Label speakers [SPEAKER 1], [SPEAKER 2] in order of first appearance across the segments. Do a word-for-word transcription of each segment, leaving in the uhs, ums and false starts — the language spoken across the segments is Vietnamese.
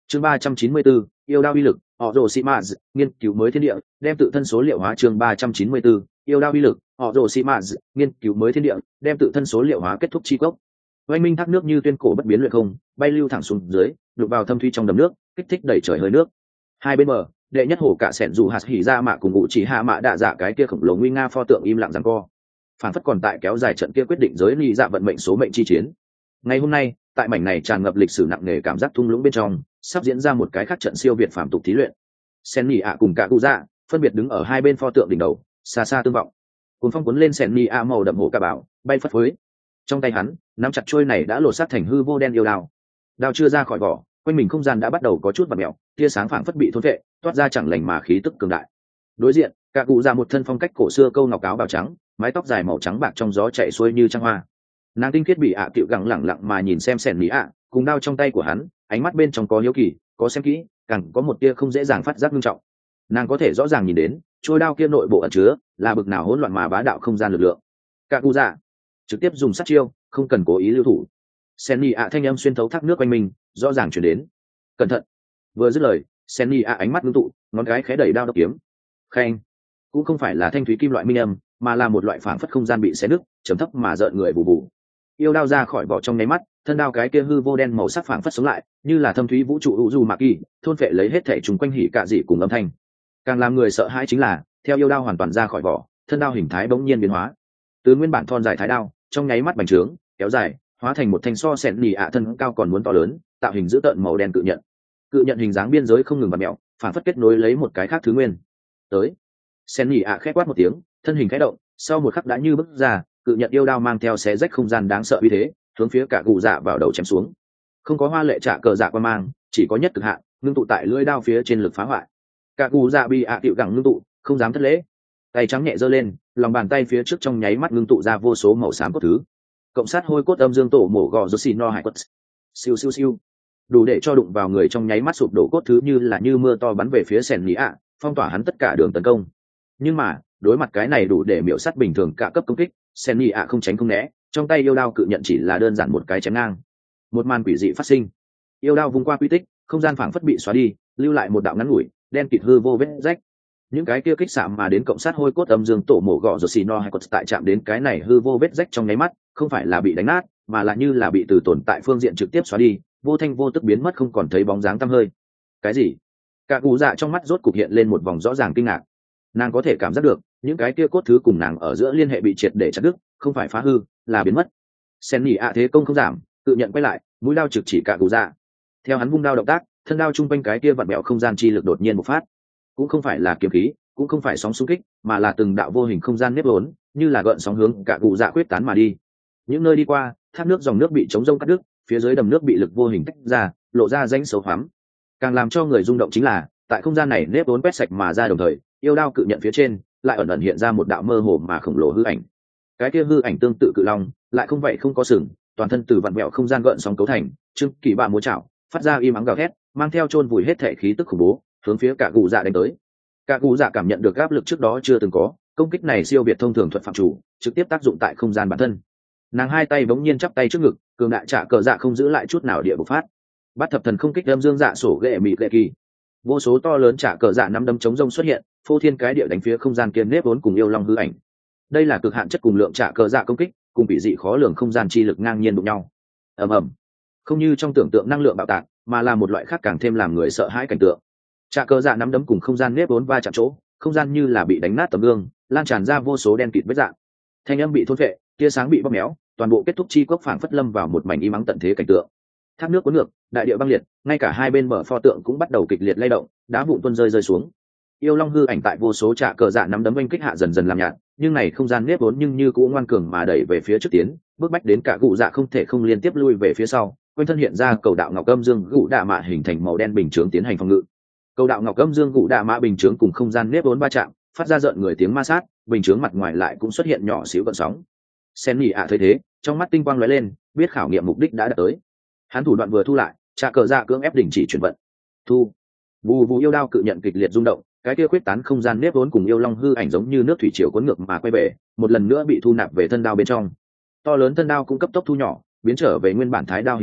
[SPEAKER 1] chương ba trăm chín mươi bốn, yêu đao uy lực, họ rồ sĩ maz nghiên cứu mới thiên địa đem tự thân số liệu hóa. chương ba trăm chín mươi bốn, yêu đao uy lực, họ rồ sĩ maz nghiên cứu mới thiên địa đem tự thân số liệu hóa. kết thúc chi cốc, oanh minh thác nước như tuyên cổ bất biến luyện không, bay lưu thẳng xuống dưới, đục vào thâm thuy trong đầm nước, kích thích đẩy trời hơi nước. Hai bên bờ, đệ nhất hổ cả sẻn dù hạt hỉ ra mạ cùng ngụ chỉ hạ mạ đạ dạ cái kia khổng lồ nguy nga pho tượng im lặng giằng co, phản phất còn tại kéo dài trận kia quyết định giới ly dạ vận mệnh số mệnh chi chiến. Ngày hôm nay, tại mảnh này tràn ngập lịch sử nặng nề cảm giác thung lũng bên trong, sắp diễn ra một cái khác trận siêu việt phàm tục thí luyện. Sen nhị ạ cùng cả cụ dạ phân biệt đứng ở hai bên pho tượng đỉnh đầu, xa xa tương vọng. Cuốn phong cuốn lên Sen nhị ạ màu đậm hổ cả bảo bay phất phới, trong tay hắn nắm chặt trôi này đã lột xác thành hư vô đen yêu đao. Đao chưa ra khỏi vỏ, quanh mình không gian đã bắt đầu có chút vặn mèo, tia sáng phảng phất bị thôn vệ, toát ra chẳng lành mà khí tức cường đại. Đối diện, cả cụ dạ một thân phong cách cổ xưa câu ngọc áo bào trắng, mái tóc dài màu trắng bạc trong gió chạy xuôi như trăng hoa. Nàng tinh khiết bị ạ à tiệu gẳng lẳng lặng mà nhìn xem Sen nhị ạ cùng đao trong tay của hắn, ánh mắt bên trong có hiếu kỳ, có xem kỹ, càng có một tia không dễ dàng phát giác nghiêm trọng. Nàng có thể rõ ràng nhìn đến trôi đao kia nội bộ ẩn chứa là bực nào hỗn loạn mà bá đạo không gian lực lượng. Cả cụ dạ trực tiếp dùng sát chiêu, không cần cố ý lưu thủ. Sen nhị ạ thanh âm xuyên thấu thác nước quanh mình, rõ ràng truyền đến. Cẩn thận! Vừa dứt lời, Sen nhị ạ ánh mắt ngưng tụ, ngón cái khẽ đẩy đao độc kiếm. Khen! Cũng không phải là thanh thúy kim loại minh âm, mà là một loại phảng phất không gian bị xé nứt, trầm thấp mà rợn người bù bù. Yêu đao ra khỏi vỏ trong nháy mắt, thân đao cái kia hư vô đen màu sắc phảng phất sống lại, như là thâm thúy vũ trụ u du mạc kỳ, thôn phệ lấy hết thể chúng quanh hỉ cạ dị cùng âm thanh. Càng làm người sợ hãi chính là, theo yêu đao hoàn toàn ra khỏi vỏ, thân đao hình thái bỗng nhiên biến hóa. Từ nguyên bản thon dài thái đao, trong nháy mắt bành trướng, kéo dài, hóa thành một thanh so sẹn nhị ạ thân cao còn muốn to lớn, tạo hình dữ tợn màu đen cự nhận. Cự nhận hình dáng biên giới không ngừng vặn mèo, phảng phất kết nối lấy một cái khác thứ nguyên. Tới. Sen nhị ạ khẽ quát một tiếng, thân hình khẽ động, sau một khắc đã như bước ra, cự nhận yêu đao mang theo xé rách không gian đáng sợ uy thế, hướng phía cả cụ dạ vào đầu chém xuống. Không có hoa lệ trả cờ dạ qua mang, chỉ có nhất cực hạn, ngưng tụ tại lưỡi đao phía trên lực phá hoại. Cả cụ dạ bị ạ tiệu gẳng ngưng tụ, không dám thất lễ, tay trắng nhẹ giơ lên, lòng bàn tay phía trước trong nháy mắt ngưng tụ ra vô số màu xám cốt thứ. Cộng sát hôi cốt âm dương tổ mổ gò rô xì no hải quất, siêu siêu siêu, đủ để cho đụng vào người trong nháy mắt sụp đổ cốt thứ như là như mưa to bắn về phía Sen nhị ạ, phong tỏa hắn tất cả đường tấn công. Nhưng mà đối mặt cái này đủ để miểu sát bình thường cả cấp công kích, Sen nhị ạ không tránh không né, trong tay yêu đao cự nhận chỉ là đơn giản một cái chém ngang. Một màn quỷ dị phát sinh, yêu đao vung qua quy tích, không gian phảng phất bị xóa đi, lưu lại một đạo ngắn ngủi đen kịt hư vô vết rách. Những cái kia kích xạ mà đến cộng sát hôi cốt âm dương tổ mổ gọ rồi xì no hay cột tại chạm đến cái này hư vô vết rách trong nháy mắt, không phải là bị đánh nát, mà là như là bị từ tồn tại phương diện trực tiếp xóa đi, vô thanh vô tức biến mất không còn thấy bóng dáng tăm hơi. Cái gì? Cả cụ dạ trong mắt rốt cục hiện lên một vòng rõ ràng kinh ngạc. Nàng có thể cảm giác được những cái kia cốt thứ cùng nàng ở giữa liên hệ bị triệt để chặt đứt, không phải phá hư, là biến mất. Sen nhị ạ thế công không giảm, tự nhận quay lại, mũi đao trực chỉ cả cụ dạ. Theo hắn vung đao động tác, thân đao trung quanh cái kia vặn bẹo không gian chi lực đột nhiên bộc phát. Cũng không phải là kiếm khí, cũng không phải sóng xung kích, mà là từng đạo vô hình không gian nếp vốn, như là gợn sóng hướng cả cụ dạ quyết tán mà đi. Những nơi đi qua, thác nước dòng nước bị chống rông cắt đứt, phía dưới đầm nước bị lực vô hình tách ra, lộ ra rãnh sâu hoắm. Càng làm cho người rung động chính là, tại không gian này nếp vốn quét sạch mà ra đồng thời, yêu đao cự nhận phía trên lại ẩn ẩn hiện ra một đạo mơ hồ mà khổng lồ hư ảnh. Cái kia hư ảnh tương tự cự long, lại không vậy không có sừng, toàn thân từ vặn vẹo không gian gợn sóng cấu thành, trưng kỳ bạ múa chảo, phát ra im ắng gào thét, mang theo chôn vùi hết thể khí tức khủng bố, hướng phía cả cụ dạ đánh tới. Cả cụ dạ cảm nhận được áp lực trước đó chưa từng có, công kích này siêu việt thông thường thuật phạm chủ, trực tiếp tác dụng tại không gian bản thân. Nàng hai tay bỗng nhiên chắp tay trước ngực, cường đại trả cờ dạ không giữ lại chút nào địa bộc phát. Bắt thập thần không kích âm dương dạ sổ ghệ mị lệ kỳ. Vô số to lớn trả cờ dạ năm đấm chống rông xuất hiện, phô thiên cái địa đánh phía không gian kiên nếp vốn cùng yêu long hư ảnh. Đây là cực hạn chất cùng lượng trả cờ dạ công kích, cùng bị dị khó lường không gian chi lực ngang nhiên đụng nhau. Ầm ầm. Không như trong tưởng tượng năng lượng bạo tạc, mà là một loại khác càng thêm làm người sợ hãi cảnh tượng. Trả cờ dạ nắm đấm cùng không gian nếp vốn va chạm chỗ, không gian như là bị đánh nát tấm gương, lan tràn ra vô số đen kịt vết dạng. Thanh âm bị thôn phệ, tia sáng bị bóp méo, toàn bộ kết thúc chi quốc phảng phất lâm vào một mảnh im ắng tận thế cảnh tượng. Thác nước cuốn ngược, đại địa băng liệt, ngay cả hai bên bờ pho tượng cũng bắt đầu kịch liệt lay động, đá vụn tuôn rơi rơi xuống. Yêu long hư ảnh tại vô số trả cờ dạ nắm đấm oanh kích hạ dần dần làm nhạt, nhưng này không gian nếp vốn nhưng như cũng ngoan cường mà đẩy về phía trước tiến, bước bách đến cả cụ dạ không thể không liên tiếp lui về phía sau, quanh thân hiện ra cầu đạo ngọc âm dương gụ đạ mạ hình thành màu đen bình chướng tiến hành phòng ngự. Cầu đạo ngọc âm dương gụ đạ mạ bình chướng cùng không gian nếp vốn va chạm, phát ra rợn người tiếng ma sát, bình chướng mặt ngoài lại cũng xuất hiện nhỏ xíu gợn sóng. Sen nhị ạ thấy thế, trong mắt tinh quang lóe lên, biết khảo nghiệm mục đích đã đạt tới. Hắn thủ đoạn vừa thu lại, trả cờ dạ cưỡng ép đình chỉ chuyển vận. Thu. Vù vù yêu đao cự nhận kịch liệt rung động, cái kia quyết tán không gian nếp vốn cùng yêu long hư ảnh giống như nước thủy triều cuốn ngược mà quay về, một lần nữa bị thu nạp về thân đao bên trong. To lớn thân đao cũng cấp tốc thu nhỏ, biến trở về nguyên bản thái đao hình thái,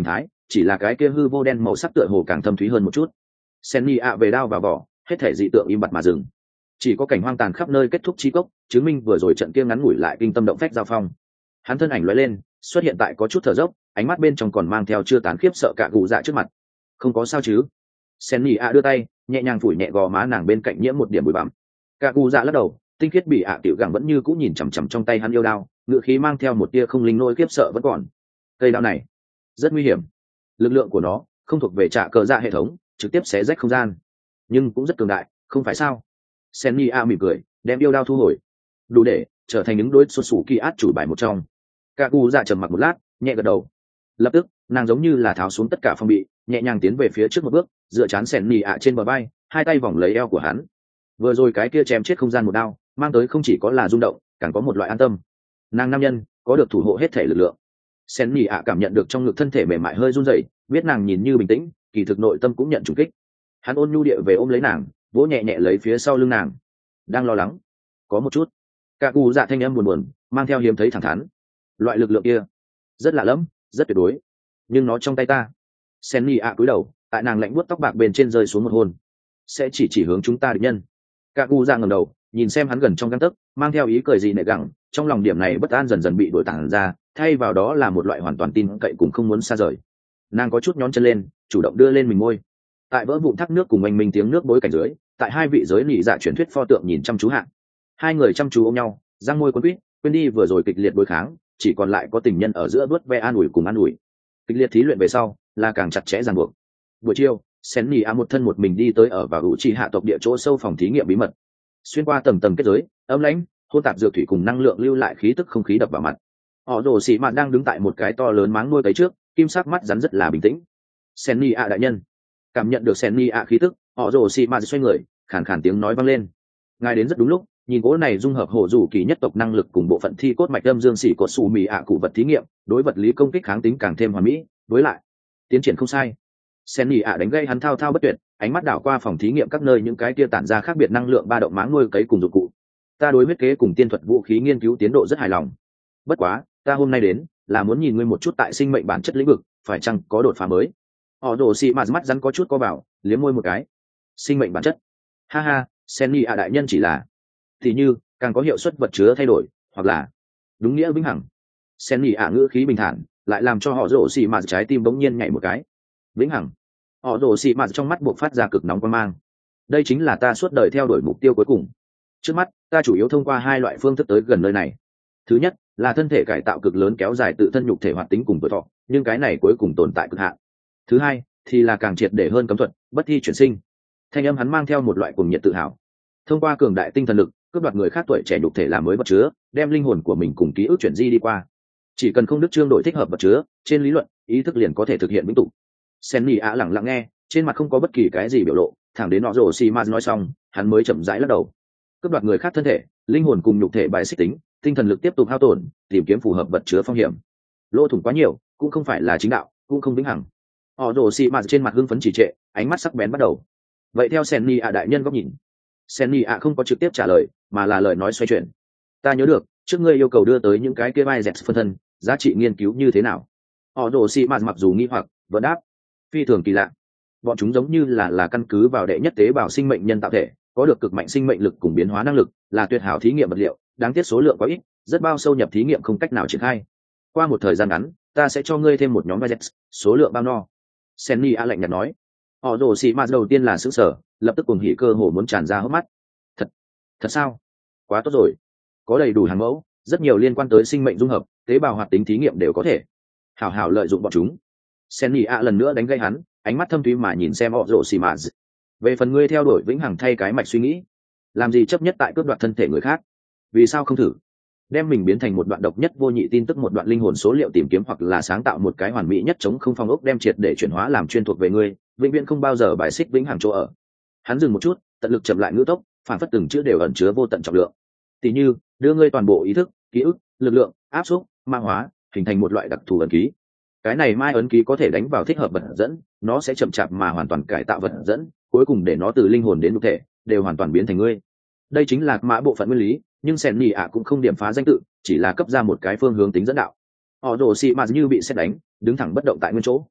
[SPEAKER 1] chỉ là cái kia hư vô đen màu sắc tựa hồ càng thâm thúy hơn một chút. Senni ạ về đao vào vỏ, hết thể dị tượng im bặt mà dừng. Chỉ có cảnh hoang tàn khắp nơi kết thúc chi cốc, chứng minh vừa rồi trận kia ngắn ngủi lại kinh tâm động phách giao phong. Hắn thân ảnh lóe lên, xuất hiện tại có chút thở dốc, ánh mắt bên trong còn mang theo chưa tán khiếp sợ cả gù dạ trước mặt. Không có sao chứ? Senni ạ đưa tay nhẹ nhàng phủi nhẹ gò má nàng bên cạnh nhiễm một điểm bụi bặm. Cả gù dạ lắc đầu, tinh khiết bị ạ tiểu gẳng vẫn như cũ nhìn chằm chằm trong tay hắn yêu đao, ngựa khí mang theo một tia không linh nôi khiếp sợ vẫn còn. Cây đao này rất nguy hiểm, lực lượng của nó không thuộc về trả cờ dạ hệ thống, trực tiếp xé rách không gian, nhưng cũng rất cường đại, không phải sao? Senni a mỉm cười, đem yêu đao thu hồi, đủ để trở thành những đối xuất xù kỳ át chủ bài một trong. Cả cụ dạ trầm mặc một lát, nhẹ gật đầu. Lập tức nàng giống như là tháo xuống tất cả phong bị, nhẹ nhàng tiến về phía trước một bước, dựa chán Senni a trên bờ vai, hai tay vòng lấy eo của hắn. Vừa rồi cái kia chém chết không gian một đao, mang tới không chỉ có là rung động, càng có một loại an tâm. Nàng nam nhân có được thủ hộ hết thể lực lượng. Senni a cảm nhận được trong ngực thân thể mềm mại hơi run rẩy, biết nàng nhìn như bình tĩnh, kỳ thực nội tâm cũng nhận trùng kích. Hắn ôn nhu địa về ôm lấy nàng, vỗ nhẹ nhẹ lấy phía sau lưng nàng. Đang lo lắng? Có một chút. Cả cụ dạ thanh âm buồn buồn, mang theo hiếm thấy thẳng thắn. Loại lực lượng kia rất lạ lẫm, rất tuyệt đối, nhưng nó trong tay ta. Senni a cúi đầu, tại nàng lạnh buốt tóc bạc bên trên rơi xuống một hôn. Sẽ chỉ chỉ hướng chúng ta địch nhân. Cả cụ dạ ngẩng đầu, nhìn xem hắn gần trong gang tấc, mang theo ý cười gì nệ gẳng, trong lòng điểm này bất an dần dần bị đổi tản ra, thay vào đó là một loại hoàn toàn tin cậy cùng không muốn xa rời. Nàng có chút nhón chân lên, chủ động đưa lên mình môi. Tại vỡ vụn thác nước cùng oanh minh tiếng nước bối cảnh dưới, tại hai vị giới nị dạ truyền thuyết pho tượng nhìn chăm chú hạ, hai người chăm chú ôm nhau, răng môi quấn quýt, quên đi vừa rồi kịch liệt đối kháng, chỉ còn lại có tình nhân ở giữa vớt ve an ủi cùng an ủi. Kịch liệt thí luyện về sau là càng chặt chẽ ràng buộc. Buổi chiều, Senni a một thân một mình đi tới ở vào hữu trì hạ tộc địa chỗ sâu phòng thí nghiệm bí mật. Xuyên qua tầng tầng kết giới, âm lãnh hôn tạp dược thủy cùng năng lượng lưu lại khí tức không khí đập vào mặt. Họ rồ xì mạn đang đứng tại một cái to lớn máng nuôi cấy trước, kim sắc mắt rắn rất là bình tĩnh. Senni a đại nhân. Cảm nhận được Senni a khí tức, họ rồ xì mạn xoay người, khàn khàn tiếng nói vang lên. Ngài đến rất đúng lúc, nhìn gỗ này dung hợp hổ rủ kỳ nhất tộc năng lực cùng bộ phận thi cốt mạch âm dương xỉ cột xù mì ạ cụ vật thí nghiệm, đối vật lý công kích kháng tính càng thêm hoàn mỹ, với lại tiến triển không sai. Senni a đánh gây hắn thao thao bất tuyệt, ánh mắt đảo qua phòng thí nghiệm các nơi những cái kia tản ra khác biệt năng lượng ba động máng nuôi cấy cùng dụng cụ. Ta đối huyết kế cùng tiên thuật vũ khí nghiên cứu tiến độ rất hài lòng. Bất quá, ta hôm nay đến là muốn nhìn ngươi một chút tại sinh mệnh bản chất lĩnh vực phải chăng có đột phá mới. Họ đổ xì mạt mắt rắn có chút co vào, liếm môi một cái. Sinh mệnh bản chất? Ha ha, Senni a đại nhân chỉ là thì như càng có hiệu suất vật chứa thay đổi, hoặc là đúng nghĩa vĩnh hằng. Senni a ngữ khí bình thản, lại làm cho họ đổ xì mạt trái tim bỗng nhiên nhảy một cái. Vĩnh hằng? Họ đổ xì mạt trong mắt buộc phát ra cực nóng quan mang. Đây chính là ta suốt đời theo đuổi mục tiêu cuối cùng. Trước mắt ta chủ yếu thông qua hai loại phương thức tới gần nơi này. Thứ nhất là thân thể cải tạo cực lớn kéo dài tự thân nhục thể hoạt tính cùng tuổi thọ, nhưng cái này cuối cùng tồn tại cực hạn. Thứ hai thì là càng triệt để hơn cấm thuật, bất thi chuyển sinh. Thanh âm hắn mang theo một loại cuồng nhiệt tự hào. Thông qua cường đại tinh thần lực, cướp đoạt người khác tuổi trẻ nhục thể làm mới vật chứa, đem linh hồn của mình cùng ký ức chuyển di đi qua. Chỉ cần không đức trương đổi thích hợp vật chứa, trên lý luận, ý thức liền có thể thực hiện vĩnh tụ. Senni a lẳng lặng nghe, trên mặt không có bất kỳ cái gì biểu lộ, thẳng đến nọ rồ xì ma nói xong, hắn mới chậm rãi lắc đầu. Cướp đoạt người khác thân thể, linh hồn cùng nhục thể bài xích tính, tinh thần lực tiếp tục hao tổn, tìm kiếm phù hợp vật chứa phong hiểm. Lỗ thủng quá nhiều, cũng không phải là chính đạo, cũng không vĩnh hằng. Họ rồ xì ma trên mặt hưng phấn chỉ trệ, ánh mắt sắc bén bắt đầu. Vậy theo Senni a đại nhân góc nhìn? Senni a không có trực tiếp trả lời, mà là lời nói xoay chuyển. Ta nhớ được, trước ngươi yêu cầu đưa tới những cái kia vai dẹt phân thân, giá trị nghiên cứu như thế nào? Họ rồ xì ma mặc dù nghi hoặc, vẫn đáp. Phi thường kỳ lạ. Bọn chúng giống như là là căn cứ vào đệ nhất tế bào sinh mệnh nhân tạo thể, có được cực mạnh sinh mệnh lực cùng biến hóa năng lực, là tuyệt hảo thí nghiệm vật liệu, đáng tiếc số lượng quá ít, rất bao sâu nhập thí nghiệm không cách nào triển khai. Qua một thời gian ngắn, ta sẽ cho ngươi thêm một nhóm budget, số lượng bao no. Senni a lạnh nhạt nói. Họ rồ xì ma đầu tiên là sững sờ, lập tức cuồng hỉ cơ hồ muốn tràn ra hốc mắt. Thật, thật sao? Quá tốt rồi. Có đầy đủ hàng mẫu, rất nhiều liên quan tới sinh mệnh dung hợp, tế bào hoạt tính thí nghiệm đều có thể. Hảo hảo lợi dụng bọn chúng. Senni a lần nữa đánh gây hắn, ánh mắt thâm thúy mà nhìn xem họ rồ xì ma. Về phần ngươi theo đuổi vĩnh hằng thay cái mạch suy nghĩ, làm gì chấp nhất tại cướp đoạt thân thể người khác? Vì sao không thử đem mình biến thành một đoạn độc nhất vô nhị tin tức, một đoạn linh hồn số liệu tìm kiếm, hoặc là sáng tạo một cái hoàn mỹ nhất chống không phong ốc, đem triệt để chuyển hóa làm chuyên thuộc về ngươi, vĩnh viễn không bao giờ bài xích vĩnh hằng chỗ ở. Hắn dừng một chút, tận lực chậm lại ngữ tốc, phản phất từng chữ đều ẩn chứa vô tận trọng lượng. Tỷ như đưa ngươi toàn bộ ý thức, ký ức, lực lượng áp xúc, ma hóa, hình thành một loại đặc thù ấn ký. Cái này mai ấn ký có thể đánh vào thích hợp vật dẫn, nó sẽ chậm chạp mà hoàn toàn cải tạo vật dẫn, cuối cùng để nó từ linh hồn đến nhục thể đều hoàn toàn biến thành ngươi. Đây chính là mã bộ phận nguyên lý, nhưng Senni a cũng không điểm phá danh tự, chỉ là cấp ra một cái phương hướng tính dẫn đạo. Họ rồ xì mà như bị sét đánh, đứng thẳng bất động tại nguyên chỗ.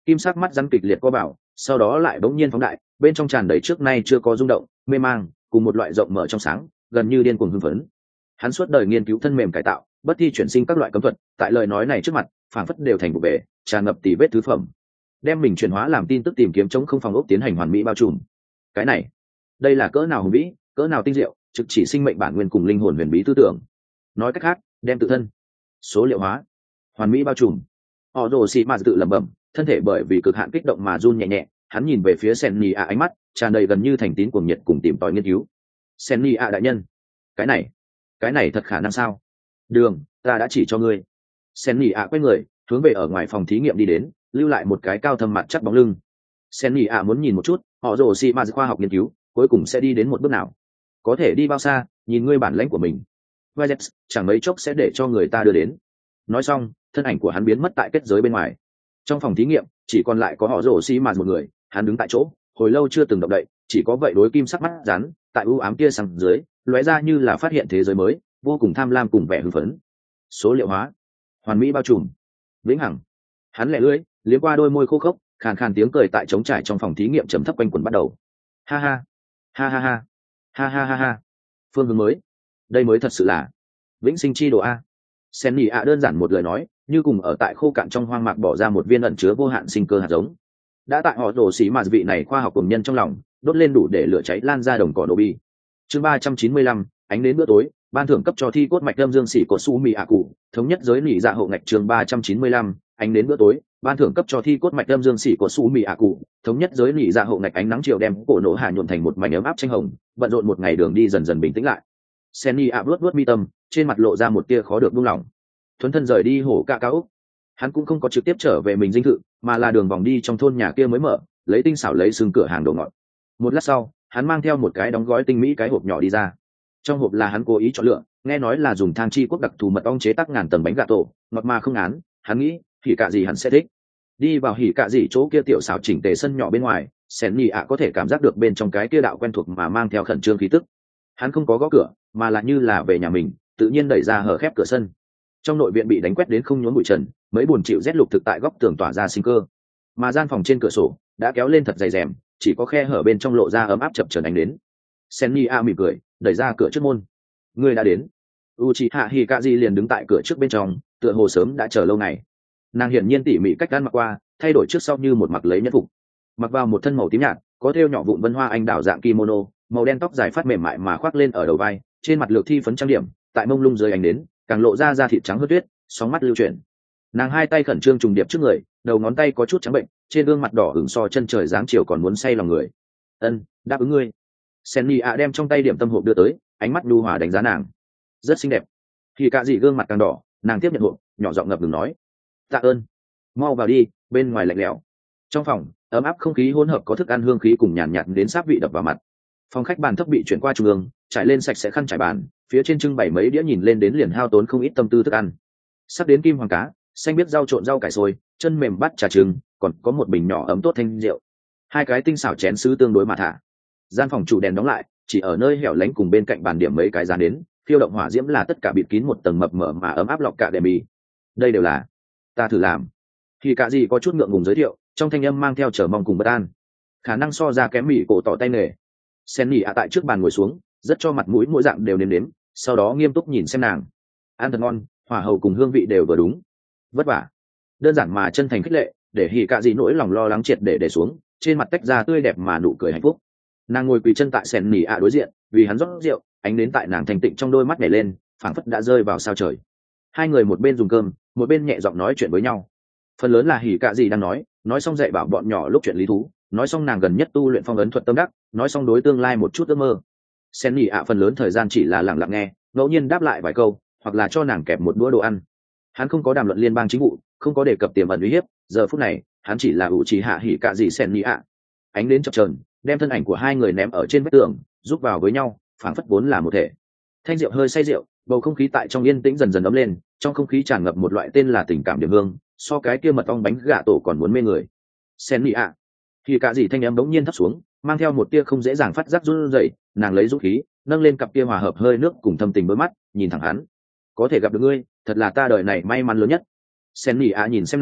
[SPEAKER 1] kim sắc mắt rắn kịch liệt co bảo, sau đó lại bỗng nhiên phóng đại, bên trong tràn đầy trước nay chưa có rung động, mê mang, cùng một loại rộng mở trong sáng, gần như điên cuồng hưng phấn. Hắn suốt đời nghiên cứu thân mềm cải tạo, bất thi chuyển sinh các loại cấm thuật, tại lời nói này trước mặt, phảng phất đều thành bộ bể, tràn ngập tỷ vết thứ phẩm. Đem mình chuyển hóa làm tin tức tìm kiếm chống không phòng ốc tiến hành hoàn mỹ bao trùm. Cái này, đây là cỡ nào hùng vĩ, cỡ nào tinh diệu, trực chỉ sinh mệnh bản nguyên cùng linh hồn huyền bí tư tưởng. Nói cách khác, đem tự thân số liệu hóa, hoàn mỹ bao trùm. Họ rồ xì mà tự lẩm bẩm, thân thể bởi vì cực hạn kích động mà run nhẹ nhẹ. Hắn nhìn về phía Senni a, ánh mắt tràn đầy gần như thành tín cuồng nhiệt cùng tìm tòi nghiên cứu. Senni a đại nhân, cái này, cái này thật khả năng sao? Đường, ta đã chỉ cho ngươi. Senni a quay người, hướng về ở ngoài phòng thí nghiệm đi đến, lưu lại một cái cao thâm mặt chắc bóng lưng. Senni a muốn nhìn một chút, họ rồ xì mà khoa học nghiên cứu cuối cùng sẽ đi đến một bước nào, có thể đi bao xa, nhìn ngươi bản lãnh của mình. Vizet chẳng mấy chốc sẽ để cho người ta đưa đến. Nói xong, thân ảnh của hắn biến mất tại kết giới bên ngoài. Trong phòng thí nghiệm chỉ còn lại có họ rồ xì mà một người, hắn đứng tại chỗ hồi lâu chưa từng động đậy, chỉ có vậy đối kim sắc mắt rắn tại u ám kia sang dưới lóe ra như là phát hiện thế giới mới, vô cùng tham lam cùng vẻ hưng phấn. Số liệu hóa, hoàn mỹ bao trùm, vĩnh hằng. Hắn lẻ lưỡi liếm qua đôi môi khô khốc, khàn khàn tiếng cười tại trống trải trong phòng thí nghiệm trầm thấp quanh quẩn bắt đầu. Ha ha ha ha ha ha ha ha ha, phương hướng mới, đây mới thật sự là vĩnh sinh chi đồ a. Senni a đơn giản một lời nói, như cùng ở tại khô cạn trong hoang mạc bỏ ra một viên ẩn chứa vô hạn sinh cơ hạt giống. Đã tại họ rồ xì mà vị này khoa học cùng nhân trong lòng đốt lên đủ để lửa cháy lan ra đồng cỏ đổ bi. Chương ba trăm chín mươi lăm, ánh đến bữa tối, ban thưởng cấp cho thi cốt mạch âm dương sĩ của su mì ạ cụ, thống nhất giới nỉ dạ hộ ngạch. Chương ba trăm chín mươi lăm, ánh đến bữa tối, ban thưởng cấp cho thi cốt mạch âm dương sĩ của su mì ạ cụ, thống nhất giới nỉ dạ hộ ngạch. Ánh nắng chiều đem cổ nổ hạ nhuộm thành một mảnh ấm áp tranh hồng, bận rộn một ngày đường đi dần dần bình tĩnh lại. Senni ạ vuốt vuốt mi tâm, trên mặt lộ ra một tia khó được buông lỏng. Thuấn thân rời đi hổ ca cao, hắn cũng không có trực tiếp trở về mình dinh thự, mà là đường vòng đi trong thôn nhà kia mới mở, lấy tinh xảo lấy xương cửa hàng đồ ngọt. Một lát sau, hắn mang theo một cái đóng gói tinh mỹ cái hộp nhỏ đi ra. Trong hộp là hắn cố ý chọn lựa, nghe nói là dùng thang chi quốc đặc thù mật ong chế tác ngàn tầng bánh gà tổ, ngọt mà không ngán. Hắn nghĩ hỉ cạ gì hắn sẽ thích. Đi vào hỉ cạ gì chỗ kia tiểu xảo chỉnh tề sân nhỏ bên ngoài, Senni ạ có thể cảm giác được bên trong cái kia đạo quen thuộc mà mang theo khẩn trương khí tức. Hắn không có gõ cửa, mà là như là về nhà mình, tự nhiên đẩy ra hở khép cửa sân. Trong nội viện bị đánh quét đến không nhốn bụi trần, mấy buồn chịu rét lục thực tại góc tường tỏa ra sinh cơ, mà gian phòng trên cửa sổ đã kéo lên thật dày rèm, chỉ có khe hở bên trong lộ ra ấm áp chập chờn ánh đến. Senni a mỉm cười, đẩy ra cửa trước môn. Người đã đến. Uchiha Hikazi liền đứng tại cửa trước bên trong, tựa hồ sớm đã chờ lâu ngày. Nàng hiển nhiên tỉ mỉ cách gan mặc qua, thay đổi trước sau như một mặc lấy nhất phục, mặc vào một thân màu tím nhạt, có thêu nhỏ vụn vân hoa anh đào dạng kimono, màu đen tóc dài phát mềm mại mà khoác lên ở đầu vai, trên mặt lược thi phấn trang điểm, tại mông lung dưới ánh đến, càng lộ ra da thịt trắng hơn tuyết, sóng mắt lưu chuyển. Nàng hai tay khẩn trương trùng điệp trước người, đầu ngón tay có chút trắng bệnh, trên gương mặt đỏ ửng so chân trời dáng chiều còn muốn say lòng người. Ân, đáp ứng ngươi. Senni a đem trong tay điểm tâm hộp đưa tới, ánh mắt nhu hòa đánh giá nàng. Rất xinh đẹp. Thì cả dị gương mặt càng đỏ, nàng tiếp nhận hộp, nhỏ giọng ngập ngừng nói: tạ ơn. Mau vào đi, bên ngoài lạnh lẽo. Trong phòng ấm áp không khí hỗn hợp có thức ăn hương khí cùng nhàn nhạt đến sáp vị đập vào mặt. Phòng khách bàn thấp bị chuyển qua trung ương, trải lên sạch sẽ khăn trải bàn, phía trên trưng bày mấy đĩa nhìn lên đến liền hao tốn không ít tâm tư thức ăn. Sắp đến kim hoàng cá, xanh biết rau trộn rau cải xôi, chân mềm bát trà trứng, còn có một bình nhỏ ấm tốt thanh rượu. Hai cái tinh xảo chén sứ tương đối mà thả. Gian phòng chủ đèn đóng lại, chỉ ở nơi hẻo lánh cùng bên cạnh bàn điểm mấy cái dán đến, phiêu động hỏa diễm là tất cả bịt kín một tầng mập mờ mà ấm áp lọc cả đệm mì. Đây đều là ta thử làm. Thì cả gì có chút ngượng ngùng giới thiệu, trong thanh âm mang theo chờ mong cùng bất an. Khả năng so ra kém mì cổ tỏ tay nghề. Senni ạ tại trước bàn ngồi xuống, rất cho mặt mũi mỗi dạng đều nếm nếm, sau đó nghiêm túc nhìn xem nàng. Ăn thật ngon, hỏa hầu cùng hương vị đều vừa đúng. Vất vả. Đơn giản mà chân thành khích lệ, để hỉ cả gì nỗi lòng lo lắng triệt để để xuống, trên mặt tách ra tươi đẹp mà nụ cười hạnh phúc. Nàng ngồi quỳ chân tại Senni ạ đối diện, vì hắn rót rượu, ánh đến tại nàng thành tịnh trong đôi mắt nhảy lên, phảng phất đã rơi vào sao trời. Hai người một bên dùng cơm, một bên nhẹ giọng nói chuyện với nhau. Phần lớn là hỉ cả gì đang nói, nói xong dạy bảo bọn nhỏ lúc chuyện lý thú, nói xong nàng gần nhất tu luyện phong ấn thuật tâm đắc, nói xong đối tương lai một chút ước mơ. Senni ạ phần lớn thời gian chỉ là lặng lặng nghe, ngẫu nhiên đáp lại vài câu, hoặc là cho nàng kẹp một đũa đồ ăn. Hắn không có đàm luận liên bang chính vụ, không có đề cập tiềm ẩn uy hiếp, giờ phút này hắn chỉ là ủ trì hạ hỉ cả gì Senni ạ. Ánh đến chập chờn, đem thân ảnh của hai người ném ở trên vách tường, giúp vào với nhau, phảng phất vốn là một thể. Thanh rượu hơi say rượu, bầu không khí tại trong yên tĩnh dần dần ấm lên, trong không khí tràn ngập một loại tên là tình cảm điểm hương, so cái kia mật ong bánh gà tổ còn muốn mê người. Senni ạ. Thì cả gì thanh em bỗng nhiên thấp xuống, mang theo một tia không dễ dàng phát giác run rẩy, nàng lấy dũng khí, nâng lên cặp kia hòa hợp hơi nước cùng thâm tình đôi mắt, nhìn thẳng hắn. Có thể gặp được ngươi, thật là ta đời này may mắn lớn nhất. Senni ạ nhìn xem nàng,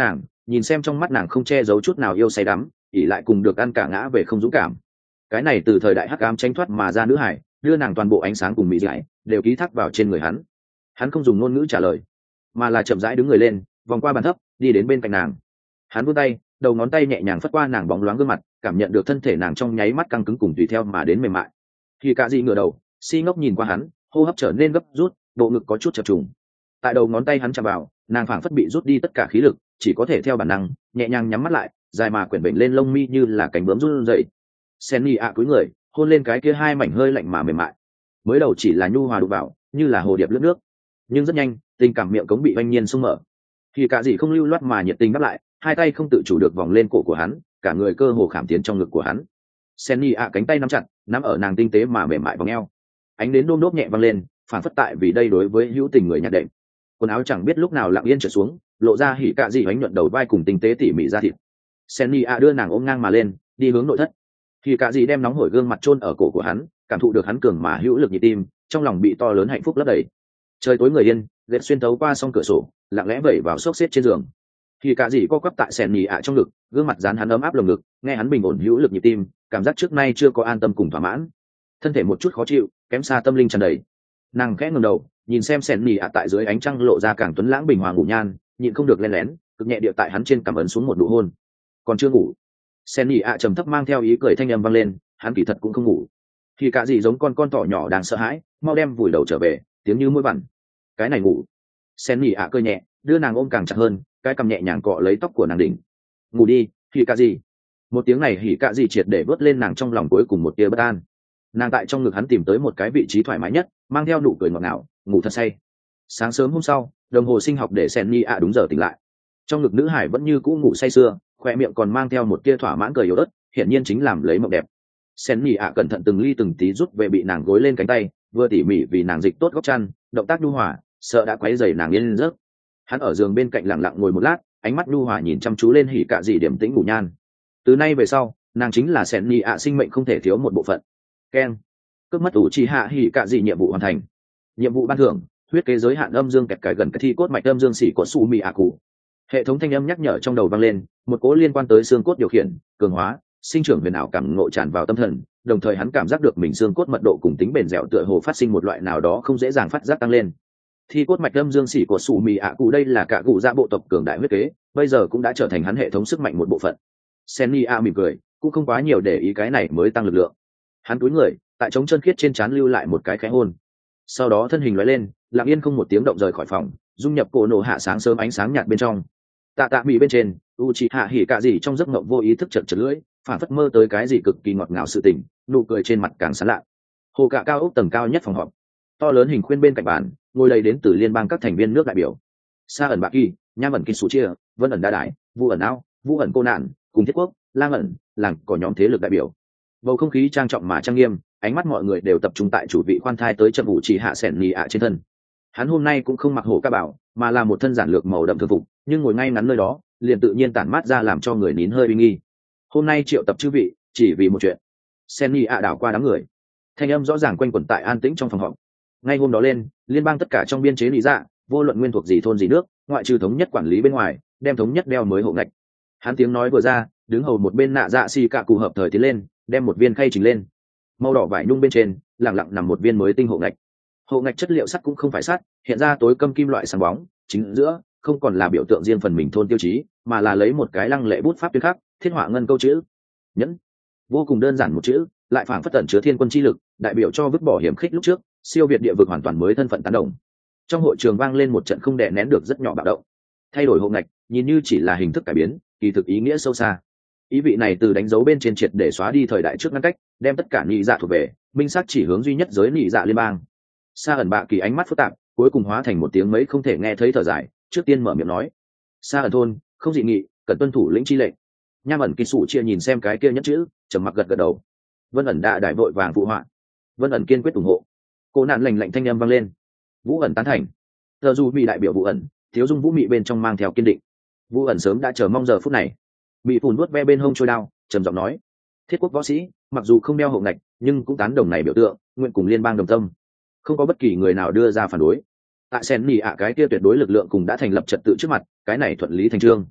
[SPEAKER 1] nhìn xem trong mắt nàng không che giấu chút nào yêu say đắm, ỉ lại cùng được ăn cả ngã về không dũng cảm. Cái này từ thời đại hắc ám tranh thoát mà ra nữ hải, đưa nàng toàn bộ ánh sáng cùng mỹ dại đều ký thác vào trên người hắn. Hắn không dùng ngôn ngữ trả lời, mà là chậm rãi đứng người lên, vòng qua bàn thấp, đi đến bên cạnh nàng. Hắn vươn tay, đầu ngón tay nhẹ nhàng phất qua nàng bóng loáng gương mặt, cảm nhận được thân thể nàng trong nháy mắt căng cứng cùng tùy theo mà đến mềm mại. Khi cả gì ngửa đầu, si ngốc nhìn qua hắn, hô hấp trở nên gấp rút, bộ ngực có chút chập trùng. Tại đầu ngón tay hắn chạm vào, nàng phảng phất bị rút đi tất cả khí lực, chỉ có thể theo bản năng nhẹ nhàng nhắm mắt lại, dài mà quyển bệnh lên lông mi như là cánh bướm run rẩy. Senny ạ cúi người, hôn lên cái kia hai mảnh hơi lạnh mà mềm mại. Mới đầu chỉ là nhu hòa đụng vào, như là hồ điệp lướt nước, nhưng rất nhanh, tình cảm miệng cống bị oanh nhiên xung mở. Khi cả gì không lưu loát mà nhiệt tình đáp lại, hai tay không tự chủ được vòng lên cổ của hắn, cả người cơ hồ khảm tiến trong ngực của hắn. Senny ạ cánh tay nắm chặt, nắm ở nàng tinh tế mà mềm mại vòng eo. Ánh đến đôm đốp nhẹ vang lên, phản phất tại vì đây đối với hữu tình người nhạc đệm. Quần áo chẳng biết lúc nào lặng yên trở xuống, lộ ra hỉ cạ dị bánh nhuận đầu vai cùng tinh tế tỉ mỉ ra thịt. Senny a đưa nàng ôm ngang mà lên, đi hướng nội thất. Hỉ cạ dị đem nóng hổi gương mặt chôn ở cổ của hắn, cảm thụ được hắn cường mà hữu lực nhịp tim, trong lòng bị to lớn hạnh phúc lấp đầy. Trời tối người yên, lết xuyên thấu qua song cửa sổ, lặng lẽ vẩy vào xốc xếp trên giường. Hỉ cạ dị co quắp tại Senny a trong ngực, gương mặt dán hắn ấm áp lồng ngực, nghe hắn bình ổn hữu lực nhịp tim, cảm giác trước nay chưa có an tâm cùng thỏa mãn. Thân thể một chút khó chịu, kém xa tâm linh tràn đầy. Nàng khẽ ngẩng đầu, nhìn xem Senny a tại dưới ánh trăng lộ ra càng tuấn lãng bình hòa ngủ nhan, nhịn không được lén lén cực nhẹ điệu tại hắn trên cằm ấn xuống một nụ hôn. Còn chưa ngủ. Senny a trầm thấp mang theo ý cười thanh âm vang lên, hắn kỳ thật cũng không ngủ. Khi cả gì giống con con thỏ nhỏ đang sợ hãi, mau đem vùi đầu trở về, tiếng như mũi vằn. Cái này ngủ. Senny a cười nhẹ, đưa nàng ôm càng chặt hơn, cái cằm nhẹ nhàng cọ lấy tóc của nàng đỉnh. Ngủ đi, khi cả gì. Một tiếng này hỉ cả gì triệt để vớt lên nàng trong lòng cuối cùng một tia bất an. Nàng tại trong ngực hắn tìm tới một cái vị trí thoải mái nhất, mang theo nụ cười ngọt ngào, ngủ thật say. Sáng sớm hôm sau, đồng hồ sinh học để Senny a đúng giờ tỉnh lại. Trong ngực nữ hải vẫn như cũ ngủ say sưa, khoe miệng còn mang theo một tia thỏa mãn cười yếu ớt, hiển nhiên chính làm lấy mộng đẹp. Senny a cẩn thận từng ly từng tí rút về bị nàng gối lên cánh tay, vừa tỉ mỉ vì nàng dịch tốt góc chăn, động tác nhu hòa, sợ đã quấy rầy nàng yên giấc. Hắn ở giường bên cạnh lặng lặng ngồi một lát, ánh mắt nhu hòa nhìn chăm chú lên hỉ cạ dị điểm tĩnh ngủ nhan. Từ nay về sau, nàng chính là Senny a sinh mệnh không thể thiếu một bộ phận. Ken, cướp mất ủ trì hạ hỉ cạ dị nhiệm vụ hoàn thành. Nhiệm vụ ban thưởng, huyết kế giới hạn âm dương kẹt cải gần cái thi cốt mạch âm dương xỉ của su mì ạ cụ. Hệ thống thanh âm nhắc nhở trong đầu vang lên, một cố liên quan tới xương cốt điều khiển, cường hóa, sinh trưởng huyền ảo cảm ngộ tràn vào tâm thần, đồng thời hắn cảm giác được mình xương cốt mật độ cùng tính bền dẻo tựa hồ phát sinh một loại nào đó không dễ dàng phát giác tăng lên. Thi cốt mạch âm dương xỉ của su mì ạ cụ đây là cả cụ dạ bộ tộc cường đại huyết kế, bây giờ cũng đã trở thành hắn hệ thống sức mạnh một bộ phận. Senny a mỉm cười, cũng không quá nhiều để ý cái này mới tăng lực lượng. Hắn cúi người, tại trống chân khiết trên trán lưu lại một cái khẽ hôn. Sau đó thân hình lóe lên, lặng yên không một tiếng động rời khỏi phòng, dung nhập cổ nổ hạ sáng sớm ánh sáng nhạt bên trong. Tạ tạ mỹ bên trên, u chị hạ hỉ cả gì trong giấc mộng vô ý thức chật chật lưỡi, phản phất mơ tới cái gì cực kỳ ngọt ngào sự tình, nụ cười trên mặt càng sán lạ. Hồ cạ cao ốc tầng cao nhất phòng họp, to lớn hình khuyên bên cạnh bàn, ngồi đầy đến từ liên bang các thành viên nước đại biểu. Sa ẩn bạc kỳ, nham ẩn kinh sủ chia, vân ẩn đa đại, vu ẩn ao, vu ẩn cô nạn, cùng thiết quốc, lang ẩn, làng có nhóm thế lực đại biểu. Bầu không khí trang trọng mà trang nghiêm, ánh mắt mọi người đều tập trung tại chủ vị khoan thai tới trận vụ chỉ hạ sẻn nhì ạ trên thân. Hắn hôm nay cũng không mặc hổ ca bảo, mà là một thân giản lược màu đậm thường phục, nhưng ngồi ngay ngắn nơi đó, liền tự nhiên tản mát ra làm cho người nín hơi uy nghi. Hôm nay triệu tập chư vị, chỉ vì một chuyện. Sẻn nhì ạ đảo qua đám người, thanh âm rõ ràng quanh quẩn tại an tĩnh trong phòng họp. Ngay hôm đó lên, liên bang tất cả trong biên chế lý dạ, vô luận nguyên thuộc gì thôn gì nước, ngoại trừ thống nhất quản lý bên ngoài, đem thống nhất đeo mới hộ ngạch. Hắn tiếng nói vừa ra, đứng hầu một bên nạ dạ xì cạ cụ hợp thời tiến lên, đem một viên khay trình lên. Màu đỏ vải nhung bên trên lẳng lặng nằm một viên mới tinh hộ ngạch. Hộ ngạch chất liệu sắt cũng không phải sắt, hiện ra tối câm kim loại sáng bóng, chính giữa không còn là biểu tượng riêng phần mình thôn tiêu chí, mà là lấy một cái lăng lệ bút pháp tuyên khắc, thiết họa ngân câu chữ nhẫn. Vô cùng đơn giản một chữ, lại phảng phất tẩn chứa thiên quân chi lực, đại biểu cho vứt bỏ hiểm khích lúc trước, siêu việt địa vực hoàn toàn mới thân phận tán đồng. Trong hội trường vang lên một trận không đè nén được rất nhỏ bạo động. Thay đổi hộ ngạch, nhìn như chỉ là hình thức cải biến, kỳ thực ý nghĩa sâu xa. Ý vị này từ đánh dấu bên trên triệt để xóa đi thời đại trước ngăn cách, đem tất cả nhị dạ thuộc về, minh xác chỉ hướng duy nhất giới nhị dạ liên bang. Sa ẩn bạ kỳ ánh mắt phức tạp, cuối cùng hóa thành một tiếng mấy không thể nghe thấy thở dài, trước tiên mở miệng nói: Sa ẩn thôn không dị nghị, cần tuân thủ lĩnh chi lệnh. Nham ẩn kỳ sủ chia nhìn xem cái kia nhất chữ, trầm mặc gật gật đầu. Vân ẩn đạ đại vội vàng phụ họa. Vân ẩn kiên quyết ủng hộ. Cô nạn lành lạnh thanh âm vang lên. Vũ ẩn tán thành. Giờ dù bị đại biểu Vũ ẩn, thiếu dung vũ mị bên trong mang theo kiên định. Vũ ẩn sớm đã chờ mong giờ phút này. Bị phùn nuốt ve bên hông trôi đao, trầm giọng nói: Thiết quốc võ sĩ, mặc dù không đeo hộ ngạch, nhưng cũng tán đồng này biểu tượng, nguyện cùng liên bang đồng tâm. Không có bất kỳ người nào đưa ra phản đối. Tại sen nỉ ạ cái kia tuyệt đối lực lượng cùng đã thành lập trật tự trước mặt, cái này thuận lý thành trương.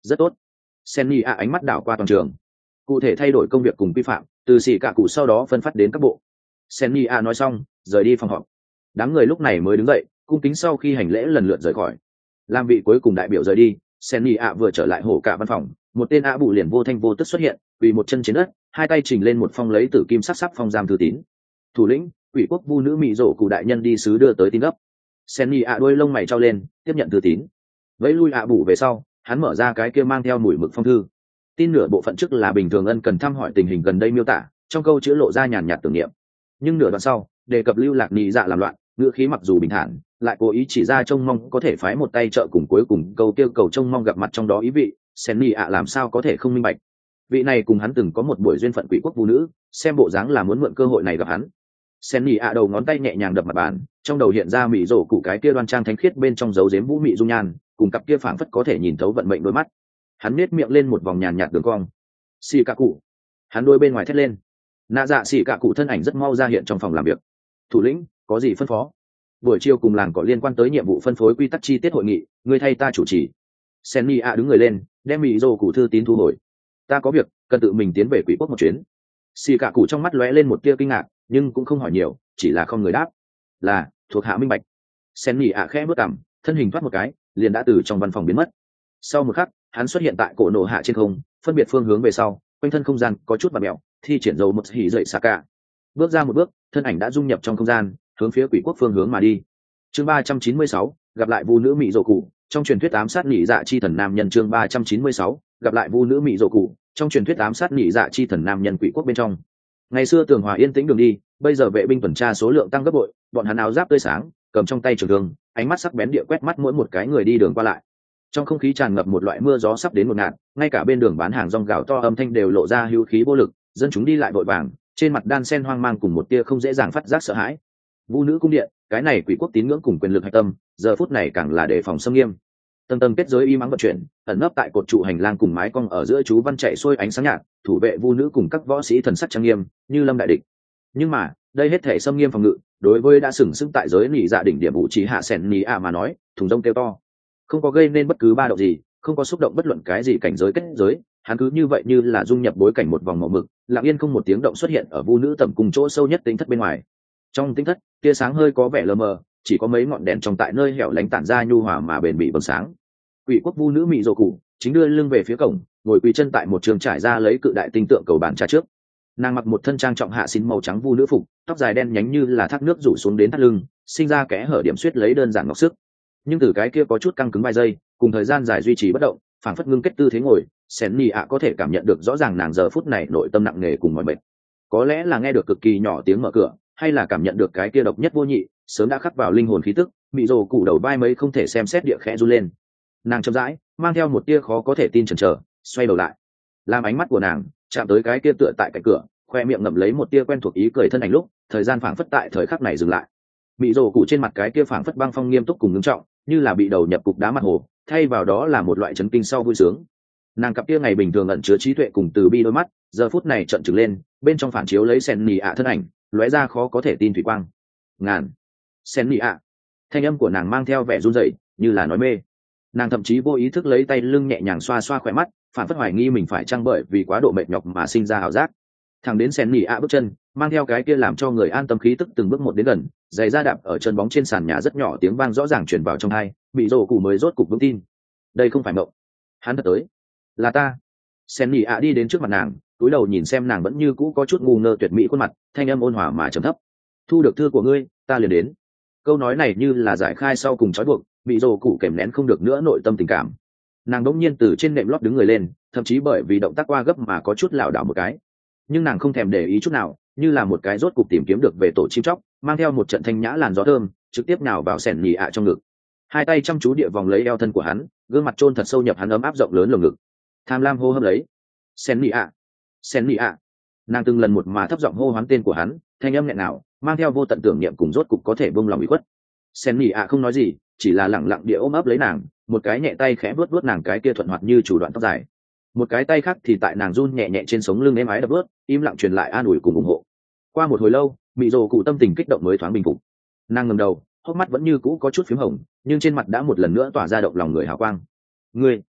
[SPEAKER 1] Rất tốt. Senni ạ ánh mắt đảo qua toàn trường, cụ thể thay đổi công việc cùng quy phạm, từ xì cả cụ sau đó phân phát đến các bộ. Senni ạ nói xong rời đi phòng họp. Đám người lúc này mới đứng dậy cung kính sau khi hành lễ lần lượt rời khỏi. Làm vị cuối cùng đại biểu rời đi, Senni ạ vừa trở lại hổ cả văn phòng, một tên ạ bù liền vô thanh vô tức xuất hiện, quỳ một chân trên đất, hai tay chỉnh lên một phong lấy tử kim sắc sắc phong giam thư tín. Thủ lĩnh quỷ quốc vu nữ mỹ rổ cụ đại nhân đi sứ đưa tới tin gấp. Senni ạ đuôi lông mày trao lên tiếp nhận thư tín, vẫy lui ạ bù về sau, hắn mở ra cái kia mang theo mùi mực phong thư. Tin nửa bộ phận trước là bình thường ân cần thăm hỏi tình hình gần đây miêu tả, trong câu chữ lộ ra nhàn nhạt tưởng niệm, nhưng nửa đoạn sau đề cập lưu lạc nhị dạ làm loạn, ngữ khí mặc dù bình thản lại cố ý chỉ ra trông mong có thể phái một tay trợ cùng, cuối cùng câu tiêu cầu trông mong gặp mặt trong đó ý vị. Senni ạ làm sao có thể không minh bạch, vị này cùng hắn từng có một buổi duyên phận quỷ quốc vũ nữ, xem bộ dáng là muốn mượn cơ hội này gặp hắn. Senni ạ đầu ngón tay nhẹ nhàng đập mặt bàn, trong đầu hiện ra mỹ rổ cụ cái kia đoan trang thánh khiết bên trong dấu giếm vũ mị dung nhan, cùng cặp kia phảng phất có thể nhìn thấu vận mệnh đôi mắt. Hắn nết miệng lên một vòng nhàn nhạt đường cong. Xì cả cụ. Hắn đôi bên ngoài thét lên. Nạ dạ xì cả cụ thân ảnh rất mau ra hiện trong phòng làm việc. Thủ lĩnh có gì phân phó? Buổi chiều cùng làng có liên quan tới nhiệm vụ phân phối quy tắc chi tiết hội nghị, ngươi thay ta chủ trì. Senni ạ đứng người lên đem mỹ rổ cụ thư tín thu hồi. Ta có việc cần tự mình tiến về quỷ quốc một chuyến. Xì cả cụ trong mắt lóe lên một tia kinh ngạc, nhưng cũng không hỏi nhiều, chỉ là không người đáp. Là thuộc hạ minh bạch. Senni ạ khẽ bước cằm, thân hình thoát một cái liền đã từ trong văn phòng biến mất. Sau một khắc hắn xuất hiện tại cổ nổ hạ trên không, phân biệt phương hướng về sau, quanh thân không gian có chút bạt mèo, thi triển dầu một hỉ dậy xạ cả, bước ra một bước thân ảnh đã dung nhập trong không gian, hướng phía quỷ quốc phương hướng mà đi. Chương ba trăm chín mươi sáu, gặp lại vu nữ mỹ rồ cụ, trong truyền thuyết ám sát nhị dạ chi thần nam nhân. Chương ba trăm chín mươi sáu, gặp lại vu nữ mỹ rồ cụ, trong truyền thuyết ám sát nhị dạ chi thần nam nhân quỷ quốc bên trong. Ngày xưa tường hòa yên tĩnh đường đi, bây giờ vệ binh tuần tra số lượng tăng gấp bội, bọn hắn áo giáp tươi sáng, cầm trong tay trường thương, ánh mắt sắc bén địa quét mắt mỗi một cái người đi đường qua lại. Trong không khí tràn ngập một loại mưa gió sắp đến một ngạt, ngay cả bên đường bán hàng rong gào to âm thanh đều lộ ra hữu khí vô lực, dân chúng đi lại vội vàng, trên mặt đan sen hoang mang cùng một tia không dễ dàng phát giác sợ hãi. Vu nữ cung điện, cái này quỷ quốc tín ngưỡng cùng quyền lực hạch tâm, giờ phút này càng là đề phòng xâm nghiêm. Tầng tầng kết giới y mắng vận chuyển, ẩn nấp tại cột trụ hành lang cùng mái cong ở giữa chú văn chạy xuôi ánh sáng nhạt, thủ vệ vu nữ cùng các võ sĩ thần sắc trang nghiêm, như lâm đại địch. Nhưng mà, đây hết thể xâm nghiêm phòng ngự, đối với đã sừng sững tại giới nỉ dạ đỉnh điểm vũ trí hạ sẻn nỉ ạ mà nói, thùng rông kêu to, không có gây nên bất cứ ba động gì, không có xúc động bất luận cái gì cảnh giới kết giới, hắn cứ như vậy như là dung nhập bối cảnh một vòng màu mực, lặng yên không một tiếng động xuất hiện ở vu nữ tầm cùng chỗ sâu nhất tính thất bên ngoài. Trong tính thất, tia sáng hơi có vẻ lờ mờ, chỉ có mấy ngọn đèn trong tại nơi hẻo lánh tản ra nhu hòa mà bền bỉ bừng sáng. Quỷ quốc vu nữ mị rồ cụ chính đưa lưng về phía cổng, ngồi quỳ chân tại một trường trải ra lấy cự đại tinh tượng cầu bàn trà trước. Nàng mặc một thân trang trọng hạ xin màu trắng vu nữ phục, tóc dài đen nhánh như là thác nước rủ xuống đến thắt lưng, sinh ra kẽ hở điểm xuyết lấy đơn giản ngọc sức. Nhưng từ cái kia có chút căng cứng vài giây, cùng thời gian dài duy trì bất động, phảng phất ngưng kết tư thế ngồi, Sen Nhi ạ có thể cảm nhận được rõ ràng nàng giờ phút này nội tâm nặng nề cùng mọi mệt. Có lẽ là nghe được cực kỳ nhỏ tiếng mở cửa, hay là cảm nhận được cái kia độc nhất vô nhị, sớm đã khắc vào linh hồn khí tức, mị rồ cụ đầu vai mấy không thể xem xét địa khẽ run lên. Nàng chậm rãi, mang theo một tia khó có thể tin chần chờ, xoay đầu lại, làm ánh mắt của nàng chạm tới cái kia tựa tại cạnh cửa, khoe miệng ngậm lấy một tia quen thuộc ý cười thân ảnh lúc, thời gian phảng phất tại thời khắc này dừng lại. Mị rồ cụ trên mặt cái kia phảng phất băng phong nghiêm túc cùng ngưng trọng, như là bị đầu nhập cục đá mặt hồ, thay vào đó là một loại chấn kinh sau vui sướng. Nàng cặp kia ngày bình thường ẩn chứa trí tuệ cùng từ bi đôi mắt, giờ phút này trợn trừng lên, bên trong phản chiếu lấy Sen Nhi ạ thân ảnh, lóe ra khó có thể tin thủy quang. Ngàn, Sen Nhi ạ, thanh âm của nàng mang theo vẻ run rẩy, như là nói mê. Nàng thậm chí vô ý thức lấy tay lưng nhẹ nhàng xoa xoa khỏe mắt, phản phất hoài nghi mình phải chăng bởi vì quá độ mệt nhọc mà sinh ra ảo giác. Thằng đến Sen Nhi ạ bước chân, mang theo cái kia làm cho người an tâm khí tức từng bước một đến gần, giày da đạp ở chân bóng trên sàn nhà rất nhỏ, tiếng vang rõ ràng truyền vào trong tai, bị rồ cụ mới rốt cục vững tin. Đây không phải mộng, hắn thật tới, là ta. Sen Nhi ạ đi đến trước mặt nàng, cúi đầu nhìn xem nàng vẫn như cũ có chút ngu ngơ tuyệt mỹ khuôn mặt, thanh âm ôn hòa mà trầm thấp. Thu được thư của ngươi, ta liền đến. Câu nói này như là giải khai sau cùng trói buộc, bị rồ cụ kèm nén không được nữa nội tâm tình cảm. Nàng đống nhiên từ trên nệm lót đứng người lên, thậm chí bởi vì động tác qua gấp mà có chút lảo đảo một cái, nhưng nàng không thèm để ý chút nào, như là một cái rốt cục tìm kiếm được về tổ chim chóc, mang theo một trận thanh nhã làn gió thơm, trực tiếp nào vào Sen Nhi ạ trong ngực. Hai tay chăm chú địa vòng lấy eo thân của hắn, gương mặt chôn thật sâu nhập hắn ấm áp rộng lớn lồng ngực. Tham lam hô hấp lấy, Sen Nhi ạ, Sen Nhi ạ. Nàng từng lần một mà thấp giọng hô hoán tên của hắn, thanh âm nghẹn ngào, mang theo vô tận tưởng niệm cùng rốt cục có thể buông lòng ủy khuất. Sen Nhi ạ không nói gì, chỉ là lẳng lặng địa ôm ấp lấy nàng, một cái nhẹ tay khẽ vuốt vuốt nàng cái kia thuận hoạt như chủ đoạn tóc dài, một cái tay khác thì tại nàng run nhẹ nhẹ trên sống lưng êm ái đập vuốt, im lặng truyền lại an ủi cùng ủng hộ. Qua một hồi lâu, mị rồ cụ tâm tình kích động mới thoáng bình phục. Nàng ngẩng đầu, hốc mắt vẫn như cũ có chút phím hồng, nhưng trên mặt đã một lần nữa tỏa ra động lòng người hào quang. Ngươi,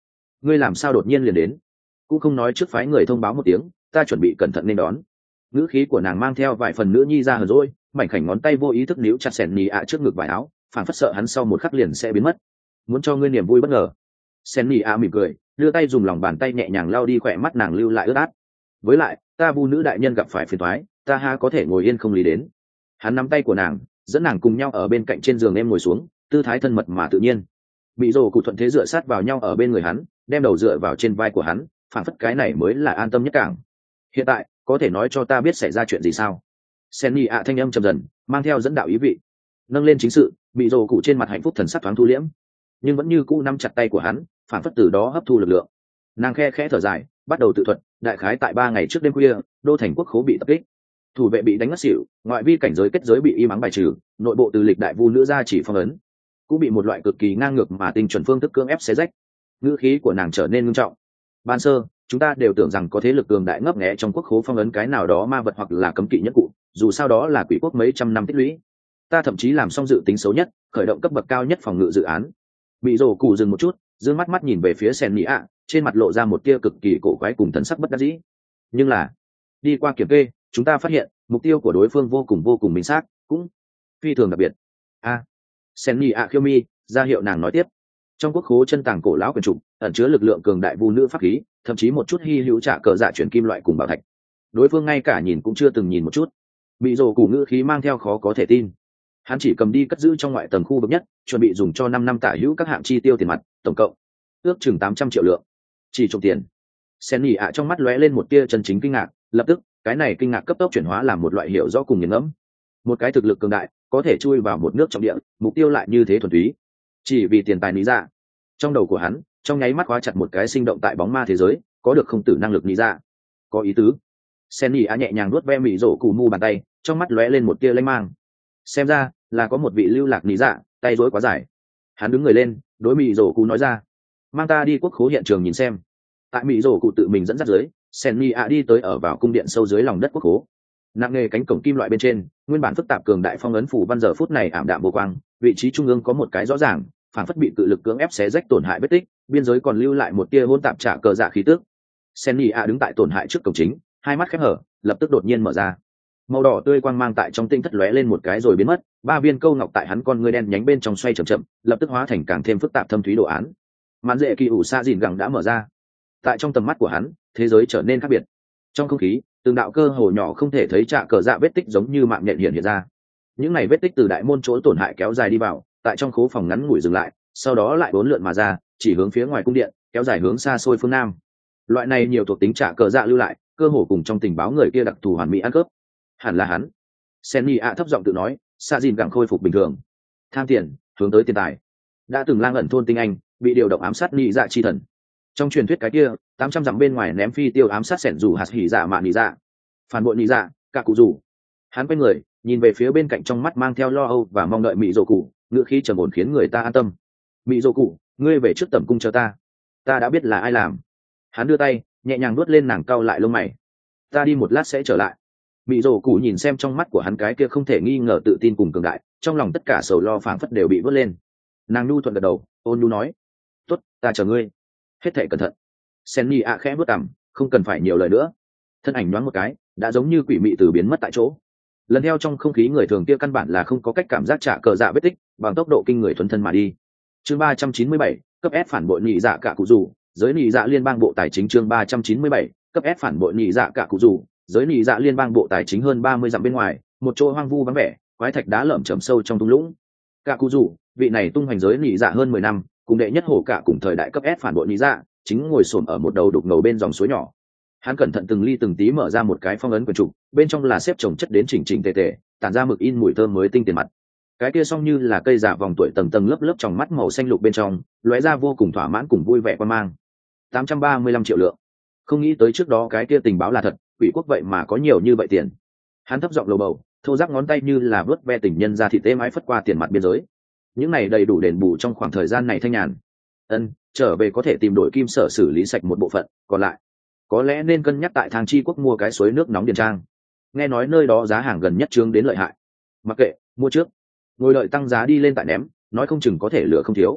[SPEAKER 1] ngươi làm sao đột nhiên liền đến, cũng không nói trước phái người thông báo một tiếng, ta chuẩn bị cẩn thận nên đón. Ngữ khí của nàng mang theo vài phần nữ nhi ra hờ dỗi, mảnh khảnh ngón tay vô ý thức níu chặt Sen Nỉ ạ trước ngực vải áo, phản phất sợ hắn sau một khắc liền sẽ biến mất. Muốn cho ngươi niềm vui bất ngờ. Sen Nỉ ạ mỉm cười, đưa tay dùng lòng bàn tay nhẹ nhàng lau đi khỏe mắt nàng lưu lại ướt át. Với lại, ta vu nữ đại nhân gặp phải phiền toái, ta ha có thể ngồi yên không lý đến. Hắn nắm tay của nàng, dẫn nàng cùng nhau ở bên cạnh trên giường em ngồi xuống, tư thái thân mật mà tự nhiên. Bị rồ cụ thuận thế dựa sát vào nhau ở bên người hắn, đem đầu dựa vào trên vai của hắn, phản phất cái này mới là an tâm nhất cảng. Hiện tại có thể nói cho ta biết xảy ra chuyện gì sao? Sen Nhi ạ thanh âm trầm dần, mang theo dẫn đạo ý vị. Nâng lên chính sự, bị rồ cụ trên mặt hạnh phúc thần sắc thoáng thu liễm, nhưng vẫn như cũ nắm chặt tay của hắn, phản phất từ đó hấp thu lực lượng. Nàng khe khẽ thở dài, bắt đầu tự thuật. Đại khái tại ba ngày trước đêm khuya, đô thành quốc khố bị tập kích, thủ vệ bị đánh ngất xỉu, ngoại vi cảnh giới kết giới bị y mắng bài trừ, nội bộ từ lịch đại vu nữ gia chỉ phong ấn, cũng bị một loại cực kỳ ngang ngược mà tinh chuẩn phương thức cưỡng ép xé rách. Ngữ khí của nàng trở nên nghiêm trọng. Ban sơ chúng ta đều tưởng rằng có thế lực cường đại ngấp nghé trong quốc khố phong ấn cái nào đó ma vật hoặc là cấm kỵ nhất cụ, dù sao đó là quỷ quốc mấy trăm năm tích lũy. Ta thậm chí làm xong dự tính xấu nhất, khởi động cấp bậc cao nhất phòng ngự dự án. Bị rồ cụ dừng một chút, dương mắt mắt nhìn về phía Sen Nỉ ạ, trên mặt lộ ra một tia cực kỳ cổ quái cùng thần sắc bất đắc dĩ. Nhưng là đi qua kiểm kê, chúng ta phát hiện mục tiêu của đối phương vô cùng vô cùng minh xác, cũng phi thường đặc biệt. A à, Sen Nỉ ạ khiêu mi ra hiệu nàng nói tiếp. Trong quốc khố chân tàng cổ lão quyền trục ẩn chứa lực lượng cường đại vu nữ pháp khí, thậm chí một chút hy hữu trả cờ dạ chuyển kim loại cùng bảo thạch. Đối phương ngay cả nhìn cũng chưa từng nhìn một chút. Bị rồ cụ ngữ khí mang theo khó có thể tin. Hắn chỉ cầm đi cất giữ trong ngoại tầng khu vực nhất, chuẩn bị dùng cho năm năm tả hữu các hạng chi tiêu tiền mặt, tổng cộng ước chừng tám trăm triệu lượng. Chỉ trộm tiền. Sen Nỉ ạ trong mắt lóe lên một tia chân chính kinh ngạc, lập tức cái này kinh ngạc cấp tốc chuyển hóa làm một loại hiểu rõ cùng nghiền ngẫm. Một cái thực lực cường đại có thể chui vào một nước trọng địa, mục tiêu lại như thế thuần túy, chỉ vì tiền tài lý ra. Trong đầu của hắn trong nháy mắt khóa chặt một cái sinh động tại bóng ma thế giới, có được không tử năng lực lý ra. Có ý tứ. Sen Nỉ ạ nhẹ nhàng nuốt ve mị rổ cù mu bàn tay, trong mắt lóe lên một tia lanh mang. Xem ra là có một vị lưu lạc lý dạ, tay rối quá dài. Hắn đứng người lên, đối mị rổ cù nói ra, mang ta đi quốc khố hiện trường nhìn xem. Tại mị rổ cụ tự mình dẫn dắt dưới, Sen Nỉ ạ đi tới ở vào cung điện sâu dưới lòng đất quốc khố. Nặng nề cánh cổng kim loại bên trên, nguyên bản phức tạp cường đại phong ấn phủ văn giờ phút này ảm đạm vô quang, vị trí trung ương có một cái rõ ràng, phản phất bị cự lực cưỡng ép xé rách tổn hại vết tích, biên giới còn lưu lại một tia hỗn tạp trả cờ dạ khí tức. Sen Nỉ ạ đứng tại tổn hại trước cổng chính, hai mắt khép hở, lập tức đột nhiên mở ra. Màu đỏ tươi quang mang tại trong tinh thất lóe lên một cái rồi biến mất, ba viên câu ngọc tại hắn con ngươi đen nhánh bên trong xoay chậm chậm, lập tức hóa thành càng thêm phức tạp thâm thúy đồ án. Mạn dễ kỳ ủ xa dìn gẳng đã mở ra. Tại trong tầm mắt của hắn, thế giới trở nên khác biệt. Trong không khí, từng đạo cơ hồ nhỏ không thể thấy trả cờ dạ vết tích giống như mạng nhện hiện hiện ra. Những này vết tích từ đại môn chỗ tổn hại kéo dài đi vào, tại trong khố phòng ngắn ngủi dừng lại, sau đó lại uốn lượn mà ra, chỉ hướng phía ngoài cung điện, kéo dài hướng xa xôi phương nam. Loại này nhiều thuộc tính trả cờ dạ lưu lại, cơ hồ cùng trong tình báo người kia đặc thù hoàn mỹ ăn cướp. Hẳn là hắn. Sen Nỉ ạ thấp giọng tự nói, xa dìn càng khôi phục bình thường. Tham tiền, hướng tới tiền tài. Đã từng lang ẩn thôn tinh anh, bị điều động ám sát nị dạ chi thần. Trong truyền thuyết cái kia, tám trăm dặm bên ngoài ném phi tiêu ám sát sẻn rủ hạt hỉ dạ mạ nị dạ. Phản bội nị dạ, cả cụ rủ. Hắn quay người, nhìn về phía bên cạnh trong mắt mang theo lo âu và mong đợi mị rồ cụ, ngữ khí trầm ổn khiến người ta an tâm. Mị rồ cụ, ngươi về trước tẩm cung chờ ta. Ta đã biết là ai làm. Hắn đưa tay, nhẹ nhàng nuốt lên nàng cau lại lông mày. Ta đi một lát sẽ trở lại. Mị rồ cụ nhìn xem trong mắt của hắn cái kia không thể nghi ngờ tự tin cùng cường đại, trong lòng tất cả sầu lo phảng phất đều bị vớt lên. Nàng nhu thuận gật đầu, ôn nhu nói, tốt, ta chờ ngươi. Hết thảy cẩn thận. Sen Nhi ạ khẽ bước cằm, không cần phải nhiều lời nữa. Thân ảnh nhoáng một cái, đã giống như quỷ mị từ biến mất tại chỗ. Lần theo trong không khí người thường kia căn bản là không có cách cảm giác trả cờ dạ vết tích, bằng tốc độ kinh người thuần thân mà đi. Chương ba trăm chín mươi bảy, cấp S phản bội nhị dạ cả cụ rủ, giới nhị dạ liên bang bộ tài chính chương ba trăm chín mươi bảy, cấp S phản bội nhị dạ cả cụ rủ, giới nhị dạ liên bang bộ tài chính hơn ba mươi dặm bên ngoài, một chỗ hoang vu vắng vẻ, quái thạch đá lởm chởm sâu trong thung lũng. Cả cụ rủ, vị này tung hoành giới nhị dạ hơn mười năm, cùng đệ nhất hổ cả cùng thời đại cấp S phản bội nhị dạ, chính ngồi xổm ở một đầu đục ngầu bên dòng suối nhỏ. Hắn cẩn thận từng ly từng tí mở ra một cái phong ấn quyển trục, bên trong là xếp chồng chất đến chỉnh chỉnh tề tề, tản ra mực in mùi thơm mới tinh tiền mặt. Cái kia song như là cây giả vòng tuổi tầng tầng lớp lớp trong mắt màu xanh lục bên trong, lóe ra vô cùng thỏa mãn cùng vui vẻ quan mang. tám trăm ba mươi lăm triệu lượng. Không nghĩ tới trước đó cái kia tình báo là thật, quỷ quốc vậy mà có nhiều như vậy tiền. Hắn thấp giọng lầu bầu, thô ráp ngón tay như là vớt ve tình nhân ra thịt tê mái phất qua tiền mặt biên giới. Những này đầy đủ đền bù trong khoảng thời gian này thanh nhàn. Ân, trở về có thể tìm đổi kim sở xử lý sạch một bộ phận, còn lại có lẽ nên cân nhắc tại Thang Chi quốc mua cái suối nước nóng điền trang. Nghe nói nơi đó giá hàng gần nhất trướng đến lợi hại. Mặc kệ, mua trước. Ngồi đợi tăng giá đi lên tại ném, nói không chừng có thể lựa không thiếu.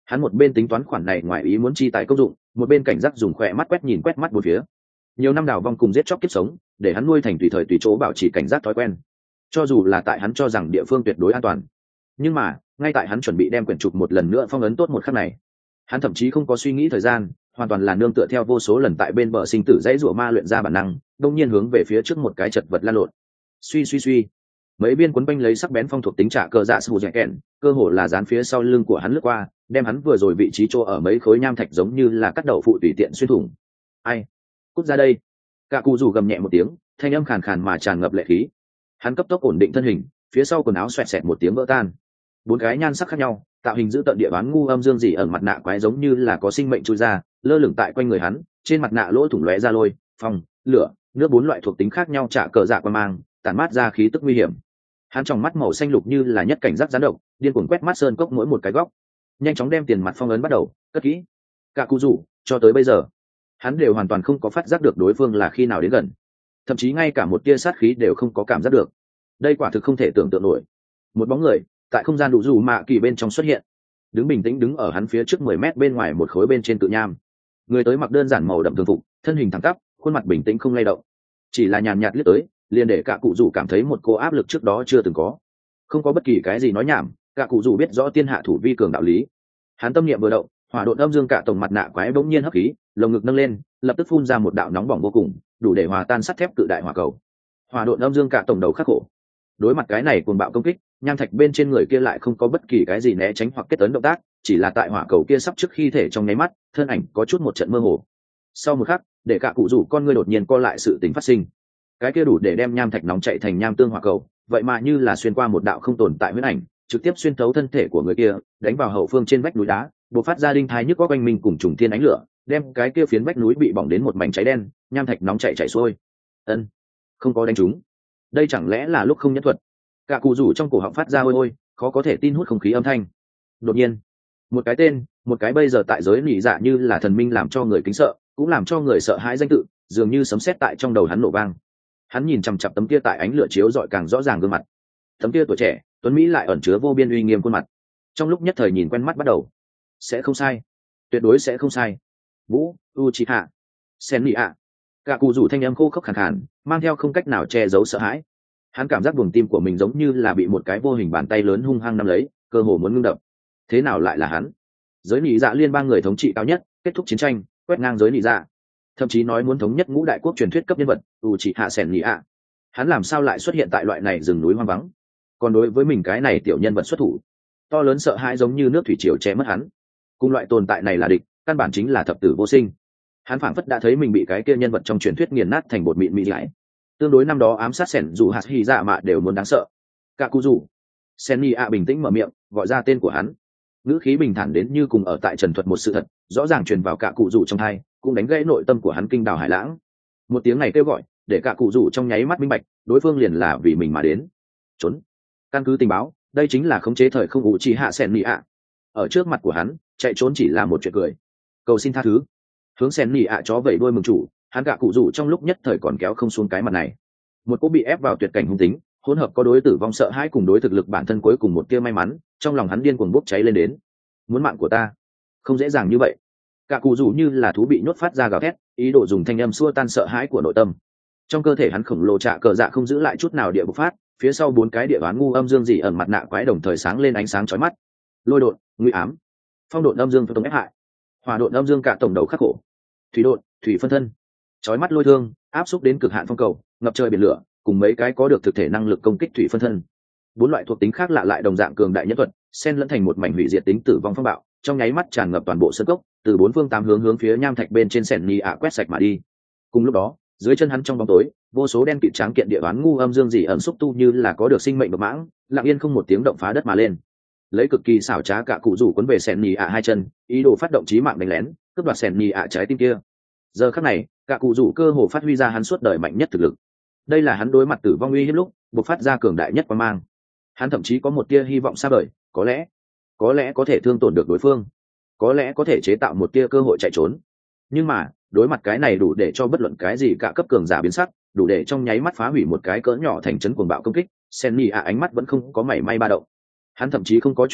[SPEAKER 1] Hắn một bên tính toán khoản này ngoài ý muốn chi tài công dụng, một bên cảnh giác dùng khỏe mắt quét nhìn quét mắt một phía. Nhiều năm đào vong cùng giết chóc kiếp sống để hắn nuôi thành tùy thời tùy chỗ bảo trì cảnh giác thói quen, cho dù là tại hắn cho rằng địa phương tuyệt đối an toàn. Nhưng mà ngay tại hắn chuẩn bị đem quyển trục một lần nữa phong ấn tốt một khắc này, hắn thậm chí không có suy nghĩ thời gian, hoàn toàn là nương tựa theo vô số lần tại bên bờ sinh tử dãy rủa ma luyện ra bản năng, đông nhiên hướng về phía trước một cái chật vật lan lộn. Suy suy suy, mấy viên cuốn quanh lấy sắc bén phong thuộc tính trả cờ dạ sù dẻ kẹn, cơ hồ là dán phía sau lưng của hắn lướt qua, đem hắn vừa rồi vị trí chỗ ở mấy khối nham thạch giống như là cắt đậu phụ tùy tiện xuyên thủng. Ai, cút ra đây! Cả cụ rủ gầm nhẹ một tiếng, thanh âm khàn khàn mà tràn ngập lệ khí. Hắn cấp tốc ổn định thân hình, phía sau quần áo xoẹt xẹt một tiếng vỡ tan. Bốn cái nhan sắc khác nhau, tạo hình giữ tận địa bán ngu âm dương dị ở mặt nạ quái giống như là có sinh mệnh chui ra, lơ lửng tại quanh người hắn, trên mặt nạ lỗ thủng lóe ra lôi, phong, lửa, nước bốn loại thuộc tính khác nhau trả cờ dạ qua mang, tản mát ra khí tức nguy hiểm. Hắn trong mắt màu xanh lục như là nhất cảnh giác gián độc, điên cuồng quét mắt sơn cốc mỗi một cái góc, nhanh chóng đem tiền mặt phong ấn bắt đầu cất kỹ. Cả cụ rủ cho tới bây giờ hắn đều hoàn toàn không có phát giác được đối phương là khi nào đến gần, thậm chí ngay cả một tia sát khí đều không có cảm giác được. Đây quả thực không thể tưởng tượng nổi. Một bóng người tại không gian đủ dù mạ kỳ bên trong xuất hiện, đứng bình tĩnh đứng ở hắn phía trước mười mét bên ngoài một khối bên trên tự nham. Người tới mặc đơn giản màu đậm thường phục, thân hình thẳng tắp, khuôn mặt bình tĩnh không lay động, chỉ là nhàn nhạt liếc tới liền để cả cụ rủ cảm thấy một cô áp lực trước đó chưa từng có. Không có bất kỳ cái gì nói nhảm, cả cụ rủ biết rõ tiên hạ thủ vi cường đạo lý. Hắn tâm niệm vừa động, hỏa độn âm dương cả tổng mặt nạ quái bỗng nhiên hấp khí, lồng ngực nâng lên, lập tức phun ra một đạo nóng bỏng vô cùng, đủ để hòa tan sắt thép cự đại hỏa cầu. Hỏa độn âm dương cả tổng đầu khắc khổ. Đối mặt cái này cuồng bạo công kích, nham thạch bên trên người kia lại không có bất kỳ cái gì né tránh hoặc kết tấn động tác, chỉ là tại hỏa cầu kia sắp trước khi thể trong nháy mắt, thân ảnh có chút một trận mơ hồ. Sau một khắc, để cả cụ rủ con ngươi đột nhiên co lại sự tình phát sinh. Cái kia đủ để đem nham thạch nóng chạy thành nham tương hỏa cầu, vậy mà như là xuyên qua một đạo không tồn tại huyễn ảnh, trực tiếp xuyên thấu thân thể của người kia, đánh vào hậu phương trên vách núi đá, bộc phát ra đinh thái nhức có quanh mình cùng trùng thiên ánh lửa, đem cái kia phiến vách núi bị bỏng đến một mảnh cháy đen, nham thạch nóng chạy chảy xuôi. Ân, không có đánh trúng. Đây chẳng lẽ là lúc không nhẫn thuật? Cả cụ rủ trong cổ họng phát ra ôi ôi, khó có thể tin hút không khí âm thanh. Đột nhiên, một cái tên, một cái bây giờ tại giới nỉ dạ như là thần minh làm cho người kính sợ, cũng làm cho người sợ hãi danh tự, dường như sấm sét tại trong đầu hắn nổ vang. Hắn nhìn chằm chằm tấm kia tại ánh lửa chiếu rọi càng rõ ràng gương mặt. Tấm kia tuổi trẻ, tuấn mỹ lại ẩn chứa vô biên uy nghiêm khuôn mặt. Trong lúc nhất thời nhìn quen mắt bắt đầu, sẽ không sai, tuyệt đối sẽ không sai. Vũ Uchiha Sennia. Cả cụ rủ thanh âm khô khốc khàn khàn, mang theo không cách nào che giấu sợ hãi. Hắn cảm giác buồng tim của mình giống như là bị một cái vô hình bàn tay lớn hung hăng nắm lấy, cơ hồ muốn ngưng đập. Thế nào lại là hắn? Giới nỉ dạ liên bang người thống trị cao nhất, kết thúc chiến tranh, quét ngang giới nỉ dạ, thậm chí nói muốn thống nhất ngũ đại quốc truyền thuyết cấp nhân vật Uchiha Sennia. Hắn làm sao lại xuất hiện tại loại này rừng núi hoang vắng? Còn đối với mình cái này tiểu nhân vật xuất thủ, to lớn sợ hãi giống như nước thủy triều che mất hắn. Cùng loại tồn tại này là địch, căn bản chính là thập tử vô sinh. Hắn phảng phất đã thấy mình bị cái kia nhân vật trong truyền thuyết nghiền nát thành bột mịn mị lại. Tương đối năm đó ám sát sẻn dù hạt hy dạ mạ đều muốn đáng sợ. Cả cụ rủ Senni a bình tĩnh mở miệng gọi ra tên của hắn, ngữ khí bình thản đến như cùng ở tại trần thuật một sự thật rõ ràng truyền vào cả cụ rủ trong tai, cũng đánh gãy nội tâm của hắn kinh đào hải lãng. Một tiếng này kêu gọi để cả cụ rủ trong nháy mắt minh bạch đối phương liền là vì mình mà đến. Trốn. Căn cứ tình báo, đây chính là khống chế thời không ủ trì hạ Senni a. Ở trước mặt của hắn, chạy trốn chỉ là một chuyện cười. Cầu xin tha thứ. Hướng Senni a chó vẩy đuôi mừng chủ, hắn cả cụ rủ trong lúc nhất thời còn kéo không xuống cái mặt này. Một cô bị ép vào tuyệt cảnh hung tính, hỗn hợp có đối tử vong sợ hãi cùng đối thực lực bản thân cuối cùng một tia may mắn, trong lòng hắn điên cuồng bốc cháy lên đến. Muốn mạng của ta, không dễ dàng như vậy. Cả cụ rủ như là thú bị nhốt phát ra gào thét, ý đồ dùng thanh âm xua tan sợ hãi của nội tâm. Trong cơ thể hắn khổng lồ trạ cờ dạ không giữ lại chút nào địa bộc phát, phía sau bốn cái địa đoán ngu âm dương dị ẩn mặt nạ quái đồng thời sáng lên ánh sáng chói mắt. Lôi độn, nguy ám, phong độn âm dương phân tông ép hại, hỏa độn âm dương cả tổng đầu khắc khổ, thủy độn, thủy phân thân, chói mắt lôi thương, áp xúc đến cực hạn phong cầu, ngập trời biển lửa, cùng mấy cái có được thực thể năng lực công kích thủy phân thân. Bốn loại thuộc tính khác lạ lại đồng dạng cường đại nhất thuật, xen lẫn thành một mảnh hủy diệt tính tử vong phong bạo, trong nháy mắt tràn ngập toàn bộ sân cốc, từ bốn phương tám hướng hướng phía nham thạch bên trên sẻn nhì ạ quét sạch mà đi. Cùng lúc đó, dưới chân hắn trong bóng tối, vô số đen kịt tráng kiện địa đoán ngu âm dương dị ẩn xúc tu như là có được sinh mệnh độc mãng, lặng yên không một tiếng động phá đất mà lên. Lấy cực kỳ xảo trá cả cụ rủ cuốn về sẻn nhì ạ hai chân, ý đồ phát động chí mạng đánh lén, cướp đoạt sẻn nhì ạ trái tim kia. Giờ khắc này, cả cụ rủ cơ hồ phát huy ra hắn suốt đời mạnh nhất thực lực. Đây là hắn đối mặt tử vong uy hiếp lúc bộc phát ra cường đại nhất quang mang. Hắn thậm chí có một tia hy vọng xa vời, có lẽ có lẽ có thể thương tổn được đối phương, có lẽ có thể chế tạo một tia cơ hội chạy trốn. Nhưng mà đối mặt cái này đủ để cho bất luận cái gì cả cấp cường giả biến sắc, đủ để trong nháy mắt phá hủy một cái cỡ nhỏ thành trấn cuồng bạo công kích, Senni ạ ánh mắt vẫn không có mảy may ba động. Hắn thậm chí không có chuyển bước,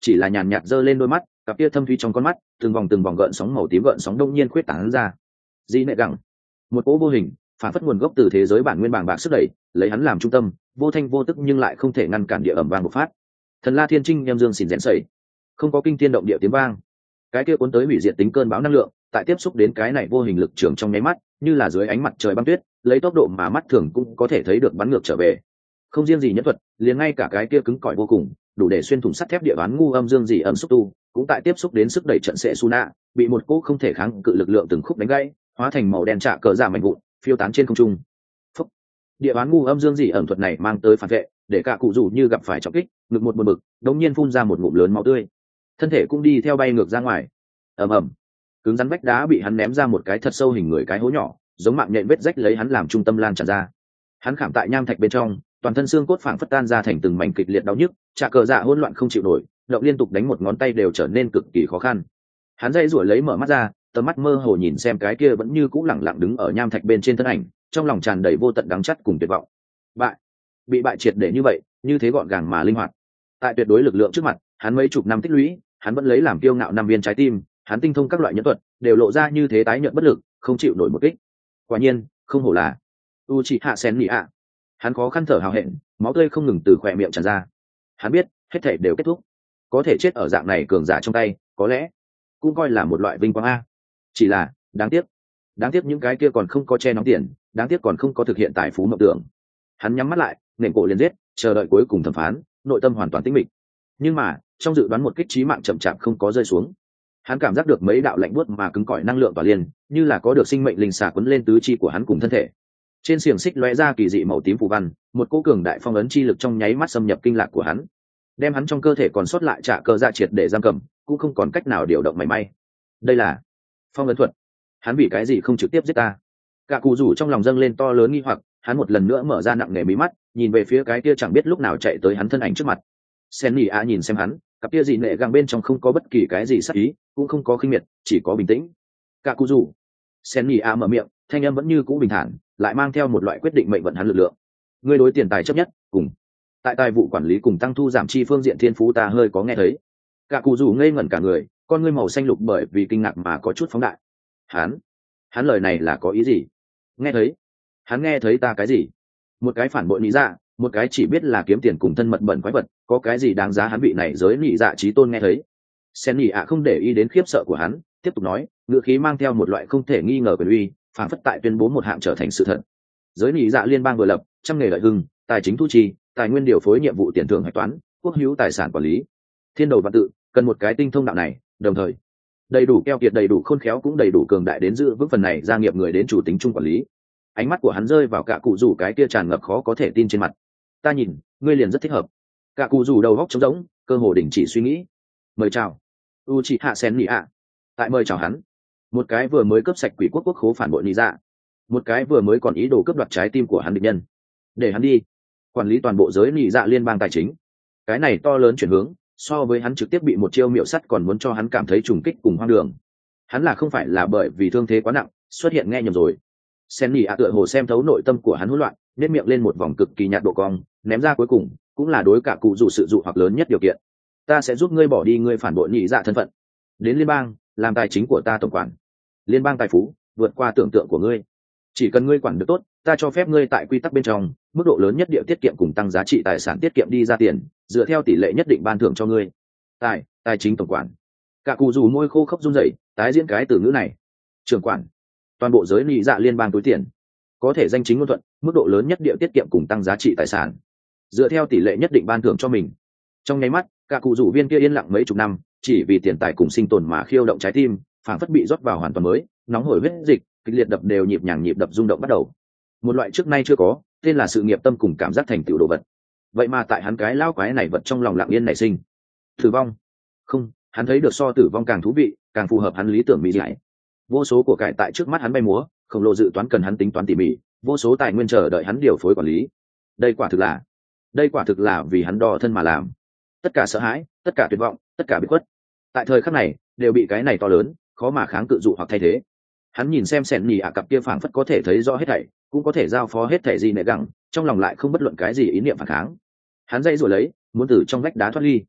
[SPEAKER 1] chỉ là nhàn nhạt giơ lên đôi mắt, cặp kia thâm thúy trong con mắt từng vòng từng vòng gợn sóng màu tím gợn sóng đông nhiên khuyết tán ra. Dị nệ gẳng, một cỗ vô hình phản phất nguồn gốc từ thế giới bản nguyên bàng bạc sức đẩy, lấy hắn làm trung tâm, vô thanh vô tức nhưng lại không thể ngăn cản địa ẩm vang bộc phát. Thần La Thiên Trinh em dương xỉn rẽn sẩy, không có kinh thiên động địa tiếng vang, cái kia cuốn tới hủy diệt tính cơn bão năng lượng tại tiếp xúc đến cái này vô hình lực trường trong nháy mắt, như là dưới ánh mặt trời băng tuyết, lấy tốc độ mà mắt thường cũng có thể thấy được bắn ngược trở về. Không riêng gì nhất thuật, liền ngay cả cái kia cứng cỏi vô cùng, đủ để xuyên thủng sắt thép địa bán ngu âm dương dị ẩm xúc tu, cũng tại tiếp xúc đến sức đẩy trận sẽ Suna, bị một cỗ không thể kháng cự lực lượng từng khúc đánh gãy, hóa thành màu đen trạ cờ giả mạnh vụn, phiêu tán trên không trung. Phúc. Địa bán ngu âm dương dị ẩm thuật này mang tới phản vệ, để cả cụ rủ như gặp phải trọng kích, ngực một buồn bực, đống nhiên phun ra một ngụm lớn máu tươi, thân thể cũng đi theo bay ngược ra ngoài. Ầm ầm, cứng rắn vách đá bị hắn ném ra một cái thật sâu hình người cái hố nhỏ, giống mạng nhện vết rách lấy hắn làm trung tâm lan tràn ra. Hắn khảm tại nham thạch bên trong, toàn thân xương cốt phảng phất tan ra thành từng mảnh kịch liệt đau nhức, trà cờ dạ hỗn loạn không chịu nổi, động liên tục đánh một ngón tay đều trở nên cực kỳ khó khăn. Hắn dãy rủa lấy mở mắt ra, tầm mắt mơ hồ nhìn xem cái kia vẫn như cũ lẳng lặng đứng ở nham thạch bên trên thân ảnh, trong lòng tràn đầy vô tận đắng chắt cùng tuyệt vọng. Bại, bị bại triệt để như vậy, như thế gọn gàng mà linh hoạt. Tại tuyệt đối lực lượng trước mặt, hắn mấy chục năm tích lũy, hắn vẫn lấy làm kiêu ngạo năm viên trái tim, hắn tinh thông các loại nhẫn thuật, đều lộ ra như thế tái nhợt bất lực, không chịu nổi một kích. Quả nhiên, không hổ là Uchiha Sennia. Hắn khó khăn thở hào hẹn, máu tươi không ngừng từ khỏe miệng tràn ra. Hắn biết, hết thể đều kết thúc. Có thể chết ở dạng này cường giả trong tay, có lẽ cũng coi là một loại vinh quang a. Chỉ là, đáng tiếc, đáng tiếc những cái kia còn không có che nóng tiền, đáng tiếc còn không có thực hiện tài phú mộng tưởng. Hắn nhắm mắt lại, nền cổ liền giết, chờ đợi cuối cùng thẩm phán, nội tâm hoàn toàn tĩnh mịch. Nhưng mà, trong dự đoán một kích chí mạng chậm chạp không có rơi xuống. Hắn cảm giác được mấy đạo lạnh buốt mà cứng cỏi năng lượng tỏa liên, như là có được sinh mệnh linh xà quấn lên tứ chi của hắn cùng thân thể. Trên xiềng xích lóe ra kỳ dị màu tím phù văn, một cỗ cường đại phong ấn chi lực trong nháy mắt xâm nhập kinh lạc của hắn, đem hắn trong cơ thể còn sót lại trả cơ dạ triệt để giam cầm, cũng không còn cách nào điều động mảy may. Đây là phong ấn thuật. Hắn vì cái gì không trực tiếp giết ta? Cả cụ rủ trong lòng dâng lên to lớn nghi hoặc, hắn một lần nữa mở ra nặng nề mí mắt, nhìn về phía cái kia chẳng biết lúc nào chạy tới hắn thân ảnh trước mặt. Senny a nhìn xem hắn, cặp kia dị nệ găng bên trong không có bất kỳ cái gì sắc ý, cũng không có khinh miệt, chỉ có bình tĩnh. Cả cụ rủ. Senny a mở miệng, thanh âm vẫn như cũ bình thản, lại mang theo một loại quyết định mệnh vận hắn lực lượng. Ngươi đối tiền tài chấp nhất, cùng tại tài vụ quản lý cùng tăng thu giảm chi phương diện thiên phú ta hơi có nghe thấy. Cả cụ rủ ngây ngẩn cả người, con ngươi màu xanh lục bởi vì kinh ngạc mà có chút phóng đại. Hắn, hắn lời này là có ý gì? Nghe thấy? Hắn nghe thấy ta cái gì? Một cái phản bội lý dạ, một cái chỉ biết là kiếm tiền cùng thân mật bẩn quái vật, có cái gì đáng giá hắn vị này giới lý dạ trí tôn nghe thấy? Sen nhị ạ không để ý đến khiếp sợ của hắn, tiếp tục nói, ngữ khí mang theo một loại không thể nghi ngờ quyền uy, phản phất tại tuyên bố một hạng trở thành sự thật. Giới lý dạ liên bang vừa lập, trăm nghề lợi hưng, tài chính thu chi, tài nguyên điều phối nhiệm vụ tiền thưởng hạch toán, quốc hữu tài sản quản lý, thiên đầu văn tự, cần một cái tinh thông đạo này, đồng thời đầy đủ keo kiệt, đầy đủ khôn khéo, cũng đầy đủ cường đại đến giữ vững phần này gia nghiệp người đến chủ tính chung quản lý. Ánh mắt của hắn rơi vào cả cụ rủ cái kia tràn ngập khó có thể tin trên mặt. Ta nhìn, ngươi liền rất thích hợp. Cả cụ rủ đầu góc trống rỗng, cơ hồ đình chỉ suy nghĩ. Mời chào, Uchiha Sennia. Tại mời chào hắn, một cái vừa mới cướp sạch quỷ quốc quốc khố phản bội lý dạ, một cái vừa mới còn ý đồ cướp đoạt trái tim của hắn địch nhân, để hắn đi quản lý toàn bộ giới lý dạ liên bang tài chính. Cái này to lớn chuyển hướng, so với hắn trực tiếp bị một chiêu miệu sắt còn muốn cho hắn cảm thấy trùng kích cùng hoang đường. Hắn là không phải là bởi vì thương thế quá nặng xuất hiện nghe nhầm rồi. Senny ạ tựa hồ xem thấu nội tâm của hắn hỗn loạn, nét miệng lên một vòng cực kỳ nhạt độ cong, ném ra cuối cùng cũng là đối cả cụ dù sự dụ hoặc lớn nhất điều kiện. Ta sẽ giúp ngươi bỏ đi ngươi phản bội nhị dạ thân phận, đến liên bang làm tài chính của ta tổng quản. Liên bang tài phú vượt qua tưởng tượng của ngươi, chỉ cần ngươi quản được tốt, ta cho phép ngươi tại quy tắc bên trong mức độ lớn nhất địa tiết kiệm cùng tăng giá trị tài sản tiết kiệm đi ra tiền, dựa theo tỷ lệ nhất định ban thưởng cho ngươi. Tài, tài chính tổng quản. Cả cụ dù môi khô khốc run rẩy, tái diễn cái từ ngữ này. Trưởng quản, toàn bộ giới nhị dạ liên bang túi tiền, có thể danh chính ngôn thuận, mức độ lớn nhất địa tiết kiệm cùng tăng giá trị tài sản, dựa theo tỷ lệ nhất định ban thưởng cho mình. Trong nháy mắt, cả cụ rủ viên kia yên lặng mấy chục năm, chỉ vì tiền tài cùng sinh tồn mà khiêu động trái tim, phảng phất bị rót vào hoàn toàn mới, nóng hổi huyết dịch, kịch liệt đập đều nhịp nhàng nhịp đập rung động bắt đầu. Một loại trước nay chưa có, tên là sự nghiệp tâm cùng cảm giác thành tựu đồ vật. Vậy mà tại hắn cái lao quái này vật trong lòng lặng yên nảy sinh. Tử vong? Không, hắn thấy được so tử vong càng thú vị, càng phù hợp hắn lý tưởng mỹ dạy. Vô số của cải tại trước mắt hắn bay múa, khổng lồ dự toán cần hắn tính toán tỉ mỉ, vô số tài nguyên chờ đợi hắn điều phối quản lý. Đây quả thực là, đây quả thực là vì hắn đo thân mà làm. Tất cả sợ hãi, tất cả tuyệt vọng, tất cả bị khuất, tại thời khắc này đều bị cái này to lớn, khó mà kháng cự dụ hoặc thay thế. Hắn nhìn xem sẹn nhì ạ cặp kia phảng phất có thể thấy rõ hết thảy, cũng có thể giao phó hết thảy gì nệ gẳng, trong lòng lại không bất luận cái gì ý niệm phản kháng. Hắn dây rồi lấy, muốn từ trong vách đá thoát ly.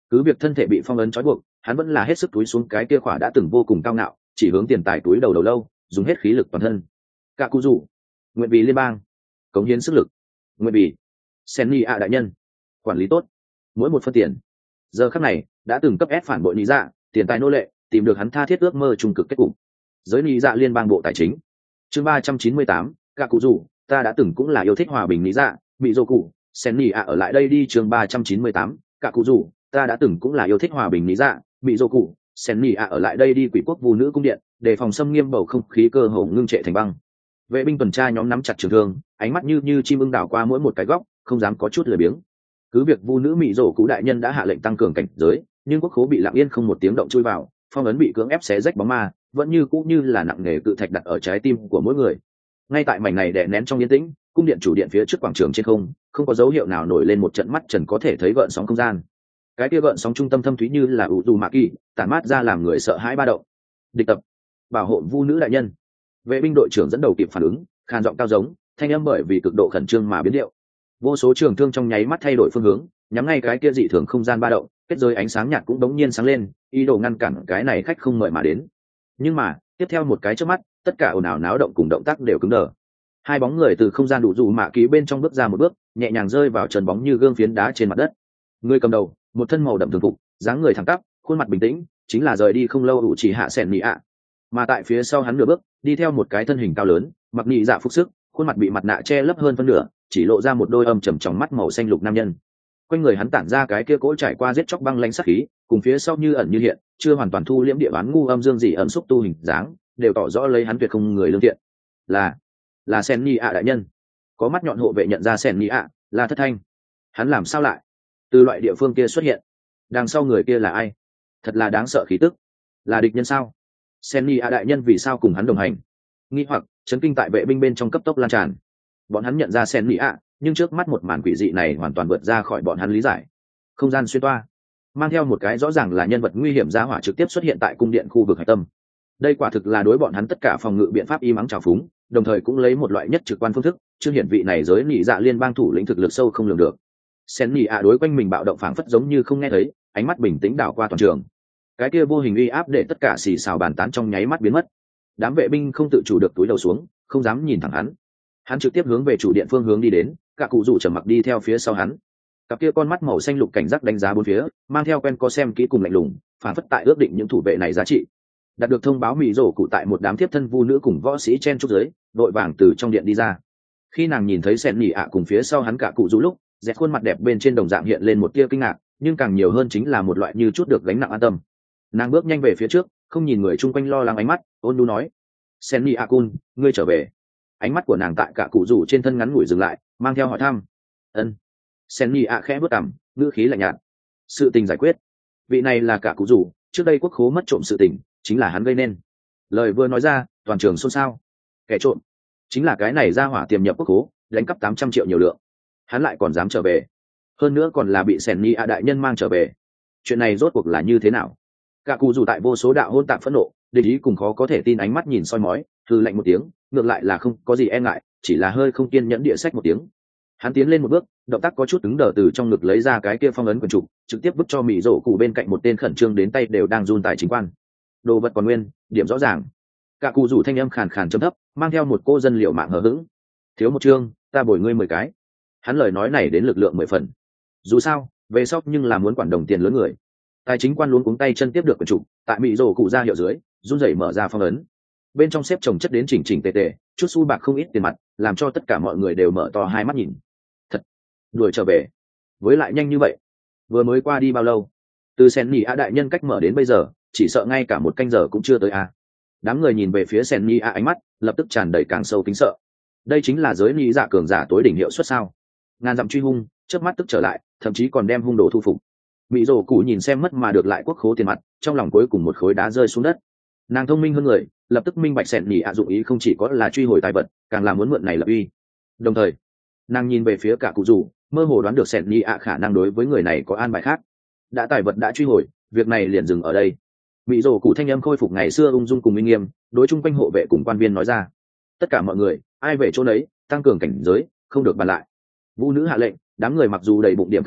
[SPEAKER 1] cứ việc thân thể bị phong ấn trói buộc, hắn vẫn là hết sức túi xuống cái kia khỏa đã từng vô cùng cao ngạo, chỉ hướng tiền tài túi đầu đầu lâu, dùng hết khí lực toàn thân. Cả cụ rủ, nguyện vì liên bang cống hiến sức lực, nguyện vì Senni ạ đại nhân quản lý tốt mỗi một phân tiền. Giờ khắc này đã từng cấp ép phản bội lý dạ, tiền tài nô lệ, tìm được hắn tha thiết ước mơ trung cực kết cục. Giới lý dạ liên bang bộ tài chính. Chương ba trăm chín mươi tám, cả cụ rủ, ta đã từng cũng là yêu thích hòa bình lý dạ, bị dô cụ, Senni ạ ở lại đây đi. Chương ba trăm chín mươi tám, cả cụ rủ, ta đã từng cũng là yêu thích hòa bình lý dạ, bị dô cụ, Senni ạ ở lại đây đi. Quỷ quốc vu nữ cung điện, đề phòng xâm nghiêm bầu không khí cơ hồ ngưng trệ thành băng. Vệ binh tuần tra nhóm nắm chặt trường thương, ánh mắt như như chim ưng đảo qua mỗi một cái góc, không dám có chút lười biếng. Cứ việc vu nữ mỹ rổ cũ đại nhân đã hạ lệnh tăng cường cảnh giới, nhưng quốc khố bị lặng yên không một tiếng động chui vào, phong ấn bị cưỡng ép xé rách bóng ma, vẫn như cũ như là nặng nề cự thạch đặt ở trái tim của mỗi người. Ngay tại mảnh này đè nén trong yên tĩnh, cung điện chủ điện phía trước quảng trường trên không, không có dấu hiệu nào nổi lên một trận mắt trần có thể thấy gợn sóng không gian. Cái kia gợn sóng trung tâm thâm thúy như là ủ dù mạ kỳ, tản mát ra làm người sợ hãi ba động. Địch tập, bảo hộ vu nữ đại nhân. Vệ binh đội trưởng dẫn đầu kịp phản ứng, khàn giọng cao giống, thanh âm bởi vì cực độ khẩn trương mà biến điệu. Vô số trường thương trong nháy mắt thay đổi phương hướng, nhắm ngay cái kia dị thường không gian ba động, kết giới ánh sáng nhạt cũng đống nhiên sáng lên, ý đồ ngăn cản cái này khách không mời mà đến. Nhưng mà tiếp theo một cái chớp mắt, tất cả ồn ào náo động cùng động tác đều cứng đờ. Hai bóng người từ không gian đủ dù mạ ký bên trong bước ra một bước, nhẹ nhàng rơi vào trần bóng như gương phiến đá trên mặt đất. Người cầm đầu, một thân màu đậm thường phục, dáng người thẳng tắp, khuôn mặt bình tĩnh, chính là rời đi không lâu ủ chỉ hạ sẻn nhị ạ. Mà tại phía sau hắn nửa bước, đi theo một cái thân hình cao lớn, mặc nhị dạ phục sức, khuôn mặt bị mặt nạ che lấp hơn phân nửa, chỉ lộ ra một đôi âm trầm trong mắt màu xanh lục nam nhân. Quanh người hắn tản ra cái kia cỗ trải qua giết chóc băng lãnh sát khí, cùng phía sau như ẩn như hiện, chưa hoàn toàn thu liễm địa bán ngu âm dương dị ẩn xúc tu hình dáng, đều tỏ rõ lấy hắn tuyệt không người lương thiện. Là, là Sen Nhi ạ đại nhân. Có mắt nhọn hộ vệ nhận ra Sen Nhi ạ, là Thất Thanh. Hắn làm sao lại từ loại địa phương kia xuất hiện? Đằng sau người kia là ai? Thật là đáng sợ khí tức. Là địch nhân sao? Sen Nhi ạ đại nhân vì sao cùng hắn đồng hành? Nghi hoặc chấn kinh tại vệ binh bên trong cấp tốc lan tràn. Bọn hắn nhận ra Sen Nhi ạ, nhưng trước mắt một màn quỷ dị này hoàn toàn vượt ra khỏi bọn hắn lý giải. Không gian xuyên toa, mang theo một cái rõ ràng là nhân vật nguy hiểm ra hỏa trực tiếp xuất hiện tại cung điện khu vực hải tâm. Đây quả thực là đối bọn hắn tất cả phòng ngự biện pháp y mắng trào phúng, đồng thời cũng lấy một loại nhất trực quan phương thức chương hiển vị này giới nhị dạ liên bang thủ lĩnh thực lực sâu không lường được. Sen nhị ạ đối quanh mình bạo động phảng phất giống như không nghe thấy, ánh mắt bình tĩnh đảo qua toàn trường. Cái kia vô hình uy áp để tất cả xì xào bàn tán trong nháy mắt biến mất. Đám vệ binh không tự chủ được túi đầu xuống, không dám nhìn thẳng hắn. Hắn trực tiếp hướng về chủ điện phương hướng đi đến, cả cụ rủ trầm mặc đi theo phía sau hắn. Cặp kia con mắt màu xanh lục cảnh giác đánh giá bốn phía, mang theo quen có xem kỹ cùng lạnh lùng, phản phất tại ước định những thủ vệ này giá trị. Đạt được thông báo mỹ rổ cụ tại một đám tiếp thân vu nữ cùng võ sĩ chen trúc dưới, đội vàng từ trong điện đi ra. Khi nàng nhìn thấy Sen nhị ạ cùng phía sau hắn cả cụ rủ lúc, dẹt khuôn mặt đẹp bên trên đồng dạng hiện lên một tia kinh ngạc, nhưng càng nhiều hơn chính là một loại như chút được gánh nặng an tâm. Nàng bước nhanh về phía trước, không nhìn người chung quanh lo lắng ánh mắt, ôn nhu nói: "Sen nhị ạ cun, ngươi trở về." Ánh mắt của nàng tại cả cụ rủ trên thân ngắn ngủi dừng lại, mang theo hỏi thăm. Ân. Sen nhị ạ khẽ bước cằm, ngữ khí lạnh nhạt. Sự tình giải quyết. Vị này là cả cụ rủ, trước đây quốc khố mất trộm sự tình, chính là hắn gây nên. Lời vừa nói ra, toàn trường xôn xao. Kẻ trộm chính là cái này ra hỏa tiềm nhập quốc khố, đánh cắp tám trăm triệu nhiều lượng. Hắn lại còn dám trở về, hơn nữa còn là bị Sen nhị ạ đại nhân mang trở về. Chuyện này rốt cuộc là như thế nào? Cả cụ rủ tại vô số đạo hôn tạp phẫn nộ, địch ý cùng khó có thể tin ánh mắt nhìn soi mói, hừ lạnh một tiếng, ngược lại là không có gì e ngại, chỉ là hơi không kiên nhẫn địa sách một tiếng. Hắn tiến lên một bước, động tác có chút cứng đờ, từ trong ngực lấy ra cái kia phong ấn quần trục, trực tiếp vứt cho mỹ rổ cụ bên cạnh một tên khẩn trương đến tay đều đang run tài chính quan. Đồ vật còn nguyên, điểm rõ ràng. Cả cụ rủ thanh âm khàn khàn trầm thấp, mang theo một cô dân liệu mạng hờ hững. Thiếu một chương, ta bồi ngươi mười cái. Hắn lời nói này đến lực lượng mười phần. Dù sao, về sau nhưng là muốn quản đồng tiền lớn người. Tài chính quan luống cuống tay chân tiếp được quần trục, tại mỹ rổ cụ ra hiệu dưới, run rẩy mở ra phong ấn. Bên trong xếp chồng chất đến chỉnh chỉnh tề tề, chút xu bạc không ít tiền mặt, làm cho tất cả mọi người đều mở to hai mắt nhìn. Thật, đuổi trở về, với lại nhanh như vậy. Vừa mới qua đi bao lâu? Từ Sen nhị a đại nhân cách mở đến bây giờ, chỉ sợ ngay cả một canh giờ cũng chưa tới a. Đám người nhìn về phía Sen nhị a ánh mắt lập tức tràn đầy càng sâu kính sợ. Đây chính là giới nhị dạ cường giả tối đỉnh hiệu suất sao? Ngàn dặm truy hung, chớp mắt tức trở lại, thậm chí còn đem hung đồ thu phục. Mỹ rồ cụ nhìn xem mất mà được lại quốc khố tiền mặt, trong lòng cuối cùng một khối đá rơi xuống đất. Nàng thông minh hơn người, lập tức minh bạch Sen nhị a dụng ý không chỉ có là truy hồi tài vật, càng là muốn mượn này lập uy. Đồng thời, nàng nhìn về phía cả cụ rủ, mơ hồ đoán được Sen nhị a khả năng đối với người này có an bài khác. Đã tài vật đã truy hồi, việc này liền dừng ở đây. Mỹ rồ cụ thanh âm khôi phục ngày xưa ung dung cùng minh nghiêm, đối chung quanh hộ vệ cùng quan viên nói ra: tất cả mọi người, ai về chỗ đấy, tăng cường cảnh giới, không được bàn lại. Vũ nữ hạ lệnh, đám người mặc dù đầy bụng điểm khả nghi,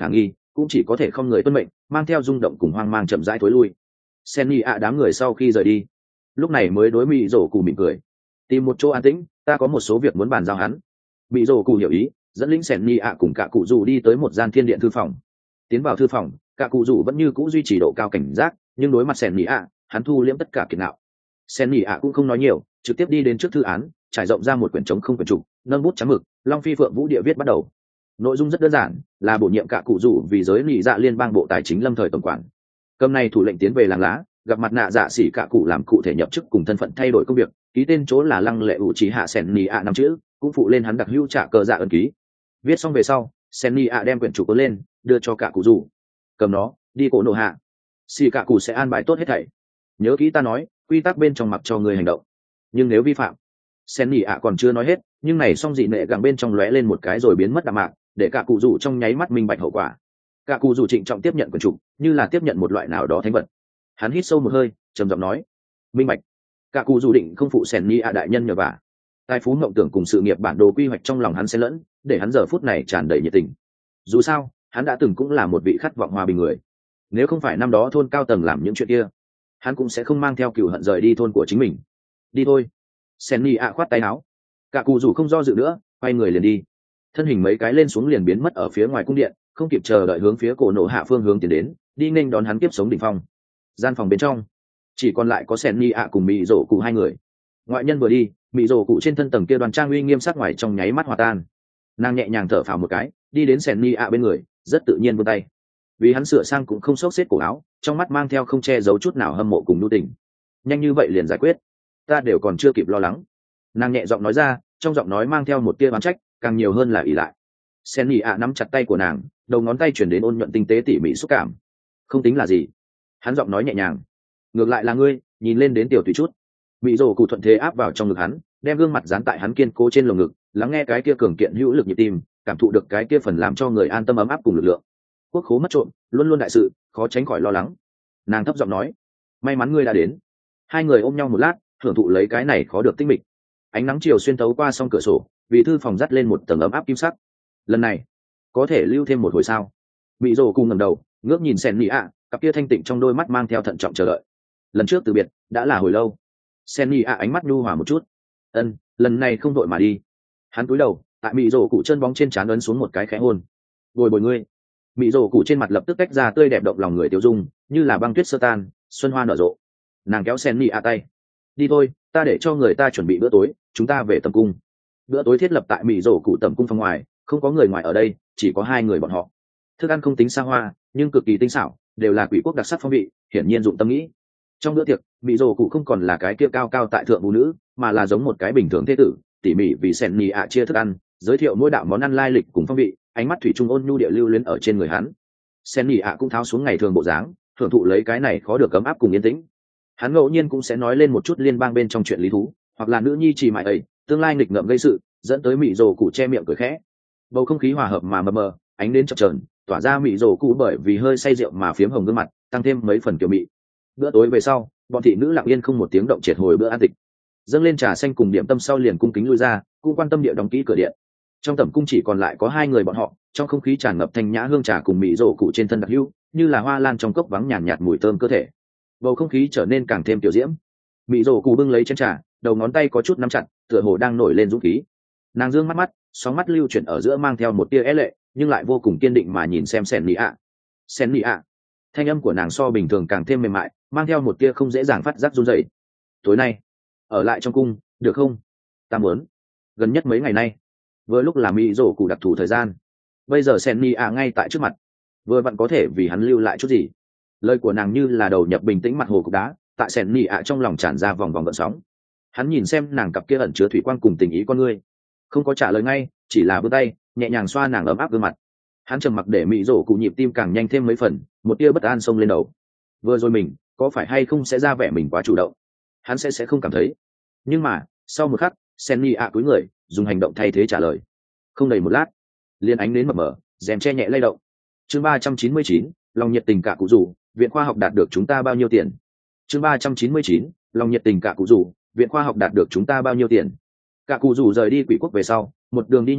[SPEAKER 1] cũng chỉ có thể không người tuân mệnh, mang theo rung động cùng hoang mang chậm rãi thối lui. Sen nhị ạ đám người sau khi rời đi, lúc này mới đối Mị Dỗ Cụ mỉm cười, tìm một chỗ an tĩnh, ta có một số việc muốn bàn giao hắn. Mị Dỗ Cụ hiểu ý, dẫn lính Sen nhị ạ cùng cả cụ rủ đi tới một gian thiên điện thư phòng. Tiến vào thư phòng, cả cụ rủ vẫn như cũ duy trì độ cao cảnh giác, nhưng đối mặt Sen nhị ạ, hắn thu liễm tất cả kiệt ngạo. Sen nhị ạ cũng không nói nhiều, trực tiếp đi đến trước thư án, trải rộng ra một quyển trống không quyển trục, nâng bút trắng mực, Long Phi Phượng Vũ địa viết bắt đầu. Nội dung rất đơn giản, là bổ nhiệm cả cụ rủ vì giới nghị dạ liên bang bộ tài chính lâm thời tổng quản. Cầm này thủ lệnh tiến về làng lá, gặp mặt nạ dạ xỉ cả cụ làm cụ thể nhập chức cùng thân phận thay đổi công việc, ký tên chỗ là Lăng Lệ ủ trí hạ Sen nhị ạ năm chữ, cũng phụ lên hắn đặc hữu trả cờ dạ ấn ký. Viết xong về sau, Sen nhị ạ đem quyển trục cuốn lên, đưa cho cả cụ rủ. Cầm nó, đi cổ nổ hạ. Xỉ cả cụ sẽ an bài tốt hết thảy. Nhớ kỹ ta nói, quy tắc bên trong mặc cho người hành động, nhưng nếu vi phạm. Sen nhị ạ còn chưa nói hết, nhưng này xong dị nệ gẳng bên trong lóe lên một cái rồi biến mất đạm mạc, để cả cụ rủ trong nháy mắt minh bạch hậu quả. Cả cụ rủ trịnh trọng tiếp nhận quyển trục, như là tiếp nhận một loại nào đó thánh vật. Hắn hít sâu một hơi, trầm giọng nói, minh bạch. Cả cụ rủ định không phụ Sen nhị ạ đại nhân nhờ vả. Tài phú mộng tưởng cùng sự nghiệp bản đồ quy hoạch trong lòng hắn xen lẫn, để hắn giờ phút này tràn đầy nhiệt tình. Dù sao, hắn đã từng cũng là một vị khát vọng hòa bình người. Nếu không phải năm đó thôn cao tầng làm những chuyện kia, hắn cũng sẽ không mang theo cừu hận rời đi thôn của chính mình. Đi thôi. Sen nhị ạ khoát tay áo, cả cụ rủ không do dự nữa, quay người liền đi. Thân hình mấy cái lên xuống liền biến mất ở phía ngoài cung điện, không kịp chờ đợi hướng phía cổ nổ hạ phương hướng tiến đến, đi nghênh đón hắn tiếp sống đỉnh phong. Gian phòng bên trong chỉ còn lại có Sen nhị ạ cùng Mị Dỗ Cụ hai người. Ngoại nhân vừa đi, Mị Dỗ Cụ trên thân tầng kia đoàn trang uy nghiêm sắc ngoài trong nháy mắt hòa tan. Nàng nhẹ nhàng thở phào một cái, đi đến Sen nhị ạ bên người, rất tự nhiên vươn tay. Vì hắn sửa sang cũng không xốc xếp cổ áo, trong mắt mang theo không che giấu chút nào hâm mộ cùng nhu tình. Nhanh như vậy liền giải quyết, ta đều còn chưa kịp lo lắng. Nàng nhẹ giọng nói ra, trong giọng nói mang theo một tia oán trách, càng nhiều hơn là ỷ lại. Sen nhị ạ nắm chặt tay của nàng, đầu ngón tay chuyển đến ôn nhuận tinh tế tỉ mỉ xúc cảm. Không tính là gì. Hắn giọng nói nhẹ nhàng. Ngược lại là ngươi, nhìn lên đến tiểu tùy chút. Mị Dỗ Cụ thuận thế áp vào trong ngực hắn, đem gương mặt dán tại hắn kiên cố trên lồng ngực, lắng nghe cái kia cường kiện hữu lực nhịp tim, cảm thụ được cái kia phần làm cho người an tâm ấm áp cùng lực lượng. Quốc khố mất trộm, luôn luôn đại sự, khó tránh khỏi lo lắng. Nàng thấp giọng nói, may mắn ngươi đã đến. Hai người ôm nhau một lát, hưởng thụ lấy cái này khó được tinh mịch. Ánh nắng chiều xuyên thấu qua song cửa sổ, vì thư phòng dắt lên một tầng ấm áp kim sắc. Lần này có thể lưu thêm một hồi sao? Mị Dỗ Cụ ngẩng đầu, ngước nhìn Sen nhị ạ, cặp kia thanh tịnh trong đôi mắt mang theo thận trọng chờ đợi. Lần trước từ biệt đã là hồi lâu. Sen nhị ạ ánh mắt nhu hòa một chút. Ân, lần này không đội mà đi. Hắn cúi đầu, tại Mị Dỗ Cụ chân bóng trên trán ấn xuống một cái khẽ hôn. Bồi bồi ngươi. Mị Dỗ Cụ trên mặt lập tức tách ra tươi đẹp động lòng người tiêu dung, như là băng tuyết sơ tan, xuân hoa nở rộ. Nàng kéo Sen nhị ạ tay, đi thôi, ta để cho người ta chuẩn bị bữa tối, chúng ta về tầm cung. Bữa tối thiết lập tại Mị Dỗ Cụ tầm cung phòng ngoài, không có người ngoài ở đây, chỉ có hai người bọn họ. Thức ăn không tính xa hoa, nhưng cực kỳ tinh xảo, đều là quỷ quốc đặc sắc phong vị, hiển nhiên dụng tâm nghĩ. Trong bữa tiệc, Mị Dỗ Cụ không còn là cái kia cao cao tại thượng vũ nữ, mà là giống một cái bình thường thế tử, tỉ mỉ vì Sen nhị ạ chia thức ăn, giới thiệu mỗi đạo món ăn lai lịch cùng phong vị, ánh mắt thủy chung ôn nhu địa lưu luyến ở trên người hắn. Sen nhị ạ cũng tháo xuống ngày thường bộ dáng, hưởng thụ lấy cái này khó được cấm áp cùng yên tĩnh. Hắn ngẫu nhiên cũng sẽ nói lên một chút liên bang bên trong chuyện lý thú, hoặc là nữ nhi chỉ mại ấy tương lai nghịch ngợm gây sự, dẫn tới Mị Dỗ Cụ che miệng cười khẽ. Bầu không khí hòa hợp mà mờ mờ, ánh đến chập chờn, tỏa ra Mị Dỗ Cụ bởi vì hơi say rượu mà phiếm hồng gương mặt, tăng thêm mấy phần kiểu mị. Bữa tối về sau, bọn thị nữ lặng yên không một tiếng động triệt hồi bữa ăn tịch. Dâng lên trà xanh cùng điểm tâm sau liền cung kính lui ra, cũng quan tâm địa đóng kỹ cửa điện. Trong tẩm cung chỉ còn lại có hai người bọn họ, trong không khí tràn ngập thanh nhã hương trà cùng Mị Dỗ Cụ trên thân đặc hữu, như là hoa lan trong cốc vắng nhàn nhạt, nhạt mùi thơm cơ thể. Bầu không khí trở nên càng thêm tiểu diễm. Mị Dỗ Cụ bưng lấy chén trà, đầu ngón tay có chút nắm chặt, tựa hồ đang nổi lên dũng khí. Nàng dương mắt mắt, sóng mắt lưu chuyển ở giữa mang theo một tia é lệ, nhưng lại vô cùng kiên định mà nhìn xem Sen nhị ạ. Sen nhị ạ. Thanh âm của nàng so bình thường càng thêm mềm mại, mang theo một tia không dễ dàng phát giác run rẩy. Tối nay ở lại trong cung được không? Ta muốn. Gần nhất mấy ngày nay vừa lúc là Mị Dỗ Cụ đặc thù thời gian, bây giờ Sen nhị ạ ngay tại trước mặt, vừa vặn có thể vì hắn lưu lại chút gì. Lời của nàng như là đầu nhập bình tĩnh mặt hồ cục đá, tại Sen nhị ạ trong lòng tràn ra vòng vòng gợn sóng. Hắn nhìn xem nàng cặp kia ẩn chứa thủy quang cùng tình ý con ngươi, không có trả lời ngay, chỉ là vươn tay nhẹ nhàng xoa nàng ấm áp gương mặt. Hắn trầm mặc để Mị Dỗ Cụ nhịp tim càng nhanh thêm mấy phần, một tia bất an xông lên đầu. Vừa rồi mình có phải hay không sẽ ra vẻ mình quá chủ động, hắn sẽ sẽ không cảm thấy. Nhưng mà sau một khắc, Sen nhị ạ cúi người dùng hành động thay thế trả lời. Không đầy một lát, liền ánh đến mờ mờ, rèm che nhẹ lay động. Chương ba trăm chín mươi chín, lòng nhiệt tình cả cụ rủ, viện khoa học đạt được chúng ta bao nhiêu tiền? Chương ba trăm chín mươi chín, lòng nhiệt tình cả cụ rủ, viện khoa học đạt được chúng ta bao nhiêu tiền? Cả cụ rủ rời đi quỷ quốc về sau, một đường đi nhanh,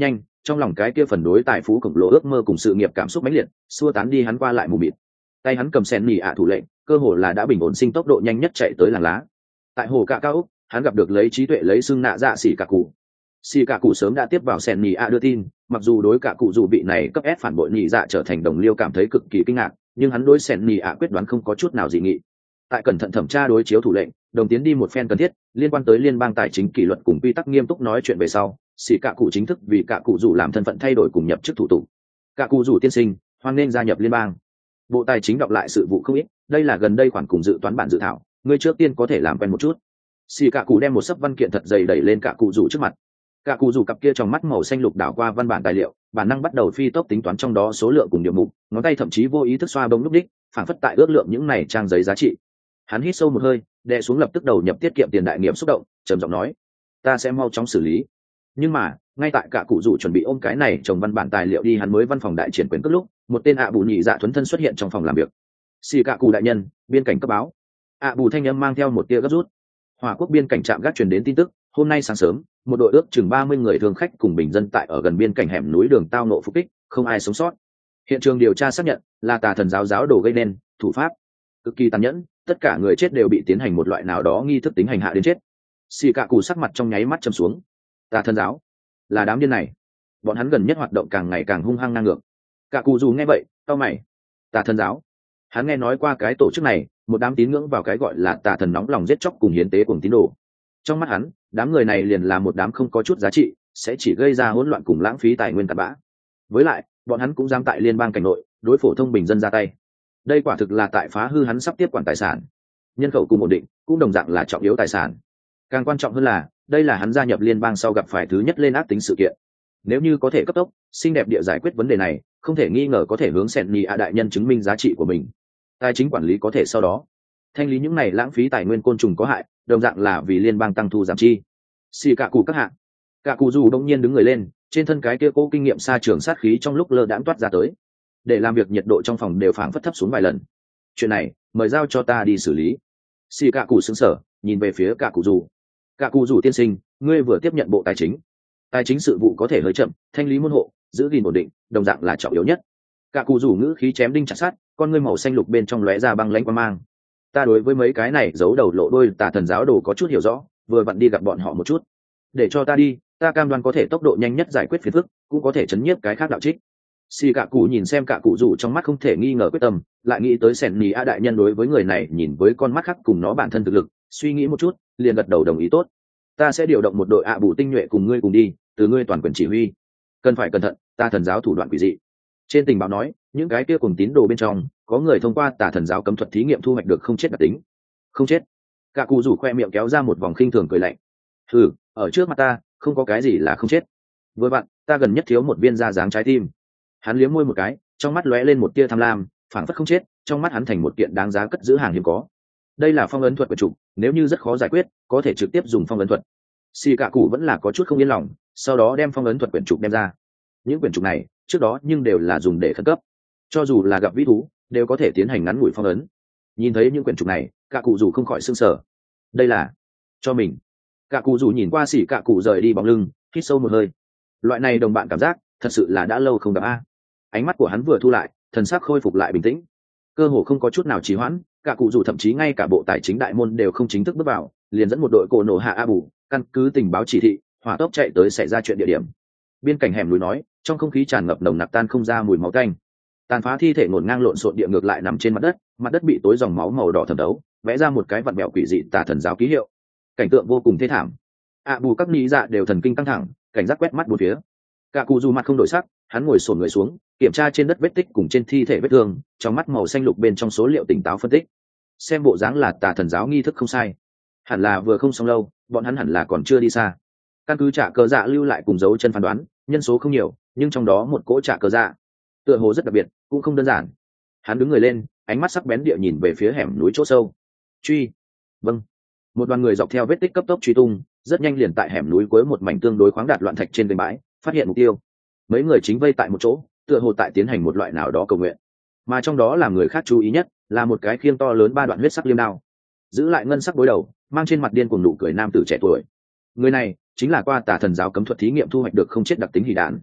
[SPEAKER 1] trong lòng cái kia phần đối tài phú khổng lồ ước mơ cùng sự nghiệp cảm xúc mãnh liệt xua tán đi hắn qua lại mù mịt. Tay hắn cầm sen nhì ạ thủ lệnh, cơ hồ là đã bình ổn sinh tốc độ nhanh nhất chạy tới làng lá. Tại hồ cạ cao úc, hắn gặp được lấy trí tuệ lấy xưng nạ dạ xỉ cả cụ. Xỉ cả cụ sớm đã tiếp vào sen nhì ạ đưa tin, mặc dù đối cả cụ dù bị này cấp ép phản bội nhị dạ trở thành đồng liêu cảm thấy cực kỳ kinh ngạc, nhưng hắn đối sen nhì ạ quyết đoán không có chút nào dị nghị. Tại cẩn thận thẩm tra đối chiếu thủ lệnh, đồng tiến đi một phen cần thiết liên quan tới liên bang tài chính kỷ luật cùng quy tắc nghiêm túc nói chuyện về sau, xỉ cả cụ chính thức vì cả cụ dù làm thân phận thay đổi cùng nhập chức thủ tục. Cả cụ dù tiên sinh hoan nên gia nhập liên bang. Bộ tài chính đọc lại sự vụ không ít, đây là gần đây khoản cùng dự toán bản dự thảo, ngươi trước tiên có thể làm quen một chút. Xỉ cả cụ đem một sấp văn kiện thật dày đẩy lên cả cụ dù trước mặt. Cả cụ dù cặp kia trong mắt màu xanh lục đảo qua văn bản tài liệu, bản năng bắt đầu phi tốc tính toán trong đó số lượng cùng điểm mục, ngón tay thậm chí vô ý thức xoa bông lúc đích, phản phất tại ước lượng những này trang giấy giá trị. Hắn hít sâu một hơi, đè xuống lập tức đầu nhập tiết kiệm tiền đại nghiệm xúc động, trầm giọng nói: ta sẽ mau chóng xử lý. Nhưng mà ngay tại cả cụ rủ chuẩn bị ôm cái này chồng văn bản tài liệu đi hắn mới văn phòng đại triển quyền cất lúc, một tên ạ bù nhị dạ thuấn thân xuất hiện trong phòng làm việc. Xì cả cụ đại nhân, biên cảnh cấp báo. ạ bù thanh âm mang theo một tia gấp rút. Hỏa quốc biên cảnh trạm gác truyền đến tin tức, hôm nay sáng sớm một đội ước chừng ba mươi người thương khách cùng bình dân tại ở gần biên cảnh hẻm núi đường tao nộ phục kích, không ai sống sót. Hiện trường điều tra xác nhận là tà thần giáo giáo đồ gây nên, thủ pháp cực kỳ tàn nhẫn, tất cả người chết đều bị tiến hành một loại nào đó nghi thức tính hành hạ đến chết. Xì cả cụ sắc mặt trong nháy mắt châm xuống. Tà thần giáo là đám điên này, bọn hắn gần nhất hoạt động càng ngày càng hung hăng ngang ngược. Cả cụ dù nghe vậy cau mày. Tà thần giáo, hắn nghe nói qua cái tổ chức này, một đám tín ngưỡng vào cái gọi là tà thần nóng lòng giết chóc cùng hiến tế cùng tín đồ. Trong mắt hắn, đám người này liền là một đám không có chút giá trị, sẽ chỉ gây ra hỗn loạn cùng lãng phí tài nguyên cặn bã. Với lại bọn hắn cũng dám tại liên bang cảnh nội đối phổ thông bình dân ra tay, đây quả thực là tại phá hư hắn sắp tiếp quản tài sản. Nhân khẩu cùng ổn định cũng đồng dạng là trọng yếu tài sản. Càng quan trọng hơn là đây là hắn gia nhập liên bang sau gặp phải thứ nhất lên ác tính sự kiện. Nếu như có thể cấp tốc xinh đẹp địa giải quyết vấn đề này, không thể nghi ngờ có thể hướng sẹn nhì a đại nhân chứng minh giá trị của mình. Tài chính quản lý có thể sau đó thanh lý những này lãng phí tài nguyên côn trùng có hại, đồng dạng là vì liên bang tăng thu giảm chi. Xì cả cụ các hạ. Cả cụ dù đông nhiên đứng người lên, trên thân cái kia cố kinh nghiệm xa trường sát khí trong lúc lơ đãng toát ra tới, để làm việc nhiệt độ trong phòng đều phảng phất thấp xuống vài lần. Chuyện này mời giao cho ta đi xử lý. Xì cả cụ sững sờ nhìn về phía cả cụ dù. Cả cụ dù tiên sinh, ngươi vừa tiếp nhận bộ tài chính, tài chính sự vụ có thể hơi chậm, thanh lý môn hộ, giữ gìn ổn định, đồng dạng là trọng yếu nhất. Cả cụ dù ngữ khí chém đinh chặt sắt, con ngươi màu xanh lục bên trong lóe ra băng lãnh quang mang. Ta đối với mấy cái này giấu đầu lộ đôi tà thần giáo đồ có chút hiểu rõ, vừa vặn đi gặp bọn họ một chút. Để cho ta đi, ta cam đoan có thể tốc độ nhanh nhất giải quyết phiền phức, cũng có thể chấn nhiếp cái khác đạo trích. Xì cả cụ nhìn xem cả cụ rủ trong mắt không thể nghi ngờ quyết tâm, lại nghĩ tới sẻn nhì a đại nhân đối với người này nhìn với con mắt khác cùng nó bản thân thực lực, suy nghĩ một chút liền gật đầu đồng ý. Tốt, ta sẽ điều động một đội ạ bù tinh nhuệ cùng ngươi cùng đi, từ ngươi toàn quyền chỉ huy. Cần phải cẩn thận, ta thần giáo thủ đoạn quỷ dị. Trên tình báo nói những cái kia cùng tín đồ bên trong có người thông qua tà thần giáo cấm thuật thí nghiệm thu hoạch được không chết đặc tính. Không chết? Cả cụ rủ khoe miệng kéo ra một vòng khinh thường cười lạnh. Ừ, ở trước mặt ta không có cái gì là không chết. Với bạn ta gần nhất thiếu một viên da dáng trái tim. Hắn liếm môi một cái, trong mắt lóe lên một tia tham lam, phảng phất không chết, trong mắt hắn thành một kiện đáng giá cất giữ hàng hiếm có. Đây là phong ấn thuật của chủ, nếu như rất khó giải quyết, có thể trực tiếp dùng phong ấn thuật. Xì cả cụ vẫn là có chút không yên lòng, sau đó đem phong ấn thuật quyển trục đem ra. Những quyển trục này, trước đó nhưng đều là dùng để khẩn cấp, cho dù là gặp vĩ thú, đều có thể tiến hành ngắn ngủi phong ấn. Nhìn thấy những quyển trục này, cả cụ dù không khỏi sưng sờ. Đây là cho mình. Cả cụ dù nhìn qua xì cả cụ rời đi bóng lưng, hít sâu một hơi. Loại này đồng bạn cảm giác, thật sự là đã lâu không gặp a. Ánh mắt của hắn vừa thu lại, thần sắc khôi phục lại bình tĩnh, cơ hồ không có chút nào trì hoãn. Cả cụ dù thậm chí ngay cả bộ tài chính đại môn đều không chính thức bước vào, liền dẫn một đội cổ nổ hạ a bù, căn cứ tình báo chỉ thị, hỏa tốc chạy tới xảy ra chuyện địa điểm. Biên cảnh hẻm núi nói, trong không khí tràn ngập nồng nặc tan không ra mùi máu tanh. Tàn phá thi thể ngổn ngang lộn xộn địa ngược lại nằm trên mặt đất, mặt đất bị tối dòng máu màu đỏ thẩm thấu, vẽ ra một cái vặn bẹo quỷ dị tà thần giáo ký hiệu. Cảnh tượng vô cùng thê thảm. A bù các lý dạ đều thần kinh căng thẳng, cảnh giác quét mắt bốn phía. Cả cụ dù mặt không đổi sắc, hắn ngồi xổm người xuống, kiểm tra trên đất vết tích cùng trên thi thể vết thương, trong mắt màu xanh lục bên trong số liệu tỉnh táo phân tích. Xem bộ dáng là tà thần giáo nghi thức không sai, hẳn là vừa không xong lâu, bọn hắn hẳn là còn chưa đi xa. Căn cứ trả cờ dạ lưu lại cùng dấu chân phán đoán, nhân số không nhiều, nhưng trong đó một cỗ trả cờ dạ tựa hồ rất đặc biệt, cũng không đơn giản. Hắn đứng người lên, ánh mắt sắc bén địa nhìn về phía hẻm núi chỗ sâu. Truy. Vâng. Một đoàn người dọc theo vết tích cấp tốc truy tung, rất nhanh liền tại hẻm núi cuối một mảnh tương đối khoáng đạt loạn thạch trên bến bãi phát hiện mục tiêu. Mấy người chính vây tại một chỗ, tựa hồ tại tiến hành một loại nào đó cầu nguyện. Mà trong đó làm người khác chú ý nhất là một cái khiêng to lớn ba đoạn huyết sắc liêm đao, giữ lại ngân sắc đối đầu, mang trên mặt điên cuồng nụ cười nam tử trẻ tuổi. Người này chính là qua tà thần giáo cấm thuật thí nghiệm thu hoạch được không chết đặc tính hỉ đạn.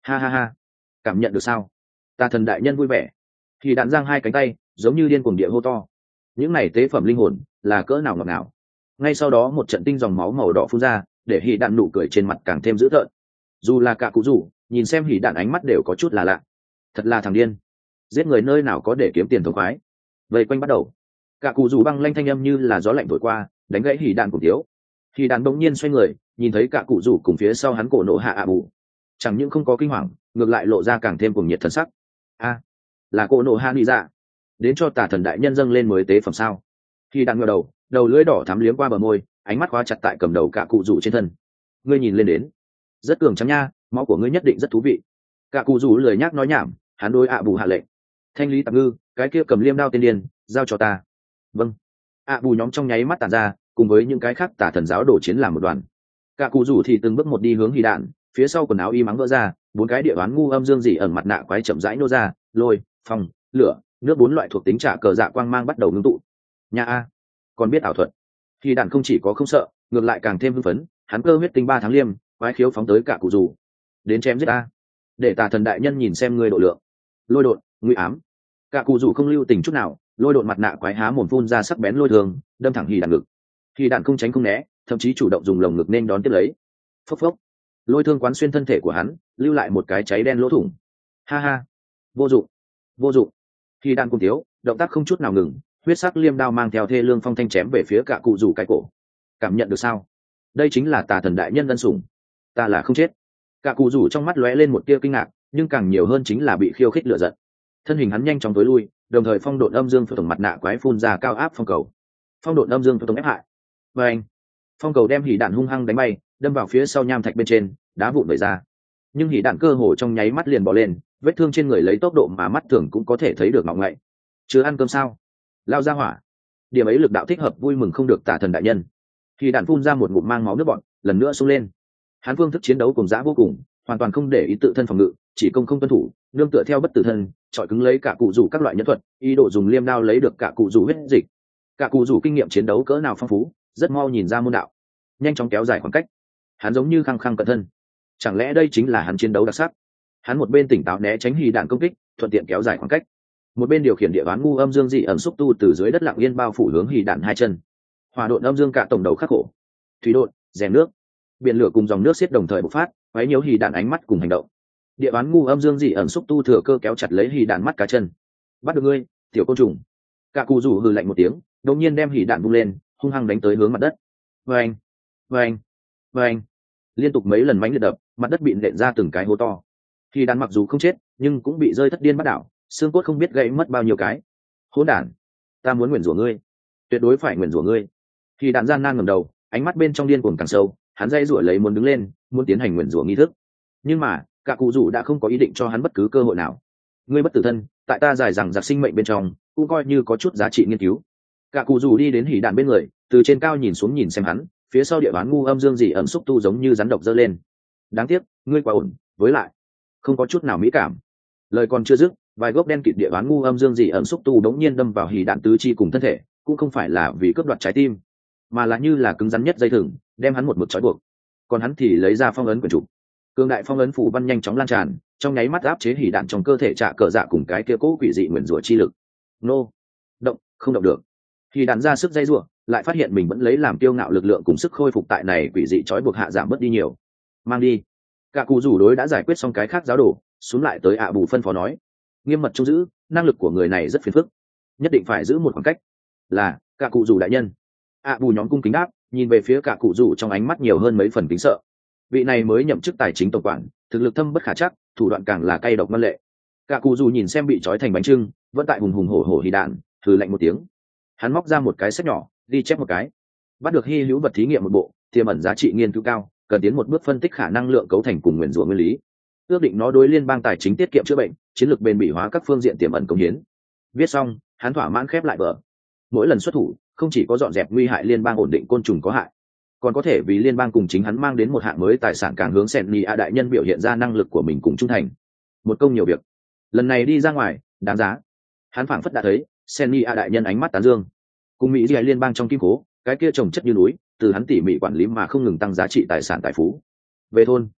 [SPEAKER 1] Ha ha ha, cảm nhận được sao? Tà thần đại nhân vui vẻ. Thì đạn giang hai cánh tay giống như điên cuồng địa hô to. Những này tế phẩm linh hồn là cỡ nào ngọt ngào. Ngay sau đó một trận tinh dòng máu màu đỏ phun ra, để hỉ đạn nụ cười trên mặt càng thêm dữ tợn. Dù là cả cụ rủ nhìn xem hỉ đạn ánh mắt đều có chút là lạ. Thật là thằng điên, giết người nơi nào có để kiếm tiền thống khoái. Vây quanh bắt đầu, cả cụ rủ băng lanh thanh âm như là gió lạnh thổi qua, đánh gãy hỉ đạn cùng thiếu. Hỉ đạn bỗng nhiên xoay người, nhìn thấy cả cụ rủ cùng phía sau hắn cổ nộ hạ ạ bù, chẳng những không có kinh hoàng, ngược lại lộ ra càng thêm cuồng nhiệt thần sắc. A, là cổ nộ hạ đi ra, đến cho tà thần đại nhân dâng lên mới tế phẩm sao? Khi đạn ngửa đầu, đầu lưỡi đỏ thắm liếm qua bờ môi, ánh mắt khóa chặt tại cầm đầu cả cụ rủ trên thân. Ngươi nhìn lên đến, rất cường trắng nha, máu của ngươi nhất định rất thú vị. Cả cụ rủ lười nhác nói nhảm, hắn đối ạ bù hạ lệnh. Thanh lý tạm ngư, cái kia cầm liêm đao tiên điên, giao cho ta. Vâng. ạ bù nhóm trong nháy mắt tàn ra, cùng với những cái khác tà thần giáo đổ chiến làm một đoàn. Cả cụ rủ thì từng bước một đi hướng hỉ đạn, phía sau quần áo y mắng vỡ ra, bốn cái địa đoán ngu âm dương dị ẩn mặt nạ quái chậm rãi nô ra, lôi, phong, lửa, nước bốn loại thuộc tính trả cờ dạ quang mang bắt đầu ngưng tụ. Nhà a, còn biết ảo thuật. Hỉ đạn không chỉ có không sợ, ngược lại càng thêm hưng phấn, hắn cơ huyết tinh ba tháng liêm, quái khiếu phóng tới cả cụ rủ. Đến chém giết ta, để tà thần đại nhân nhìn xem ngươi độ lượng. Lôi đột, nguy ám. Cả cụ rủ không lưu tình chút nào, lôi đột mặt nạ quái há mồm phun ra sắc bén lôi thường, đâm thẳng hỉ đạn ngực. Hỉ đạn không tránh không né, thậm chí chủ động dùng lồng ngực nên đón tiếp lấy. Phốc phốc, lôi thương quán xuyên thân thể của hắn, lưu lại một cái cháy đen lỗ thủng. Ha ha, vô dụng, vô dụng. Hỉ đạn cùng thiếu, động tác không chút nào ngừng, huyết sắc liêm đao mang theo thê lương phong thanh chém về phía cả cụ rủ cái cổ. Cảm nhận được sao? Đây chính là tà thần đại nhân ân sủng. Ta là không chết. Cả cụ rủ trong mắt lóe lên một tia kinh ngạc, nhưng càng nhiều hơn chính là bị khiêu khích lửa giận. Thân hình hắn nhanh chóng tối lui, đồng thời phong độn âm dương phượng tổng mặt nạ quái phun ra cao áp phong cầu. Phong độn âm dương phượng tổng ép hại. Và anh, phong cầu đem hỉ đạn hung hăng đánh bay, đâm vào phía sau nham thạch bên trên, đá vụn vẩy ra. Nhưng hỉ đạn cơ hồ trong nháy mắt liền bỏ lên, vết thương trên người lấy tốc độ mà mắt thường cũng có thể thấy được ngọng ngậy. Chưa ăn cơm sao? Lao ra hỏa. Điểm ấy lực đạo thích hợp vui mừng không được tả thần đại nhân. Hỉ đạn phun ra một ngụm mang máu nước bọt, lần nữa xông lên. Hắn phương thức chiến đấu cùng dã vô cùng, hoàn toàn không để ý tự thân phòng ngự, chỉ công không tuân thủ, nương tựa theo bất tử thân, chọi cứng lấy cả cụ rủ các loại nhân thuật, ý đồ dùng liêm đao lấy được cả cụ rủ huyết dịch. Cả cụ rủ kinh nghiệm chiến đấu cỡ nào phong phú, rất mau nhìn ra môn đạo, nhanh chóng kéo dài khoảng cách. Hắn giống như khăng khăng cẩn thân, chẳng lẽ đây chính là hắn chiến đấu đặc sắc? Hắn một bên tỉnh táo né tránh hỉ đạn công kích, thuận tiện kéo dài khoảng cách, một bên điều khiển địa ván ngu âm dương dị ẩn xúc tu từ dưới đất lặng yên bao phủ hướng hỉ đạn hai chân. Hỏa độn âm dương cả tổng đầu khắc khổ, thủy độn, rèn nước, biển lửa cùng dòng nước xiết đồng thời bộc phát, quấy nhiễu hỉ đạn ánh mắt cùng hành động. Địa ván ngu âm dương dị ẩn xúc tu thừa cơ kéo chặt lấy hỉ đạn mắt cá chân. Bắt được ngươi, tiểu côn trùng. Cả cụ rủ hừ lạnh một tiếng, đột nhiên đem hỉ đạn vung lên, hung hăng đánh tới hướng mặt đất. Vâng, vâng, vâng, liên tục mấy lần mãnh liệt đập, mặt đất bị nện ra từng cái hố to. Hỉ đạn mặc dù không chết, nhưng cũng bị rơi thất điên bắt đảo, xương cốt không biết gãy mất bao nhiêu cái. Hỗn đản, ta muốn nguyền rủa ngươi, tuyệt đối phải nguyền rủa ngươi. Hỉ đạn gian nan ngẩng đầu, ánh mắt bên trong điên cuồng càng sâu, hắn dây rủa lấy muốn đứng lên, muốn tiến hành nguyền rủa nghi thức. Nhưng mà, cả cụ rủ đã không có ý định cho hắn bất cứ cơ hội nào. Ngươi bất tử thân, tại ta dài rằng giặc sinh mệnh bên trong, cũng coi như có chút giá trị nghiên cứu. Cả cụ rủ đi đến hỉ đạn bên người, từ trên cao nhìn xuống nhìn xem hắn, phía sau địa bán ngu âm dương dị ẩn xúc tu giống như rắn độc dơ lên. Đáng tiếc, ngươi quá ổn, với lại không có chút nào mỹ cảm. Lời còn chưa dứt, vài gốc đen kịt địa bán ngu âm dương dị ẩn xúc tu đống nhiên đâm vào hỉ đạn tứ chi cùng thân thể, cũng không phải là vì cướp đoạt trái tim, mà là như là cứng rắn nhất dây thừng, đem hắn một mực trói buộc. Còn hắn thì lấy ra phong ấn quyển trục. Cương đại phong ấn phủ văn nhanh chóng lan tràn, trong nháy mắt áp chế hỉ đạn trong cơ thể trả cờ dạ cùng cái kia cố quỷ dị nguyền rủa chi lực. Nô, động, không động được. Hỉ đạn ra sức dây rủa, lại phát hiện mình vẫn lấy làm kiêu ngạo lực lượng cùng sức khôi phục tại này quỷ dị trói buộc hạ giảm bớt đi nhiều. Mang đi. Cả cụ rủ đối đã giải quyết xong cái khác giáo đồ, xuống lại tới ạ bù phân phó nói, nghiêm mật trông giữ, năng lực của người này rất phiền phức, nhất định phải giữ một khoảng cách. Là, cả cụ rủ đại nhân. ạ bù nhóm cung kính đáp, nhìn về phía cả cụ rủ trong ánh mắt nhiều hơn mấy phần kính sợ. Vị này mới nhậm chức tài chính tổng quản, thực lực thâm bất khả chắc, thủ đoạn càng là cay độc ngân lệ. Cả cụ rủ nhìn xem bị trói thành bánh trưng, vẫn tại hùng hùng hổ hổ hỉ đạn, thử lạnh một tiếng. Hắn móc ra một cái sách nhỏ, đi chép một cái. Bắt được hy hữu vật thí nghiệm một bộ, tiềm ẩn giá trị nghiên cứu cao, cần tiến một bước phân tích khả năng lượng cấu thành cùng nguyên rủa nguyên lý. Ước định nó đối liên bang tài chính tiết kiệm chữa bệnh, chiến lược bền bỉ hóa các phương diện tiềm ẩn công hiến. Viết xong, hắn thỏa mãn khép lại vở. Mỗi lần xuất thủ, không chỉ có dọn dẹp nguy hại liên bang ổn định côn trùng có hại, còn có thể vì liên bang cùng chính hắn mang đến một hạng mới tài sản càng hướng sen ni a đại nhân biểu hiện ra năng lực của mình cùng trung thành. Một công nhiều việc. Lần này đi ra ngoài, đáng giá. Hắn phảng phất đã thấy sen ni a đại nhân ánh mắt tán dương. Cùng mỹ liên bang trong kim cố, cái kia trồng chất như núi, từ hắn tỉ mỉ quản lý mà không ngừng tăng giá trị tài sản tài phú. Về thôn,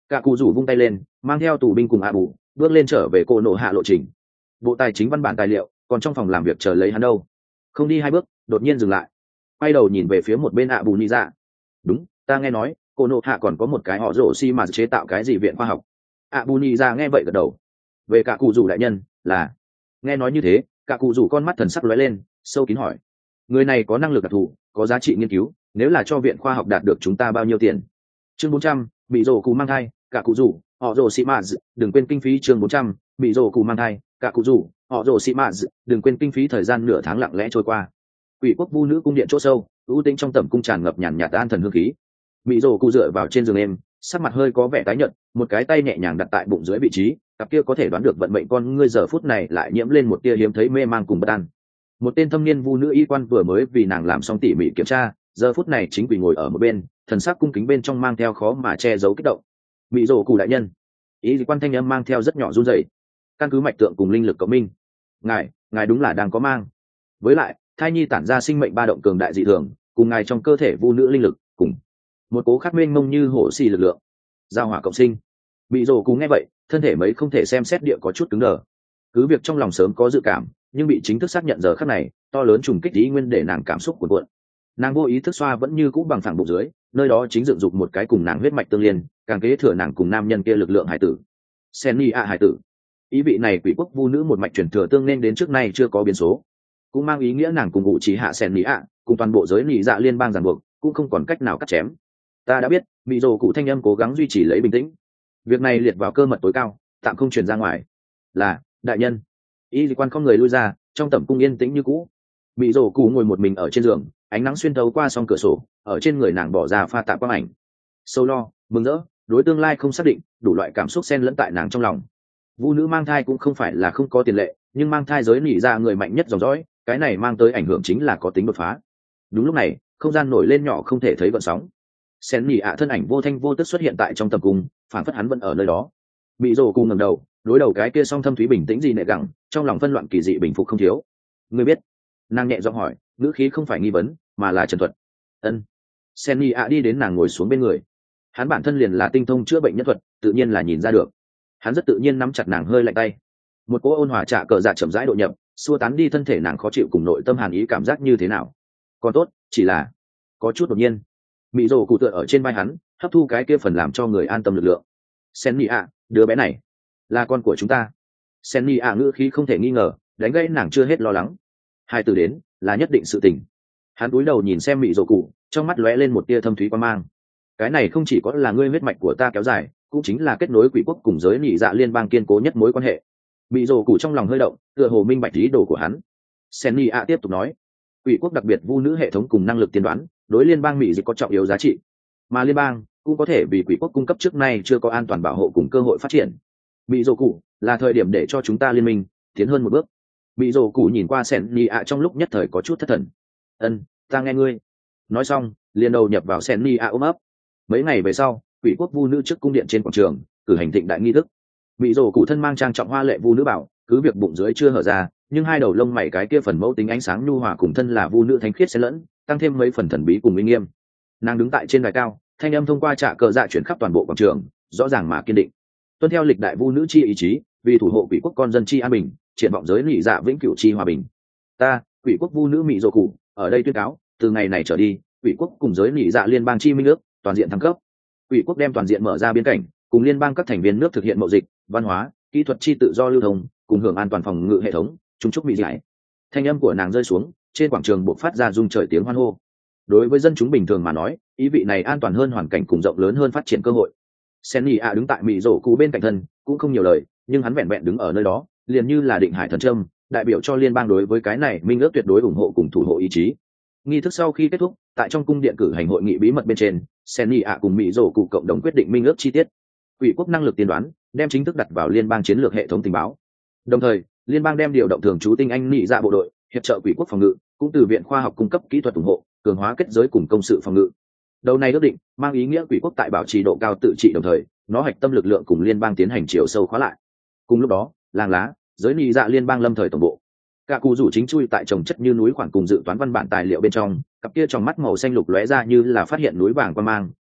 [SPEAKER 1] cả cụ rủ vung tay lên mang theo tù binh cùng ạ bù bước lên trở về cổ nộ hạ lộ trình. Bộ tài chính văn bản tài liệu còn trong phòng làm việc chờ lấy hắn đâu. Không đi hai bước đột nhiên dừng lại, quay đầu nhìn về phía một bên ạ bù nhị dạ. Đúng, ta nghe nói cổ nộ hạ còn có một cái họ rổ xi mà chế tạo cái gì viện khoa học. ạ bù nhị dạ nghe vậy gật đầu. Về cả cụ rủ đại nhân là. Nghe nói như thế cả cụ rủ con mắt thần sắc lóe lên, sâu kín hỏi, người này có năng lực đặc thù, có giá trị nghiên cứu, nếu là cho viện khoa học đạt được chúng ta bao nhiêu tiền? Chương bốn trăm, bị rổ cụ mang thai cả cụ rủ họ rổ xi mà đừng quên kinh phí. Chương bốn trăm, bị rổ cụ mang thai cả cụ rủ họ rổ xi mà đừng quên kinh phí. Thời gian nửa tháng lặng lẽ trôi qua. Quỷ quốc vu nữ cung điện chỗ sâu, ưu tĩnh trong tẩm cung tràn ngập nhàn nhạt an thần hương khí. Bị rổ cụ dựa vào trên giường em, sắc mặt hơi có vẻ tái nhợt, một cái tay nhẹ nhàng đặt tại bụng dưới vị trí, cặp kia có thể đoán được vận mệnh con ngươi giờ phút này lại nhiễm lên một tia hiếm thấy mê mang cùng bất an. Một tên thâm niên vu nữ y quan vừa mới vì nàng làm xong tỉ mỉ kiểm tra, giờ phút này chính quỳ ngồi ở một bên, thần sắc cung kính bên trong mang theo khó mà che giấu kích động. Bị rổ cụ đại nhân, y quan thanh âm mang theo rất nhỏ run rẩy. Căn cứ mạch tượng cùng linh lực cộng minh, ngài ngài đúng là đang có mang. Với lại thai nhi tản ra sinh mệnh ba động cường đại dị thường, cùng ngài trong cơ thể vu nữ linh lực cùng một cố khát mênh mông như hổ xì lực lượng giao hỏa cộng sinh. Bị rổ cụ nghe vậy thân thể mấy không thể xem xét địa có chút cứng đờ. Cứ việc trong lòng sớm có dự cảm, nhưng bị chính thức xác nhận giờ khắc này to lớn trùng kích ý nguyên để nàng cảm xúc cuộn cuộn. Nàng vô ý thức xoa vẫn như cũ bằng phẳng bụng dưới, nơi đó chính dựng dục một cái cùng nàng huyết mạch tương liên, càng kế thừa nàng cùng nam nhân kia lực lượng hải tử. Senni a hải tử. Ý vị này quỷ quốc vu nữ một mạch truyền thừa tương nên đến trước nay chưa có biến số, cũng mang ý nghĩa nàng cùng ngụ trí hạ Senni a cùng toàn bộ giới nị dạ liên bang ràng buộc cũng không còn cách nào cắt chém. Ta đã biết. Bị rồ cụ thanh âm cố gắng duy trì lấy bình tĩnh. Việc này liệt vào cơ mật tối cao, tạm không truyền ra ngoài. Là đại nhân. Y quan không người lui ra, trong tẩm cung yên tĩnh như cũ. Bị rổ cụ ngồi một mình ở trên giường, ánh nắng xuyên thấu qua song cửa sổ, ở trên người nàng bỏ ra pha tạp quang ảnh. Sâu lo, mừng rỡ, đối tương lai không xác định, đủ loại cảm xúc xen lẫn tại nàng trong lòng. Vu nữ mang thai cũng không phải là không có tiền lệ, nhưng mang thai giới nỉ ra người mạnh nhất dòng dõi, cái này mang tới ảnh hưởng chính là có tính đột phá. Đúng lúc này, không gian nổi lên nhỏ không thể thấy gợn sóng. Sen nỉ ạ thân ảnh vô thanh vô tức xuất hiện tại trong tầm cung, phản phất hắn vẫn ở nơi đó. Bị rổ cụ ngẩng đầu, đối đầu cái kia song thâm thúy bình tĩnh gì nệ gẳng, trong lòng phân loạn kỳ dị bình phục không thiếu. Ngươi biết? Nàng nhẹ giọng hỏi, ngữ khí không phải nghi vấn mà là trần thuật. Ân. Senni ạ đi đến nàng ngồi xuống bên người. Hắn bản thân liền là tinh thông chữa bệnh nhân thuật, tự nhiên là nhìn ra được. Hắn rất tự nhiên nắm chặt nàng hơi lạnh tay. Một cỗ ôn hòa trạ cờ dạ chậm rãi độ nhập, xua tán đi thân thể nàng khó chịu cùng nội tâm hàn ý. Cảm giác như thế nào? Còn tốt, chỉ là có chút đột nhiên. Mị rồ cụ tựa ở trên vai hắn, hấp thu cái kia phần làm cho người an tâm lực lượng. Senni ạ, đứa bé này là con của chúng ta. Senni ạ ngữ khí không thể nghi ngờ, đánh gãy nàng chưa hết lo lắng. Hai từ đến là nhất định sự tình. Hắn cúi đầu nhìn xem mị rồ cụ, trong mắt lóe lên một tia thâm thúy quan mang. Cái này không chỉ có là ngươi huyết mạch của ta kéo dài, cũng chính là kết nối quỷ quốc cùng giới nị dạ liên bang kiên cố nhất mối quan hệ. Mị rồ cụ trong lòng hơi động, tựa hồ minh bạch ý đồ của hắn. Senni ạ tiếp tục nói, quỷ quốc đặc biệt vu nữ hệ thống cùng năng lực tiên đoán, đối liên bang mỹ dịch có trọng yếu giá trị, mà liên bang cũng có thể vì quỷ quốc cung cấp trước nay chưa có an toàn bảo hộ cùng cơ hội phát triển. Mỹ dồ cụ là thời điểm để cho chúng ta liên minh tiến hơn một bước. Mỹ dồ cụ nhìn qua Sen Ni ạ trong lúc nhất thời có chút thất thần. Ân, ta nghe ngươi. Nói xong liền đầu nhập vào Sen Ni ạ ôm ấp. Mấy ngày về sau, quỷ quốc vu nữ trước cung điện trên quảng trường cử hành thịnh đại nghi thức. Mỹ dồ cụ thân mang trang trọng hoa lệ vu nữ bảo, cứ việc bụng dưới chưa hở ra, nhưng hai đầu lông mày cái kia phần mẫu tính ánh sáng nhu hòa cùng thân là vu nữ thánh khiết xen lẫn, tăng thêm mấy phần thần bí cùng uy nghiêm. Nàng đứng tại trên đài cao, thanh âm thông qua trạ cờ dạ chuyển khắp toàn bộ quảng trường, rõ ràng mà kiên định. Tuân theo lịch đại vu nữ chi ý chí, vì thủ hộ quỷ quốc con dân chi an bình, triển vọng giới nị dạ vĩnh cửu chi hòa bình. Ta, quỷ quốc vu nữ Mị Dồ Cụ, ở đây tuyên cáo, từ ngày này trở đi, quỷ quốc cùng giới nị dạ liên bang chi minh nước toàn diện thăng cấp. Quỷ quốc đem toàn diện mở ra biên cảnh, cùng liên bang các thành viên nước thực hiện mậu dịch, văn hóa, kỹ thuật chi tự do lưu thông, cùng hưởng an toàn phòng ngự hệ thống, trung trúc mỹ giải. Thanh âm của nàng rơi xuống, trên quảng trường bộc phát ra rung trời tiếng hoan hô. Đối với dân chúng bình thường mà nói, ý vị này an toàn hơn hoàn cảnh cùng rộng lớn hơn phát triển cơ hội. Senni a đứng tại Mị Dồ Cụ bên cạnh thân, cũng không nhiều lời, nhưng hắn vẹn vẹn đứng ở nơi đó, liền như là định hải thần trâm, đại biểu cho liên bang đối với cái này minh ước tuyệt đối ủng hộ cùng thủ hộ ý chí. Nghi thức sau khi kết thúc, tại trong cung điện cử hành hội nghị bí mật bên trên, Senni a cùng Mị Dồ Cụ cộng đồng quyết định minh ước chi tiết. Quỷ quốc năng lực tiên đoán, đem chính thức đặt vào liên bang chiến lược hệ thống tình báo. Đồng thời, liên bang đem điều động thường trú tinh anh nị dạ bộ đội, hiệp trợ quỷ quốc phòng ngự, cũng từ viện khoa học cung cấp kỹ thuật ủng hộ, cường hóa kết giới cùng công sự phòng ngự. Đầu này ước định mang ý nghĩa quỷ quốc tại bảo trì độ cao tự trị, đồng thời nó hạch tâm lực lượng cùng liên bang tiến hành chiều sâu khóa lại. Cùng lúc đó, làng lá, giới nị dạ liên bang lâm thời tổng bộ, cả cụ rủ chính chui tại trồng chất như núi khoản cùng dự toán văn bản tài liệu bên trong, cặp kia trong mắt màu xanh lục lóe ra như là phát hiện núi vàng qua mang,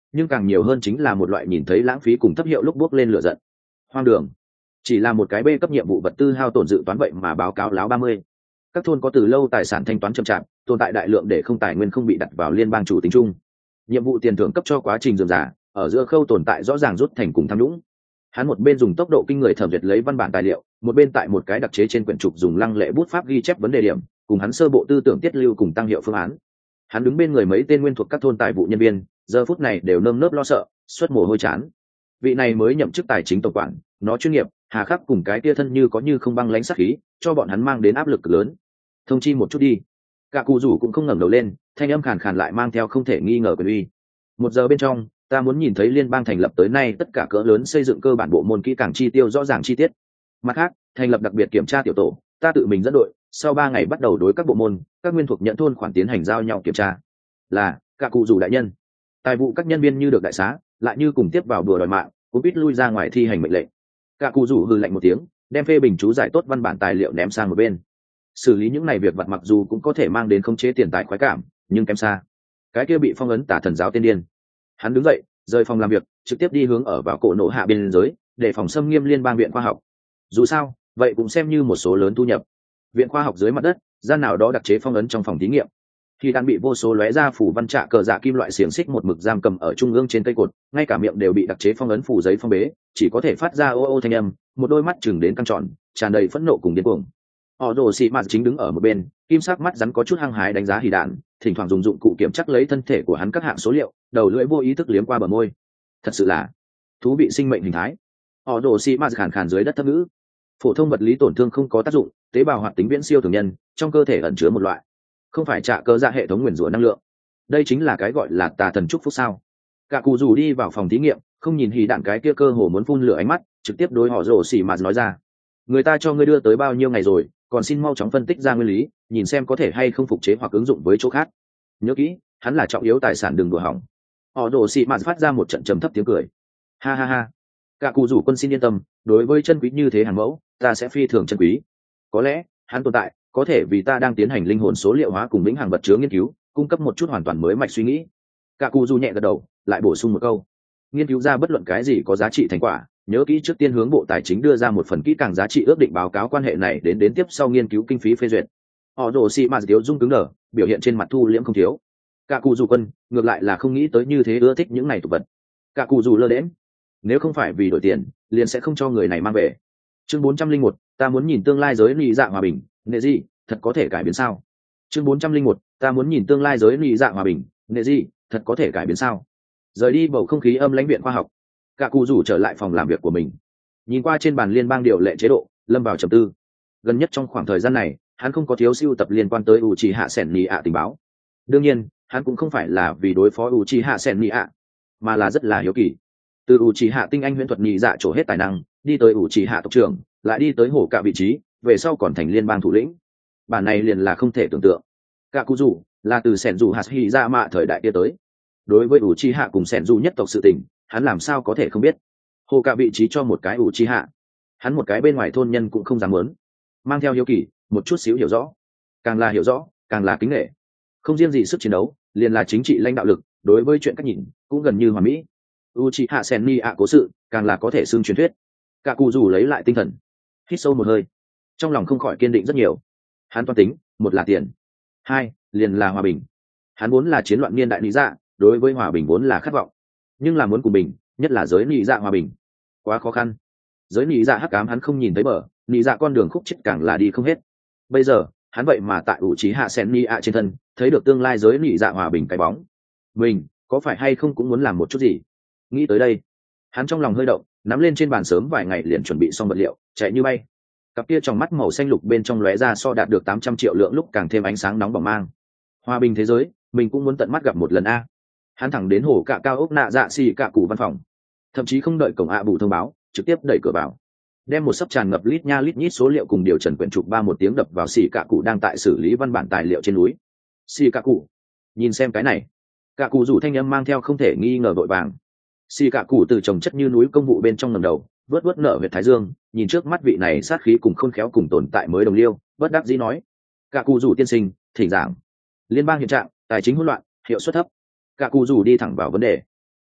[SPEAKER 1] nhưng càng nhiều hơn chính là một loại nhìn thấy lãng phí cùng thấp hiệu lúc bước lên lửa giận. Hoang đường, chỉ là một cái B cấp nhiệm vụ vật tư hao tổn dự toán vậy mà báo cáo láo ba mươi. Các thôn có từ lâu tài sản thanh toán chậm chạp, tồn tại đại lượng để không tài nguyên không bị đặt vào liên bang chủ tính chung. Nhiệm vụ tiền thưởng cấp cho quá trình dườm giả, ở giữa khâu tồn tại rõ ràng rút thành cùng tham nhũng. Hắn một bên dùng tốc độ kinh người thẩm duyệt lấy văn bản tài liệu, một bên tại một cái đặc chế trên quyển trục dùng lăng lệ bút pháp ghi chép vấn đề điểm, cùng hắn sơ bộ tư tưởng tiết lưu cùng tăng hiệu phương án. Hắn đứng bên người mấy tên nguyên thuộc các thôn tài vụ nhân viên, giờ phút này đều nơm nớp lo sợ, xuất mồ hôi chán. Vị này mới nhậm chức tài chính tổng quản, nó chuyên nghiệp, hà khắc cùng cái tia thân như có như không băng lãnh sát khí, cho bọn hắn mang đến áp lực lớn. Thông chi một chút đi. Cả cụ rủ cũng không ngẩng đầu lên, thanh âm khàn khàn lại mang theo không thể nghi ngờ quyền uy. Một giờ bên trong, ta muốn nhìn thấy liên bang thành lập tới nay tất cả cỡ lớn xây dựng cơ bản bộ môn kỹ càng chi tiêu rõ ràng chi tiết. Mặt khác, thành lập đặc biệt kiểm tra tiểu tổ, ta tự mình dẫn đội, sau ba ngày bắt đầu đối các bộ môn, các nguyên thuộc nhận thôn khoản tiến hành giao nhau kiểm tra. Là, cả cụ rủ đại nhân. Tài vụ các nhân viên như được đại xá, lại như cùng tiếp vào đùa đòi mạng, cũng biết lui ra ngoài thi hành mệnh lệnh. Cả cụ rủ hừ lạnh một tiếng, đem phê bình chú giải tốt văn bản tài liệu ném sang một bên. Xử lý những này việc vặt mặc dù cũng có thể mang đến khống chế tiền tài khoái cảm, nhưng kém xa. Cái kia bị phong ấn tả thần giáo tiên điên. Hắn đứng dậy, rời phòng làm việc, trực tiếp đi hướng ở vào cổ nổ hạ biên giới, để phòng xâm nghiêm liên bang viện khoa học. Dù sao, vậy cũng xem như một số lớn thu nhập. Viện khoa học dưới mặt đất, gian nào đó đặc chế phong ấn trong phòng thí nghiệm. Khi đang bị vô số lóe ra phủ văn trạ cờ dạ kim loại xiềng xích một mực giam cầm ở trung ương trên cây cột, ngay cả miệng đều bị đặc chế phong ấn phủ giấy phong bế, chỉ có thể phát ra ô ô thanh âm, một đôi mắt chừng đến căng tròn, tràn đầy phẫn nộ cùng điên cuồng. Họ Đồ Sĩ Mạt chính đứng ở một bên, kim sắc mắt rắn có chút hăng hái đánh giá Hỉ Đạn, thỉnh thoảng dùng dụng cụ kiểm chắc lấy thân thể của hắn các hạng số liệu, đầu lưỡi vô ý thức liếm qua bờ môi. Thật sự là thú vị sinh mệnh hình thái. Họ Đồ Sĩ Mạt khàn khàn dưới đất thấp ngữ. Phổ thông vật lý tổn thương không có tác dụng, tế bào hoạt tính viễn siêu thường nhân, trong cơ thể ẩn chứa một loại không phải trả cơ dạ hệ thống nguyền rủa năng lượng. Đây chính là cái gọi là tà thần chúc phúc sao? Cả cụ rủ đi vào phòng thí nghiệm, không nhìn Hỉ Đạn cái kia cơ hồ muốn phun lửa ánh mắt, trực tiếp đối Họ Đồ Sĩ Mạt nói ra: người ta cho ngươi đưa tới bao nhiêu ngày rồi, còn xin mau chóng phân tích ra nguyên lý, nhìn xem có thể hay không phục chế hoặc ứng dụng với chỗ khác. Nhớ kỹ, hắn là trọng yếu tài sản, đừng đùa hỏng. Họ Đồ Sĩ Mạt phát ra một trận trầm thấp tiếng cười. Ha ha ha. Cả cụ rủ quân xin yên tâm, đối với chân quý như thế hàng mẫu, ta sẽ phi thường chân quý. Có lẽ, hắn tồn tại, có thể vì ta đang tiến hành linh hồn số liệu hóa cùng lĩnh hàng vật chứa nghiên cứu, cung cấp một chút hoàn toàn mới mạch suy nghĩ. Cả cụ rủ nhẹ gật đầu, lại bổ sung một câu. Nghiên cứu ra bất luận cái gì có giá trị thành quả, nhớ kỹ trước tiên hướng bộ tài chính đưa ra một phần kỹ càng giá trị ước định báo cáo quan hệ này đến đến tiếp sau nghiên cứu kinh phí phê duyệt. Họ Đồ Sĩ Mạt thiếu dung cứng đờ, biểu hiện trên mặt thu liễm không thiếu. Cả cụ rủ quân ngược lại là không nghĩ tới như thế ưa thích những này tục vật. Cả cụ rủ lơ đễm, nếu không phải vì đổi tiền, liền sẽ không cho người này mang về. Chương bốn trăm linh một, ta muốn nhìn tương lai giới lý dạ hòa bình, nệ gì, thật có thể cải biến sao? Chương bốn trăm linh một, ta muốn nhìn tương lai giới lý dạ hòa bình, nệ gì, thật có thể cải biến sao? Rời đi bầu không khí âm lãnh viện khoa học, cả cụ rủ trở lại phòng làm việc của mình, nhìn qua trên bàn liên bang điều lệ chế độ, lâm vào trầm tư. Gần nhất trong khoảng thời gian này, hắn không có thiếu sưu tập liên quan tới Uchiha Sennia tình báo. Đương nhiên, hắn cũng không phải là vì đối phó Uchiha Sennia, mà là rất là hiếu kỳ. Từ Uchiha tinh anh huyễn thuật nhị dạ trổ hết tài năng, đi tới Uchiha tộc trưởng, lại đi tới hổ cả vị trí, về sau còn thành liên bang thủ lĩnh. Bản này liền là không thể tưởng tượng. Cả cụ rủ là từ Senju Hashira mạ thời đại kia tới. Đối với Uchiha cùng Senju nhất tộc sự tình, hắn làm sao có thể không biết. Hồ cả vị trí cho một cái Uchiha, hắn một cái bên ngoài thôn nhân cũng không dám muốn. Mang theo hiếu kỳ, một chút xíu hiểu rõ, càng là hiểu rõ càng là kính nể. Không riêng gì sức chiến đấu, liền là chính trị lãnh đạo lực, đối với chuyện cách nhìn cũng gần như hoàn mỹ. Uchiha Sennia cố sự càng là có thể xưng truyền thuyết. Cả cụ rủ lấy lại tinh thần, hít sâu một hơi, trong lòng không khỏi kiên định rất nhiều. Hắn toan tính, một là tiền, hai liền là hòa bình. Hắn vốn là chiến loạn niên đại lý dạ, đối với hòa bình vốn là khát vọng, nhưng là muốn cùng bình, nhất là giới lý dạ hòa bình, quá khó khăn. Giới lý dạ hắc ám hắn không nhìn thấy bờ, lý dạ con đường khúc chết càng là đi không hết. Bây giờ hắn vậy mà tại Uchiha Sennia trên thân thấy được tương lai giới lý dạ hòa bình cái bóng. Mình có phải hay không cũng muốn làm một chút gì? Nghĩ tới đây, hắn trong lòng hơi động, nắm lên trên bàn sớm vài ngày liền chuẩn bị xong vật liệu, chạy như bay. Cặp kia trong mắt màu xanh lục bên trong lóe ra so đạt được tám trăm triệu lượng lúc càng thêm ánh sáng nóng bỏng mang. Hòa bình thế giới, mình cũng muốn tận mắt gặp một lần a. Hắn thẳng đến hồ cạ cao ốc nạ dạ xì cạ cụ văn phòng, thậm chí không đợi cổng ạ bù thông báo, trực tiếp đẩy cửa vào, đem một sấp tràn ngập lít nha lít nhít số liệu cùng điều trần quyển trục ba một tiếng đập vào xì cạ cụ đang tại xử lý văn bản tài liệu trên núi. Xì cạ cụ, nhìn xem cái này. Cạ cụ rủ thanh âm mang theo không thể nghi ngờ vội vàng. Xì cạ cụ từ trồng chất như núi công vụ bên trong ngầm đầu, vớt vớt nở huyệt thái dương, nhìn trước mắt vị này sát khí cùng khôn khéo cùng tồn tại mới đồng liêu, bất đắc dĩ nói: cạ cụ rủ tiên sinh, thỉnh giảng. Liên bang hiện trạng, tài chính hỗn loạn, hiệu suất thấp. Cả cụ rủ đi thẳng vào vấn đề.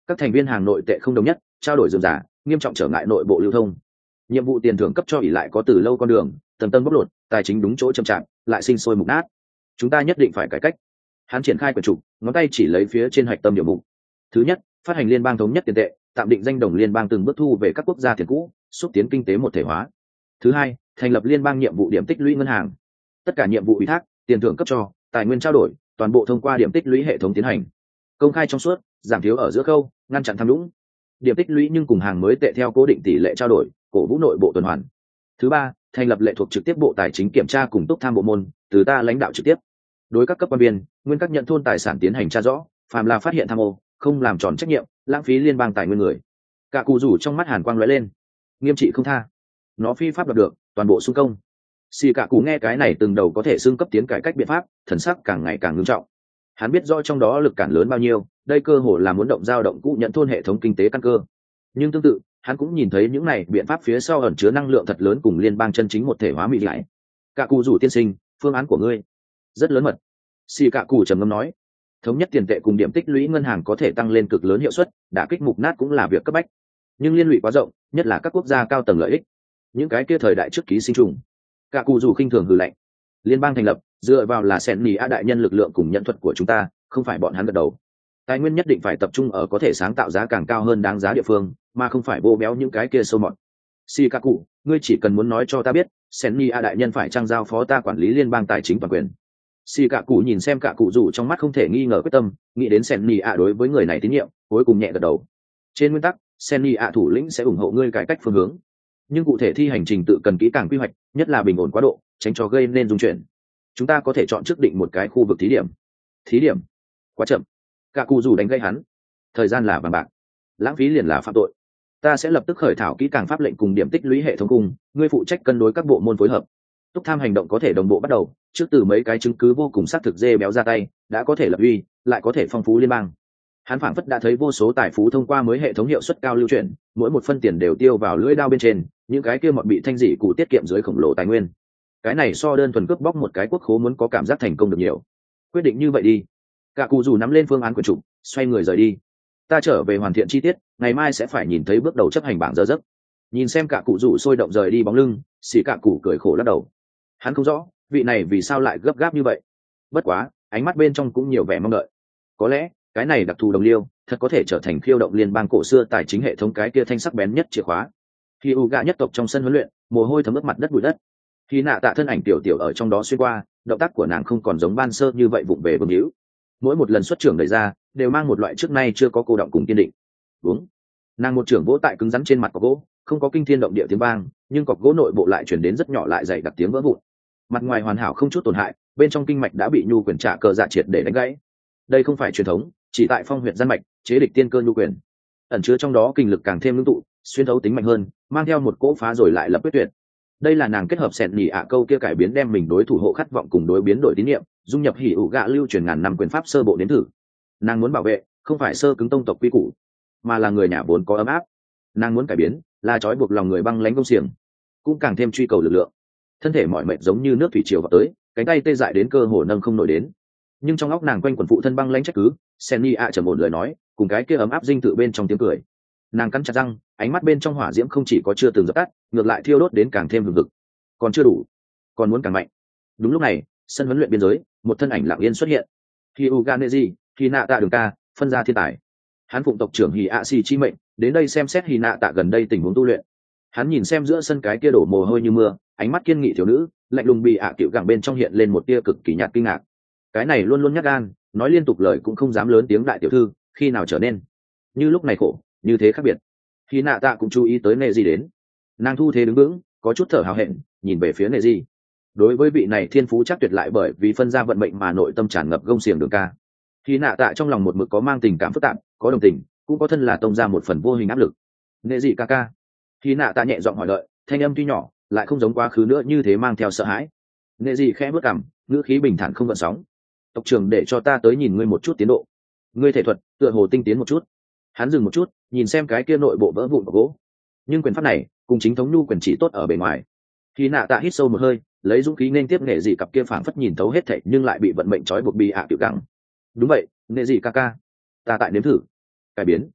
[SPEAKER 1] Các thành viên hàng nội tệ không đồng nhất, trao đổi dườm giả, nghiêm trọng trở ngại nội bộ lưu thông. Nhiệm vụ tiền thưởng cấp cho ỷ lại có từ lâu con đường, tầng tầng bóc lột, tài chính đúng chỗ chậm chạp, lại sinh sôi mục nát. Chúng ta nhất định phải cải cách. Hắn triển khai quyển trục, ngón tay chỉ lấy phía trên hạch tâm nhiệm vụ. Thứ nhất, phát hành liên bang thống nhất tiền tệ, tạm định danh đồng liên bang từng bước thu về các quốc gia tiền cũ, xúc tiến kinh tế một thể hóa. Thứ hai, thành lập liên bang nhiệm vụ điểm tích lũy ngân hàng. Tất cả nhiệm vụ ủy thác, tiền thưởng cấp cho, tài nguyên trao đổi, toàn bộ thông qua điểm tích lũy hệ thống tiến hành. Công khai trong suốt, giảm thiếu ở giữa khâu, ngăn chặn tham nhũng. Điểm tích lũy nhưng cùng hàng mới tệ theo cố định tỷ lệ trao đổi, cổ vũ nội bộ tuần hoàn. Thứ ba, thành lập lệ thuộc trực tiếp bộ tài chính kiểm tra cùng túc tham bộ môn, từ ta lãnh đạo trực tiếp. Đối các cấp quan viên, nguyên các nhận thôn tài sản tiến hành tra rõ, phàm là phát hiện tham ô, không làm tròn trách nhiệm, lãng phí liên bang tài nguyên người. Cả cụ rủ trong mắt hàn quang lóe lên, nghiêm trị không tha. Nó phi pháp đoạt được, toàn bộ xung công. Xì cả cụ nghe cái này từng đầu có thể xưng cấp tiến cải cách biện pháp, thần sắc càng ngày càng nghiêm trọng. Hắn biết rõ trong đó lực cản lớn bao nhiêu, đây cơ hội là muốn động giao động cũ nhận thôn hệ thống kinh tế căn cơ. Nhưng tương tự, hắn cũng nhìn thấy những này biện pháp phía sau ẩn chứa năng lượng thật lớn cùng liên bang chân chính một thể hóa mỹ lại. Cả cụ rủ tiên sinh, phương án của ngươi rất lớn mật. Xì cả cụ trầm ngâm nói, thống nhất tiền tệ cùng điểm tích lũy ngân hàng có thể tăng lên cực lớn hiệu suất, đả kích mục nát cũng là việc cấp bách. Nhưng liên lụy quá rộng, nhất là các quốc gia cao tầng lợi ích, những cái kia thời đại trước ký sinh trùng. Cả cụ rủ khinh thường hừ lạnh, liên bang thành lập dựa vào là sẹn nỉ a đại nhân lực lượng cùng nhận thuật của chúng ta, không phải bọn hắn gật đầu. Tài nguyên nhất định phải tập trung ở có thể sáng tạo giá càng cao hơn đáng giá địa phương, mà không phải vô béo những cái kia sâu mọt. Shikaku, ngươi chỉ cần muốn nói cho ta biết, Senni a đại nhân phải trang giao phó ta quản lý liên bang tài chính toàn quyền. Shikaku nhìn xem cả cụ rủ trong mắt không thể nghi ngờ quyết tâm, nghĩ đến Senni a đối với người này tín nhiệm, cuối cùng nhẹ gật đầu. Trên nguyên tắc, Senni a thủ lĩnh sẽ ủng hộ ngươi cải cách phương hướng, nhưng cụ thể thi hành trình tự cần kỹ càng quy hoạch, nhất là bình ổn quá độ, tránh cho gây nên dung chuyển. Chúng ta có thể chọn trước định một cái khu vực thí điểm. Thí điểm? Quá chậm. Cả cụ rủ đánh gây hắn. Thời gian là vàng bạc, lãng phí liền là phạm tội. Ta sẽ lập tức khởi thảo kỹ càng pháp lệnh cùng điểm tích lũy hệ thống cùng, ngươi phụ trách cân đối các bộ môn phối hợp. Túc tham hành động có thể đồng bộ bắt đầu, trước từ mấy cái chứng cứ vô cùng xác thực dê béo ra tay, đã có thể lập uy, lại có thể phong phú liên bang. Hắn phảng phất đã thấy vô số tài phú thông qua mới hệ thống hiệu suất cao lưu chuyển, mỗi một phân tiền đều tiêu vào lưỡi đao bên trên, những cái kia mọt bị thanh dị cụ tiết kiệm dưới khổng lồ tài nguyên. Cái này so đơn thuần cướp bóc một cái quốc khố muốn có cảm giác thành công được nhiều. Quyết định như vậy đi. Cả cụ rủ nắm lên phương án quyển trục, xoay người rời đi. Ta trở về hoàn thiện chi tiết, ngày mai sẽ phải nhìn thấy bước đầu chấp hành bảng giờ giấc. Nhìn xem cả cụ rủ sôi động rời đi bóng lưng, xì cả cụ cười khổ lắc đầu. Hắn không rõ vị này vì sao lại gấp gáp như vậy. Bất quá, ánh mắt bên trong cũng nhiều vẻ mong đợi. Có lẽ cái này đặc thù đồng liêu thật có thể trở thành khiêu động liên bang cổ xưa tài chính hệ thống cái kia thanh sắc bén nhất chìa khóa. Khi u gạ nhất tộc trong sân huấn luyện, mồ hôi thấm ướt mặt đất bụi đất. Khi nạ tạ thân ảnh tiểu tiểu ở trong đó xuyên qua, động tác của nàng không còn giống ban sơ như vậy vụng về vương hữu. Mỗi một lần xuất trưởng đẩy ra đều mang một loại trước nay chưa có cô động cùng kiên định. Đúng, nàng một trưởng vỗ tại cứng rắn trên mặt cọc gỗ, không có kinh thiên động địa tiếng vang, nhưng cọc gỗ nội bộ lại chuyển đến rất nhỏ lại dày đặc tiếng vỡ vụn. Mặt ngoài hoàn hảo không chút tổn hại, bên trong kinh mạch đã bị nhu quyền trả cờ dạ triệt để đánh gãy. Đây không phải truyền thống, chỉ tại phong huyệt gian mạch chế địch tiên cơ nhu quyền, ẩn chứa trong đó kinh lực càng thêm ngưng tụ, xuyên thấu tính mạnh hơn, mang theo một cỗ phá rồi lại lập quyết tuyệt. Đây là nàng kết hợp sẹn nhỉ ạ câu kia cải biến đem mình đối thủ hộ khát vọng cùng đối biến đổi tín nhiệm, dung nhập hỉ ủ gạ lưu truyền ngàn năm quyền pháp sơ bộ đến thử. Nàng muốn bảo vệ không phải sơ cứng tông tộc quy củ, mà là người nhà vốn có ấm áp. Nàng muốn cải biến là trói buộc lòng người băng lãnh công xiềng, cũng càng thêm truy cầu lực lượng. Thân thể mỏi mệt giống như nước thủy triều vào tới, cánh tay tê dại đến cơ hồ nâng không nổi đến. Nhưng trong óc nàng quanh quần phụ thân băng lãnh trách cứ, Senni ạ trầm ổn lời nói, cùng cái kia ấm áp dinh tự bên trong tiếng cười. Nàng cắn chặt răng, ánh mắt bên trong hỏa diễm không chỉ có chưa từng dập tắt, ngược lại thiêu đốt đến càng thêm hừng hực. Còn chưa đủ, còn muốn càng mạnh. Đúng lúc này, sân huấn luyện biên giới, một thân ảnh lặng yên xuất hiện. Hyuga Neji, Hinata Đường Ca, phân gia thiên tài. Hắn phụng tộc trưởng Hiashi chi mệnh, đến đây xem xét Hinata gần đây tình huống tu luyện. Hắn nhìn xem giữa sân cái kia đổ mồ hôi như mưa, ánh mắt kiên nghị thiếu nữ, lạnh lùng bị ạ à cựu gẳng bên trong hiện lên một tia cực kỳ nhạt kinh ngạc. Cái này luôn luôn nhát gan, nói liên tục lời cũng không dám lớn tiếng đại tiểu thư, khi nào trở nên như lúc này khổ, như thế khác biệt. Hinata cũng chú ý tới Neji đến. Nàng thu thế đứng vững, có chút thở hào hẹn, nhìn về phía Neji. Đối với vị này thiên phú chắc tuyệt lại bởi vì phân ra vận mệnh mà nội tâm tràn ngập gông xiềng Đường Ca. Khi nạ tạ trong lòng một mực có mang tình cảm phức tạp, có đồng tình, cũng có thân là tông ra một phần vô hình áp lực. Neji ca ca. Khi nạ tạ nhẹ giọng hỏi đợi, thanh âm tuy nhỏ, lại không giống quá khứ nữa như thế mang theo sợ hãi. Neji khẽ bước cằm, ngữ khí bình thản không gợn sóng. Tộc trưởng để cho ta tới nhìn ngươi một chút tiến độ. Ngươi thể thuật tựa hồ tinh tiến một chút. Hắn dừng một chút, nhìn xem cái kia nội bộ vỡ vụn của gỗ. Nhưng quyền pháp này cùng chính thống nhu quyền chỉ tốt ở bề ngoài. Khi nạ tạ hít sâu một hơi, lấy dũng khí nên tiếp nghệ dị cặp kia phảng phất nhìn thấu hết thảy nhưng lại bị vận mệnh trói buộc bị ạ tiểu gắng. Đúng vậy, nghệ dị ca ca, ta tại nếm thử cải biến.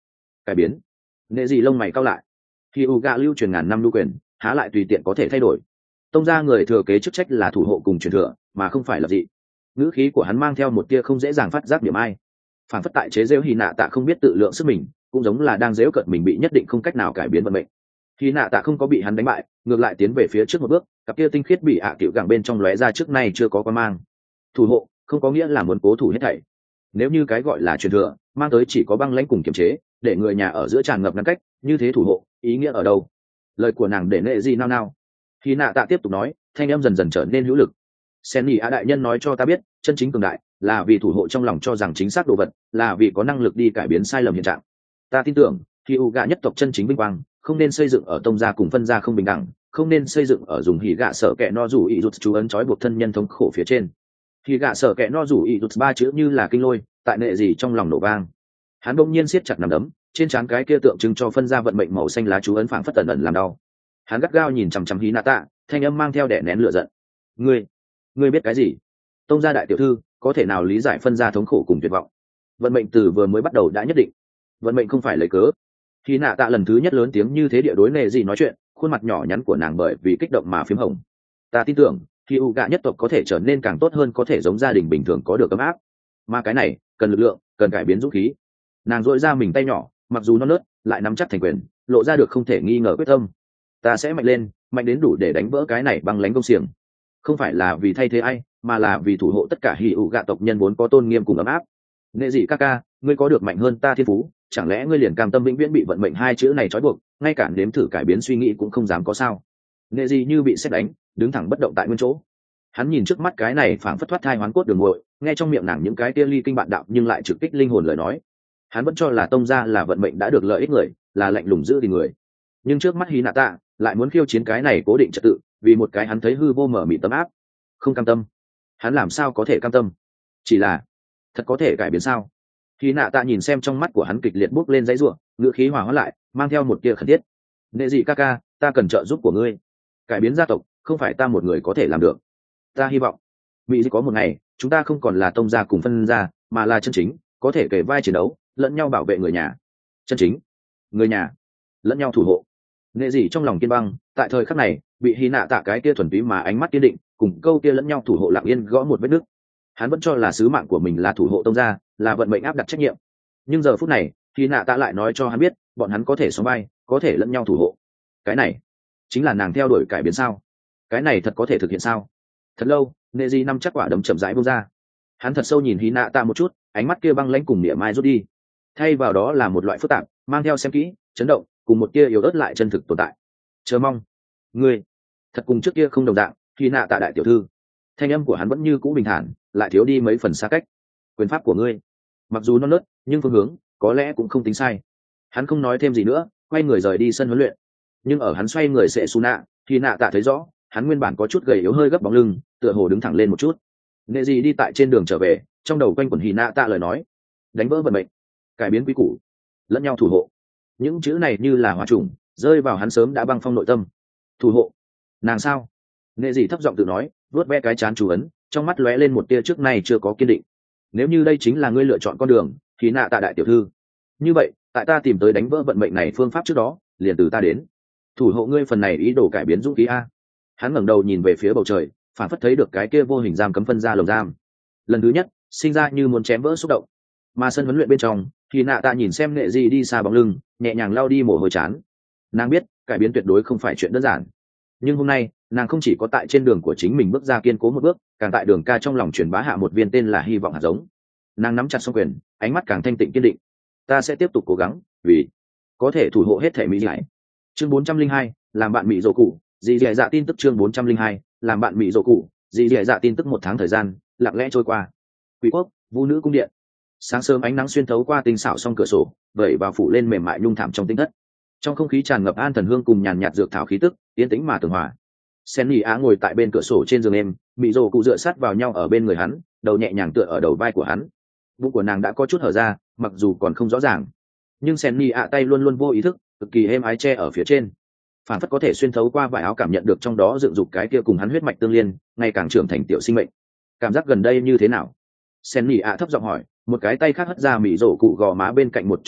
[SPEAKER 1] cải biến. Nệ gì lông mày cau lại. Khi u gạ lưu truyền ngàn năm lưu quyền, há lại tùy tiện có thể thay đổi. Tông gia người thừa kế chức trách là thủ hộ cùng truyền thừa, mà không phải là gì. Ngữ khí của hắn mang theo một tia không dễ dàng phát giác điểm ai. Phản phất tại chế giễu Hy Nạ Tạ không biết tự lượng sức mình, cũng giống là đang giễu cợt mình bị nhất định không cách nào cải biến vận mệnh. Hy Nạ Tạ không có bị hắn đánh bại, ngược lại tiến về phía trước một bước, cặp kia tinh khiết bị ạ à cựu gẳng bên trong lóe ra trước nay chưa có quan mang. Thủ hộ không có nghĩa là muốn cố thủ hết thảy. Nếu như cái gọi là truyền thừa mang tới chỉ có băng lãnh cùng kiềm chế, để người nhà ở giữa tràn ngập ngăn cách, như thế thủ hộ ý nghĩa ở đâu? Lời của nàng để nệ gì nao nao. Hy Nạ Tạ tiếp tục nói, thanh âm dần dần trở nên hữu lực. Sen nhị a đại nhân nói cho ta biết, chân chính cường đại là vì thủ hộ trong lòng cho rằng chính xác đồ vật, là vì có năng lực đi cải biến sai lầm hiện trạng. Ta tin tưởng khi u gạ nhất tộc chân chính vinh quang không nên xây dựng ở tông gia cùng phân gia không bình đẳng, không nên xây dựng ở dùng hỉ gạ sợ kẻ no rủ ý rụt chú ấn trói buộc thân nhân thống khổ phía trên. Hỉ gạ sợ kẻ no rủ ý rụt ba chữ như là kinh lôi tại nệ gì trong lòng nổ vang. Hắn bỗng nhiên siết chặt nắm đấm, trên trán cái kia tượng trưng cho phân gia vận mệnh màu xanh lá chú ấn phảng phất tẩn ẩn làm đau. Hắn gắt gao nhìn chằm chằm Hy Nạ Tạ, thanh âm mang theo đè nén lửa giận. Ngươi, ngươi biết cái gì? Tông gia đại tiểu thư có thể nào lý giải phân gia thống khổ cùng tuyệt vọng? Vận mệnh từ vừa mới bắt đầu đã nhất định. Vận mệnh không phải lấy cớ. Hy Nạ Tạ lần thứ nhất lớn tiếng như thế địa đối nệ gì nói chuyện, khuôn mặt nhỏ nhắn của nàng bởi vì kích động mà phím hồng. Ta tin tưởng khi u gạ nhất tộc có thể trở nên càng tốt hơn, có thể giống gia đình bình thường có được ấm áp, mà cái này cần lực lượng, cần cải biến dũng khí. Nàng dội ra mình tay nhỏ, mặc dù non nớt lại nắm chắc thành quyền, lộ ra được không thể nghi ngờ quyết tâm. Ta sẽ mạnh lên, mạnh đến đủ để đánh vỡ cái này băng lãnh công xiềng, không phải là vì thay thế ai, mà là vì thủ hộ tất cả hỉ ủ gạ tộc nhân vốn có tôn nghiêm cùng ấm áp. Nệ dị ca ca, ngươi có được mạnh hơn ta thiên phú, chẳng lẽ ngươi liền cam tâm vĩnh viễn bị vận mệnh hai chữ này trói buộc, ngay cả nếm thử cải biến suy nghĩ cũng không dám có sao? Nệ dị như bị sét đánh, đứng thẳng bất động tại nguyên chỗ. Hắn nhìn trước mắt cái này phảng phất thoát thai hoán cốt đường ngội, nghe trong miệng nàng những cái tia ly kinh bạn đạo nhưng lại trực kích linh hồn lời nói. Hắn vẫn cho là tông gia là vận mệnh đã được lợi ích người, là lạnh lùng giữ thì người, nhưng trước mắt Hy Nạ Tạ lại muốn khiêu chiến cái này cố định trật tự, vì một cái hắn thấy hư vô mở mịt tấm áp. Không cam tâm. Hắn làm sao có thể cam tâm? Chỉ là thật có thể cải biến sao? Hy Nạ Tạ nhìn xem trong mắt của hắn kịch liệt bốc lên dãy rủa, ngữ khí hòa hóa lại, mang theo một tia khẩn thiết. Nệ dị ca ca, ta cần trợ giúp của ngươi. Cải biến gia tộc không phải ta một người có thể làm được. Ta hy vọng mỹ có một ngày chúng ta không còn là tông gia cùng phân gia, mà là chân chính có thể kể vai chiến đấu, lẫn nhau bảo vệ người nhà. Chân chính người nhà lẫn nhau thủ hộ. Nệ dị trong lòng kiên băng, tại thời khắc này bị Hy Nạ Tạ cái kia thuần túy mà ánh mắt kiên định cùng câu kia lẫn nhau thủ hộ lặng yên gõ một vết nứt. Hắn vẫn cho là sứ mạng của mình là thủ hộ tông gia, là vận mệnh áp đặt trách nhiệm, nhưng giờ phút này Hy Nạ Tạ lại nói cho hắn biết bọn hắn có thể sống bay, có thể lẫn nhau thủ hộ. Cái này chính là nàng theo đuổi cải biến sao? Cái này thật có thể thực hiện sao? Thật lâu nệ dị năm chắc quả đấm chậm rãi buông ra. Hắn thật sâu nhìn Hy Nạ Tạ một chút, ánh mắt kia băng lãnh cùng niệm mai rút đi, thay vào đó là một loại phức tạp mang theo xem kỹ, chấn động cùng một tia yếu ớt lại chân thực tồn tại. Chờ mong ngươi thật cùng trước kia không đồng dạng. Hy Nạ Tạ đại tiểu thư, thanh âm của hắn vẫn như cũ bình thản, lại thiếu đi mấy phần xa cách. Quyền pháp của ngươi mặc dù non nớt, nhưng phương hướng có lẽ cũng không tính sai. Hắn không nói thêm gì nữa, quay người rời đi sân huấn luyện. Nhưng ở hắn xoay người sệ su nạ, Hy Nạ Tạ thấy rõ hắn nguyên bản có chút gầy yếu hơi gấp bóng lưng, tựa hồ đứng thẳng lên một chút. Nệ gì đi tại trên đường trở về, trong đầu quanh quẩn Hy Nạ Tạ lời nói: đánh vỡ vận mệnh, cải biến quy củ, lẫn nhau thủ hộ. Những chữ này như là hỏa trùng rơi vào hắn sớm đã băng phong nội tâm. Thủ hộ nàng sao? Nệ dị thấp giọng tự nói, vuốt ve cái chán chú ấn, trong mắt lóe lên một tia trước nay chưa có kiên định. Nếu như đây chính là ngươi lựa chọn con đường, thì Nạ Tạ đại tiểu thư, như vậy tại ta tìm tới đánh vỡ vận mệnh này phương pháp trước đó, liền từ ta đến thủ hộ ngươi phần này ý đồ cải biến dũng khí a. Hắn ngẩng đầu nhìn về phía bầu trời, phản phất thấy được cái kia vô hình giam cấm phân ra lồng giam, lần thứ nhất sinh ra như muốn chém vỡ xúc động. Mà sân huấn luyện bên trong thì Nạ Tạ nhìn xem Nệ dị đi xa bóng lưng, nhẹ nhàng lao đi mồ hôi chán. Nàng biết cải biến tuyệt đối không phải chuyện đơn giản, nhưng hôm nay nàng không chỉ có tại trên đường của chính mình bước ra kiên cố một bước, càng tại đường ca trong lòng truyền bá hạ một viên tên là hy vọng hạt giống. Nàng nắm chặt song quyền, ánh mắt càng thanh tịnh kiên định. Ta sẽ tiếp tục cố gắng, vì có thể thủ hộ hết thể mỹ giải. Chương bốn trăm linh hai, làm bạn mỹ dỗ cụ. Dì dì dạ tin tức. Chương bốn trăm linh hai, làm bạn mỹ dỗ cụ. Dì dì dạ tin tức. Một tháng thời gian lặng lẽ trôi qua. Quý quốc Vu nữ cung điện. Sáng sớm ánh nắng xuyên thấu qua tinh xảo song cửa sổ, vẩy vào phủ lên mềm mại nhung thảm trong tinh thất. Trong không khí tràn ngập an thần hương cùng nhàn nhạt dược thảo khí tức, yên tĩnh mà tường hòa. Sen nhì á ngồi tại bên cửa sổ trên giường em, mỹ rồ cụ dựa sát vào nhau ở bên người hắn, đầu nhẹ nhàng tựa ở đầu vai của hắn. Bụng của nàng đã có chút hở ra, mặc dù còn không rõ ràng, nhưng Sen nhì á tay luôn luôn vô ý thức, cực kỳ êm ái che ở phía trên, phản phất có thể xuyên thấu qua vải áo cảm nhận được trong đó dựng dục cái kia cùng hắn huyết mạch tương liên, ngày càng trưởng thành tiểu sinh mệnh. Cảm giác gần đây như thế nào? Sen nhì á thấp giọng hỏi, một cái tay khác hất ra mỹ rồ cụ gò má bên cạnh một chồng tóc,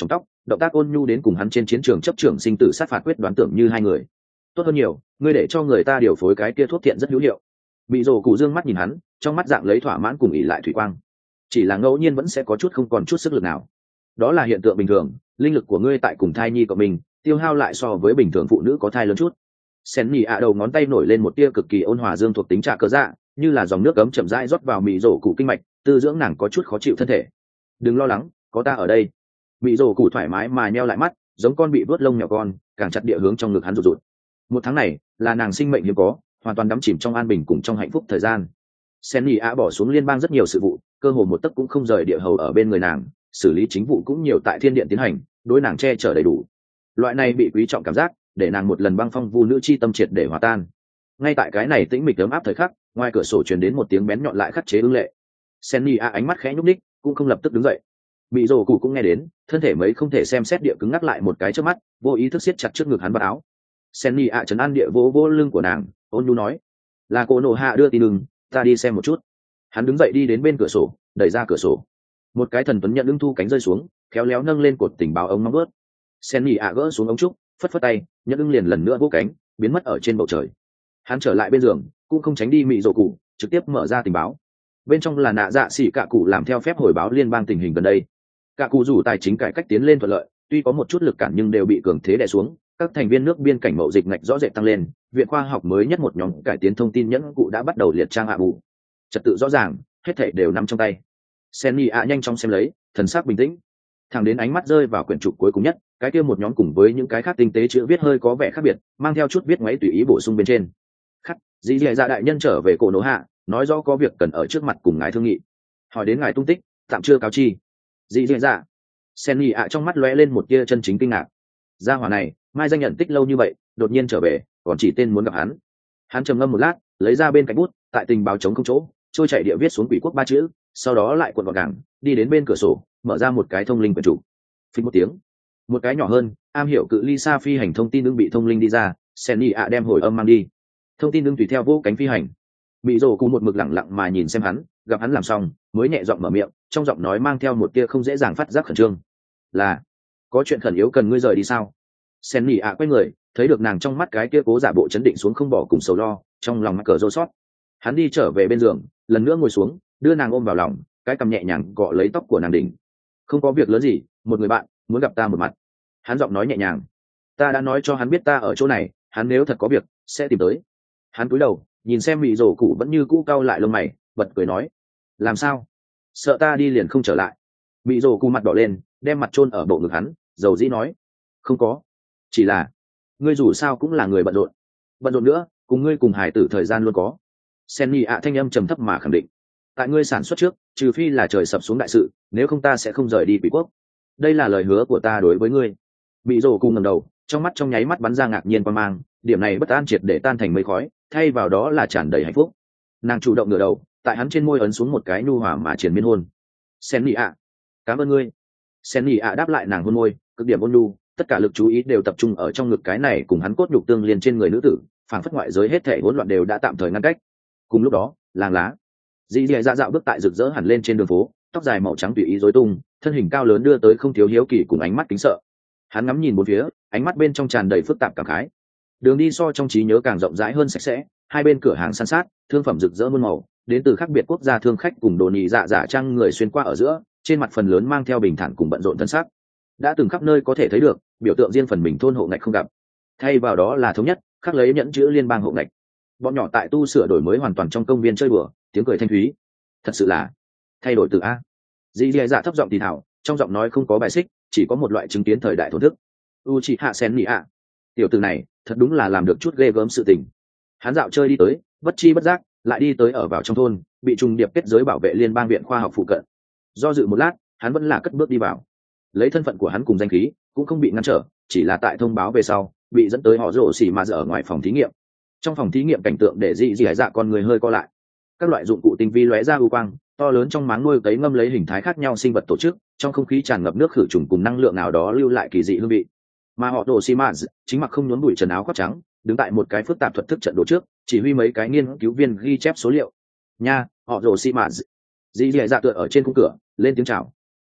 [SPEAKER 1] động tác ôn nhu đến cùng hắn trên chiến trường chấp trưởng sinh tử sát phạt quyết đoán tưởng như hai người. Tốt hơn nhiều, ngươi để cho người ta điều phối cái kia thuốc thiện rất hữu hiệu. Bị rồ cụ dương mắt nhìn hắn, trong mắt dạng lấy thỏa mãn cùng ỉ lại thủy quang. Chỉ là ngẫu nhiên vẫn sẽ có chút không còn chút sức lực nào. Đó là hiện tượng bình thường, linh lực của ngươi tại cùng thai nhi của mình tiêu hao lại so với bình thường phụ nữ có thai lớn chút. Sen nhì ạ đầu ngón tay nổi lên một tia cực kỳ ôn hòa dương thuộc tính trà cơ dạ, như là dòng nước ấm chậm rãi rót vào mị rổ cụ kinh mạch, tư dưỡng nàng có chút khó chịu thân thể. Đừng lo lắng, có ta ở đây. Mị rổ cụ thoải mái mà nheo lại mắt, giống con bị vớt lông nhỏ con, càng chặt địa hướng trong ngực hắn rụt rụt. Một tháng này là nàng sinh mệnh hiếm có, hoàn toàn đắm chìm trong an bình cùng trong hạnh phúc thời gian. Sen nhì ạ bỏ xuống liên bang rất nhiều sự vụ, cơ hồ một tấc cũng không rời địa hầu ở bên người nàng, xử lý chính vụ cũng nhiều tại thiên điện tiến hành, đối nàng che chở đầy đủ. Loại này bị quý trọng cảm giác để nàng một lần băng phong vu nữ chi tâm triệt để hòa tan. Ngay tại cái này tĩnh mịch ấm áp thời khắc, ngoài cửa sổ truyền đến một tiếng bén nhọn lại khắc chế ưng lệ. Senny a ánh mắt khẽ nhúc ních, cũng không lập tức đứng dậy. Bị rồ cụ cũng nghe đến, thân thể mấy không thể xem xét địa cứng ngắc lại một cái trước mắt, vô ý thức siết chặt trước ngực hắn vào áo. Senny a trấn an địa vỗ vỗ lưng của nàng, ôn nhu nói: "Là cô nổ hạ đưa tin đừng, ta đi xem một chút." Hắn đứng dậy đi đến bên cửa sổ, đẩy ra cửa sổ. Một cái thần tuấn nhận ưng thu cánh rơi xuống, khéo léo nâng lên cột tình báo ống nóng vớt. Senny a gỡ xuống ống trúc, phất phất tay, nhận ưng liền lần nữa vỗ cánh, biến mất ở trên bầu trời. Hắn trở lại bên giường, cũng không tránh đi mị rồ cụ, trực tiếp mở ra tình báo. Bên trong là nạ dạ xỉ cả cụ làm theo phép hồi báo liên bang tình hình gần đây. Cả cụ dù tài chính cải cách tiến lên thuận lợi, tuy có một chút lực cản nhưng đều bị cường thế đè xuống, các thành viên nước biên cảnh mậu dịch ngạch rõ rệt tăng lên, viện khoa học mới nhất một nhóm cải tiến thông tin nhẫn cụ đã bắt đầu liệt trang hạ bù. Trật tự rõ ràng, hết thảy đều nằm trong tay. Senny a nhanh chóng xem lấy, thần sắc bình tĩnh. Thẳng đến ánh mắt rơi vào quyển trục cuối cùng nhất, cái kia một nhóm cùng với những cái khác tinh tế chữ viết hơi có vẻ khác biệt, mang theo chút viết ngoáy tùy ý bổ sung bên trên. Khắc, dì dì dạ đại nhân trở về cổ nổ hạ, nói rõ có việc cần ở trước mặt cùng ngài thương nghị. Hỏi đến ngài tung tích, tạm chưa cáo chi. Dì dì dạ. Senny ạ trong mắt lóe lên một tia chân chính kinh ngạc. Gia hỏa này, mai danh nhận tích lâu như vậy, đột nhiên trở về, còn chỉ tên muốn gặp hắn. Hắn trầm ngâm một lát, lấy ra bên cạnh bút, tại tình báo chống không chỗ, trôi chạy địa viết xuống quỷ quốc ba chữ, sau đó lại cuộn gọn gàng, đi đến bên cửa sổ, mở ra một cái thông linh quyển trục. Phình một tiếng, một cái nhỏ hơn, am hiểu cự ly xa phi hành thông tin ứng bị thông linh đi ra, Senny ạ đem hồi âm mang đi. Thông tin ứng tùy theo vô cánh phi hành. Mị rồ cụ một mực lặng lặng mà nhìn xem hắn, gặp hắn làm xong, mới nhẹ giọng mở miệng, trong giọng nói mang theo một tia không dễ dàng phát giác khẩn trương. Là, có chuyện khẩn yếu cần ngươi rời đi sao? Senny ạ quay người, thấy được nàng trong mắt cái kia cố giả bộ chấn định xuống không bỏ cùng sầu lo, trong lòng mắc cờ rô sót. Hắn đi trở về bên giường, lần nữa ngồi xuống, đưa nàng ôm vào lòng, cái cằm nhẹ nhàng cọ lấy tóc của nàng đỉnh. Không có việc lớn gì, một người bạn muốn gặp ta một mặt. Hắn giọng nói nhẹ nhàng. Ta đã nói cho hắn biết ta ở chỗ này, hắn nếu thật có việc sẽ tìm tới. Hắn cúi đầu nhìn xem mị rổ cụ vẫn như cũ cau lại lông mày, bật cười nói: làm sao, sợ ta đi liền không trở lại? Mị rổ cụ mặt đỏ lên, đem mặt chôn ở bộ ngực hắn, dầu dĩ nói: không có, chỉ là ngươi dù sao cũng là người bận rộn, bận rộn nữa cùng ngươi cùng hải tử thời gian luôn có. Senny ạ thanh âm trầm thấp mà khẳng định: tại ngươi sản xuất trước, trừ phi là trời sập xuống đại sự, nếu không ta sẽ không rời đi quỷ quốc. Đây là lời hứa của ta đối với ngươi. Mị rổ cụ ngẩng đầu, trong mắt trong nháy mắt bắn ra ngạc nhiên quan mang, điểm này bất an triệt để tan thành mây khói, thay vào đó là tràn đầy hạnh phúc. Nàng chủ động ngửa đầu, tại hắn trên môi ấn xuống một cái nhu hòa mà triền miên hôn. Senny ạ, cảm ơn ngươi. Senny ạ đáp lại nàng hôn môi, cực điểm ôn nhu, tất cả lực chú ý đều tập trung ở trong ngực cái này cùng hắn cốt nhục tương liên trên người nữ tử, phảng phất ngoại giới hết thảy hỗn loạn đều đã tạm thời ngăn cách. Cùng lúc đó, làng lá, dì dì dạ dạo bước tại rực rỡ hẳn lên trên đường phố, tóc dài màu trắng tùy ý rối tung, thân hình cao lớn đưa tới không thiếu hiếu kỳ cùng ánh mắt kính sợ. Hắn ngắm nhìn bốn phía, ánh mắt bên trong tràn đầy phức tạp cảm khái. Đường đi so trong trí nhớ càng rộng rãi hơn sạch sẽ, hai bên cửa hàng san sát, thương phẩm rực rỡ muôn màu, đến từ khác biệt quốc gia thương khách cùng đồ nhị dạ dạ trang người xuyên qua ở giữa, trên mặt phần lớn mang theo bình thản cùng bận rộn thân sắc. Đã từng khắp nơi có thể thấy được, biểu tượng riêng phần mình thôn hộ ngạch không gặp. Thay vào đó là thống nhất, khắc lấy nhẫn chữ liên bang hộ ngạch. Bọn nhỏ tại tu sửa đổi mới hoàn toàn trong công viên chơi bừa, tiếng cười thanh thúy. Thật sự là thay đổi từ a. Dì dì dạ thấp giọng thì thảo, trong giọng nói không có bài xích, chỉ có một loại chứng kiến thời đại thổn thức. Uchiha Sennia, tiểu tử này thật đúng là làm được chút ghê gớm sự tình. Hắn dạo chơi đi tới, bất chi bất giác lại đi tới ở vào trong thôn, bị trùng điệp kết giới bảo vệ liên bang viện khoa học phụ cận. Do dự một lát, hắn vẫn là cất bước đi vào. Lấy thân phận của hắn cùng danh khí, cũng không bị ngăn trở, chỉ là tại thông báo về sau, bị dẫn tới họ rổ xỉ mà giờ ở ngoài phòng thí nghiệm. Trong phòng thí nghiệm cảnh tượng để dị dị dạ con người hơi co lại. Các loại dụng cụ tinh vi lóe ra ưu quang, to lớn trong máng nuôi cấy ngâm lấy hình thái khác nhau sinh vật tổ chức, trong không khí tràn ngập nước khử trùng cùng năng lượng nào đó lưu lại kỳ dị hương vị. Mà họ rổ xỉ mà chính mặc không nhốn bụi trần áo khoác trắng, đứng tại một cái phức tạp thuật thức trận đồ trước, chỉ huy mấy cái nghiên cứu viên ghi chép số liệu. Nha, họ rổ xỉ mà dị dị dạ tựa ở trên khung cửa, lên tiếng chào.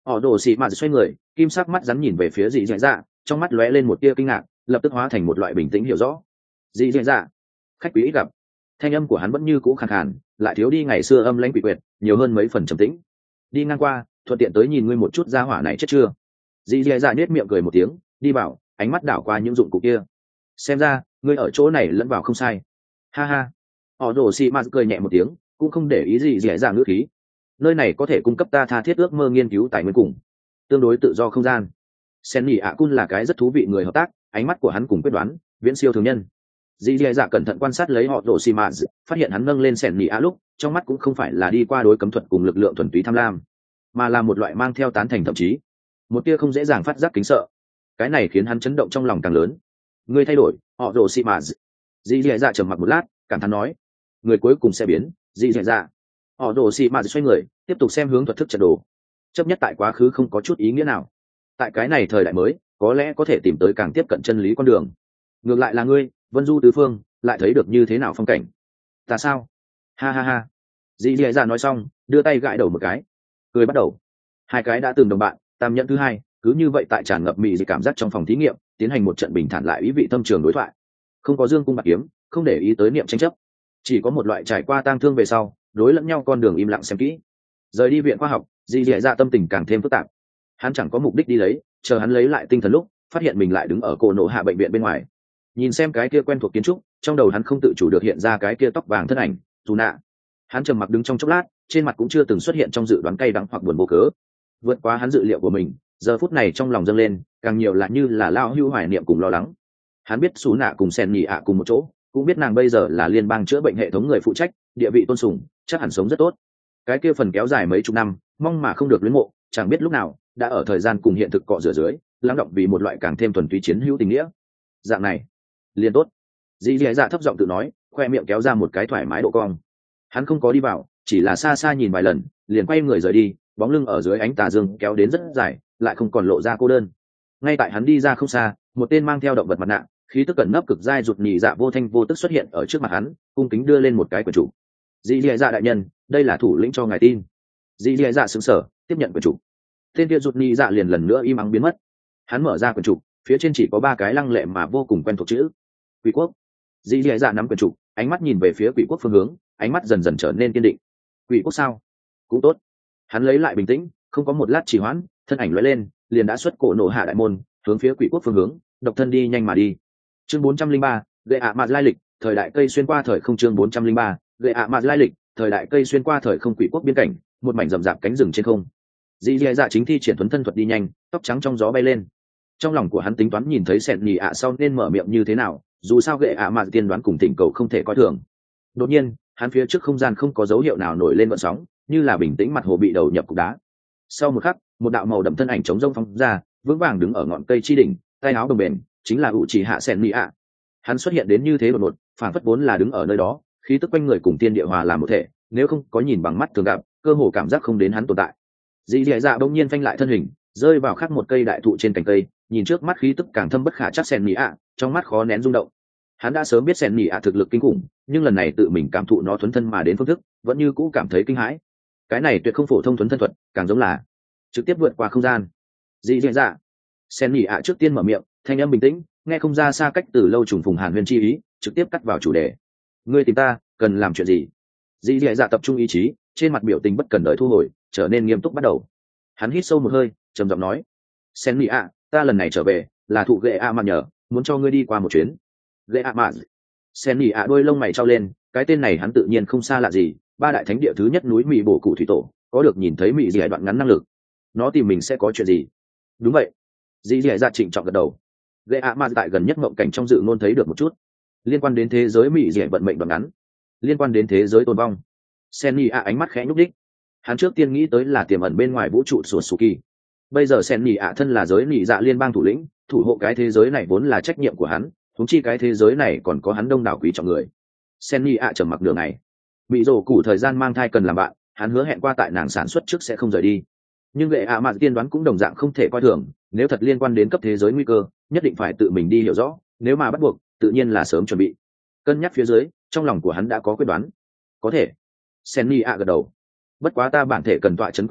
[SPEAKER 1] họ đồ xì mà xoay người, kim sắc mắt rắn nhìn về phía dị dạ dạ, trong mắt lóe lên một tia kinh ngạc, lập tức hóa thành một loại bình tĩnh hiểu rõ. Dị dạ dạ, khách quý ít gặp. Thanh âm của hắn vẫn như cũ khàn khàn, lại thiếu đi ngày xưa âm lãnh quỷ quyệt, nhiều hơn mấy phần trầm tĩnh. Đi ngang qua, thuận tiện tới nhìn ngươi một chút, gia hỏa này chết chưa? Dị dạ dạ nhếch miệng cười một tiếng, đi vào, ánh mắt đảo qua những dụng cụ kia. Xem ra ngươi ở chỗ này lẫn vào không sai. Ha ha. Họ đồ xì mà cười nhẹ một tiếng, cũng không để ý gì dễ dàng ngữ khí. Nơi này có thể cung cấp ta tha thiết ước mơ nghiên cứu tài nguyên cùng tương đối tự do không gian. Sen nhỉ ạ cun là cái rất thú vị người hợp tác, ánh mắt của hắn cùng quyết đoán viễn siêu thường nhân. Dì dì dạ cẩn thận quan sát lấy họ rồ xì mạt, phát hiện hắn nâng lên Sen nhỉ ạ lúc trong mắt cũng không phải là đi qua đối cấm thuật cùng lực lượng thuần túy tham lam, mà là một loại mang theo tán thành, thậm chí một tia không dễ dàng phát giác kính sợ. Cái này khiến hắn chấn động trong lòng càng lớn. Ngươi thay đổi, họ rồ xì mạt. Dì dì dạ trầm mặc một lát, cảm thán nói, người cuối cùng sẽ biến. Dì dì dạ. Họ rồ xì mạt xoay người, tiếp tục xem hướng thuật thức trận đồ. Chấp nhất tại quá khứ không có chút ý nghĩa nào. Tại cái này thời đại mới, có lẽ có thể tìm tới càng tiếp cận chân lý con đường. Ngược lại là ngươi, vân du tứ phương, lại thấy được như thế nào phong cảnh. Ta sao? Ha ha ha. Dì dì dạ nói xong, đưa tay gãi đầu một cái, cười bắt đầu. Hai cái đã từng đồng bạn, tam nhận thứ hai, cứ như vậy tại tràn ngập mị dị cảm giác trong phòng thí nghiệm, tiến hành một trận bình thản lại ý vị tâm trường đối thoại. Không có dương cung bạc kiếm, không để ý tới niệm tranh chấp, chỉ có một loại trải qua tang thương về sau, đối lẫn nhau con đường im lặng xem kỹ. Rời đi viện khoa học, dì dì dạ tâm tình càng thêm phức tạp. Hắn chẳng có mục đích đi lấy, chờ hắn lấy lại tinh thần lúc phát hiện mình lại đứng ở cổ nổ hạ bệnh viện bên ngoài, nhìn xem cái kia quen thuộc kiến trúc, trong đầu hắn không tự chủ được hiện ra cái kia tóc vàng thân ảnh dù nạ. Hắn trầm mặc đứng trong chốc lát, trên mặt cũng chưa từng xuất hiện trong dự đoán cay đắng hoặc buồn vô cớ. Vượt qua hắn dự liệu của mình, giờ phút này trong lòng dâng lên càng nhiều là như là lao hưu hoài niệm cùng lo lắng. Hắn biết xú nạ cùng sen nhị ạ cùng một chỗ, cũng biết nàng bây giờ là liên bang chữa bệnh hệ thống người phụ trách, địa vị tôn sùng, chắc hẳn sống rất tốt. Cái kia phần kéo dài mấy chục năm, mong mà không được luyến mộ, chẳng biết lúc nào đã ở thời gian cùng hiện thực cọ rửa dưới, lắng động vì một loại càng thêm thuần túy chiến hữu tình nghĩa. Dạng này liền tốt. Dì dì dạ thấp giọng tự nói, khoe miệng kéo ra một cái thoải mái độ cong. Hắn không có đi vào, chỉ là xa xa nhìn vài lần, liền quay người rời đi, bóng lưng ở dưới ánh tà dương kéo đến rất dài, lại không còn lộ ra cô đơn. Ngay tại hắn đi ra không xa, một tên mang theo động vật mặt nạ, khí tức cẩn nấp cực dai rụt nhì dạ vô thanh vô tức xuất hiện ở trước mặt hắn, cung kính đưa lên một cái quyển trục. Dì dì dạ đại nhân, đây là thủ lĩnh cho ngài tin. Dì dì dạ sững sờ, tiếp nhận quyển trục. Tên kia rụt nhì dạ liền lần nữa im ắng biến mất. Hắn mở ra quyển trục, phía trên chỉ có ba cái lăng lệ mà vô cùng quen thuộc chữ: Quỷ quốc. Dì dì dạ nắm quyển trục, ánh mắt nhìn về phía Quỷ quốc phương hướng, ánh mắt dần dần trở nên kiên định. Quỷ quốc sao? Cũng tốt. Hắn lấy lại bình tĩnh, không có một lát trì hoãn, thân ảnh lóe lên, liền đã xuất cổ nổ hạ đại môn, hướng phía Quỷ quốc phương hướng, độc thân đi nhanh mà đi. Chương bốn trăm linh ba, gậy ạ mạt lai lịch, thời đại cây xuyên qua thời không. Chương bốn trăm linh ba, gậy ạ mạt lai lịch, thời đại cây xuyên qua thời không. Quỷ quốc biên cảnh, một mảnh rậm rạp cánh rừng trên không. Dì dì dạ chính thi triển thuấn thân thuật đi nhanh, tóc trắng trong gió bay lên. Trong lòng của hắn tính toán nhìn thấy sẹn nhì ạ sau nên mở miệng như thế nào, dù sao gậy ạ mạt tiên đoán cùng thỉnh cầu không thể coi thường. Đột nhiên, hắn phía trước không gian không có dấu hiệu nào nổi lên gợn sóng, như là bình tĩnh mặt hồ bị đầu nhập cục đá. Sau một khắc, một đạo màu đậm thân ảnh chống rông phóng ra, vững vàng đứng ở ngọn cây chi đỉnh, tay áo đồng bền, chính là Uchiha Sennia. Hắn xuất hiện đến như thế đột ngột, phản phất vốn là đứng ở nơi đó, khí tức quanh người cùng tiên địa hòa làm một thể, nếu không có nhìn bằng mắt thường gặp, cơ hồ cảm giác không đến hắn tồn tại. Dì dì dạ bỗng nhiên phanh lại thân hình, rơi vào khắc một cây đại thụ trên cành cây, nhìn trước mắt khí tức càng thâm bất khả trắc Sennia, trong mắt khó nén rung động. Hắn đã sớm biết Sennia thực lực kinh khủng, nhưng lần này tự mình cảm thụ nó thuấn thân mà đến phương thức, vẫn như cũ cảm thấy kinh hãi. Cái này tuyệt không phổ thông thuấn thân thuật, càng giống là trực tiếp vượt qua không gian. Dì dì dạ. Sennia trước tiên mở miệng, thanh âm bình tĩnh, nghe không ra xa cách từ lâu trùng phùng hàn huyên chi ý, trực tiếp cắt vào chủ đề. Ngươi tìm ta, cần làm chuyện gì? Dì dì dạ tập trung ý chí, trên mặt biểu tình bất cần đời thu hồi, trở nên nghiêm túc bắt đầu. Hắn hít sâu một hơi, trầm giọng nói: Sennia, ta lần này trở về, là thụ ghệ a mà nhờ, muốn cho ngươi đi qua một chuyến. Ghệ a mà. Sennia đôi lông mày trao lên, cái tên này hắn tự nhiên không xa lạ gì, ba đại thánh địa thứ nhất núi Mị Bổ Cụ Thủy Tổ, có được nhìn thấy Mị Dì đoạn ngắn năng lực. Nó tìm mình sẽ có chuyện gì? Đúng vậy. Dì dì dạ trịnh trọng gật đầu. Ghệ ạ mạn tại gần nhất mộng cảnh trong dự ngôn thấy được một chút liên quan đến thế giới Mị Dì vận mệnh đoạn ngắn, liên quan đến thế giới tồn vong. Sennia ánh mắt khẽ nhúc đích. Hắn trước tiên nghĩ tới là tiềm ẩn bên ngoài vũ trụ Suzuki. Bây giờ Sennia thân là giới nị dạ liên bang thủ lĩnh, thủ hộ cái thế giới này vốn là trách nhiệm của hắn, huống chi cái thế giới này còn có hắn đông đảo quý trọng người. Sennia trầm mặc nửa ngày. Mị Dồ Cụ thời gian mang thai cần làm bạn, hắn hứa hẹn qua tại nàng sản xuất trước sẽ không rời đi. Nhưng Ghệ ạ mạn tiên đoán cũng đồng dạng không thể coi thường, nếu thật liên quan đến cấp thế giới nguy cơ, nhất định phải tự mình đi hiểu rõ, nếu mà bắt buộc, tự nhiên là sớm chuẩn bị. Cân nhắc phía dưới, trong lòng của hắn đã có quyết đoán. Có thể. Sennia gật đầu. Bất quá ta bản thể cần tọa trấn Quỷ quốc,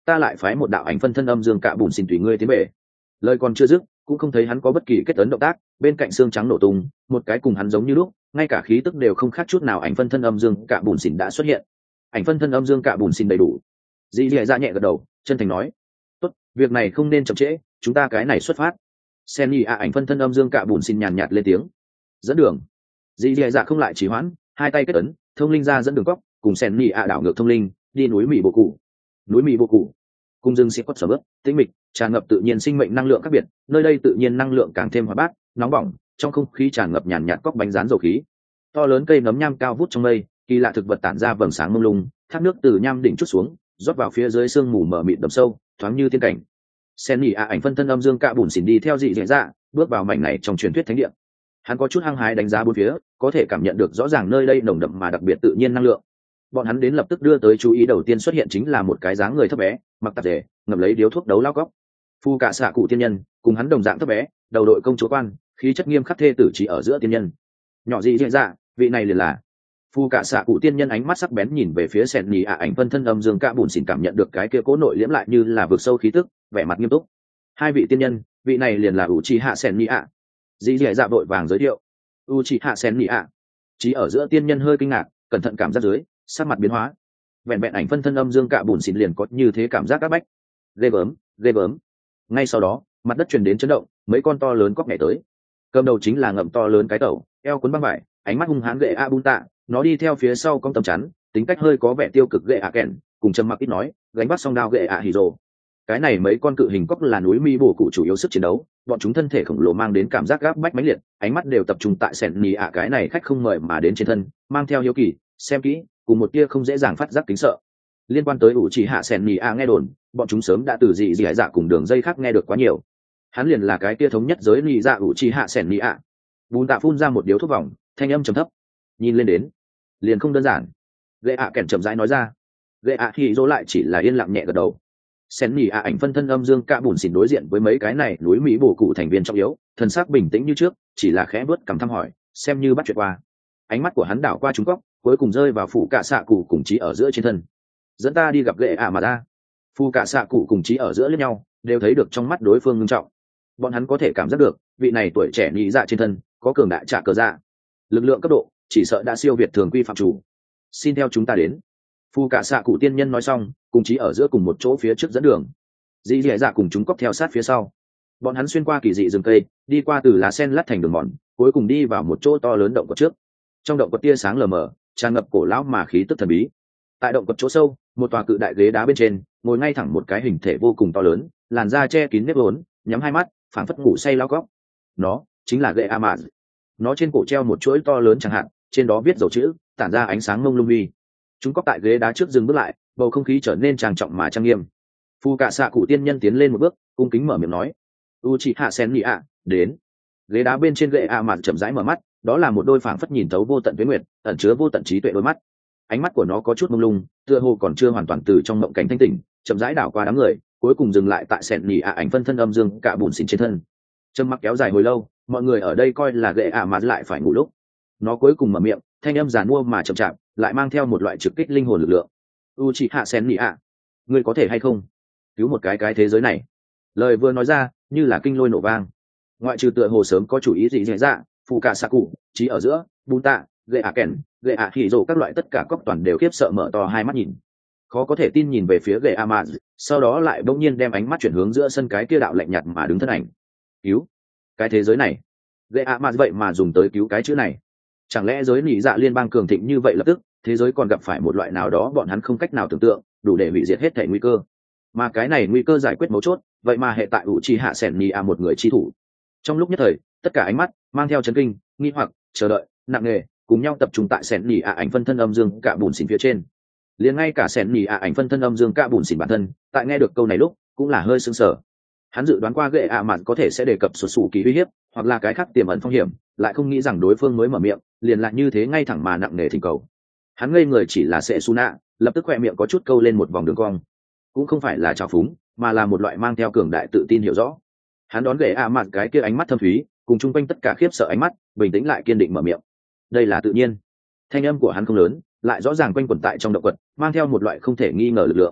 [SPEAKER 1] ta lại phái một đạo ảnh phân thân âm dương cạ bùn xin tùy ngươi tiến về. Lời còn chưa dứt, cũng không thấy hắn có bất kỳ kết ấn động tác, bên cạnh xương trắng nổ tung, một cái cùng hắn giống như lúc, ngay cả khí tức đều không khác chút nào, ảnh phân thân âm dương cạ bùn xin đã xuất hiện. Ảnh phân thân âm dương cạ bùn xin đầy đủ. Dĩ Dĩ Dạ nhẹ gật đầu, chân thành nói: tốt, việc này không nên chậm trễ, chúng ta cái này xuất phát. Sen Nhi a ảnh phân thân âm dương cạ bùn xin nhàn nhạt lên tiếng, dẫn đường. Dĩ Dĩ Dạ không lại trì hoãn, hai tay kết ấn, thông linh ra dẫn đường cóc, cùng Sen Nhi a đảo ngược thông linh, đi núi Mị Bộ Cụ. Núi Mị Bộ Cụ, cung dương sẽ quất sở bước, tĩnh mịch, tràn ngập tự nhiên sinh mệnh năng lượng khác biệt, nơi đây tự nhiên năng lượng càng thêm hoạt bát, nóng bỏng, trong không khí tràn ngập nhàn nhạt cóc bánh rán dầu khí. To lớn cây nấm nham cao vút trong mây, kỳ lạ thực vật tản ra vầng sáng mông lung, thác nước từ nham đỉnh chút xuống, rót vào phía dưới sương mù mờ mịt đậm sâu, thoáng như tiên cảnh. Sen Nhị a ảnh phân thân âm dương cạ bùn xỉn đi theo dị dễ dạ, bước vào mảnh này trong truyền thuyết thánh địa. Hắn có chút hăng hái đánh giá bốn phía, có thể cảm nhận được rõ ràng nơi đây nồng đậm mà đặc biệt tự nhiên năng lượng. Bọn hắn đến lập tức đưa tới chú ý đầu tiên xuất hiện chính là một cái dáng người thấp bé, mặc tạp dề, ngậm lấy điếu thuốc đấu lao cóc. Phu cả xạ cụ tiên nhân, cùng hắn đồng dạng thấp bé, đầu đội công chúa quan, khí chất nghiêm khắc thê tử trí ở giữa tiên nhân. Nhỏ dị dễ dạ, vị này liền là Phu cả xạ cụ tiên nhân, ánh mắt sắc bén nhìn về phía Sen Nhị a ảnh phân thân âm dương cạ bùn xỉn, cảm nhận được cái kia cố nội liễm lại như là vực sâu khí tức, vẻ mặt nghiêm túc. Hai vị tiên nhân, vị này liền là Uchiha Sen Nhị a. Dĩ Dĩ Dạ vội vàng giới thiệu. Uchiha Sen Nhị a. Chí ở giữa tiên nhân hơi kinh ngạc, cẩn thận cảm giác dưới, sắc mặt biến hóa. Vẹn vẹn ảnh phân thân âm dương cạ bùn xỉn liền có như thế cảm giác áp bách. Ghê gớm, ghê gớm. Ngay sau đó, mặt đất truyền đến chấn động, mấy con to lớn cóc nhảy tới. Cầm đầu chính là ngậm to lớn cái tẩu, eo cuốn băng vải, ánh mắt hung hãn gệ a bun tạ, nó đi theo phía sau con tấm chắn, tính cách hơi có vẻ tiêu cực gệ a kèn, cùng trầm mặc ít nói, gánh bắt song đao gệ a hì rồ. Cái này mấy con cự hình cóc là núi mi bổ cụ chủ yếu sức chiến đấu, bọn chúng thân thể khổng lồ mang đến cảm giác gáp bách mãnh liệt, ánh mắt đều tập trung tại Sen Nhị a cái này khách không mời mà đến trên thân, mang theo hiếu kỳ, xem kỹ, cùng một tia không dễ dàng phát giác kính sợ. Liên quan tới Uchiha Sen Nhị a nghe đồn, bọn chúng sớm đã từ dị dị dạ cùng đường dây khác nghe được quá nhiều. Hắn liền là cái tia thống nhất giới Nhị dạ Uchiha Sen Nhị a. Bùn tạ phun ra một điếu thuốc vòng, thanh âm trầm thấp. Nhìn lên đến, liền không đơn giản. Gệ ạ kèn chậm rãi nói ra. Gệ ạ thì dỗ lại chỉ là yên lặng nhẹ gật đầu. Sen Nhị a ảnh phân thân âm dương cạ bùn xỉn đối diện với mấy cái này núi Mỹ bổ cụ thành viên trọng yếu, thần sắc bình tĩnh như trước, chỉ là khẽ bước cầm thăm hỏi, xem như bắt chuyện qua. Ánh mắt của hắn đảo qua chúng cóc, cuối cùng rơi vào phụ cạ xạ cụ cùng chí ở giữa trên thân. Dẫn ta đi gặp gệ ạ mà ra. Phụ cạ xạ cụ cùng chí ở giữa lẫn nhau, đều thấy được trong mắt đối phương ngưng trọng. Bọn hắn có thể cảm giác được, vị này tuổi trẻ nhị dạ trên thân có cường đại trả cờ dạ, lực lượng cấp độ chỉ sợ đã siêu việt thường quy phạm chủ. Xin theo chúng ta đến. Phu cả xạ cụ tiên nhân nói xong, cùng chí ở giữa cùng một chỗ phía trước dẫn đường. Dĩ dẻ dạ cùng chúng cóc theo sát phía sau. Bọn hắn xuyên qua kỳ dị rừng cây, đi qua từ lá sen lát thành đường mòn, cuối cùng đi vào một chỗ to lớn động quật trước. Trong động quật tia sáng lờ mờ, tràn ngập cổ lão mà khí tức thần bí. Tại động quật chỗ sâu, một tòa cự đại ghế đá bên trên, ngồi ngay thẳng một cái hình thể vô cùng to lớn, làn da che kín nếp vốn, nhắm hai mắt, phảng phất ngủ say lao góc. Nó chính là gậy Amaz. Nó trên cổ treo một chuỗi to lớn chẳng hạn, trên đó viết dấu chữ, tản ra ánh sáng mông lung uy. Chúng cóc tại ghế đá trước dừng bước lại, bầu không khí trở nên trang trọng mà trang nghiêm. Phu cả xạ cụ tiên nhân tiến lên một bước, cung kính mở miệng nói: Uchiha Sen Nhị a, đến. Ghế đá bên trên gậy Amaz chậm rãi mở mắt, đó là một đôi phảng phất nhìn thấu vô tận tuyết nguyệt, ẩn chứa vô tận trí tuệ đôi mắt. Ánh mắt của nó có chút mông lung, tựa hồ còn chưa hoàn toàn từ trong mộng cảnh thanh tỉnh, chậm rãi đảo qua đám người, cuối cùng dừng lại tại Sen Nhị a ảnh phân thân âm dương cạ bùn xỉn trên thân. Trầm mặc kéo dài hồi lâu, mọi người ở đây coi là gệ ạ mà lại phải ngủ lúc. Nó cuối cùng mở miệng, thanh âm giàn mua mà chậm chạp, lại mang theo một loại trực kích linh hồn lực lượng. Uchiha Sen Nhị a, ngươi có thể hay không cứu một cái cái thế giới này? Lời vừa nói ra, như là kinh lôi nổ vang. Ngoại trừ tựa hồ sớm có chủ ý gì dễ dạ, phụ cả xạ cụ, chí ở giữa, bùn tạ, gệ ạ kèn, gệ ạ hỉ rồ các loại tất cả cóc toàn đều khiếp sợ mở to hai mắt nhìn. Khó có thể tin nhìn về phía gệ Amaz, sau đó lại bỗng nhiên đem ánh mắt chuyển hướng giữa sân cái kia đạo lạnh nhạt mà đứng thân ảnh. Cứu cái thế giới này? Gệ Amaz vậy mà dùng tới cứu cái chữ này? Chẳng lẽ giới nỉ dạ liên bang cường thịnh như vậy lập tức thế giới còn gặp phải một loại nào đó bọn hắn không cách nào tưởng tượng, đủ để hủy diệt hết thể nguy cơ? Mà cái này nguy cơ giải quyết mấu chốt, vậy mà hệ tại Uchiha Sen Nhị a một người chi thủ. Trong lúc nhất thời, tất cả ánh mắt mang theo chấn kinh, nghi hoặc, chờ đợi, nặng nề, cùng nhau tập trung tại Sen Nhị a ảnh phân thân âm dương cạ bùn xỉn phía trên. Liền ngay cả Sen Nhị a ảnh phân thân âm dương cạ bùn xỉn bản thân, tại nghe được câu này lúc, cũng là hơi sững sờ. Hắn dự đoán qua gệ ạ mạn có thể sẽ đề cập sụt sù kỳ uy hiếp, hoặc là cái khác tiềm ẩn phong hiểm, lại không nghĩ rằng đối phương mới mở miệng, liền lại như thế ngay thẳng mà nặng nề thỉnh cầu. Hắn ngây người chỉ là sẽ su nạ, lập tức khoe miệng có chút câu lên một vòng đường cong. Cũng không phải là trào phúng, mà là một loại mang theo cường đại tự tin hiểu rõ. Hắn đón gệ ạ mạn cái kia ánh mắt thâm thúy, cùng chung quanh tất cả khiếp sợ ánh mắt, bình tĩnh lại kiên định mở miệng. Đây là tự nhiên. Thanh âm của hắn không lớn, lại rõ ràng quanh quẩn tại trong động quật, mang theo một loại không thể nghi ngờ lực lượng.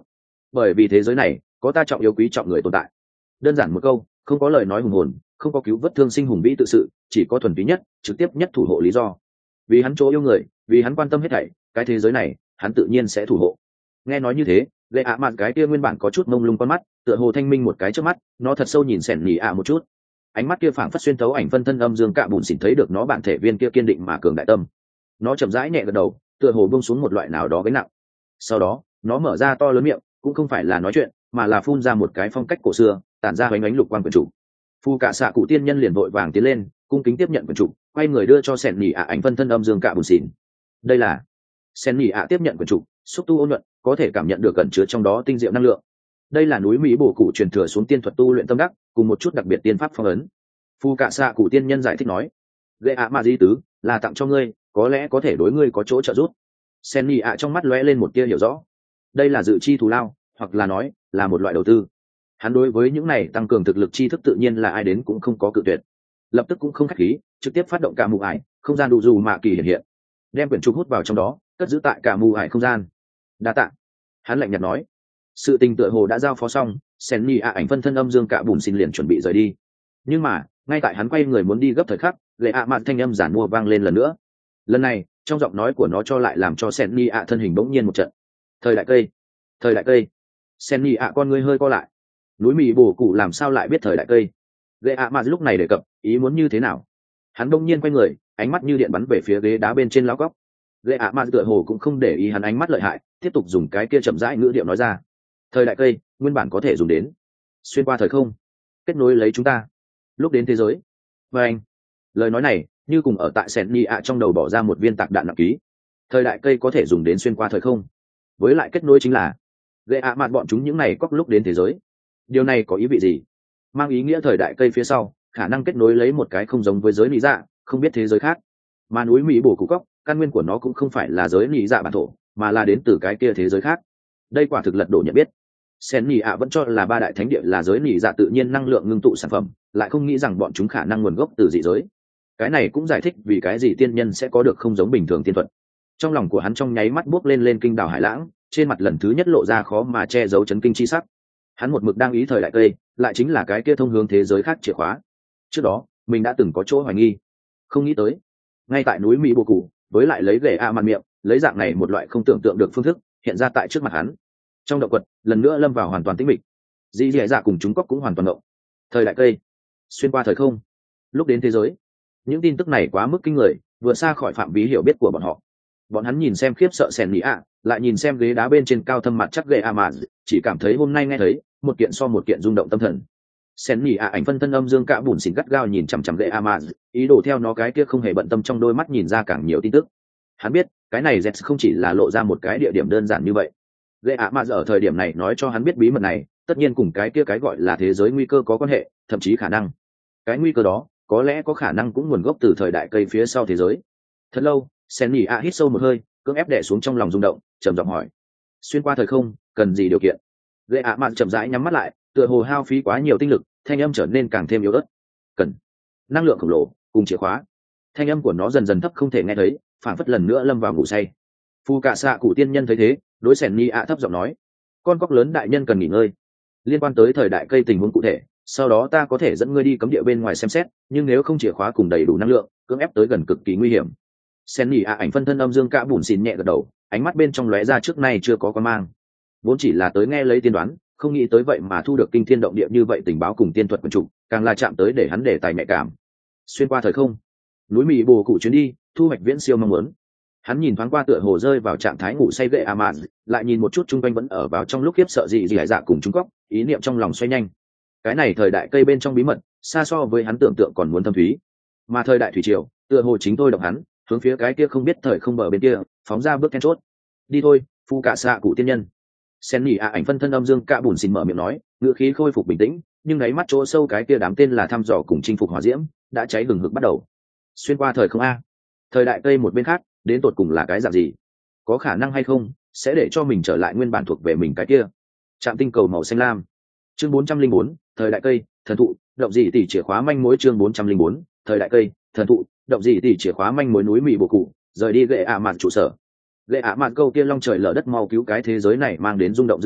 [SPEAKER 1] bởi vì thế giới này có ta trọng yêu quý trọng người tồn tại. Đơn giản một câu, không có lời nói hùng hồn, không có cứu vớt thương sinh hùng vĩ tự sự, chỉ có thuần túy nhất trực tiếp nhất thủ hộ lý do. Vì hắn chỗ yêu người, vì hắn quan tâm hết thảy, cái thế giới này hắn tự nhiên sẽ thủ hộ. Nghe nói như thế, lệ ạ mạn cái kia nguyên bản có chút mông lung con mắt tựa hồ thanh minh một cái trước mắt, nó thật sâu nhìn sẻn nhì ạ một chút, ánh mắt kia phảng phất xuyên thấu ảnh phân thân âm dương cạ bùn xỉn thấy được nó bản thể viên kia kiên định mà cường đại tâm. Nó chậm rãi nhẹ gật đầu, tựa hồ buông xuống một loại nào đó gánh nặng. Sau đó nó mở ra to lớn miệng, cũng không phải là nói chuyện mà là phun ra một cái phong cách cổ xưa tản ra bánh ánh lục quang quyển trục. Phu cả xạ cụ tiên nhân liền vội vàng tiến lên cung kính tiếp nhận quyển trục, quay người đưa cho sẻn nhì ạ ảnh phân thân âm dương cạ bùn xỉn. Đây là sẻn nhì ạ tiếp nhận quyển trục, xúc tu ôn nhuận, có thể cảm nhận được cẩn chứa trong đó tinh diệu năng lượng. Đây là núi Mỹ bổ cụ truyền thừa xuống tiên thuật tu luyện tâm đắc cùng một chút đặc biệt tiên pháp phong ấn. Phu cả xạ cụ tiên nhân giải thích nói, lệ ạ mà di tứ là tặng cho ngươi, có lẽ có thể đối ngươi có chỗ trợ giúp. Sen nhì ạ trong mắt lóe lên một tia hiểu rõ, đây là dự chi thù lao, hoặc là nói là một loại đầu tư. Hắn đối với những này tăng cường thực lực tri thức tự nhiên là ai đến cũng không có cự tuyệt. Lập tức cũng không khách khí, trực tiếp phát động cả mù ải không gian đủ dù mạ kỳ hiện hiện, đem quyển trục hút vào trong đó, cất giữ tại cả mù ải không gian. Đa tạ. Hắn lạnh nhạt nói. Sự tình tựa hồ đã giao phó xong, Sen nhì ạ ảnh phân thân âm dương cạ bùn xin liền chuẩn bị rời đi. Nhưng mà ngay tại hắn quay người muốn đi gấp thời khắc, lệ ạ mạn thanh âm giản mua vang lên lần nữa. Lần này trong giọng nói của nó cho lại làm cho Sen nhì ạ thân hình bỗng nhiên một trận. Thời đại cây, thời đại cây. Sen nhì ạ con ngươi hơi co lại. Núi Mỹ bổ cụ làm sao lại biết thời đại cây? Lệ ạ mạn lúc này đề cập ý muốn như thế nào? Hắn bỗng nhiên quay người, ánh mắt như điện bắn về phía ghế đá bên trên lão góc. Lệ ạ mạn tựa hồ cũng không để ý hắn ánh mắt lợi hại, tiếp tục dùng cái kia chậm rãi ngữ điệu nói ra. Thời đại cây nguyên bản có thể dùng đến xuyên qua thời không, kết nối lấy chúng ta lúc đến thế giới. Và anh lời nói này như cùng ở tại sẹn nhì ạ trong đầu bỏ ra một viên tạc đạn nặng ký. Thời đại cây có thể dùng đến xuyên qua thời không, với lại kết nối chính là lệ ạ mạn bọn chúng những này cóc lúc đến thế giới. Điều này có ý vị gì? Mang ý nghĩa thời đại cây phía sau khả năng kết nối lấy một cái không giống với giới lý dạ, không biết thế giới khác. Mà núi Mỹ bổ cụ cóc, căn nguyên của nó cũng không phải là giới lý dạ bản thổ, mà là đến từ cái kia thế giới khác. Đây quả thực lật đổ nhận biết. Sen nhì ạ vẫn cho là ba đại thánh địa là giới nhì dạ tự nhiên năng lượng ngưng tụ sản phẩm, lại không nghĩ rằng bọn chúng khả năng nguồn gốc từ dị giới. Cái này cũng giải thích vì cái gì tiên nhân sẽ có được không giống bình thường tiên thuật. Trong lòng của hắn trong nháy mắt buốc lên lên kinh đảo hải lãng, trên mặt lần thứ nhất lộ ra khó mà che giấu chấn kinh chi sắc. Hắn một mực đang ý thời đại cây, lại chính là cái kia thông hướng thế giới khác chìa khóa. Trước đó mình đã từng có chỗ hoài nghi, không nghĩ tới ngay tại núi Mỹ bồ cụ, với lại lấy ghệ a mạn miệng, lấy dạng này một loại không tưởng tượng được phương thức hiện ra tại trước mặt hắn. Trong động quật lần nữa lâm vào hoàn toàn tĩnh mịch, dì dì dạ cùng chúng cóc cũng hoàn toàn động. Thời đại cây, xuyên qua thời không, lúc đến thế giới. Những tin tức này quá mức kinh người, vượt xa khỏi phạm vi hiểu biết của bọn họ. Bọn hắn nhìn xem khiếp sợ sèn nhì ạ, lại nhìn xem ghế đá bên trên cao thâm mặt chắc ghệ a mà chỉ cảm thấy hôm nay nghe thấy một kiện so một kiện rung động tâm thần. Sèn nhì ạ ảnh phân thân âm dương cạ bùn xỉn gắt gao nhìn chằm chằm ghệ a mà, ý đồ theo nó cái kia không hề bận tâm trong đôi mắt nhìn ra càng nhiều tin tức. Hắn biết cái này dẹt không chỉ là lộ ra một cái địa điểm đơn giản như vậy. Lệ ạ mà ở thời điểm này nói cho hắn biết bí mật này, tất nhiên cùng cái kia cái gọi là thế giới nguy cơ có quan hệ, thậm chí khả năng cái nguy cơ đó có lẽ có khả năng cũng nguồn gốc từ thời đại cây phía sau thế giới. Thật lâu, Sen nhì ạ hít sâu một hơi, cưỡng ép đè xuống trong lòng rung động, trầm giọng hỏi: xuyên qua thời không cần gì điều kiện? Lệ ạ mạn chậm rãi nhắm mắt lại, tựa hồ hao phí quá nhiều tinh lực, thanh âm trở nên càng thêm yếu ớt. Cần năng lượng khổng lồ cùng chìa khóa. Thanh âm của nó dần dần thấp không thể nghe thấy, phản phất lần nữa lâm vào ngủ say. Phu cạ xạ cụ tiên nhân thấy thế, đối Sen nhì ạ thấp giọng nói: con cóc lớn đại nhân cần nghỉ ngơi. Liên quan tới thời đại cây tình huống cụ thể, sau đó ta có thể dẫn ngươi đi cấm địa bên ngoài xem xét, nhưng nếu không chìa khóa cùng đầy đủ năng lượng, cưỡng ép tới gần cực kỳ nguy hiểm. Sen nhì ạ ảnh phân thân âm dương cạ bùn xỉn nhẹ gật đầu, ánh mắt bên trong lóe ra trước nay chưa có quan mang. Vốn chỉ là tới nghe lấy tiên đoán, không nghĩ tới vậy mà thu được kinh thiên động địa như vậy tình báo cùng tiên thuật quân chủ, càng là chạm tới để hắn để tài nhạy cảm. Xuyên qua thời không, núi Mỹ bồ cụ chuyến đi, thu hoạch viễn siêu mong muốn. Hắn nhìn thoáng qua tựa hồ rơi vào trạng thái ngủ say gậy Amaz, lại nhìn một chút chung quanh vẫn ở vào trong lúc khiếp sợ gì gì hải dạ cùng Trung Quốc, ý niệm trong lòng xoay nhanh. Cái này thời đại cây bên trong bí mật, xa so với hắn tưởng tượng còn muốn thâm thúy. Mà thời đại thủy triều, tựa hồ chính tôi động hắn, hướng phía cái kia không biết thời không bờ bên kia, phóng ra bước then chốt. Đi thôi, phu cạ xạ cụ tiên nhân. Sen nhì ạ ảnh phân thân âm dương cạ bùn xin mở miệng nói, ngựa khí khôi phục bình tĩnh, nhưng đáy mắt chỗ sâu cái kia đám tên là thăm dò cùng chinh phục hỏa diễm, đã cháy hừng hực bắt đầu. Xuyên qua thời không a, thời đại cây một bên khác, đến tột cùng là cái dạng gì? Có khả năng hay không sẽ để cho mình trở lại nguyên bản thuộc về mình cái kia? Trạm tinh cầu màu xanh lam. Chương bốn trăm linh bốn, thời đại cây, thần thụ, động gì tỷ chìa khóa manh mối. Chương bốn trăm linh bốn, thời đại cây, thần thụ, động gì tỷ chìa khóa manh mối. Núi Mỹ bồ cụ, rời đi gệ ạ mạn trụ sở. Gệ ạ mạn câu kia long trời lở đất mau cứu cái thế giới này mang đến rung động dư ba,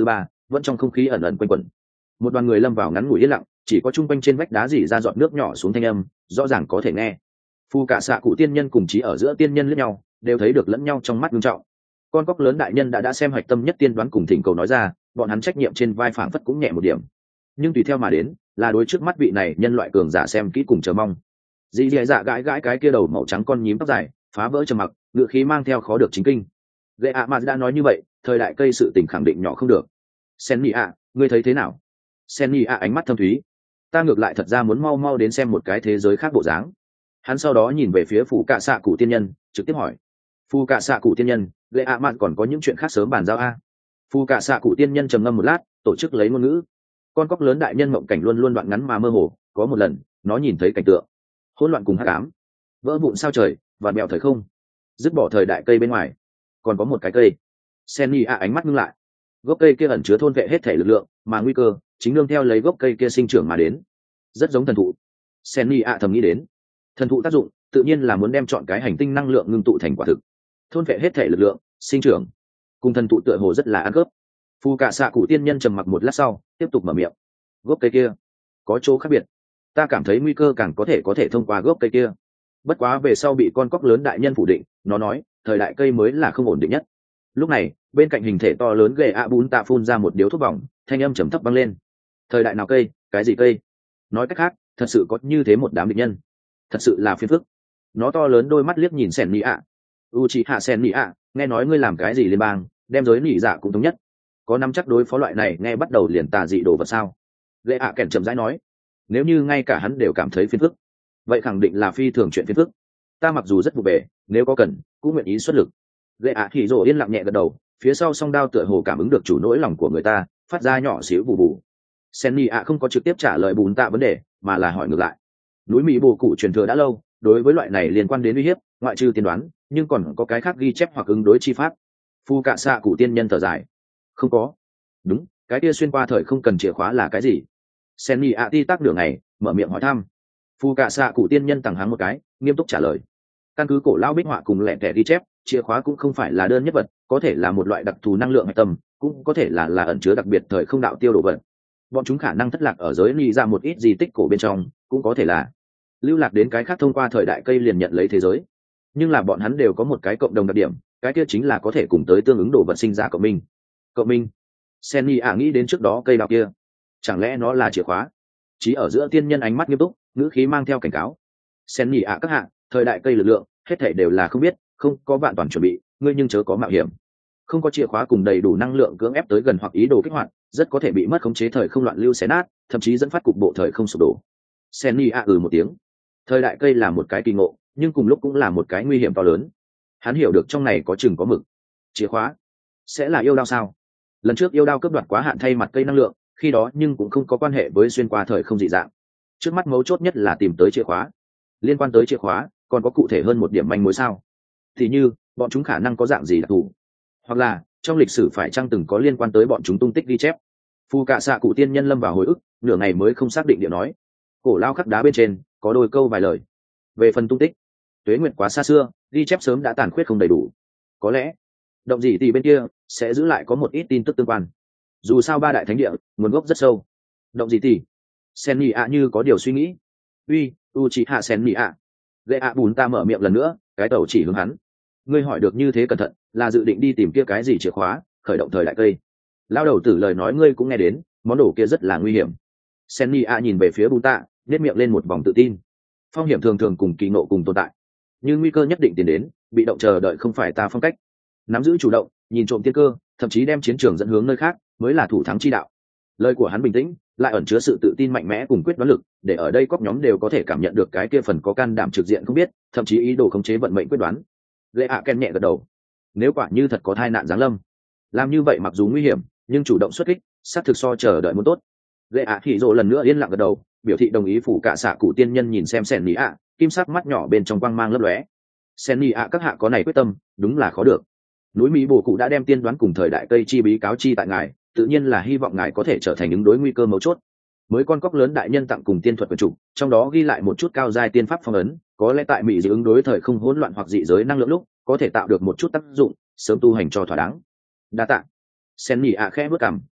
[SPEAKER 1] vẫn trong không khí ẩn ẩn quanh quẩn. Một đoàn người lâm vào ngắn ngủi yên lặng, chỉ có chung quanh trên vách đá rỉ ra giọt nước nhỏ xuống thanh âm rõ ràng có thể nghe. Phu cả xạ cụ tiên nhân cùng chí ở giữa tiên nhân lẫn nhau đều thấy được lẫn nhau trong mắt nghiêm trọng. Con cóc lớn đại nhân đã đã xem hạch tâm nhất tiên đoán cùng thỉnh cầu nói ra, bọn hắn trách nhiệm trên vai phảng phất cũng nhẹ một điểm, nhưng tùy theo mà đến là đối trước mắt vị này nhân loại cường giả xem kỹ cùng chờ mong. Dì dì dạ gãi gãi cái kia đầu màu trắng con nhím tóc dài, phá vỡ trầm mặc, ngựa khí mang theo khó được chính kinh. Gệ ạ mà đã nói như vậy, thời đại cây sự tình khẳng định nhỏ không được. Sen nhị ạ, ngươi thấy thế nào? Sen nhị ạ ánh mắt thâm thúy. Ta ngược lại thật ra muốn mau mau đến xem một cái thế giới khác bộ dáng. Hắn sau đó nhìn về phía phủ cạ xạ cụ tiên nhân, trực tiếp hỏi: Phu cạ xạ cụ tiên nhân, Gệ ạ mạn còn có những chuyện khác sớm bàn giao a? Phu cạ xạ cụ tiên nhân trầm ngâm một lát, tổ chức lấy ngôn ngữ. Con cóc lớn đại nhân mộng cảnh luôn luôn đoạn ngắn mà mơ hồ, có một lần nó nhìn thấy cảnh tượng hỗn loạn cùng hắc ám, vỡ vụn sao trời và mèo thời không, dứt bỏ thời đại cây bên ngoài, còn có một cái cây. Senny a ánh mắt ngưng lại. Gốc cây kia ẩn chứa thôn vệ hết thể lực lượng, mà nguy cơ chính nương theo lấy gốc cây kia sinh trưởng mà đến, rất giống thần thụ. Senny a thầm nghĩ đến, thần thụ tác dụng tự nhiên là muốn đem chọn cái hành tinh năng lượng ngưng tụ thành quả thực. Thôn vệ hết thể lực lượng, sinh trưởng, cùng thần thụ tựa hồ rất là ăn khớp. Phu cả xạ cụ tiên nhân trầm mặc một lát sau tiếp tục mở miệng: gốc cây kia có chỗ khác biệt, ta cảm thấy nguy cơ càng có thể có thể thông qua gốc cây kia. Bất quá về sau bị con cóc lớn đại nhân phủ định, nó nói thời đại cây mới là không ổn định nhất. Lúc này bên cạnh hình thể to lớn ghê a bún tạ phun ra một điếu thuốc bỏng, thanh âm trầm thấp vang lên: thời đại nào cây, cái gì cây? Nói cách khác, thật sự có như thế một đám địch nhân, thật sự là phiền phức. Nó to lớn đôi mắt liếc nhìn Sen Nị ạ. U chị hạ Sen Nị ạ, nghe nói ngươi làm cái gì liên bang, đem giới nỉ dạ cũng thống nhất, có nắm chắc đối phó loại này nghe bắt đầu liền tà dị đồ vật sao? Lệ ạ kèn chậm rãi nói: nếu như ngay cả hắn đều cảm thấy phiền phức, vậy khẳng định là phi thường chuyện phiền phức. Ta mặc dù rất vụ bề, nếu có cần cũng nguyện ý xuất lực. Lệ ạ thì rồ yên lặng nhẹ gật đầu, phía sau song đao tựa hồ cảm ứng được chủ nỗi lòng của người ta, phát ra nhỏ xíu bù bù. Senny ạ không có trực tiếp trả lời bùn tạ vấn đề, mà là hỏi ngược lại. Núi Mỹ bồ cụ truyền thừa đã lâu, đối với loại này liên quan đến uy hiếp, ngoại trừ tiên đoán, nhưng còn có cái khác ghi chép hoặc ứng đối chi pháp. Phu cạ xạ cụ tiên nhân thở dài: không có. Đúng, cái kia xuyên qua thời không cần chìa khóa là cái gì? Senny ạ ti tác nửa ngày, mở miệng hỏi thăm. Phu cạ xạ cụ tiên nhân tằng hắng một cái, nghiêm túc trả lời: căn cứ cổ lão bích họa cùng lẻ tẻ ghi chép, chìa khóa cũng không phải là đơn nhất vật, có thể là một loại đặc thù năng lượng hạch tâm, cũng có thể là là ẩn chứa đặc biệt thời không đạo tiêu đồ vật. Bọn chúng khả năng thất lạc ở giới ly ra một ít di tích cổ bên trong, cũng có thể là lưu lạc đến cái khác thông qua thời đại cây liền nhận lấy thế giới. Nhưng là bọn hắn đều có một cái cộng đồng đặc điểm, cái kia chính là có thể cùng tới tương ứng đồ vật sinh ra cộng minh. Cộng minh? Senny ạ nghĩ đến trước đó cây đào kia, chẳng lẽ nó là chìa khóa? Chí ở giữa tiên nhân ánh mắt nghiêm túc, ngữ khí mang theo cảnh cáo. Senny ạ các hạ, thời đại cây lực lượng hết thảy đều là không biết, không có vạn toàn chuẩn bị, ngươi nhưng chớ có mạo hiểm. Không có chìa khóa cùng đầy đủ năng lượng cưỡng ép tới gần hoặc ý đồ kích hoạt, rất có thể bị mất khống chế thời không loạn lưu xé nát, thậm chí dẫn phát cục bộ thời không sụp đổ. Senny a ừ một tiếng. Thời đại cây là một cái kỳ ngộ, nhưng cùng lúc cũng là một cái nguy hiểm to lớn. Hắn hiểu được trong này có chừng có mực. Chìa khóa sẽ là yêu đao sao? Lần trước yêu đao cướp đoạt quá hạn thay mặt cây năng lượng, khi đó nhưng cũng không có quan hệ với xuyên qua thời không dị dạng. Trước mắt mấu chốt nhất là tìm tới chìa khóa. Liên quan tới chìa khóa, còn có cụ thể hơn một điểm manh mối sao? Thì như bọn chúng khả năng có dạng gì đặc thù, hoặc là trong lịch sử phải chăng từng có liên quan tới bọn chúng tung tích ghi chép. Phu cạ xạ cụ tiên nhân lâm vào hồi ức, nửa ngày mới không xác định địa nói: cổ lao khắc đá bên trên có đôi câu vài lời. Về phần tung tích, tuế nguyệt quá xa xưa, ghi chép sớm đã tàn khuyết không đầy đủ. Có lẽ động gì thì bên kia sẽ giữ lại có một ít tin tức tương quan. Dù sao ba đại thánh địa nguồn gốc rất sâu. Động gì thì Senny ạ như có điều suy nghĩ. Uy, Uchiha Senny ạ. Lệ ạ bùn ta mở miệng lần nữa, cái tàu chỉ hướng hắn. Ngươi hỏi được như thế cẩn thận, là dự định đi tìm kia cái gì chìa khóa, khởi động thời đại cây? Lao đầu tử lời nói ngươi cũng nghe đến, món đồ kia rất là nguy hiểm. Senny a nhìn về phía bùn tạ, nét miệng lên một vòng tự tin. Phong hiểm thường thường cùng kỳ nộ cùng tồn tại, nhưng nguy cơ nhất định tiến đến, bị động chờ đợi không phải ta phong cách. Nắm giữ chủ động, nhìn trộm tiên cơ, thậm chí đem chiến trường dẫn hướng nơi khác, mới là thủ thắng chi đạo. Lời của hắn bình tĩnh, lại ẩn chứa sự tự tin mạnh mẽ cùng quyết đoán lực, để ở đây cóc nhóm đều có thể cảm nhận được cái kia phần có can đảm trực diện không biết, thậm chí ý đồ khống chế vận mệnh quyết đoán. Lệ ạ ken nhẹ gật đầu. Nếu quả như thật có tai nạn giáng lâm, làm như vậy mặc dù nguy hiểm, nhưng chủ động xuất kích, sát thực so chờ đợi muốn tốt. Lệ ạ hỉ rồ lần nữa yên lặng gật đầu, biểu thị đồng ý. Phủ cả xạ cụ tiên nhân nhìn xem Sen Nị ạ, kim sắc mắt nhỏ bên trong quang mang lấp lóe. Sen Nị ạ các hạ có này quyết tâm, đúng là khó được. Núi Mỹ bồ cụ đã đem tiên đoán cùng thời đại cây chi bí cáo chi tại ngài, tự nhiên là hy vọng ngài có thể trở thành ứng đối nguy cơ mấu chốt. Mới con cóc lớn đại nhân tặng cùng tiên thuật quyền chủ, trong đó ghi lại một chút cao giai tiên pháp phong ấn, có lẽ tại mỹ dị ứng đối thời không hỗn loạn hoặc dị giới năng lượng lúc có thể tạo được một chút tác dụng, sớm tu hành cho thỏa đáng. Đa tạ. Sen Nị ạ khẽ bước cằm,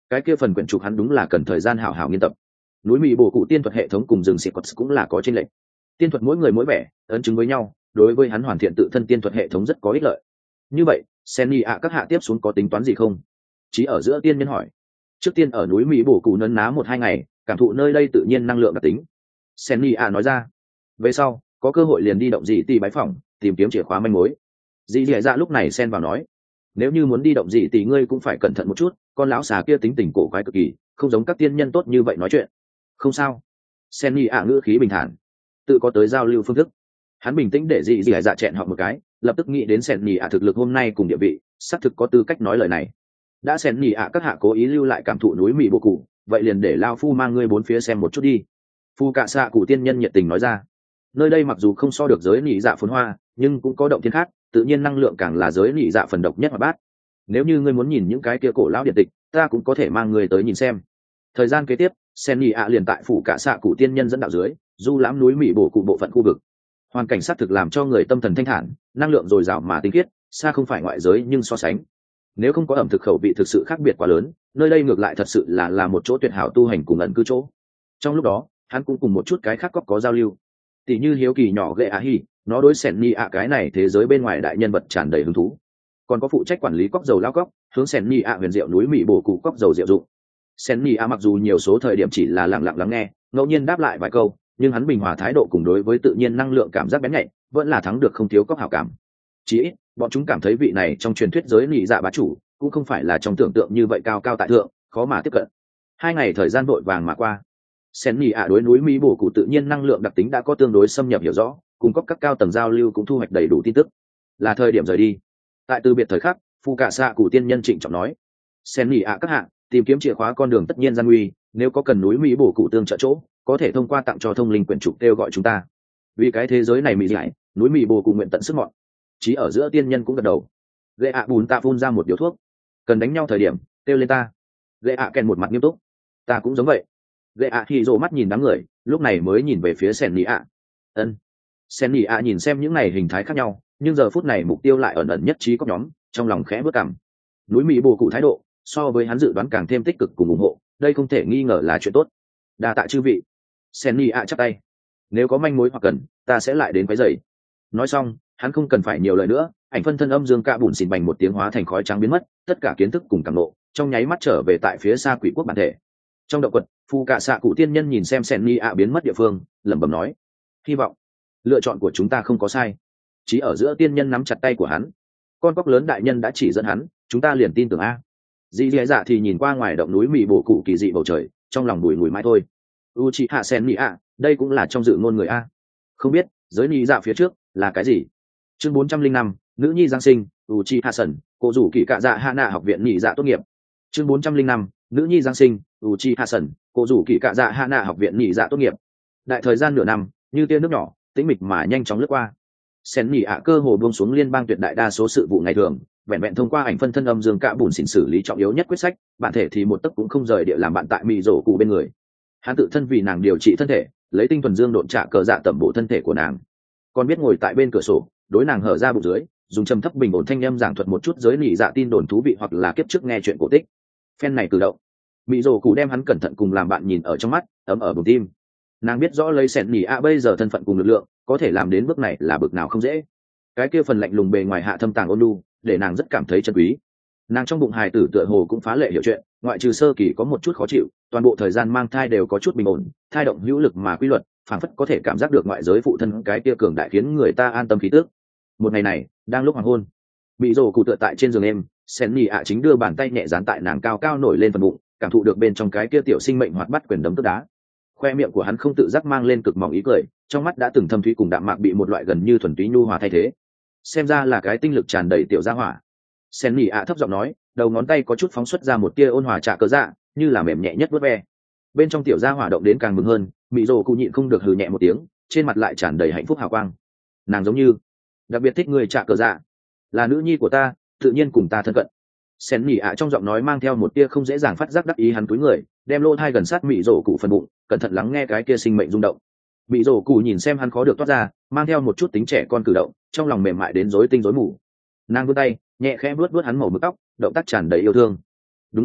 [SPEAKER 1] cái kia phần quyển trục hắn đúng là cần thời gian hảo hảo nghiên tập. Núi mì bổ cụ tiên thuật hệ thống cùng rừng xịt cũng là có trên lệnh. Tiên thuật mỗi người mỗi vẻ, ấn chứng với nhau, đối với hắn hoàn thiện tự thân tiên thuật hệ thống rất có ích lợi. Như vậy, Senny ạ các hạ tiếp xuống có tính toán gì không? Chí ở giữa tiên nhân hỏi. Trước tiên ở núi Mỹ bổ cụ nấn ná một hai ngày, cảm thụ nơi đây tự nhiên năng lượng đặc tính. Senny ạ nói ra. Về sau, có cơ hội liền đi động dị tỷ bái phỏng, tìm kiếm chìa khóa manh mối. Dị Dạ dạ lúc này xen vào nói. Nếu như muốn đi động dị tỷ ngươi cũng phải cẩn thận một chút, con lão xà kia tính tình cổ quái cực kỳ, không giống các tiên nhân tốt như vậy nói chuyện. Không sao. Senny ạ ngữ khí bình thản, tự có tới giao lưu phương thức. Hắn bình tĩnh để dị dị dạ chẹn họ một cái, lập tức nghĩ đến Senny ạ thực lực hôm nay cùng địa vị, xác thực có tư cách nói lời này. Đã Senny ạ các hạ cố ý lưu lại cảm thụ núi Mỹ bộ cụ, vậy liền để lao phu mang ngươi bốn phía xem một chút đi. Phu cạ xạ cụ tiên nhân nhiệt tình nói ra. Nơi đây mặc dù không so được giới nỉ dạ phồn hoa, nhưng cũng có động thiên khác, tự nhiên năng lượng càng là giới nỉ dạ phần độc nhất mà bát. Nếu như ngươi muốn nhìn những cái kia cổ lão điện tịch, ta cũng có thể mang ngươi tới nhìn xem. Thời gian kế tiếp, Senny ạ liền tại phủ cạ xạ cụ tiên nhân dẫn đạo dưới, du lãm núi Mỹ bổ cụ bộ phận khu vực. Hoàn cảnh sát thực làm cho người tâm thần thanh thản, năng lượng dồi dào mà tinh khiết, xa không phải ngoại giới nhưng so sánh. Nếu không có ẩm thực khẩu vị thực sự khác biệt quá lớn, nơi đây ngược lại thật sự là là một chỗ tuyệt hảo tu hành cùng ẩn cư chỗ. Trong lúc đó, hắn cũng cùng một chút cái khác có giao lưu. Tỷ như hiếu kỳ nhỏ ghệ á hi, nó đối Senny ạ cái này thế giới bên ngoài đại nhân vật tràn đầy hứng thú. Còn có phụ trách quản lý cốc dầu lao cốc, hướng Senny ạ huyền diệu núi Mỹ bổ cụ cốc dầu diệu dụng. Senny ạ mặc dù nhiều số thời điểm chỉ là lặng lặng lắng nghe, ngẫu nhiên đáp lại vài câu, nhưng hắn bình hòa thái độ cùng đối với tự nhiên năng lượng cảm giác bén nhạy, vẫn là thắng được không thiếu cốc hảo cảm. Chỉ ít, bọn chúng cảm thấy vị này trong truyền thuyết giới nị dạ bá chủ, cũng không phải là trong tưởng tượng như vậy cao cao tại thượng, khó mà tiếp cận. Hai ngày thời gian vội vàng mà qua. Senny ạ đối núi Mỹ bổ cụ tự nhiên năng lượng đặc tính đã có tương đối xâm nhập hiểu rõ, cùng cấp các cao tầng giao lưu cũng thu hoạch đầy đủ tin tức. Là thời điểm rời đi. Tại từ biệt thời khắc, phu cạ xạ cụ tiên nhân trịnh trọng nói: Senny ạ các hạ, tìm kiếm chìa khóa con đường tất nhiên gian nguy, nếu có cần núi Mỹ bổ cụ tương trợ chỗ, có thể thông qua tặng cho thông linh quyển trục kêu gọi chúng ta. Vì cái thế giới này mỹ giải, núi Mỹ bổ cụ nguyện tận sức mọn. Chí ở giữa tiên nhân cũng gật đầu. Lệ ạ bùn tạ phun ra một điếu thuốc. Cần đánh nhau thời điểm, kêu lên ta. Lệ ạ kèn một mặt nghiêm túc. Ta cũng giống vậy. Lệ ạ thì rồ mắt nhìn đám người, lúc này mới nhìn về phía Senny ạ. Ân. Senny ạ nhìn xem những này hình thái khác nhau, nhưng giờ phút này mục tiêu lại ẩn ẩn nhất trí có nhóm, trong lòng khẽ bước cằm. Núi Mỹ bổ cụ thái độ, so với hắn dự đoán càng thêm tích cực cùng ủng hộ, đây không thể nghi ngờ là chuyện tốt. Đa tạ chư vị. Senny ạ chắp tay. Nếu có manh mối hoặc cần, ta sẽ lại đến quấy rầy. Nói xong, hắn không cần phải nhiều lời nữa, ảnh phân thân âm dương cạ bùn xỉn bành một tiếng hóa thành khói trắng biến mất, tất cả kiến thức cùng cảm nộ, trong nháy mắt trở về tại phía xa quỷ quốc bản thể. Trong động quật, phu cạ xạ cụ tiên nhân nhìn xem Senny ạ biến mất địa phương, lẩm bẩm nói: hy vọng lựa chọn của chúng ta không có sai. Chí ở giữa tiên nhân nắm chặt tay của hắn. Con cóc lớn đại nhân đã chỉ dẫn hắn, chúng ta liền tin tưởng a. Dì dì dạ thì nhìn qua ngoài động núi Mỹ bổ cụ kỳ dị bầu trời, trong lòng bùi ngùi mãi thôi. Uchiha Senny ạ, đây cũng là trong dự ngôn người a. Không biết giới nị dạ phía trước là cái gì. Chương bốn trăm linh năm, nữ nhi giáng sinh. Uchiha Sần, cô rủ kỳ cạ dạ hạ nạ học viện nị dạ tốt nghiệp. Chương bốn trăm linh năm, nữ nhi giáng sinh. Uchiha Sần, cô rủ kỳ cạ dạ hạ nạ học viện nị dạ tốt nghiệp. Đại thời gian nửa năm, như tia nước nhỏ, tĩnh mịch mà nhanh chóng lướt qua. Senny ạ cơ hồ buông xuống liên bang tuyệt đại đa số sự vụ ngày thường, vẹn vẹn thông qua ảnh phân thân âm dương cạ bùn xỉn xử lý trọng yếu nhất quyết sách, bản thể thì một tấc cũng không rời địa làm bạn tại mì rổ cụ bên người. Hắn tự thân vì nàng điều trị thân thể, lấy tinh thuần dương độn trả cờ dạ tẩm bổ thân thể của nàng, còn biết ngồi tại bên cửa sổ đối nàng hở ra bụng dưới, dùng trầm thấp bình ổn thanh âm giảng thuật một chút giới nỉ dạ tin đồn thú vị hoặc là kiếp trước nghe chuyện cổ tích. Phen này cử động, mị rồ cụ đem hắn cẩn thận cùng làm bạn nhìn ở trong mắt, ấm ở bụng tim. Nàng biết rõ lấy Senny ạ bây giờ thân phận cùng lực lượng, có thể làm đến bước này là bực nào không dễ. Cái kia phần lạnh lùng bề ngoài hạ thâm tàng ôn nhu, để nàng rất cảm thấy chân quý. Nàng trong bụng hài tử tựa hồ cũng phá lệ hiểu chuyện, ngoại trừ sơ kỳ có một chút khó chịu, toàn bộ thời gian mang thai đều có chút bình ổn, thai động hữu lực mà quy luật, phảng phất có thể cảm giác được ngoại giới phụ thân cái kia cường đại khiến người ta an tâm khí tức. Một ngày này, đang lúc hoàng hôn, bị rồ cụ tựa tại trên giường em, Senny ạ chính đưa bàn tay nhẹ dán tại nàng cao cao nổi lên phần bụng, cảm thụ được bên trong cái kia tiểu sinh mệnh hoạt bát quyền đấm tức đá. Khoe miệng của hắn không tự giác mang lên cực mỏng ý cười, trong mắt đã từng thâm thúy cùng đạm mạc bị một loại gần như thuần túy nhu hòa thay thế. Xem ra là cái tinh lực tràn đầy tiểu gia hỏa. Senny ạ thấp giọng nói, đầu ngón tay có chút phóng xuất ra một tia ôn hòa trả cớ dạ, như là mềm nhẹ nhất vớt ve. Bên trong tiểu gia hỏa động đến càng mừng hơn, mị rồ cụ nhịn không được hừ nhẹ một tiếng, trên mặt lại tràn đầy hạnh phúc hào quang. Nàng giống như đặc biệt thích người trả cớ dạ, là nữ nhi của ta, tự nhiên cùng ta thân cận. Senny ạ trong giọng nói mang theo một tia không dễ dàng phát giác đắc ý, hắn cúi người, đem lô thai gần sát mị rồ cụ phần bụng, cẩn thận lắng nghe cái kia sinh mệnh rung động. Mị rồ cụ nhìn xem hắn khó được toát ra, mang theo một chút tính trẻ con cử động, trong lòng mềm mại đến rối tinh rối mù. Nàng vươn tay nhẹ khẽ vuốt vuốt hắn màu mực tóc, động tác tràn đầy yêu thương. Đúng lúc này,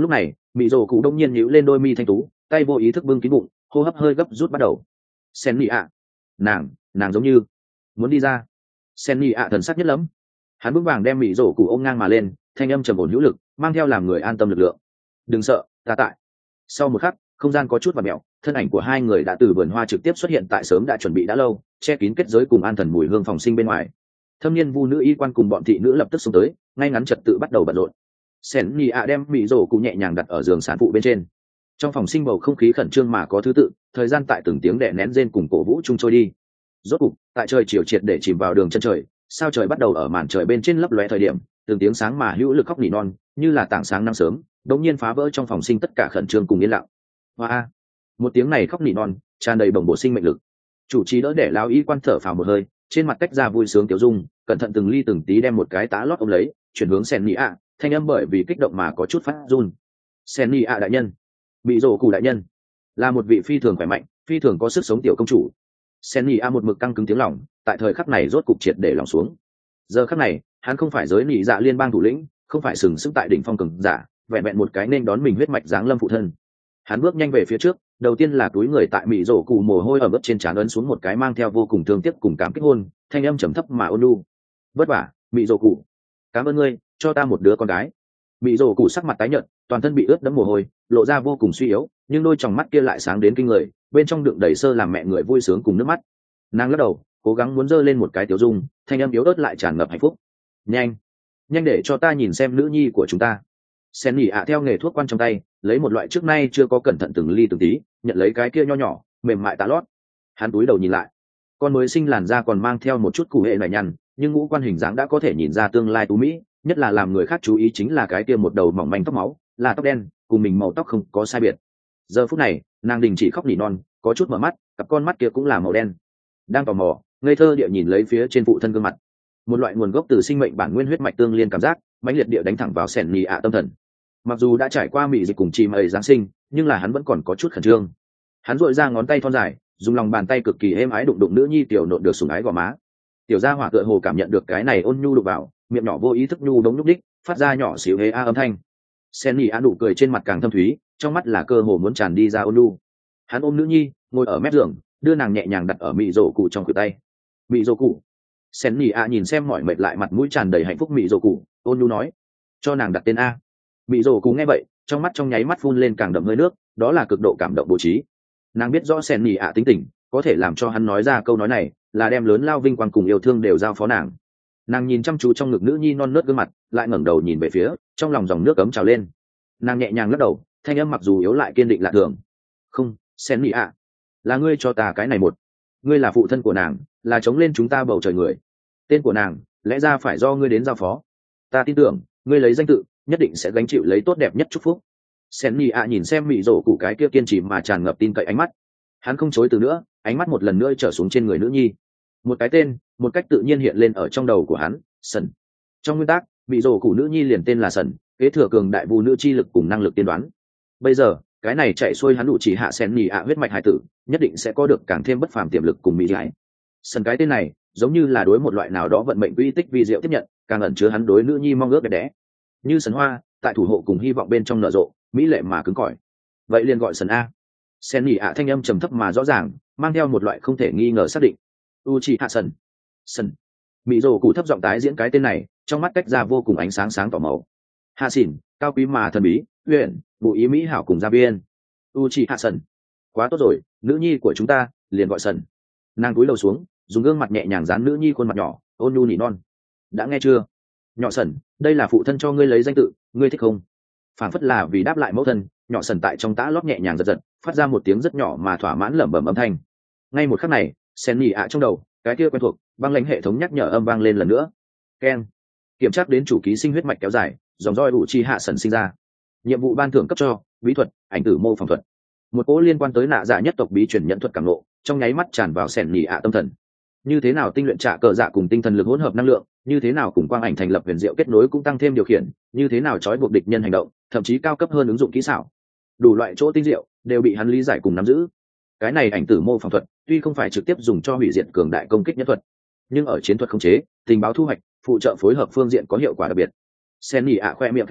[SPEAKER 1] Mị rồ cụ đông nhiên nhíu lên đôi mi thanh tú, tay vô ý thức bưng kín bụng, hô hấp hơi gấp rút bắt đầu. Sen nhị ạ, nàng nàng giống như muốn đi ra. Sen nhị ạ thần sắc nhất lắm, hắn vững vàng đem Mị rồ cụ ôm ngang mà lên, thanh âm trầm ổn hữu lực, mang theo làm người an tâm lực lượng. Đừng sợ, ta tại. Sau một khắc, không gian có chút vặn mèo, thân ảnh của hai người đã từ vườn hoa trực tiếp xuất hiện tại sớm đã chuẩn bị đã lâu, che kín kết giới cùng an thần mùi hương phòng sinh bên ngoài. Thâm niên vu nữ y quan cùng bọn thị nữ lập tức xông tới, ngay ngắn trật tự bắt đầu bận rộn. Sen nhị ạ đem Mị rồ cụ nhẹ nhàng đặt ở giường sản phụ bên trên. Trong phòng sinh bầu không khí khẩn trương mà có thứ tự, thời gian tại từng tiếng đè nén rên cùng cổ vũ chung trôi đi. Rốt cục, tại trời chiều triệt để chìm vào đường chân trời, sao trời bắt đầu ở màn trời bên trên lấp lóe thời điểm, từng tiếng sáng mà hữu lực khóc nỉ non, như là tảng sáng năm sớm, đống nhiên phá vỡ trong phòng sinh tất cả khẩn trương cùng yên lặng. Hoa, một tiếng này khóc nỉ non, tràn đầy bồng bột sinh mệnh lực. Chủ trì đỡ để lão y quan thở phào một hơi, trên mặt tách ra vui sướng tiểu dung, cẩn thận từng ly từng tí đem một cái tá lót ôm lấy, chuyển hướng Sen nhị ạ, thanh âm bởi vì kích động mà có chút phát run. Sen nhị ạ đại nhân, Mị rồ cụ đại nhân, là một vị phi thường khỏe mạnh, phi thường có sức sống tiểu công chủ. Sen nhị a một mực căng cứng tiếng lòng, tại thời khắc này rốt cục triệt để lòng xuống. Giờ khắc này, hắn không phải giới nhị dạ liên bang thủ lĩnh, không phải sừng sững tại đỉnh phong cường giả, vẹn vẹn một cái nên đón mình huyết mạch dáng lâm phụ thân. Hắn bước nhanh về phía trước, đầu tiên là túi người tại Mị rồ cụ mồ hôi ở ướt trên trán ấn xuống một cái mang theo vô cùng thương tiếc cùng cảm kích hôn, thanh âm trầm thấp mà ôn nhu. Vất vả, Mị rồ cụ, cảm ơn ngươi, cho ta một đứa con gái. Mị rồ cụ sắc mặt tái nhợt, toàn thân bị ướt đẫm mồ hôi, lộ ra vô cùng suy yếu, nhưng đôi tròng mắt kia lại sáng đến kinh người, bên trong đựng đầy sơ làm mẹ người vui sướng cùng nước mắt. Nàng lắc đầu, cố gắng muốn giơ lên một cái tiểu dung, thanh âm yếu ớt lại tràn ngập hạnh phúc. Nhanh, nhanh để cho ta nhìn xem nữ nhi của chúng ta. Sen nhị ạ theo nghề thuốc quan trong tay, lấy một loại trước nay chưa có cẩn thận từng ly từng tí, nhận lấy cái kia nho nhỏ, mềm mại tạ lót. Hắn túi đầu nhìn lại, con mới sinh làn da còn mang theo một chút củ hệ nảy nhăn, nhưng ngũ quan hình dáng đã có thể nhìn ra tương lai tú mỹ, nhất là làm người khác chú ý chính là cái kia một đầu mỏng manh tóc máu, là tóc đen, cùng mình màu tóc không có sai biệt. Giờ phút này, nàng đình chỉ khóc nỉ non, có chút mở mắt, cặp con mắt kia cũng là màu đen. Đang tò mò, ngây thơ địa nhìn lấy phía trên phụ thân gương mặt. Một loại nguồn gốc từ sinh mệnh bản nguyên huyết mạch tương liên cảm giác, mãnh liệt địa đánh thẳng vào Sen nhị ạ tâm thần. Mặc dù đã trải qua mị dịch cùng chìm ấy giáng sinh, nhưng là hắn vẫn còn có chút khẩn trương. Hắn duỗi ra ngón tay thon dài, dùng lòng bàn tay cực kỳ êm ái đụng đụng nữ nhi tiểu nộn được sủng ái gò má. Tiểu gia hỏa tựa hồ cảm nhận được cái này ôn nhu đụng vào, miệng nhỏ vô ý thức nhu đống nhúc đích, phát ra nhỏ xíu hế a âm thanh. Sen nhị ạ nụ cười trên mặt càng thâm thúy, trong mắt là cơ hồ muốn tràn đi ra ôn nhu. Hắn ôm nữ nhi, ngồi ở mép giường, đưa nàng nhẹ nhàng đặt ở mị rồ cụ trong khuỷu tay. Mị rồ cụ. Sen nhị ạ nhìn xem mỏi mệt lại mặt mũi tràn đầy hạnh phúc mị rồ cụ, ôn nhu nói, cho nàng đặt tên a. Mị rồ cụ nghe vậy, trong mắt trong nháy mắt phun lên càng đậm hơi nước, đó là cực độ cảm động bố trí. Nàng biết rõ Sen nhị ạ tính tình, có thể làm cho hắn nói ra câu nói này, là đem lớn lao vinh quang cùng yêu thương đều giao phó nàng. Nàng nhìn chăm chú trong ngực nữ nhi non nớt gương mặt, lại ngẩng đầu nhìn về phía, trong lòng dòng nước cấm trào lên. Nàng nhẹ nhàng lắc đầu, thanh âm mặc dù yếu lại kiên định lạ thường. Không, Sen nhị ạ, là ngươi cho ta cái này một. Ngươi là phụ thân của nàng, là chống lên chúng ta bầu trời người. Tên của nàng, lẽ ra phải do ngươi đến giao phó. Ta tin tưởng, ngươi lấy danh tự, nhất định sẽ gánh chịu lấy tốt đẹp nhất chúc phúc. Sen nhị ạ nhìn xem mị rổ củ cái kia kiên trì mà tràn ngập tin cậy ánh mắt. Hắn không chối từ nữa, ánh mắt một lần nữa trở xuống trên người nữ nhi. Một cái tên, một cách tự nhiên hiện lên ở trong đầu của hắn, Sần. Trong nguyên tắc, mị rổ củ nữ nhi liền tên là Sần, kế thừa cường đại vu nữ chi lực cùng năng lực tiên đoán. Bây giờ, cái này chạy xuôi hắn đủ chỉ hạ Sen nhị ạ huyết mạch hải tử, nhất định sẽ có được càng thêm bất phàm tiềm lực cùng mỹ giải. Sần cái tên này, giống như là đối một loại nào đó vận mệnh quy tích vi diệu tiếp nhận, càng ẩn chứa hắn đối nữ nhi mong ước đẹp đẽ. Như sần hoa, tại thủ hộ cùng hy vọng bên trong nở rộ, mỹ lệ mà cứng cỏi. Vậy liền gọi Sần a. Sen nhị ạ thanh âm trầm thấp mà rõ ràng, mang theo một loại không thể nghi ngờ xác định. Uchiha Sần. Sần. Mị rồ cụ thấp giọng tái diễn cái tên này, trong mắt tách ra vô cùng ánh sáng sáng tỏ màu. Hạ xỉn, cao quý mà thần bí, uyển, bù ý mỹ hảo cùng gia viên. Uchiha Sần. Quá tốt rồi, nữ nhi của chúng ta, liền gọi Sần. Nàng cúi đầu xuống, dùng gương mặt nhẹ nhàng dán nữ nhi khuôn mặt nhỏ, ôn nhu nỉ non. Đã nghe chưa? Nhỏ Sần, đây là phụ thân cho ngươi lấy danh tự, ngươi thích không? Phản phất là vì đáp lại mẫu thân, nhỏ Sần tại trong tã lót nhẹ nhàng giật giật, phát ra một tiếng rất nhỏ mà thỏa mãn lẩm bẩm âm thanh. Ngay một khắc này, Sen nhị ạ trong đầu, cái kia quen thuộc, băng lãnh hệ thống nhắc nhở âm vang lên lần nữa. Keng. Kiểm tra đến chủ ký sinh huyết mạch kéo dài, dòng roi Uchiha Sần sinh ra. Nhiệm vụ ban thưởng cấp cho, bí thuật, ảnh tử mô phỏng thuật. Một cỗ liên quan tới nạ dạ nhất tộc bí truyền nhận thuật cảm ngộ, trong nháy mắt tràn vào Sen nhị ạ tâm thần. Như thế nào tinh luyện trả cờ dạ cùng tinh thần lực hỗn hợp năng lượng, như thế nào cùng quang ảnh thành lập huyền diệu kết nối cũng tăng thêm điều khiển, như thế nào trói buộc địch nhân hành động, thậm chí cao cấp hơn ứng dụng kỹ xảo. Đủ loại chỗ tinh diệu đều bị hắn lý giải cùng nắm giữ. Cái này ảnh tử mô phỏng thuật, tuy không phải trực tiếp dùng cho hủy diệt cường đại công kích nhất thuật, nhưng ở chiến thuật khống chế, tình báo thu hoạch, phụ trợ phối hợp phương diện có hiệu quả đặc biệt. Sen nhị ạ khoe miệng khẽ nhếch,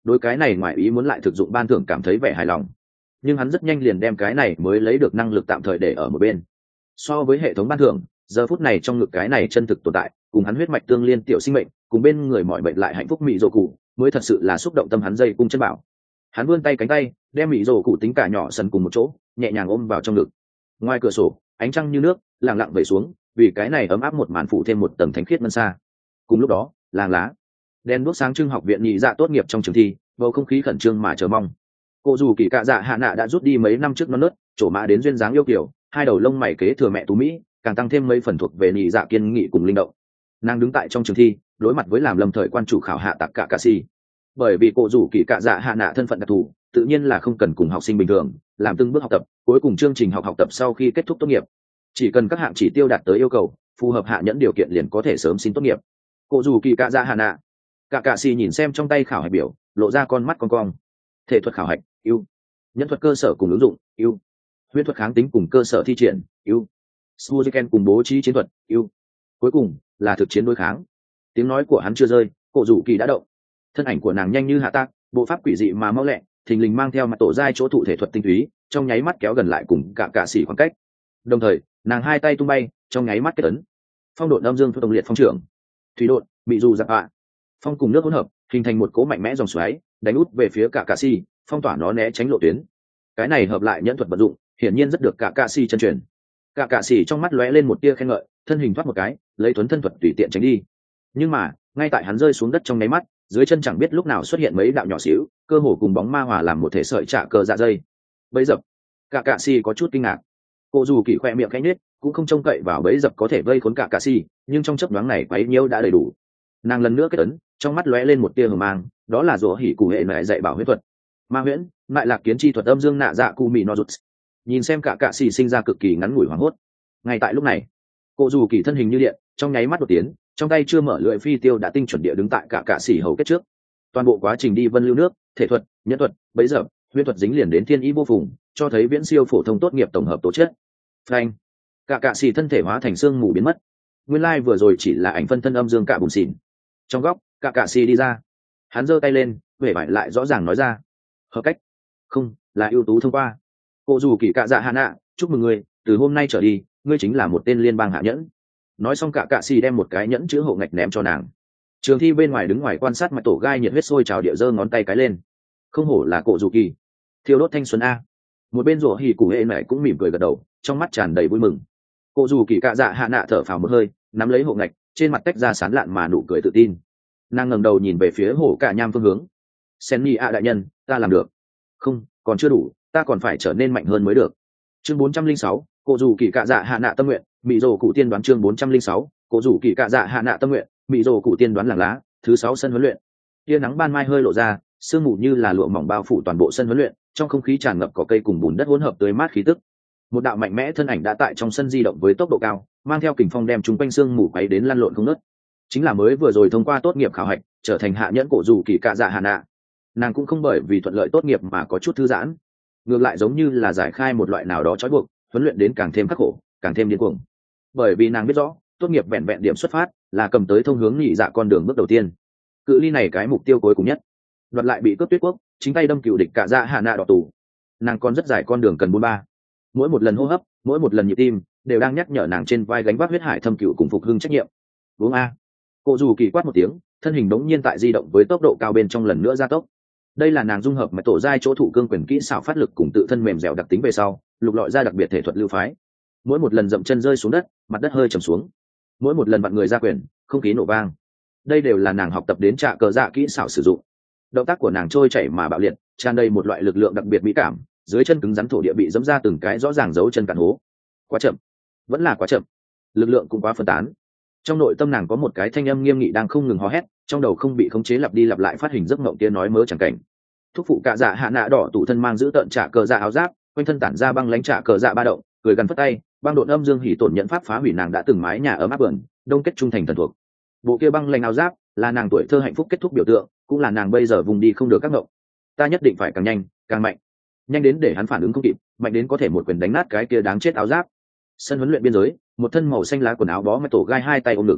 [SPEAKER 1] đối cái này ngoài ý muốn lại thực dụng ban thưởng cảm thấy vẻ hài lòng, nhưng hắn rất nhanh liền đem cái này mới lấy được năng lực tạm thời để ở một bên. So với hệ thống ban thưởng, giờ phút này trong ngực cái này chân thực tồn tại, cùng hắn huyết mạch tương liên tiểu sinh mệnh, cùng bên người mọi bệnh lại hạnh phúc mị rồ cụ, mới thật sự là xúc động tâm hắn dây cung chân bảo. Hắn vươn tay cánh tay, đem mị rồ cụ tính cả nhỏ sần cùng một chỗ, nhẹ nhàng ôm vào trong ngực. Ngoài cửa sổ, ánh trăng như nước lặng lặng vẩy xuống, vì cái này ấm áp một màn phủ thêm một tầng thánh khiết ngân xa. Cùng lúc đó, làng lá đèn đuốc sáng trưng học viện nhị dạ tốt nghiệp trong trường thi, bầu không khí khẩn trương mà chờ mong. Cô dù kỳ cạ dạ hạ nạ đã rút đi mấy năm trước non nớt trổ mã đến duyên dáng yêu kiểu, hai đầu lông mày kế thừa mẹ tú mỹ, càng tăng thêm mấy phần thuộc về nhị dạ kiên nghị cùng linh động. Nàng đứng tại trong trường thi, đối mặt với làm lâm thời quan chủ khảo hạ tạc cả cà si. Bởi vì cô dù kỳ cạ dạ hạ nạ thân phận đặc thù, tự nhiên là không cần cùng học sinh bình thường làm từng bước học tập, cuối cùng chương trình học học tập sau khi kết thúc tốt nghiệp, chỉ cần các hạng chỉ tiêu đạt tới yêu cầu, phù hợp hạ nhẫn điều kiện liền có thể sớm xin tốt nghiệp. Cô dù kỳ cạ dạ hạ nạ cả cạ xì nhìn xem trong tay khảo hạch biểu, lộ ra con mắt con cong. Thể thuật khảo hạch yêu, nhân thuật cơ sở cùng ứng dụng yêu, huyễn thuật kháng tính cùng cơ sở thi triển yêu, suzuken cùng bố trí chiến thuật yêu, cuối cùng là thực chiến đối kháng. Tiếng nói của hắn chưa rơi, cổ rủ kỳ đã động. Thân ảnh của nàng nhanh như hạ tác, bộ pháp quỷ dị mà mau lẹ, thình lình mang theo mặt tổ giai chỗ thụ thể thuật tinh túy, trong nháy mắt kéo gần lại cùng cả cạ xì khoảng cách. Đồng thời nàng hai tay tung bay, trong nháy mắt kết ấn. Phong độn âm dương thu tổng liệt phong trưởng, thủy độn bị dù giặc ạ, phong cùng nước hỗn hợp hình thành một cỗ mạnh mẽ dòng xoáy, đánh út về phía cả cạ si, phong tỏa nó né tránh lộ tuyến. Cái này hợp lại nhẫn thuật vận dụng, hiển nhiên rất được cả cạ si chân truyền. Cả cạ si trong mắt lóe lên một tia khen ngợi, thân hình thoát một cái, lấy thuấn thân thuật tùy tiện tránh đi. Nhưng mà ngay tại hắn rơi xuống đất trong nháy mắt, dưới chân chẳng biết lúc nào xuất hiện mấy đạo nhỏ xíu, cơ hồ cùng bóng ma hòa làm một thể sợi trả cờ dạ dây. Bấy dập, cả cạ si có chút kinh ngạc. Cô dù kỳ khoe miệng khẽ nhếch, cũng không trông cậy vào bấy dập có thể vây khốn cả cạ si, nhưng trong chớp nhoáng này quấy nhiễu đã đầy đủ. Nàng lần nữa kết ấn, trong mắt lóe lên một tia hờ mang, đó là rủa hỉ cụ hệ mẹ dạy bảo huyết thuật ma huyễn mại lạc kiến chi thuật âm dương nạ dạ cu mì no rụt. Nhìn xem cả cạ xì sinh ra cực kỳ ngắn ngủi hoảng hốt. Ngay tại lúc này, cô dù kỳ thân hình như điện, trong nháy mắt đột tiến, trong tay chưa mở lưỡi phi tiêu đã tinh chuẩn địa đứng tại cả cạ xì hầu kết trước. Toàn bộ quá trình đi vân lưu nước, thể thuật, nhân thuật, bấy giờ huyết thuật dính liền đến thiên ý vô phùng, cho thấy viễn siêu phổ thông tốt nghiệp tổng hợp tố chất. Phanh, cả cạ xì thân thể hóa thành xương mù biến mất. Nguyên lai vừa rồi chỉ là ảnh phân thân âm dương cả bùn xỉn. Trong góc, cả cạ xì đi ra, hắn giơ tay lên, vẻ vải lại rõ ràng nói ra: hợp cách, không là ưu tú thông qua. Cô dù kỳ cạ dạ hạ nạ, chúc mừng ngươi, từ hôm nay trở đi ngươi chính là một tên liên bang hạ nhẫn. Nói xong cả cạ xì đem một cái nhẫn chữ hộ ngạch ném cho nàng. Trường thi bên ngoài đứng ngoài quan sát mặt tổ gai nhiệt huyết sôi trào địa giơ ngón tay cái lên. Không hổ là cổ dù kỳ, thiêu đốt thanh xuân a. Một bên rủa hỉ cụ hệ mẹ cũng mỉm cười gật đầu, trong mắt tràn đầy vui mừng. Cô dù kỳ cạ dạ hạ nạ thở phào một hơi, nắm lấy hộ ngạch, trên mặt tách ra sán lạn mà nụ cười tự tin. Nàng ngẩng đầu nhìn về phía hổ cả nham phương hướng. Sen nhi ạ đại nhân, ta làm được. Không, còn chưa đủ, ta còn phải trở nên mạnh hơn mới được. Chương bốn trăm linh sáu, cô dù kỳ cạ dạ hạ nạ tâm nguyện, mị rồ cụ tiên đoán. Chương bốn trăm linh sáu, cô dù kỳ cạ dạ hạ nạ tâm nguyện, mị rồ cụ tiên đoán làng lá, thứ sáu sân huấn luyện. Tia nắng ban mai hơi lộ ra, sương mù như là lụa mỏng bao phủ toàn bộ sân huấn luyện, trong không khí tràn ngập cỏ cây cùng bùn đất hỗn hợp tươi mát khí tức. Một đạo mạnh mẽ thân ảnh đã tại trong sân di động với tốc độ cao, mang theo kình phong đem chúng quanh sương mù quấy đến lăn lộn không ngớt. Chính là mới vừa rồi thông qua tốt nghiệp khảo hạch, trở thành hạ nhẫn cổ dù kỳ cạ dạ hạ nạ. Nàng cũng không bởi vì thuận lợi tốt nghiệp mà có chút thư giãn, ngược lại giống như là giải khai một loại nào đó trói buộc, huấn luyện đến càng thêm khắc khổ, càng thêm điên cuồng. Bởi vì nàng biết rõ, tốt nghiệp vẹn vẹn điểm xuất phát là cầm tới thông hướng nhị dạ con đường bước đầu tiên. Cự ly này cái mục tiêu cuối cùng nhất, đoạt lại bị cướp tuyết quốc, chính tay đâm cựu địch cạ dạ hạ nạ đỏ tù. Nàng còn rất dài con đường cần bốn ba. Mỗi một lần hô hấp, mỗi một lần nhịp tim, đều đang nhắc nhở nàng trên vai gánh vác huyết hải thâm cựu cùng phục hưng trách nhiệm. Uống a. Cô dù kỳ quát một tiếng, thân hình đống nhiên tại di động với tốc độ cao bên trong lần nữa gia tốc. Đây là nàng dung hợp mạch tổ giai chỗ thủ cương quyền kỹ xảo phát lực cùng tự thân mềm dẻo đặc tính về sau, lục lọi ra đặc biệt thể thuật lưu phái. Mỗi một lần dậm chân rơi xuống đất, mặt đất hơi trầm xuống. Mỗi một lần vặn người ra quyền, không khí nổ vang. Đây đều là nàng học tập đến trạ cờ dạ kỹ xảo sử dụng. Động tác của nàng trôi chảy mà bạo liệt, tràn đầy một loại lực lượng đặc biệt mỹ cảm, dưới chân cứng rắn thổ địa bị dẫm ra từng cái rõ ràng dấu chân cạn hố. Quá chậm, vẫn là quá chậm. Lực lượng cũng quá phân tán. Trong nội tâm nàng có một cái thanh âm nghiêm nghị đang không ngừng hò hét, trong đầu không bị khống chế lặp đi lặp lại phát hình giấc mộng kia nói mớ chẳng cảnh. Thúc phụ cạ dạ hạ nạ đỏ tủ thân mang giữ tợn trả cờ dạ áo giáp, quanh thân tản ra băng lãnh trả cờ dạ ba động, cười gần phất tay, băng độn âm dương hỉ tổn nhận pháp phá hủy nàng đã từng mái nhà ấm áp bờn, đông kết trung thành thần thuộc. Bộ kia băng lãnh áo giáp là nàng tuổi thơ hạnh phúc kết thúc biểu tượng, cũng là nàng bây giờ vùng đi không được các ngộng. Ta nhất định phải càng nhanh, càng mạnh, nhanh đến để hắn phản ứng không kịp, mạnh đến có thể một quyền đánh nát cái kia đáng chết áo giáp. Sân huấn luyện biên giới, một thân màu xanh lá quần áo bó mét tổ gai hai tay ôm ngực.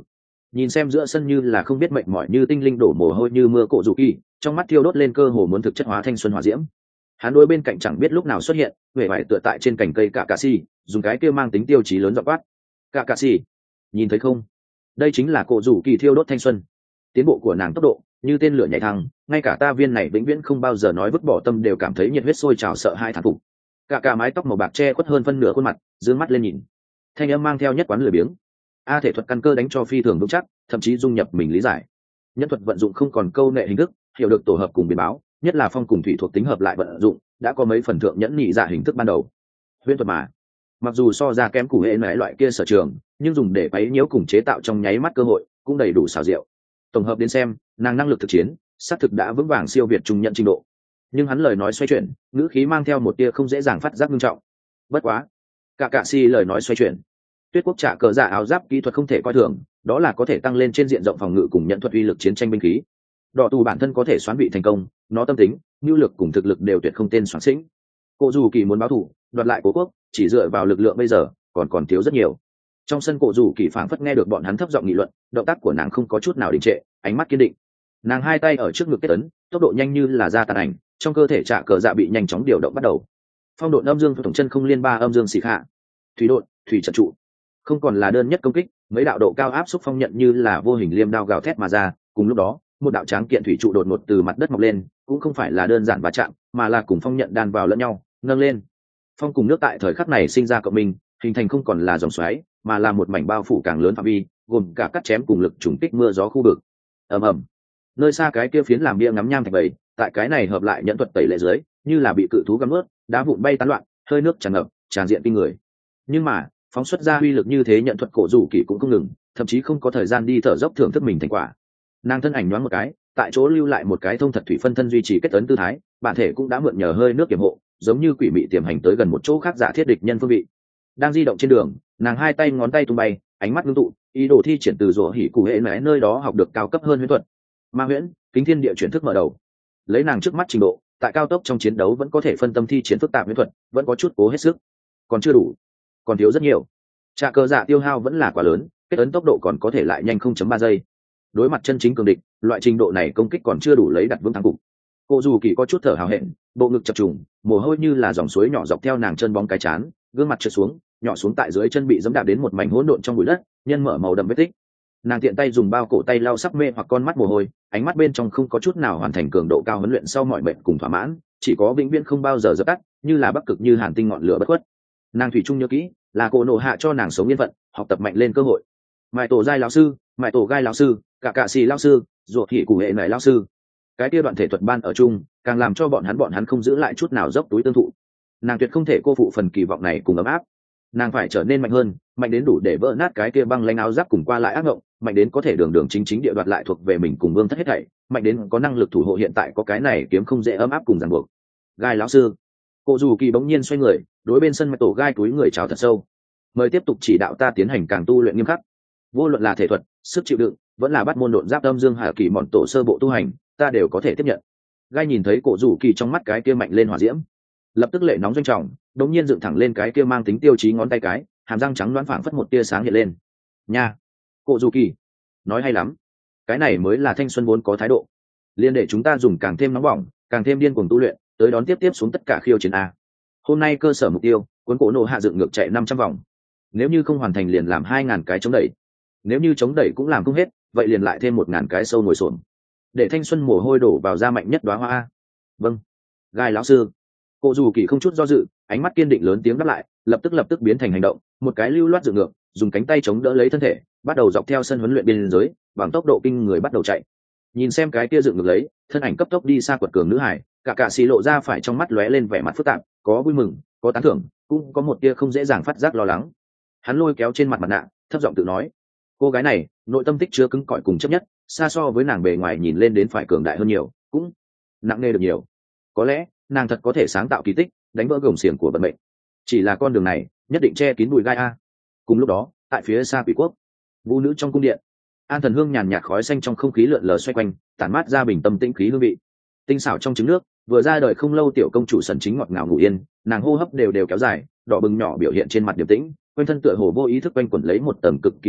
[SPEAKER 1] Nhìn xem giữa sân như là không biết mệt mỏi như tinh linh đổ mồ hôi như mưa cổ dù kỳ, trong mắt thiêu đốt lên cơ hồ muốn thực chất hóa thanh xuân hỏa diễm. Hắn đôi bên cạnh chẳng biết lúc nào xuất hiện, huệ vải tựa tại trên cành cây cả cà si, dùng cái kia mang tính tiêu chí lớn dọa quát. Cả cà si, nhìn thấy không? Đây chính là cổ dù kỳ thiêu đốt thanh xuân. Tiến bộ của nàng tốc độ như tên lửa nhảy thăng, ngay cả ta viên này vĩnh viễn không bao giờ nói vứt bỏ tâm đều cảm thấy nhiệt huyết sôi trào sợ hai thán phục. Cả cả mái tóc màu bạc che khuất hơn phân nửa khuôn mặt, dương mắt lên nhìn. Thanh âm mang theo nhất quán lười biếng. A thể thuật căn cơ đánh cho phi thường vững chắc, thậm chí dung nhập mình lý giải. Nhân thuật vận dụng không còn câu nệ hình thức, hiểu được tổ hợp cùng biến báo, nhất là phong cùng thủy thuộc tính hợp lại vận dụng, đã có mấy phần thượng nhẫn nhị dạ hình thức ban đầu. Huyễn thuật mà, mặc dù so ra kém củ hệ mẹ loại kia sở trường, nhưng dùng để quấy nhiễu cùng chế tạo trong nháy mắt cơ hội, cũng đầy đủ xảo diệu. Tổng hợp đến xem, nàng năng lực thực chiến, xác thực đã vững vàng siêu việt trung nhận trình độ. Nhưng hắn lời nói xoay chuyển, ngữ khí mang theo một tia không dễ dàng phát giác nghiêm trọng. Bất quá, cả cạ si lời nói xoay chuyển. Tuyết quốc trả cờ giả áo giáp kỹ thuật không thể coi thường, đó là có thể tăng lên trên diện rộng phòng ngự cùng nhận thuật uy lực chiến tranh binh khí. Đỏ tù bản thân có thể xoán vị thành công, nó tâm tính, nhu lực cùng thực lực đều tuyệt không tên soạn xĩnh. Cổ dù kỳ muốn báo thù, đoạt lại cố quốc, chỉ dựa vào lực lượng bây giờ còn còn thiếu rất nhiều. Trong sân cổ dù kỳ phảng phất nghe được bọn hắn thấp giọng nghị luận, động tác của nàng không có chút nào đình trệ, ánh mắt kiên định. Nàng hai tay ở trước ngực kết ấn, tốc độ nhanh như là ra tàn ảnh, trong cơ thể trả cờ dạ bị nhanh chóng điều động bắt đầu. Phong độ âm dương tổng chân không liên ba âm dương xì hạ, thủy đột, thủy trận trụ, không còn là đơn nhất công kích, mấy đạo độ cao áp xúc phong nhận như là vô hình liêm đao gào thét mà ra. Cùng lúc đó, một đạo tráng kiện thủy trụ đột ngột từ mặt đất mọc lên, cũng không phải là đơn giản va chạm, mà là cùng phong nhận đan vào lẫn nhau, nâng lên. Phong cùng nước tại thời khắc này sinh ra cộng minh, hình thành không còn là dòng xoáy, mà là một mảnh bao phủ càng lớn phạm vi, gồm cả cắt chém cùng lực trùng kích mưa gió khu vực. Ầm ầm. Nơi xa cái kia phiến làm bia ngắm nham thạch bầy, tại cái này hợp lại nhẫn thuật tẩy lệ dưới, như là bị cự thú gặm nuốt, đá vụn bay tán loạn, hơi nước tràn ngập, tràn diện kinh người. Nhưng mà, phóng xuất ra uy lực như thế nhận thuật cổ dù kỳ cũng không ngừng, thậm chí không có thời gian đi thở dốc thưởng thức mình thành quả. Nàng thân ảnh nhoáng một cái, tại chỗ lưu lại một cái thông thật thủy phân thân duy trì kết ấn tư thái, bản thể cũng đã mượn nhờ hơi nước kiểm hộ, giống như quỷ mị tiềm hành tới gần một chỗ khác giả thiết địch nhân phương vị. Đang di động trên đường, nàng hai tay ngón tay tung bay, ánh mắt ngưng tụ, ý đồ thi triển từ rủa hỉ cụ hệ mẽ nơi đó học được cao cấp hơn huyễn thuật. Ma huyễn, kính thiên địa chuyển thức mở đầu. Lấy nàng trước mắt trình độ, tại cao tốc trong chiến đấu vẫn có thể phân tâm thi triển phức tạp huyễn thuật, vẫn có chút cố hết sức. Còn chưa đủ, còn thiếu rất nhiều. Trạ cơ dạ tiêu hao vẫn là quá lớn, kết ấn tốc độ còn có thể lại nhanh không chấm ba giây. Đối mặt chân chính cường địch, loại trình độ này công kích còn chưa đủ lấy đặt vững thắng cục. Cô dù kỳ có chút thở hào hẹn, bộ ngực chập trùng, mồ hôi như là dòng suối nhỏ dọc theo nàng chân bóng cái chán, gương mặt trượt xuống, nhỏ xuống tại dưới chân bị giẫm đạp đến một mảnh hỗn độn trong bụi đất, nhân mở màu đậm vết tích. Nàng tiện tay dùng bao cổ tay lau sắc mê hoặc con mắt mồ hôi, ánh mắt bên trong không có chút nào hoàn thành cường độ cao huấn luyện sau mọi bệnh cùng thỏa mãn, chỉ có vĩnh viễn không bao giờ dập tắt, như là bắc cực như hàn tinh ngọn lửa bất khuất. Nàng thủy chung nhớ kỹ, là cô nộ hạ cho nàng sống yên phận, học tập mạnh lên cơ hội. Mại tổ giai lão sư, mại tổ gai lão sư, cả cạ xì lão sư, ruột thị cụ hệ này lão sư. Cái kia đoạn thể thuật ban ở chung, càng làm cho bọn hắn bọn hắn không giữ lại chút nào dốc túi tương thụ. Nàng tuyệt không thể cô phụ phần kỳ vọng này cùng ấm áp. Nàng phải trở nên mạnh hơn, mạnh đến đủ để vỡ nát cái kia băng lãnh áo giáp cùng qua lại ác ngộng, mạnh đến có thể đường đường chính chính địa đoạt lại thuộc về mình cùng vương thất hết thảy, mạnh đến có năng lực thủ hộ hiện tại có cái này kiếm không dễ ấm áp cùng ràng buộc. Gai lão sư, cô dù kỳ bỗng nhiên xoay người, đối bên sân mạch tổ gai túi người chào thật sâu. Mời tiếp tục chỉ đạo ta tiến hành càng tu luyện nghiêm khắc. Vô luận là thể thuật, sức chịu đựng, vẫn là bắt môn độn giáp âm dương hạ kỳ mọn tổ sơ bộ tu hành, ta đều có thể tiếp nhận. Gai nhìn thấy cổ rủ kỳ trong mắt cái kia mạnh lên hỏa diễm, lập tức lệ nóng doanh trọng, đống nhiên dựng thẳng lên cái kia mang tính tiêu chí ngón tay cái, hàm răng trắng đoán phảng phất một tia sáng hiện lên. Nha, cổ rủ kỳ, nói hay lắm, cái này mới là thanh xuân vốn có thái độ. Liên để chúng ta dùng càng thêm nóng bỏng, càng thêm điên cuồng tu luyện, tới đón tiếp tiếp xuống tất cả khiêu chiến a. Hôm nay cơ sở mục tiêu, cuốn cổ nổ hạ dựng ngược chạy năm trăm vòng. Nếu như không hoàn thành liền làm hai ngàn cái chống đẩy. Nếu như chống đẩy cũng làm không hết, vậy liền lại thêm một ngàn cái sâu ngồi xổm. Để thanh xuân mồ hôi đổ vào da mạnh nhất đóa hoa a. Vâng, Gai lão sư. Cô dù kỳ không chút do dự, ánh mắt kiên định lớn tiếng đáp lại, lập tức lập tức biến thành hành động, một cái lưu loát dựng ngược, dùng cánh tay chống đỡ lấy thân thể, bắt đầu dọc theo sân huấn luyện biên giới, bằng tốc độ kinh người bắt đầu chạy. Nhìn xem cái kia dựng ngược lấy, thân ảnh cấp tốc đi xa quật cường nữ hải, cả cả xì lộ ra phải trong mắt lóe lên vẻ mặt phức tạp, có vui mừng, có tán thưởng, cũng có một tia không dễ dàng phát giác lo lắng. Hắn lôi kéo trên mặt mặt nạ, thấp giọng tự nói, cô gái này nội tâm tích chứa cứng cỏi cùng chấp nhất, xa so với nàng bề ngoài nhìn lên đến phải cường đại hơn nhiều, cũng nặng nề được nhiều. Có lẽ nàng thật có thể sáng tạo kỳ tích, đánh vỡ gồng xiềng của vận mệnh. Chỉ là con đường này nhất định che kín bụi gai a. Cùng lúc đó, tại phía xa Quỷ quốc, vũ nữ trong cung điện, an thần hương nhàn nhạt khói xanh trong không khí lượn lờ xoay quanh, tản mát ra bình tâm tĩnh khí hương vị. Tinh xảo trong trứng nước, vừa ra đời không lâu tiểu công chủ Sẩn Chính ngọt ngào ngủ yên, nàng hô hấp đều đều kéo dài, đỏ bừng nhỏ biểu hiện trên mặt điềm tĩnh, quanh thân tựa hồ vô ý thức quanh quẩn lấy một tầng cực kỳ yếu ớt,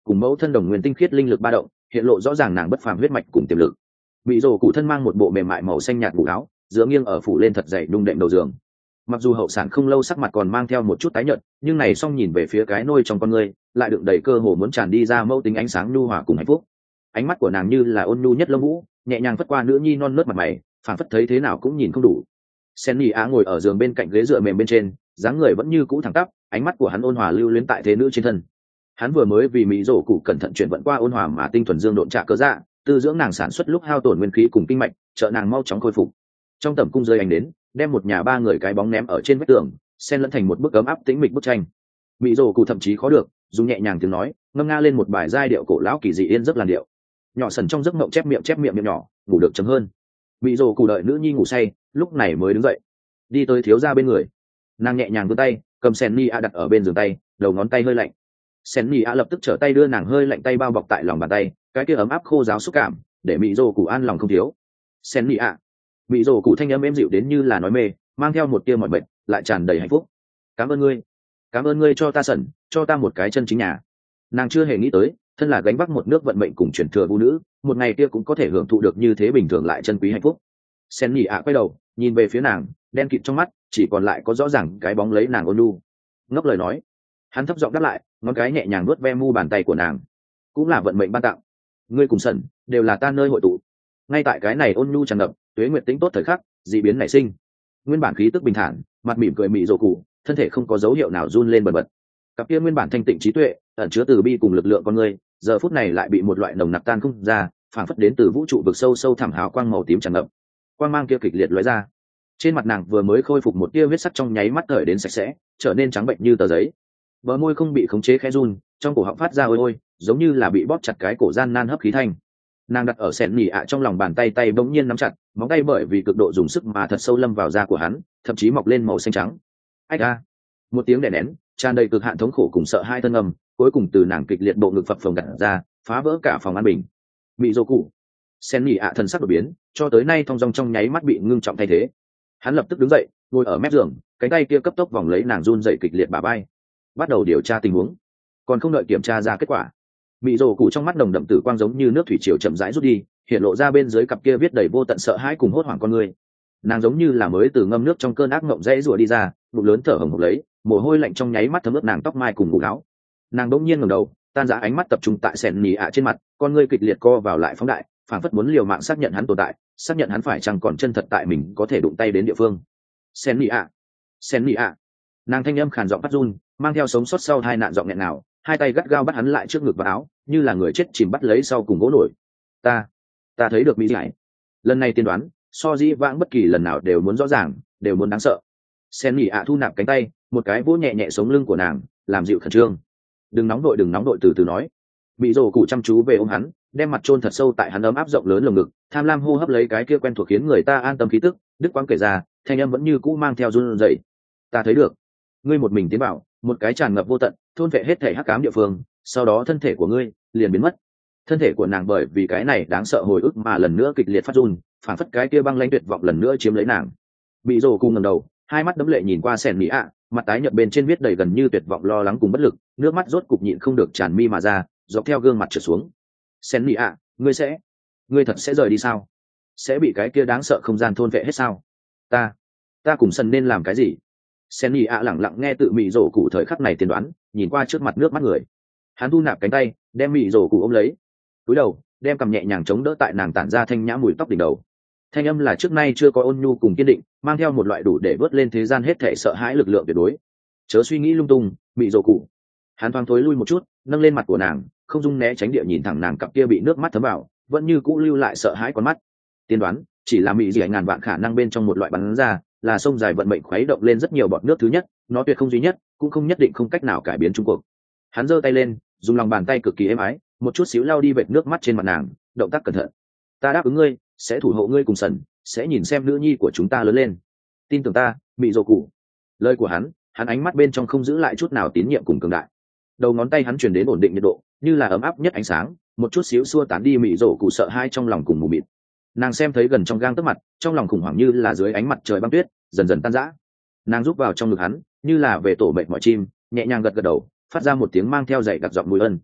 [SPEAKER 1] cùng mẫu thân đồng nguyên tinh khiết linh lực ba động, hiện lộ rõ ràng nàng bất phàm huyết mạch cùng tiềm lực. Bị rồ cụ thân mang một bộ mềm mại màu xanh nhạt ngủ áo, dựa nghiêng ở phủ lên thật dày nung đệm đầu giường. Mặc dù hậu sản không lâu sắc mặt còn mang theo một chút tái nhợt, nhưng này xong nhìn về phía cái nôi trong con ngươi, lại đựng đầy cơ hồ muốn tràn đi ra mẫu tính ánh sáng nhu hòa cùng hạnh phúc. Ánh mắt của nàng như là ôn nhu nhất lông vũ, nhẹ nhàng phất qua nữ nhi non nớt mặt mày, phảng phất thấy thế nào cũng nhìn không đủ. Senny Á ngồi ở giường bên cạnh ghế dựa mềm bên trên, dáng người vẫn như cũ thẳng tắp, ánh mắt của hắn ôn hòa lưu luyến tại thế nữ trên thân. Hắn vừa mới vì mỹ rổ cụ cẩn thận chuyển vận qua ôn hòa mà tinh thuần dương độn trả cơ dạ, tư dưỡng nàng sản xuất lúc hao tổn nguyên khí cùng kinh mạch, trợ nàng mau chóng khôi phục. Trong tầm cung rơi ánh đến, đem một nhà ba người cái bóng ném ở trên vách tường, xen lẫn thành một bức ấm áp tĩnh mịch bức tranh. Mỹ rổ cụ thậm chí khó được, dùng nhẹ nhàng tiếng nói, ngâm nga lên một bài giai điệu cổ lão kỳ dị yên giấc làn điệu. Nhỏ sần trong giấc mộng chép miệng chép miệng miệng nhỏ, ngủ được chấm hơn. Mỹ rổ cụ đợi nữ nhi ngủ say, lúc này mới đứng dậy, đi tới thiếu gia bên người. Nàng nhẹ nhàng vươn tay, cầm Senny A đặt ở bên giường tay, đầu ngón tay hơi lạnh. Senny A lập tức trở tay đưa nàng hơi lạnh tay bao bọc tại lòng bàn tay, cái kia ấm áp khô ráo xúc cảm, để Mỹ rổ cụ an lòng không thiếu. Senny A, Mỹ rổ cụ thanh âm êm dịu đến như là nói mê, mang theo một tia mỏi mệt, lại tràn đầy hạnh phúc. Cảm ơn ngươi, cảm ơn ngươi cho ta sẩn, cho ta một cái chân chính nhà. Nàng chưa hề nghĩ tới, thân là gánh vác một nước vận mệnh cùng truyền thừa vũ nữ, một ngày kia cũng có thể hưởng thụ được như thế bình thường lại chân quý hạnh phúc. Senny A quay đầu, nhìn về phía nàng, đen kịt trong mắt chỉ còn lại có rõ ràng cái bóng lấy nàng ôn nhu. Ngốc lời nói, hắn thấp giọng đáp lại, ngón cái nhẹ nhàng vuốt ve mu bàn tay của nàng. Cũng là vận mệnh ban tặng, ngươi cùng sẩn đều là ta nơi hội tụ. Ngay tại cái này ôn nhu tràn ngập, tuế nguyệt tính tốt thời khắc, dị biến nảy sinh. Nguyên bản khí tức bình thản, mặt mỉm cười mị rồ cụ, thân thể không có dấu hiệu nào run lên bần bật. Cặp kia nguyên bản thanh tịnh trí tuệ, ẩn chứa từ bi cùng lực lượng con người, giờ phút này lại bị một loại nồng nặc tan không ra, phảng phất đến từ vũ trụ vực sâu sâu thẳm hào quang màu tím tràn ngập. Quang mang kia kịch liệt lóe ra. Trên mặt nàng vừa mới khôi phục một tia huyết sắc trong nháy mắt thời đến sạch sẽ, trở nên trắng bệnh như tờ giấy. Bờ môi không bị khống chế khẽ run, trong cổ họng phát ra ôi ôi, giống như là bị bóp chặt cái cổ gian nan hấp khí thanh. Nàng đặt ở sẹn nhỉ ạ trong lòng bàn tay, tay bỗng nhiên nắm chặt, móng tay bởi vì cực độ dùng sức mà thật sâu lâm vào da của hắn, thậm chí mọc lên màu xanh trắng. Ách a! Một tiếng đè nén, tràn đầy cực hạn thống khổ cùng sợ hai thân âm, cuối cùng từ nàng kịch liệt bộ ngực phập phồng gặt ra, phá vỡ cả phòng an bình. Mị rồ cụ, sẹn nhỉ ạ thần sắc đổi biến, cho tới nay thong dong trong nháy mắt bị ngưng trọng thay thế. Hắn lập tức đứng dậy, ngồi ở mép giường, cánh tay kia cấp tốc vòng lấy nàng run dậy kịch liệt bả vai, bắt đầu điều tra tình huống. Còn không đợi kiểm tra ra kết quả, mị rồ cụ trong mắt nồng đậm tử quang giống như nước thủy triều chậm rãi rút đi, hiện lộ ra bên dưới cặp kia viết đầy vô tận sợ hãi cùng hốt hoảng con người. Nàng giống như là mới từ ngâm nước trong cơn ác mộng dãy rủa đi ra, bụng lớn thở hổn hộc lấy, mồ hôi lạnh trong nháy mắt thấm ướt nàng tóc mai cùng ngủ áo. Nàng đỗng nhiên ngẩng đầu, tan rã ánh mắt tập trung tại sẹn nhì ạ trên mặt, con ngươi kịch liệt co vào lại phóng đại, phảng phất muốn liều mạng xác nhận hắn tồn tại, xác nhận hắn phải chăng còn chân thật tại mình có thể đụng tay đến địa phương. Sen nhì ạ, sen nhì ạ. Nàng thanh âm khàn giọng phát run, mang theo sống sót sau hai nạn giọng nghẹn nào, hai tay gắt gao bắt hắn lại trước ngực và áo, như là người chết chìm bắt lấy sau cùng gỗ nổi. Ta, ta thấy được mỹ giải. Lần này tiên đoán, so dĩ vãng bất kỳ lần nào đều muốn rõ ràng, đều muốn đáng sợ. Sen nhì ạ thu nạp cánh tay, một cái vỗ nhẹ nhẹ sống lưng của nàng, làm dịu khẩn trương. Đừng nóng đội, đừng nóng đội, từ từ nói. Bị rồ cụ chăm chú về ôm hắn, đem mặt chôn thật sâu tại hắn ấm áp rộng lớn lồng ngực, tham lam hô hấp lấy cái kia quen thuộc khiến người ta an tâm khí tức. Đức quang kể ra, thanh âm vẫn như cũ mang theo run rẩy. Ta thấy được, ngươi một mình tiến vào một cái tràn ngập vô tận, thôn vệ hết thể hắc ám địa phương, sau đó thân thể của ngươi liền biến mất. Thân thể của nàng bởi vì cái này đáng sợ hồi ức mà lần nữa kịch liệt phát run, phảng phất cái kia băng lãnh tuyệt vọng lần nữa chiếm lấy nàng. Bị rồ cùng ngẩng đầu, hai mắt đấm lệ nhìn qua sẹn mỹ ạ, mặt tái nhợt bên trên viết đầy gần như tuyệt vọng lo lắng cùng bất lực, nước mắt rốt cục nhịn không được tràn mi mà ra, dọc theo gương mặt trượt xuống. Sẹn mỹ ạ, ngươi sẽ, ngươi thật sẽ rời đi sao? Sẽ bị cái kia đáng sợ không gian thôn vệ hết sao? Ta, ta cùng sân nên làm cái gì? Sen nhì ạ lẳng lặng nghe tự mị rổ cụ thời khắc này tiên đoán, nhìn qua trước mặt nước mắt người. Hắn thu nạp cánh tay, đem mị rổ cụ ôm lấy, cúi đầu, đem cầm nhẹ nhàng chống đỡ tại nàng tản ra thanh nhã mùi tóc đỉnh đầu. Thanh âm là trước nay chưa có ôn nhu cùng kiên định, mang theo một loại đủ để vớt lên thế gian hết thể sợ hãi lực lượng tuyệt đối. Chớ suy nghĩ lung tung, mị rổ cụ. Hắn thoáng thối lui một chút, nâng lên mặt của nàng, không dung né tránh địa nhìn thẳng nàng cặp kia bị nước mắt thấm vào, vẫn như cũ lưu lại sợ hãi con mắt. Tiên đoán chỉ là mị dị ngàn vạn khả năng bên trong một loại bắn ra, là sông dài vận mệnh khuấy động lên rất nhiều bọt nước thứ nhất, nó tuyệt không duy nhất, cũng không nhất định không cách nào cải biến chung cuộc. Hắn giơ tay lên, dùng lòng bàn tay cực kỳ êm ái, một chút xíu lau đi vệt nước mắt trên mặt nàng, động tác cẩn thận. Ta đáp ứng ngươi, sẽ thủ hộ ngươi cùng sần, sẽ nhìn xem nữ nhi của chúng ta lớn lên. Tin tưởng ta, mị rồ cụ. Lời của hắn, hắn ánh mắt bên trong không giữ lại chút nào tín nhiệm cùng cường đại. Đầu ngón tay hắn truyền đến ổn định nhiệt độ, như là ấm áp nhất ánh sáng, một chút xíu xua tán đi mị rồ cụ sợ hai trong lòng cùng mù mịt. Nàng xem thấy gần trong gang tấc mặt, trong lòng khủng hoảng như là dưới ánh mặt trời băng tuyết dần dần tan rã. Nàng rút vào trong ngực hắn, như là về tổ mệnh mọi chim, nhẹ nhàng gật gật đầu, phát ra một tiếng mang theo dậy đặc giọng mùi ân.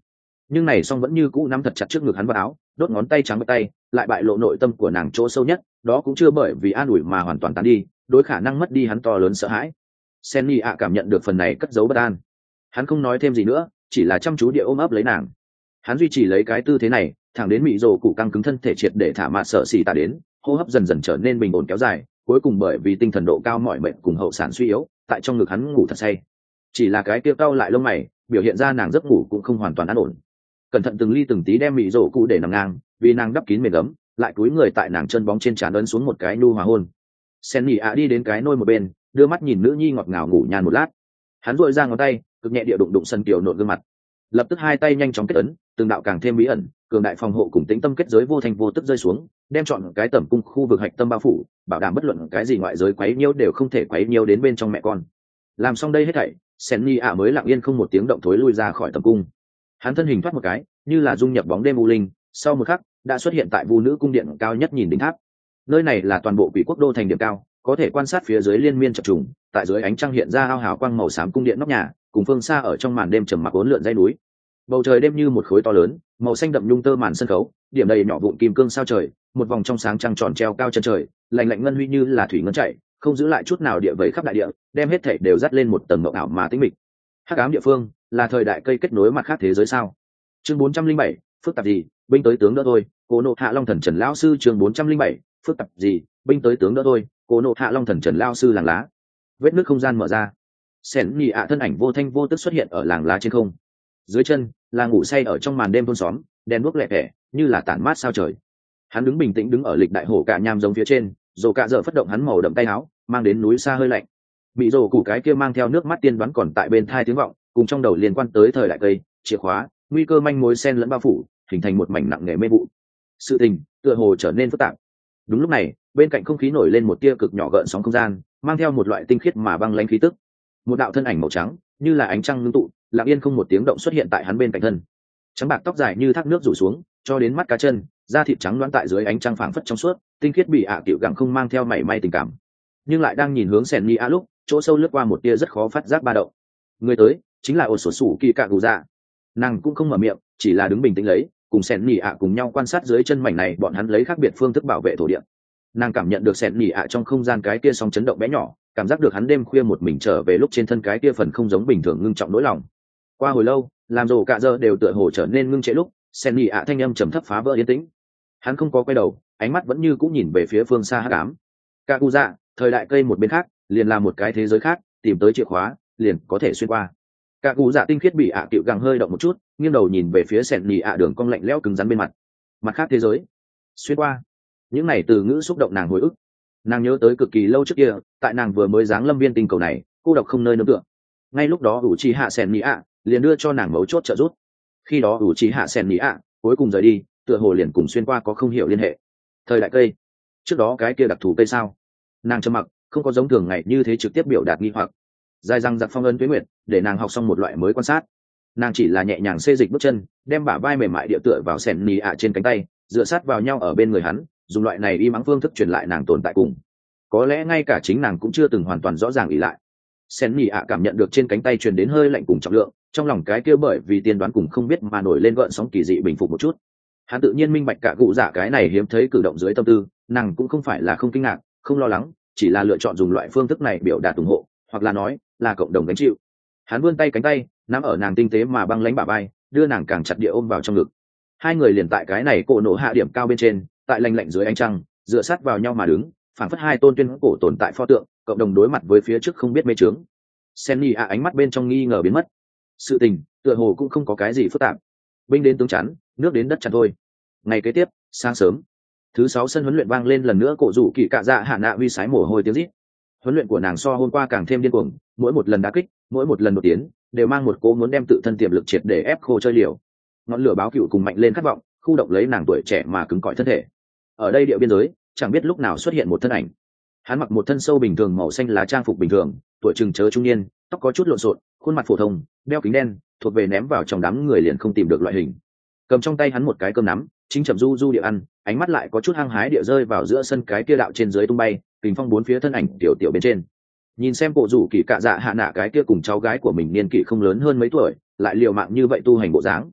[SPEAKER 1] nhưng này song vẫn như cũ nắm thật chặt trước ngực hắn vào áo, đốt ngón tay trắng bạch tay lại bại lộ nội tâm của nàng chỗ sâu nhất, đó cũng chưa bởi vì an ủi mà hoàn toàn tán đi, đối khả năng mất đi hắn to lớn sợ hãi. Senni ạ cảm nhận được phần này cất giấu bất an, hắn không nói thêm gì nữa, chỉ là chăm chú địa ôm ấp lấy nàng. Hắn duy trì lấy cái tư thế này thẳng đến mị rồ cụ căng cứng thân thể triệt để thả mạ sợ xì tạ đến, hô hấp dần dần trở nên bình ổn kéo dài, cuối cùng bởi vì tinh thần độ cao mỏi mệt cùng hậu sản suy yếu, tại trong ngực hắn ngủ thật say. Chỉ là cái kia cau lại lông mày biểu hiện ra nàng giấc ngủ cũng không hoàn toàn an ổn. Cẩn thận từng ly từng tí đem mị rồ cụ để nằm ngang, vì nàng đắp kín mền gấm, lại cúi người tại nàng chân bóng trên trán ấn xuống một cái nu hòa hôn. Senni ạ đi đến cái nôi một bên, đưa mắt nhìn nữ nhi ngọt ngào ngủ nhàn một lát. Hắn duỗi ra ngón tay cực nhẹ địa đụng đụng sân kiều nộn gương mặt, lập tức hai tay nhanh chóng kết ấn, từng đạo càng thêm bí ẩn cường đại phòng hộ cùng tĩnh tâm kết giới vô thành vô tức rơi xuống, đem chọn cái tẩm cung khu vực hạch tâm bao phủ, bảo đảm bất luận cái gì ngoại giới quấy nhiễu đều không thể quấy nhiễu đến bên trong mẹ con. Làm xong đây hết thảy, Senni ạ mới lặng yên không một tiếng động thối lui ra khỏi tẩm cung. Hắn thân hình thoát một cái, như là dung nhập bóng đêm u linh, sau một khắc đã xuất hiện tại vu nữ cung điện cao nhất nhìn đỉnh tháp. Nơi này là toàn bộ quỷ quốc đô thành điểm cao, có thể quan sát phía dưới liên miên chập trùng, tại dưới ánh trăng hiện ra ao hào quang màu xám cung điện nóc nhà, cùng phương xa ở trong màn đêm trầm mặc uốn lượn dãy núi. Bầu trời đêm như một khối to lớn, màu xanh đậm nhung tơ màn sân khấu, điểm đầy nhỏ vụn kim cương sao trời, một vòng trong sáng trăng tròn treo cao chân trời, lạnh lạnh ngân huy như là thủy ngân chảy, không giữ lại chút nào địa vẩy khắp đại địa, đem hết thảy đều dắt lên một tầng mộng ảo mà tĩnh mịch. Hắc ám địa phương, là thời đại cây kết nối mặt khác thế giới sao? Chương bốn trăm linh bảy, phức tạp gì, binh tới tướng đỡ thôi, Cố Nộ Hạ Long Thần Trần lão sư chương bốn trăm linh bảy, phức tạp gì, binh tới tướng đỡ thôi, Cố Nộ Hạ Long Thần Trần lão sư làng lá. Vết nứt không gian mở ra. Sẻn nhị ạ thân ảnh vô thanh vô tức xuất hiện ở làng lá trên không. Dưới chân là ngủ say ở trong màn đêm thôn xóm, đèn đuốc lẹ tẻ như là tản mát sao trời. Hắn đứng bình tĩnh đứng ở lịch đại hổ cả nham giống phía trên, rồ cả giờ phất động hắn màu đậm tay áo, mang đến núi xa hơi lạnh. Bị rồ củ cái kia mang theo nước mắt tiên đoán còn tại bên thai tiếng vọng, cùng trong đầu liên quan tới thời đại cây, chìa khóa, nguy cơ manh mối xen lẫn bao phủ, hình thành một mảnh nặng nề mê vụ. Sự tình tựa hồ trở nên phức tạp. Đúng lúc này, bên cạnh không khí nổi lên một tia cực nhỏ gợn sóng không gian, mang theo một loại tinh khiết mà băng lãnh khí tức. Một đạo thân ảnh màu trắng, như là ánh trăng ngưng tụ, lặng yên không một tiếng động xuất hiện tại hắn bên cạnh thân. Trắng bạc tóc dài như thác nước rủ xuống, cho đến mắt cá chân, da thịt trắng loáng tại dưới ánh trăng phảng phất trong suốt, tinh khiết bị ạ à tiểu gặng không mang theo mảy may tình cảm, nhưng lại đang nhìn hướng Sẻn Ni A lúc, chỗ sâu lướt qua một tia rất khó phát giác ba động. Người tới chính là ổ sổ sủ kỳ cạ gù dạ. Nàng cũng không mở miệng, chỉ là đứng bình tĩnh lấy, cùng Sẻn Ni A cùng nhau quan sát dưới chân mảnh này bọn hắn lấy khác biệt phương thức bảo vệ thổ địa. Nàng cảm nhận được Sẻn Ni A trong không gian cái tia sóng chấn động bé nhỏ, cảm giác được hắn đêm khuya một mình trở về lúc trên thân cái tia phần không giống bình thường ngưng trọng nỗi lòng. Qua hồi lâu, làm rồ cạ giờ đều tựa hồ trở nên ngưng trệ lúc, Sẻn Ni A thanh âm trầm thấp phá vỡ yên tĩnh. Hắn không có quay đầu, ánh mắt vẫn như cũng nhìn về phía phương xa hắc ám. Cạ gù dạ, thời đại cây một bên khác, liền là một cái thế giới khác, tìm tới chìa khóa, liền có thể xuyên qua. Cạ gù dạ tinh khiết bị ạ à cựu gàng hơi động một chút, nghiêng đầu nhìn về phía Sẻn Ni A đường cong lạnh lẽo cứng rắn bên mặt. Mặt khác thế giới, xuyên qua. Những này từ ngữ xúc động nàng hồi ức. Nàng nhớ tới cực kỳ lâu trước kia, tại nàng vừa mới giáng lâm viên tinh cầu này, cô độc không nơi nương tựa. Ngay lúc đó ủ trì hạ Sẻn Ni A liền đưa cho nàng mấu chốt trợ giúp. Khi đó ủ trì hạ Sẻn Ni A cuối cùng rời đi, tựa hồ liền cùng xuyên qua có không hiểu liên hệ. Thời đại cây, trước đó cái kia đặc thù cây sao? Nàng trầm mặc, không có giống thường ngày như thế trực tiếp biểu đạt nghi hoặc. Dài răng giặc phong ấn tuế nguyệt, để nàng học xong một loại mới quan sát. Nàng chỉ là nhẹ nhàng xê dịch bước chân, đem bả vai mềm mại địa tựa vào Sẻn Ni A trên cánh tay, dựa sát vào nhau ở bên người hắn, dùng loại này y mắng phương thức truyền lại nàng tồn tại cùng. Có lẽ ngay cả chính nàng cũng chưa từng hoàn toàn rõ ràng ỷ lại. Sẻn Ni A cảm nhận được trên cánh tay truyền đến hơi lạnh cùng trọng lượng, trong lòng cái kia bởi vì tiên đoán cùng không biết mà nổi lên gợn sóng kỳ dị bình phục một chút. Hắn tự nhiên minh bạch cả cụ dạ cái này hiếm thấy cử động dưới tâm tư, nàng cũng không phải là không kinh ngạc, không lo lắng, chỉ là lựa chọn dùng loại phương thức này biểu đạt ủng hộ, hoặc là nói là cộng đồng gánh chịu. Hắn vươn tay cánh tay, nắm ở nàng tinh tế mà băng lãnh bả vai, đưa nàng càng chặt địa ôm vào trong ngực. Hai người liền tại cái này cổ nổ hạ điểm cao bên trên, tại lạnh lạnh dưới ánh trăng, dựa sát vào nhau mà đứng, phảng phất hai tôn tuyên cổ tồn tại pho tượng, cộng đồng đối mặt với phía trước không biết mê trướng. Senny a ánh mắt bên trong nghi ngờ biến mất. Sự tình tựa hồ cũng không có cái gì phức tạp. Binh đến tướng chắn, nước đến đất chắn thôi. Ngày kế tiếp, sáng sớm, thứ sáu sân huấn luyện vang lên lần nữa, cổ rủ kỳ cạ dạ hạ nạ vi sái mồ hôi tiếng rít. Huấn luyện của nàng so hôm qua càng thêm điên cuồng, mỗi một lần đá kích, mỗi một lần đột tiến, đều mang một cố muốn đem tự thân tiềm lực triệt để ép khô chơi liều. Ngọn lửa báo cựu cùng mạnh lên khát vọng, khu động lấy nàng tuổi trẻ mà cứng cỏi thân thể. Ở đây địa biên giới, chẳng biết lúc nào xuất hiện một thân ảnh. Hắn mặc một thân sâu bình thường màu xanh lá trang phục bình thường, tuổi chừng chớ trung niên, tóc có chút lộn xộn, khuôn mặt phổ thông, đeo kính đen, thuộc về ném vào trong đám người liền không tìm được loại hình. Cầm trong tay hắn một cái cơm nắm, chính chậm du du địa ăn, ánh mắt lại có chút hăng hái địa rơi vào giữa sân cái kia đạo trên dưới tung bay, kình phong bốn phía thân ảnh tiểu tiểu bên trên. Nhìn xem bộ rủ kỳ cạ dạ hạ nạ cái kia cùng cháu gái của mình niên kỷ không lớn hơn mấy tuổi, lại liều mạng như vậy tu hành bộ dáng.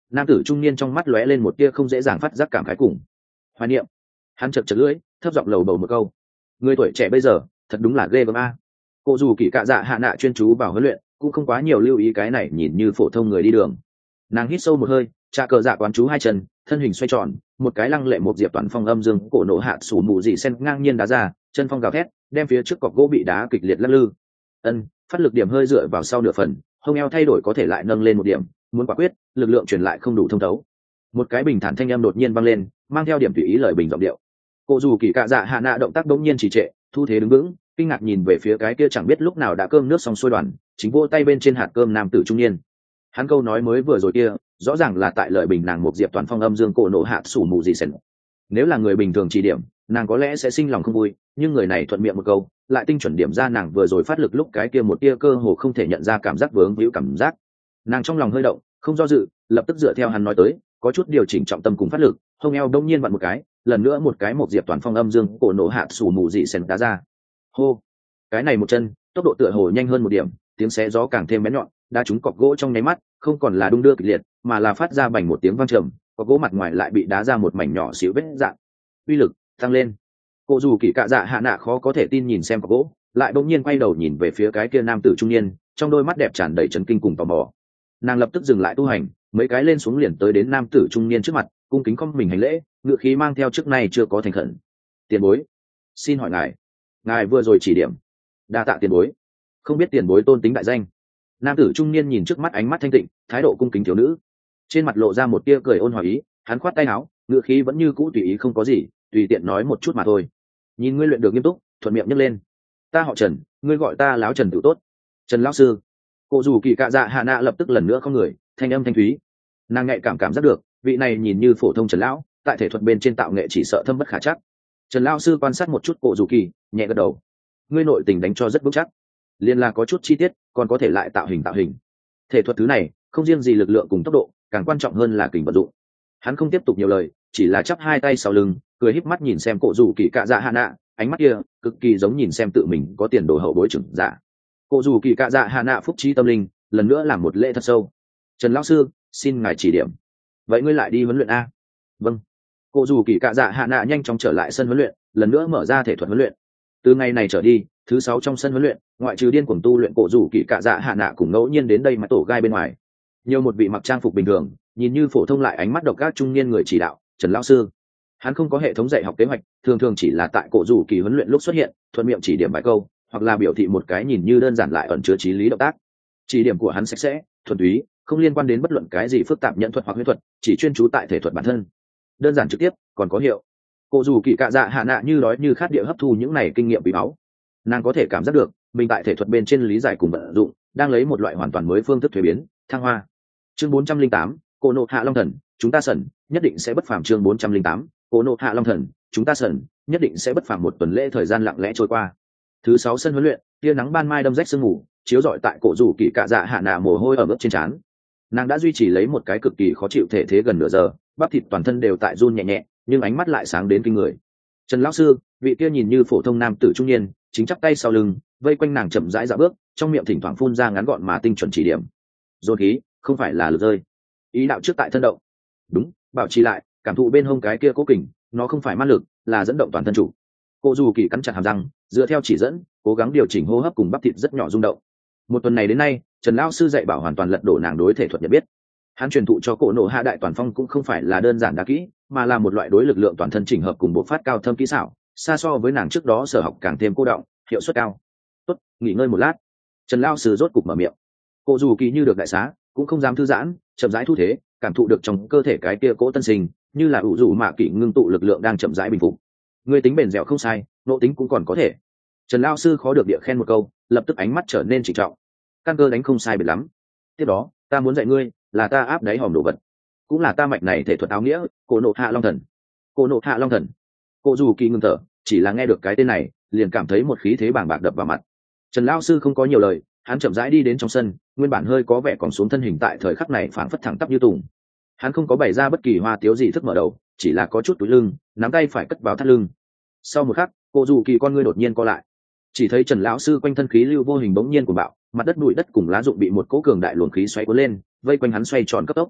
[SPEAKER 1] nam tử trung niên trong mắt lóe lên một tia không dễ dàng phát giác cảm khái cùng hoài niệm. Hắn chật chật lưỡi, thấp giọng lầu bầu một câu: người tuổi trẻ bây giờ thật đúng là ghê gớm a. Cô dù kỳ cạ dạ hạ nạ chuyên chú vào huấn luyện, cũng không quá nhiều lưu ý cái này nhìn như phổ thông người đi đường. Nàng hít sâu một hơi, trà cờ dạ quán chú hai chân, thân hình xoay tròn, một cái lăng lệ một diệp toàn phong âm dương cổ nổ hạ sủ mù dị sen ngang nhiên đá ra, chân phong gào thét, đem phía trước cọc gỗ bị đá kịch liệt lắc lư. Ân, phát lực điểm hơi dựa vào sau nửa phần, hông eo thay đổi có thể lại nâng lên một điểm, muốn quả quyết, lực lượng truyền lại không đủ thông thấu. Một cái bình thản thanh âm đột nhiên vang lên, mang theo điểm tùy ý lời bình giọng điệu. Cô dù kỳ cạ dạ hạ nạ động tác đống nhiên trì trệ, thu thế đứng vững, kinh ngạc nhìn về phía cái kia chẳng biết lúc nào đã cơm nước xong xuôi đoàn, chính vô tay bên trên hạt cơm nam tử trung niên. Hắn câu nói mới vừa rồi kia, rõ ràng là tại lời bình nàng một diệp toàn phong âm dương cổ nổ hạ sủ mù gì sần. Nếu là người bình thường chỉ điểm, nàng có lẽ sẽ sinh lòng không vui, nhưng người này thuận miệng một câu, lại tinh chuẩn điểm ra nàng vừa rồi phát lực lúc cái kia một tia cơ hồ không thể nhận ra cảm giác vướng víu cảm giác. Nàng trong lòng hơi động, không do dự, lập tức dựa theo hắn nói tới, có chút điều chỉnh trọng tâm cùng phát lực, hông eo đông nhiên vặn một cái, lần nữa một cái một diệp toàn phong âm dương cổ nổ hạ sủ mù dị sần đá ra. Hô, cái này một chân, tốc độ tựa hồ nhanh hơn một điểm, tiếng xé gió càng thêm bén nhọn, đá trúng cọc gỗ trong nháy mắt, không còn là đung đưa kịch liệt, mà là phát ra bành một tiếng vang trầm, cọc gỗ mặt ngoài lại bị đá ra một mảnh nhỏ xíu vết rạn. Uy lực tăng lên. Cô dù kỳ cạ dạ hạ nạ khó có thể tin nhìn xem cọc gỗ, lại bỗng nhiên quay đầu nhìn về phía cái kia nam tử trung niên, trong đôi mắt đẹp tràn đầy chấn kinh cùng tò mò. Nàng lập tức dừng lại tu hành, mấy cái lên xuống liền tới đến nam tử trung niên trước mặt, cung kính không mình hành lễ, ngựa khí mang theo trước nay chưa có thành khẩn. Tiền bối, xin hỏi ngài, ngài vừa rồi chỉ điểm. Đa tạ tiền bối. Không biết tiền bối tôn tính đại danh. Nam tử trung niên nhìn trước mắt ánh mắt thanh tịnh, thái độ cung kính thiếu nữ, trên mặt lộ ra một tia cười ôn hòa ý. Hắn khoát tay áo, ngựa khí vẫn như cũ tùy ý không có gì, tùy tiện nói một chút mà thôi. Nhìn ngươi luyện được nghiêm túc, thuận miệng nhấc lên. Ta họ Trần, ngươi gọi ta láo Trần tự tốt. Trần lão sư. Cô dù kỳ cạ dạ hạ nạ lập tức lần nữa không người, thanh âm thanh thúy. Nàng nhạy cảm cảm giác được, vị này nhìn như phổ thông Trần lão, tại thể thuật bên trên tạo nghệ chỉ sợ thâm bất khả chắc. Trần lão sư quan sát một chút cô dù kỳ, nhẹ gật đầu. Ngươi nội tình đánh cho rất vững chắc, liên là có chút chi tiết, còn có thể lại tạo hình tạo hình. Thể thuật thứ này, không riêng gì lực lượng cùng tốc độ, càng quan trọng hơn là kình vận dụng. Hắn không tiếp tục nhiều lời, chỉ là chắp hai tay sau lưng, cười híp mắt nhìn xem cổ dù kỳ cạ dạ hạ nạ, ánh mắt kia cực kỳ giống nhìn xem tự mình có tiền đồ hậu bối trưởng giả. Cổ dù kỳ cạ dạ hạ nạ phúc trí tâm linh, lần nữa làm một lễ thật sâu. Trần lão sư, xin ngài chỉ điểm. Vậy ngươi lại đi huấn luyện a? Vâng. Cổ dù kỳ cạ dạ hạ nạ nhanh chóng trở lại sân huấn luyện, lần nữa mở ra thể thuật huấn luyện. Từ ngày này trở đi, thứ sáu trong sân huấn luyện, ngoại trừ điên cuồng tu luyện cổ dù kỳ cạ dạ hạ nạ cùng ngẫu nhiên đến đây mà tổ gai bên ngoài, nhiều một vị mặc trang phục bình thường, nhìn như phổ thông lại ánh mắt độc ác trung niên người chỉ đạo, Trần lão sư. Hắn không có hệ thống dạy học kế hoạch, thường thường chỉ là tại cổ dù kỳ huấn luyện lúc xuất hiện, thuận miệng chỉ điểm vài câu, hoặc là biểu thị một cái nhìn như đơn giản lại ẩn chứa trí lý động tác. Chỉ điểm của hắn sạch sẽ, thuần túy, không liên quan đến bất luận cái gì phức tạp nhận thuật hoặc huyễn thuật, chỉ chuyên chú tại thể thuật bản thân. Đơn giản trực tiếp, còn có hiệu. Cổ dù kỳ cạ dạ hạ nạ như đói như khát địa hấp thu những này kinh nghiệm quý báu. Nàng có thể cảm giác được, mình tại thể thuật bên trên lý giải cùng vận dụng, đang lấy một loại hoàn toàn mới phương thức thuế biến, thăng hoa. Chương bốn trăm linh tám, Cổ nộ hạ long thần, chúng ta sẩn, nhất định sẽ bất phàm. Chương bốn trăm linh tám, Cổ nộ hạ long thần, chúng ta sẩn, nhất định sẽ bất phàm. Một tuần lễ thời gian lặng lẽ trôi qua. Thứ sáu sân huấn luyện, tia nắng ban mai đâm rách sương mù, chiếu rọi tại cổ rủ kỳ cạ dạ hạ nạ mồ hôi ở mức trên trán. Nàng đã duy trì lấy một cái cực kỳ khó chịu thể thế gần nửa giờ, bắp thịt toàn thân đều tại run nhẹ nhẹ, nhưng ánh mắt lại sáng đến kinh người. Trần lão sư, vị kia nhìn như phổ thông nam tử trung niên, chính chắp tay sau lưng, vây quanh nàng chậm rãi dạo bước, trong miệng thỉnh thoảng phun ra ngắn gọn mà tinh chuẩn chỉ điểm. Dồn khí, không phải là lực rơi. Ý đạo trước tại thân động. Đúng, bảo trì lại, cảm thụ bên hông cái kia cố kình, nó không phải ma lực, là dẫn động toàn thân chủ. Cô dù kỳ cắn chặt hàm răng, dựa theo chỉ dẫn, cố gắng điều chỉnh hô hấp cùng bắp thịt rất nhỏ rung động. Một tuần này đến nay, Trần lão sư dạy bảo hoàn toàn lật đổ nàng đối thể thuật nhận biết. Hắn truyền thụ cho cổ nộ hạ đại toàn phong cũng không phải là đơn giản đa kỹ, mà là một loại đối lực lượng toàn thân chỉnh hợp cùng bộ phát cao thâm kỹ xảo, xa so với nàng trước đó sở học càng thêm cô động, hiệu suất cao. Tốt, nghỉ ngơi một lát. Trần lão sư rốt cục mở miệng. Cô dù kỳ như được đại xá, cũng không dám thư giãn, chậm rãi thu thế, cảm thụ được trong cơ thể cái kia cỗ tân sinh, như là ủ rủ mạ kỵ ngưng tụ lực lượng đang chậm rãi bình phục. Người tính bền dẻo không sai, nộ tính cũng còn có thể. Trần lão sư khó được địa khen một câu, lập tức ánh mắt trở nên trịnh trọng. Căn cơ đánh không sai biệt lắm. Tiếp đó, ta muốn dạy ngươi, là ta áp đáy hòm đồ vật, cũng là ta mạch này thể thuật áo nghĩa, cổ nộ hạ long thần. Cổ nộ hạ long thần. Cô dù kỳ ngưng thở, chỉ là nghe được cái tên này, liền cảm thấy một khí thế bàng bạc đập vào mặt. Trần lão sư không có nhiều lời, hắn chậm rãi đi đến trong sân, nguyên bản hơi có vẻ còn xuống thân hình tại thời khắc này phảng phất thẳng tắp như tùng. Hắn không có bày ra bất kỳ hoa tiếu gì thức mở đầu, chỉ là có chút túi lưng, nắm tay phải cất vào thắt lưng. Sau một khắc, cô dù kỳ con ngươi đột nhiên co lại, chỉ thấy Trần lão sư quanh thân khí lưu vô hình bỗng nhiên của bạo, mặt đất bụi đất cùng lá rụng bị một cỗ cường đại luồng khí xoáy cuốn lên, vây quanh hắn xoay tròn cấp tốc.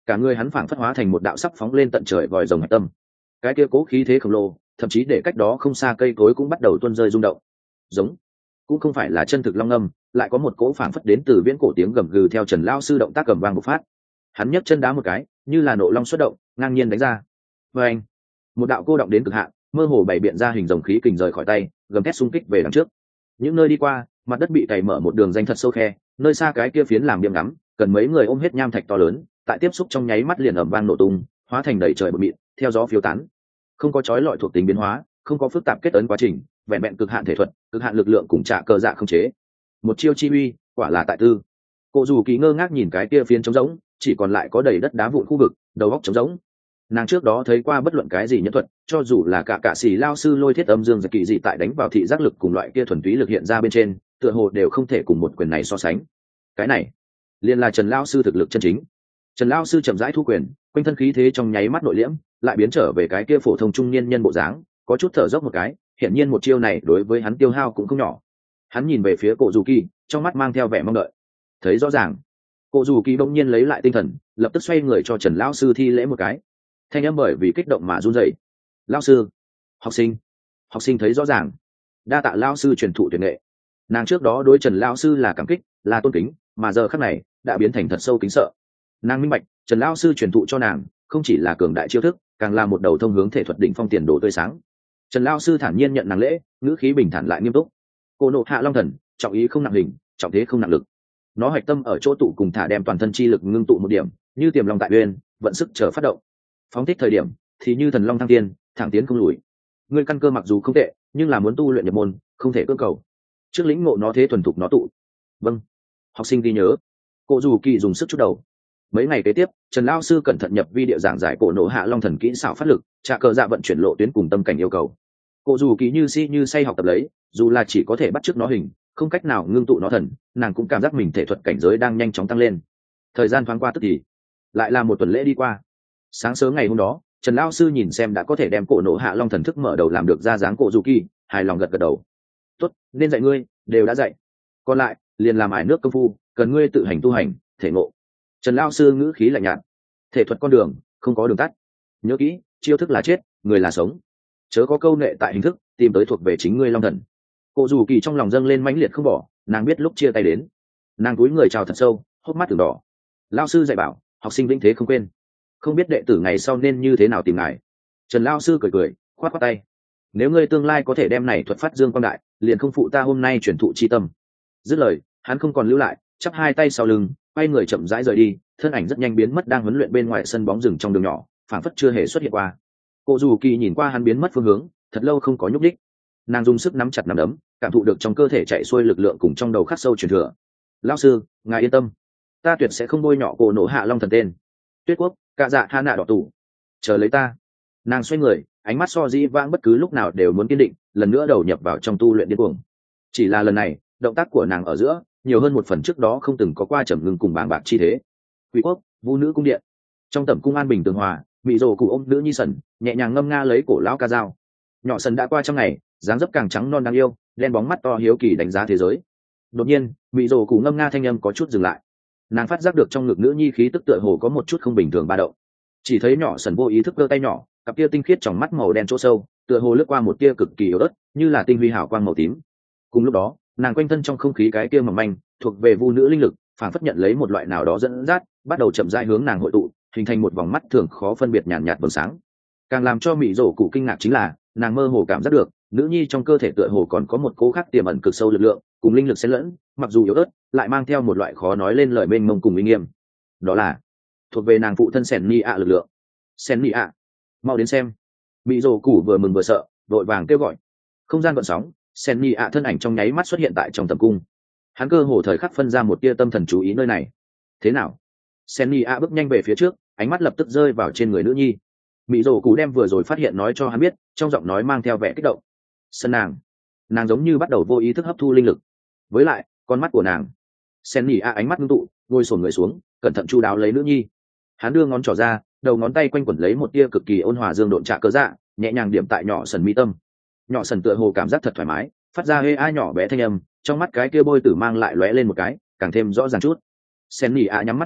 [SPEAKER 1] cả người hắn phảng phất hóa thành một đạo sắc phóng lên tận trời vòi rồng hạch tâm. Cái kia cố khí thế khổng lồ, thậm chí để cách đó không xa cây cối cũng bắt đầu tuôn rơi rung động. Giống, cũng không phải là chân thực long âm, lại có một cỗ phảng phất đến từ viễn cổ tiếng gầm gừ theo Trần lão sư động tác cầm vang bộc phát. Hắn nhấc chân đá một cái, như là nộ long xuất động, ngang nhiên đánh ra. Và anh, một đạo cô động đến cực hạn, mơ hồ bày biện ra hình rồng khí kình rời khỏi tay, gầm thét xung kích về đằng trước. Những nơi đi qua, mặt đất bị cày mở một đường danh thật sâu khe, nơi xa cái kia phiến làm điểm ngắm, cần mấy người ôm hết nham thạch to lớn, tại tiếp xúc trong nháy mắt liền ầm vang nổ tung, hóa thành đầy trời bụi mịn, theo gió phiêu tán. Không có chói lọi thuộc tính biến hóa, không có phức tạp kết ấn quá trình, vẹn vẹn cực hạn thể thuật, cực hạn lực lượng cùng trả cơ dạ không chế. Một chiêu chi uy, quả là tại tư. Cổ Dù Kỳ ngơ ngác nhìn cái kia phiến trống rỗng, chỉ còn lại có đầy đất đá vụn khu vực, đầu óc trống rỗng. Nàng trước đó thấy qua bất luận cái gì nhân thuật, cho dù là cả cả sĩ lao sư lôi thiết âm dương giật kỳ dị tại đánh vào thị giác lực cùng loại kia thuần túy lực hiện ra bên trên, tựa hồ đều không thể cùng một quyền này so sánh. Cái này, liền là Trần lao sư thực lực chân chính. Trần lao sư chậm rãi thu quyền, quanh thân khí thế trong nháy mắt nội liễm, lại biến trở về cái kia phổ thông trung niên nhân bộ dáng, có chút thở dốc một cái, hiển nhiên một chiêu này đối với hắn tiêu hao cũng không nhỏ. Hắn nhìn về phía Cổ Dù Kỳ, trong mắt mang theo vẻ mong đợi. Thấy rõ ràng, Cổ Dù Kỳ bỗng nhiên lấy lại tinh thần, lập tức xoay người cho Trần lão sư thi lễ một cái. Thanh âm bởi vì kích động mà run rẩy. "Lão sư, học sinh." Học sinh thấy rõ ràng, đa tạ lão sư truyền thụ tuyệt nghệ. Nàng trước đó đối Trần lão sư là cảm kích, là tôn kính, mà giờ khắc này đã biến thành thật sâu kính sợ. Nàng minh bạch, Trần lão sư truyền thụ cho nàng không chỉ là cường đại chiêu thức, càng là một đầu thông hướng thể thuật đỉnh phong tiền đồ tươi sáng. Trần lão sư thản nhiên nhận nàng lễ, ngữ khí bình thản lại nghiêm túc. Cô nộ hạ long thần, trọng ý không nặng hình, trọng thế không nặng lực. Nó hạch tâm ở chỗ tụ cùng thả đem toàn thân chi lực ngưng tụ một điểm, như tiềm long tại uyên, vận sức chờ phát động. Phóng thích thời điểm thì như thần long thăng tiên, thẳng tiến không lùi. Ngươi căn cơ mặc dù không tệ, nhưng là muốn tu luyện nhập môn, không thể cưỡng cầu. Trước lĩnh ngộ nó thế thuần thục nó tụ. Vâng. Học sinh ghi nhớ. Cổ Dù Kỳ dùng sức chút đầu. Mấy ngày kế tiếp, Trần lão sư cẩn thận nhập vi địa giảng giải cổ nộ hạ long thần kỹ xảo phát lực, trả cờ dạ vận chuyển lộ tuyến cùng tâm cảnh yêu cầu. Cổ Dù Kỳ như si như say học tập lấy, dù là chỉ có thể bắt chước nó hình, không cách nào ngưng tụ nó thần, nàng cũng cảm giác mình thể thuật cảnh giới đang nhanh chóng tăng lên. Thời gian thoáng qua tức thì lại là một tuần lễ đi qua. Sáng sớm ngày hôm đó, Trần lão sư nhìn xem đã có thể đem cổ nộ hạ long thần thức mở đầu làm được ra dáng Cổ Dù Kỳ, hài lòng gật gật đầu. Tốt, nên dạy ngươi, đều đã dạy. Còn lại, liền làm ải nước công phu, cần ngươi tự hành tu hành, thể ngộ. Trần lão sư ngữ khí lạnh nhạt. Thể thuật con đường, không có đường tắt. Nhớ kỹ, chiêu thức là chết, người là sống. Chớ có câu nệ tại hình thức, tìm tới thuộc về chính ngươi long thần. Cổ Dù Kỳ trong lòng dâng lên mãnh liệt không bỏ, nàng biết lúc chia tay đến. Nàng cúi người chào thật sâu, hốc mắt từng đỏ. Lão sư dạy bảo, học sinh vĩnh thế không quên. Không biết đệ tử ngày sau nên như thế nào tìm ngài. Trần lão sư cười cười, khoát khoát tay. Nếu ngươi tương lai có thể đem này thuật phát dương quang đại, liền không phụ ta hôm nay truyền thụ chi tâm. Dứt lời, hắn không còn lưu lại, chắp hai tay sau lưng, quay người chậm rãi rời đi, thân ảnh rất nhanh biến mất đang huấn luyện bên ngoài sân bóng rừng trong đường nhỏ, phảng phất chưa hề xuất hiện qua. Cổ Dù Kỳ nhìn qua hắn biến mất phương hướng, thật lâu không có nhúc đích. Nàng dùng sức nắm chặt nắm đấm, cảm thụ được trong cơ thể chạy xuôi lực lượng cùng trong đầu khắc sâu truyền thừa. Lão sư, ngài yên tâm, ta tuyệt sẽ không bôi nhọ cổ nộ hạ long thần tên. Tuyết Quốc, Cạ Dạ Ha Nạ đỏ tủ, chờ lấy ta. Nàng xoay người, ánh mắt so dĩ vãng bất cứ lúc nào đều muốn kiên định, lần nữa đầu nhập vào trong tu luyện điên cuồng. Chỉ là lần này, động tác của nàng ở giữa nhiều hơn một phần trước đó không từng có qua trầm ngưng cùng bàng bạc chi thế. Quỷ Quốc, Vu nữ cung điện, trong tẩm cung an bình tường hòa, Mị Dồ cụ ôm nữ nhi Sần, nhẹ nhàng ngâm nga lấy cổ lão ca dao. Nhỏ Sần đã qua trong ngày, dáng dấp càng trắng non đáng yêu, đen bóng mắt to hiếu kỳ đánh giá thế giới. Đột nhiên, Mị Dồ cụ ngâm nga thanh âm có chút dừng lại. Nàng phát giác được trong ngực nữ nhi khí tức tựa hồ có một chút không bình thường ba động. Chỉ thấy nhỏ Sần vô ý thức giơ tay nhỏ, cặp tia tinh khiết trong mắt màu đen chỗ sâu, tựa hồ lướt qua một tia cực kỳ yếu ớt, như là tinh huy hào quang màu tím. Cùng lúc đó, nàng quanh thân trong không khí cái kia mỏng manh, thuộc về vu nữ linh lực, phản phất nhận lấy một loại nào đó dẫn dắt, bắt đầu chậm rãi hướng nàng hội tụ, hình thành một vòng mắt thường khó phân biệt nhàn nhạt vầng sáng. Càng làm cho Mị Dồ cụ kinh ngạc chính là, nàng mơ hồ cảm giác được, nữ nhi trong cơ thể tựa hồ còn có một cố khắc tiềm ẩn cực sâu lực lượng, cùng linh lực xen lẫn, mặc dù yếu ớt, lại mang theo một loại khó nói lên lời mênh mông cùng uy nghiêm. Đó là thuộc về nàng phụ thân Sen Ni ạ lực lượng. Sen Ni ạ, mau đến xem. Mị Dồ cụ vừa mừng vừa sợ, vội vàng kêu gọi. Không gian gợn sóng, Sen Ni ạ thân ảnh trong nháy mắt xuất hiện tại trong tầm cung. Hắn cơ hồ thời khắc phân ra một tia tâm thần chú ý nơi này. Thế nào? Sen Ni ạ bước nhanh về phía trước, ánh mắt lập tức rơi vào trên người nữ nhi. Mị Dồ cụ đem vừa rồi phát hiện nói cho hắn biết, trong giọng nói mang theo vẻ kích động. Sân nàng, nàng giống như bắt đầu vô ý thức hấp thu linh lực. Với lại, con mắt của nàng. Sen Ni ạ ánh mắt ngưng tụ, ngồi xổm người xuống, cẩn thận chu đáo lấy nữ nhi. Hắn đưa ngón trỏ ra, đầu ngón tay quanh quẩn lấy một tia cực kỳ ôn hòa dương độn trạ cơ dạ, nhẹ nhàng điểm tại nhỏ Sần mi tâm. Nhỏ Sần tựa hồ cảm giác thật thoải mái, phát ra hê a nhỏ bé thanh âm, trong mắt cái kia bôi tử mang lại lóe lên một cái, càng thêm rõ ràng chút. Sen Ni ạ nhắm mắt lại,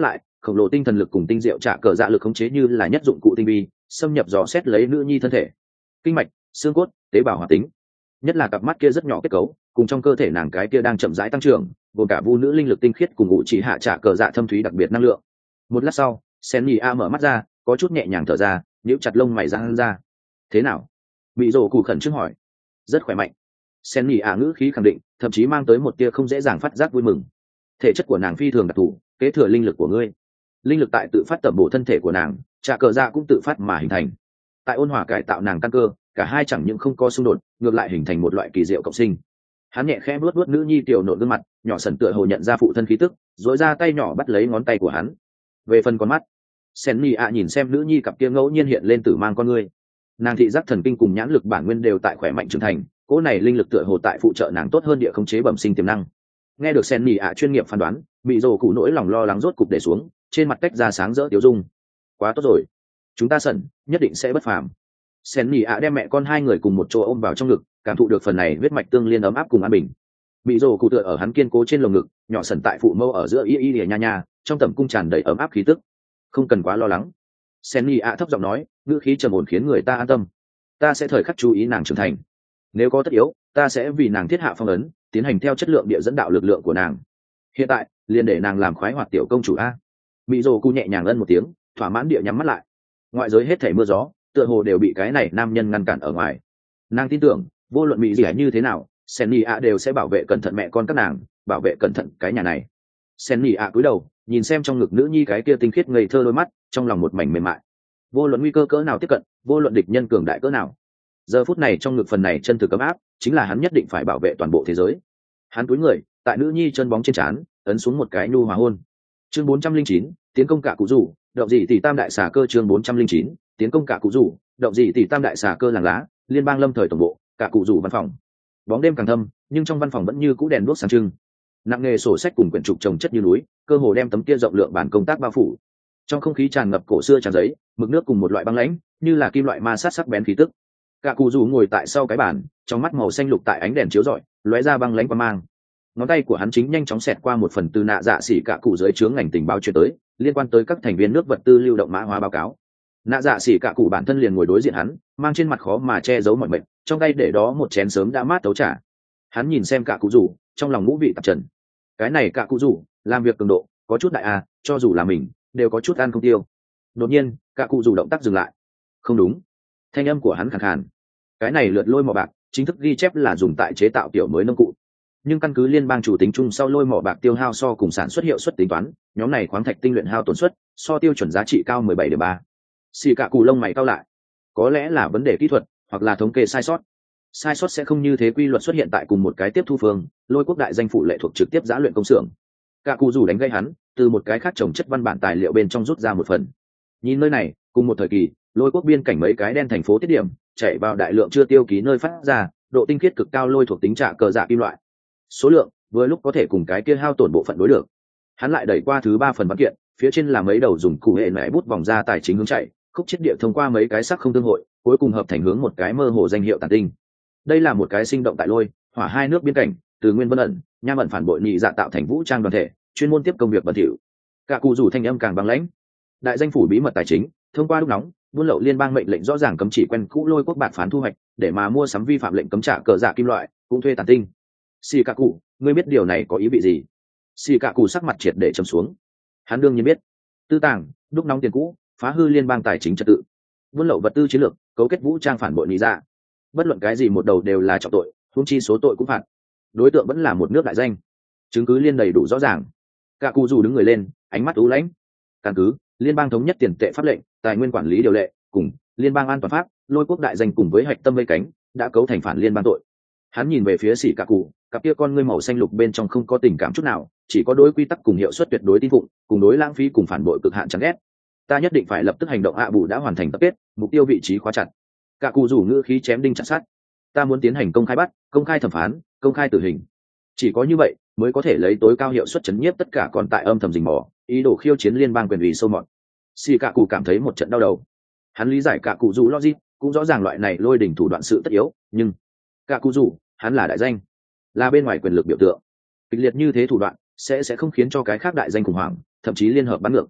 [SPEAKER 1] khổng lồ tinh thần lực cùng tinh diệu trả cờ dạ lực khống chế như là nhất dụng cụ tinh vi xâm nhập dò xét lấy nữ nhi thân thể, kinh mạch, xương cốt, tế bào hoạt tính, nhất là cặp mắt kia rất nhỏ kết cấu cùng trong cơ thể nàng cái kia đang chậm rãi tăng trưởng gồm cả vu nữ linh lực tinh khiết cùng ngụ chỉ hạ trả cờ dạ thâm thúy đặc biệt năng lượng. Một lát sau sen nhì a mở mắt ra, có chút nhẹ nhàng thở ra, nhíu chặt lông mày ra hơn ra. Thế nào? Bị rổ cụ khẩn trương hỏi. Rất khỏe mạnh. Sen nhì a ngữ khí khẳng định, thậm chí mang tới một tia không dễ dàng phát giác vui mừng. Thể chất của nàng phi thường đặc thù, kế thừa linh lực của ngươi. Linh lực tại tự phát tẩm bổ thân thể của nàng, trả cờ dạ cũng tự phát mà hình thành. Tại ôn hòa cải tạo nàng căn cơ, cả hai chẳng những không có xung đột, ngược lại hình thành một loại kỳ diệu cộng sinh. Hắn nhẹ khẽ vuốt vuốt nữ nhi tiểu nộn gương mặt, nhỏ sần tựa hồ nhận ra phụ thân khí tức, duỗi ra tay nhỏ bắt lấy ngón tay của hắn. Về phần con mắt, sen nhì a nhìn xem nữ nhi cặp kia ngẫu nhiên hiện lên tử mang con ngươi, nàng thị giác thần kinh cùng nhãn lực bản nguyên đều tại khỏe mạnh trưởng thành, cỗ này linh lực tựa hồ tại phụ trợ nàng tốt hơn địa khống chế bẩm sinh tiềm năng. Nghe được sen nhì a chuyên nghiệp phán đoán, bị rồ cụ nỗi lòng lo lắng rốt cục để xuống, trên mặt cách ra sáng rỡ tiêu dung. Quá tốt rồi, chúng ta sẩn nhất định sẽ bất phàm. Sen nhì a đem mẹ con hai người cùng một chỗ ôm vào trong ngực, cảm thụ được phần này huyết mạch tương liên ấm áp cùng an bình. Bị rồ cụ tựa ở hắn kiên cố trên lồng ngực, nhỏ sẩn tại phụ mâu ở giữa y y lìa nha nha, trong tầm cung tràn đầy ấm áp khí tức. Không cần quá lo lắng. Sen nhì a thấp giọng nói, ngữ khí trầm ổn khiến người ta an tâm. Ta sẽ thời khắc chú ý nàng trưởng thành, nếu có tất yếu ta sẽ vì nàng thiết hạ phong ấn, tiến hành theo chất lượng địa dẫn đạo lực lượng của nàng. Hiện tại liền để nàng làm khoái hoạt tiểu công chủ a. Bị rồ cụ nhẹ nhàng ân một tiếng, thỏa mãn địa nhắm mắt lại. Ngoại giới hết thảy mưa gió tựa hồ đều bị cái này nam nhân ngăn cản ở ngoài. Nàng tin tưởng vô luận bị gì như thế nào, sen nhì a đều sẽ bảo vệ cẩn thận mẹ con các nàng, bảo vệ cẩn thận cái nhà này. Sen nhì a cúi đầu nhìn xem trong ngực nữ nhi cái kia tinh khiết ngây thơ đôi mắt, trong lòng một mảnh mềm mại. Vô luận nguy cơ cỡ nào tiếp cận, vô luận địch nhân cường đại cỡ nào, giờ phút này trong ngực phần này chân thực ấm áp chính là hắn nhất định phải bảo vệ toàn bộ thế giới. Hắn cúi người tại nữ nhi chân bóng trên trán ấn xuống một cái nhu hòa hôn. Chương bốn trăm linh chín, tiến công cả cụ rủ, động gì tỷ tam đại xà cơ. Chương bốn trăm linh chín, tiến công cả cụ rủ, động gì tỷ tam đại xà cơ. Làng lá, liên bang lâm thời tổng bộ, cả cụ rủ văn phòng. Bóng đêm càng thâm, nhưng trong văn phòng vẫn như cũ đèn đuốc sáng trưng. Nặng nghề sổ sách cùng quyển trục chồng chất như núi, cơ hồ đem tấm kia rộng lượng bản công tác bao phủ. Trong không khí tràn ngập cổ xưa tràn giấy, mực nước cùng một loại băng lãnh, như là kim loại ma sát sắc bén khí tức. Cả cụ rủ ngồi tại sau cái bàn, trong mắt màu xanh lục tại ánh đèn chiếu rọi, lóe ra băng lãnh qua mang. Ngón tay của hắn chính nhanh chóng xẹt qua một phần từ nạ dạ xỉ cả cụ dưới trướng ngành tình báo truyền tới, liên quan tới các thành viên nước vật tư lưu động mã hóa báo cáo. Nạ dạ xỉ cả cụ bản thân liền ngồi đối diện hắn, mang trên mặt khó mà che giấu mọi mệt, trong tay để đó một chén sớm đã mát tấu trà. Hắn nhìn xem cả cụ rủ, trong lòng ngũ vị tạp trần. Cái này cả cụ rủ làm việc cường độ có chút đại à, cho dù là mình đều có chút ăn không tiêu. Đột nhiên cả cụ rủ động tác dừng lại. Không đúng, thanh âm của hắn khàn khàn. Cái này lượt lôi mỏ bạc chính thức ghi chép là dùng tại chế tạo kiểu mới nông cụ, nhưng căn cứ liên bang chủ tính chung sau lôi mỏ bạc tiêu hao so cùng sản xuất hiệu suất tính toán, nhóm này khoáng thạch tinh luyện hao tổn suất so tiêu chuẩn giá trị cao mười bảy điểm ba. Xì cả cụ lông mày cao lại. Có lẽ là vấn đề kỹ thuật hoặc là thống kê sai sót. Sai sót sẽ không như thế quy luật xuất hiện tại cùng một cái tiếp thu phương, lôi quốc đại danh phủ lệ thuộc trực tiếp giã luyện công xưởng. Cả cụ rủ đánh gây hắn, từ một cái khác trồng chất văn bản tài liệu bên trong rút ra một phần. Nhìn nơi này, cùng một thời kỳ, lôi quốc biên cảnh mấy cái đen thành phố tiết điểm, chạy vào đại lượng chưa tiêu ký nơi phát ra, độ tinh khiết cực cao lôi thuộc tính trả cờ dạ kim loại. Số lượng vừa lúc có thể cùng cái kia hao tổn bộ phận đối được. Hắn lại đẩy qua thứ ba phần văn kiện, phía trên là mấy đầu dùng cụ hệ mẹ bút vòng ra tài chính hướng chạy, khúc chết địa thông qua mấy cái sắc không tương hội, cuối cùng hợp thành hướng một cái mơ hồ danh hiệu tản tinh. Đây là một cái sinh động tại lôi hỏa hai nước biên cảnh, từ nguyên vân ẩn nham ẩn phản bội nhị dạ tạo thành vũ trang đoàn thể, chuyên môn tiếp công việc bẩn thỉu. Cả cụ rủ thanh âm càng băng lãnh. Đại danh phủ bí mật tài chính thông qua lúc nóng buôn lậu liên bang mệnh lệnh rõ ràng cấm chỉ quen cũ lôi quốc bạt phán thu hoạch, để mà mua sắm vi phạm lệnh cấm trả cờ dạ kim loại, cũng thuê tản tinh. Xì cả cụ, ngươi biết điều này có ý vị gì? Xì cả cụ sắc mặt triệt để trầm xuống. Hắn đương nhiên biết. Tư tàng đúc nóng tiền cũ, phá hư liên bang tài chính trật tự, buôn lậu vật tư chiến lược, cấu kết vũ trang phản bội lý dạ, bất luận cái gì một đầu đều là trọng tội, huống chi số tội cũng phạt. Đối tượng vẫn là một nước đại danh, chứng cứ liên đầy đủ rõ ràng. Cả cụ dù đứng người lên, ánh mắt u lãnh. Căn cứ liên bang thống nhất tiền tệ pháp lệnh, tài nguyên quản lý điều lệ cùng liên bang an toàn pháp, lôi quốc đại danh cùng với hạch tâm vây cánh đã cấu thành phản liên bang tội. Hắn nhìn về phía Sĩ Cả Cụ, cặp kia con ngươi màu xanh lục bên trong không có tình cảm chút nào, chỉ có đối quy tắc cùng hiệu suất tuyệt đối tin phụng, cùng đối lãng phí cùng phản bội cực hạn chán ghét. Ta nhất định phải lập tức hành động. Ạ bù đã hoàn thành tập kết, mục tiêu vị trí khóa chặt. Cả cụ rủ ngữ khí chém đinh chặt sắt. Ta muốn tiến hành công khai bắt, công khai thẩm phán, công khai tử hình. Chỉ có như vậy mới có thể lấy tối cao hiệu suất chấn nhiếp tất cả còn tại âm thầm rình mò, ý đồ khiêu chiến liên bang quyền ủy sâu mọt. Sĩ Cả Cụ cảm thấy một trận đau đầu. Hắn lý giải cả cụ rủ logic, cũng rõ ràng loại này lôi đỉnh thủ đoạn sự tất yếu, nhưng cả cụ rủ, hắn là đại danh, là bên ngoài quyền lực biểu tượng. Kịch liệt như thế thủ đoạn sẽ sẽ không khiến cho cái khác đại danh khủng hoảng, thậm chí liên hợp bắn ngược.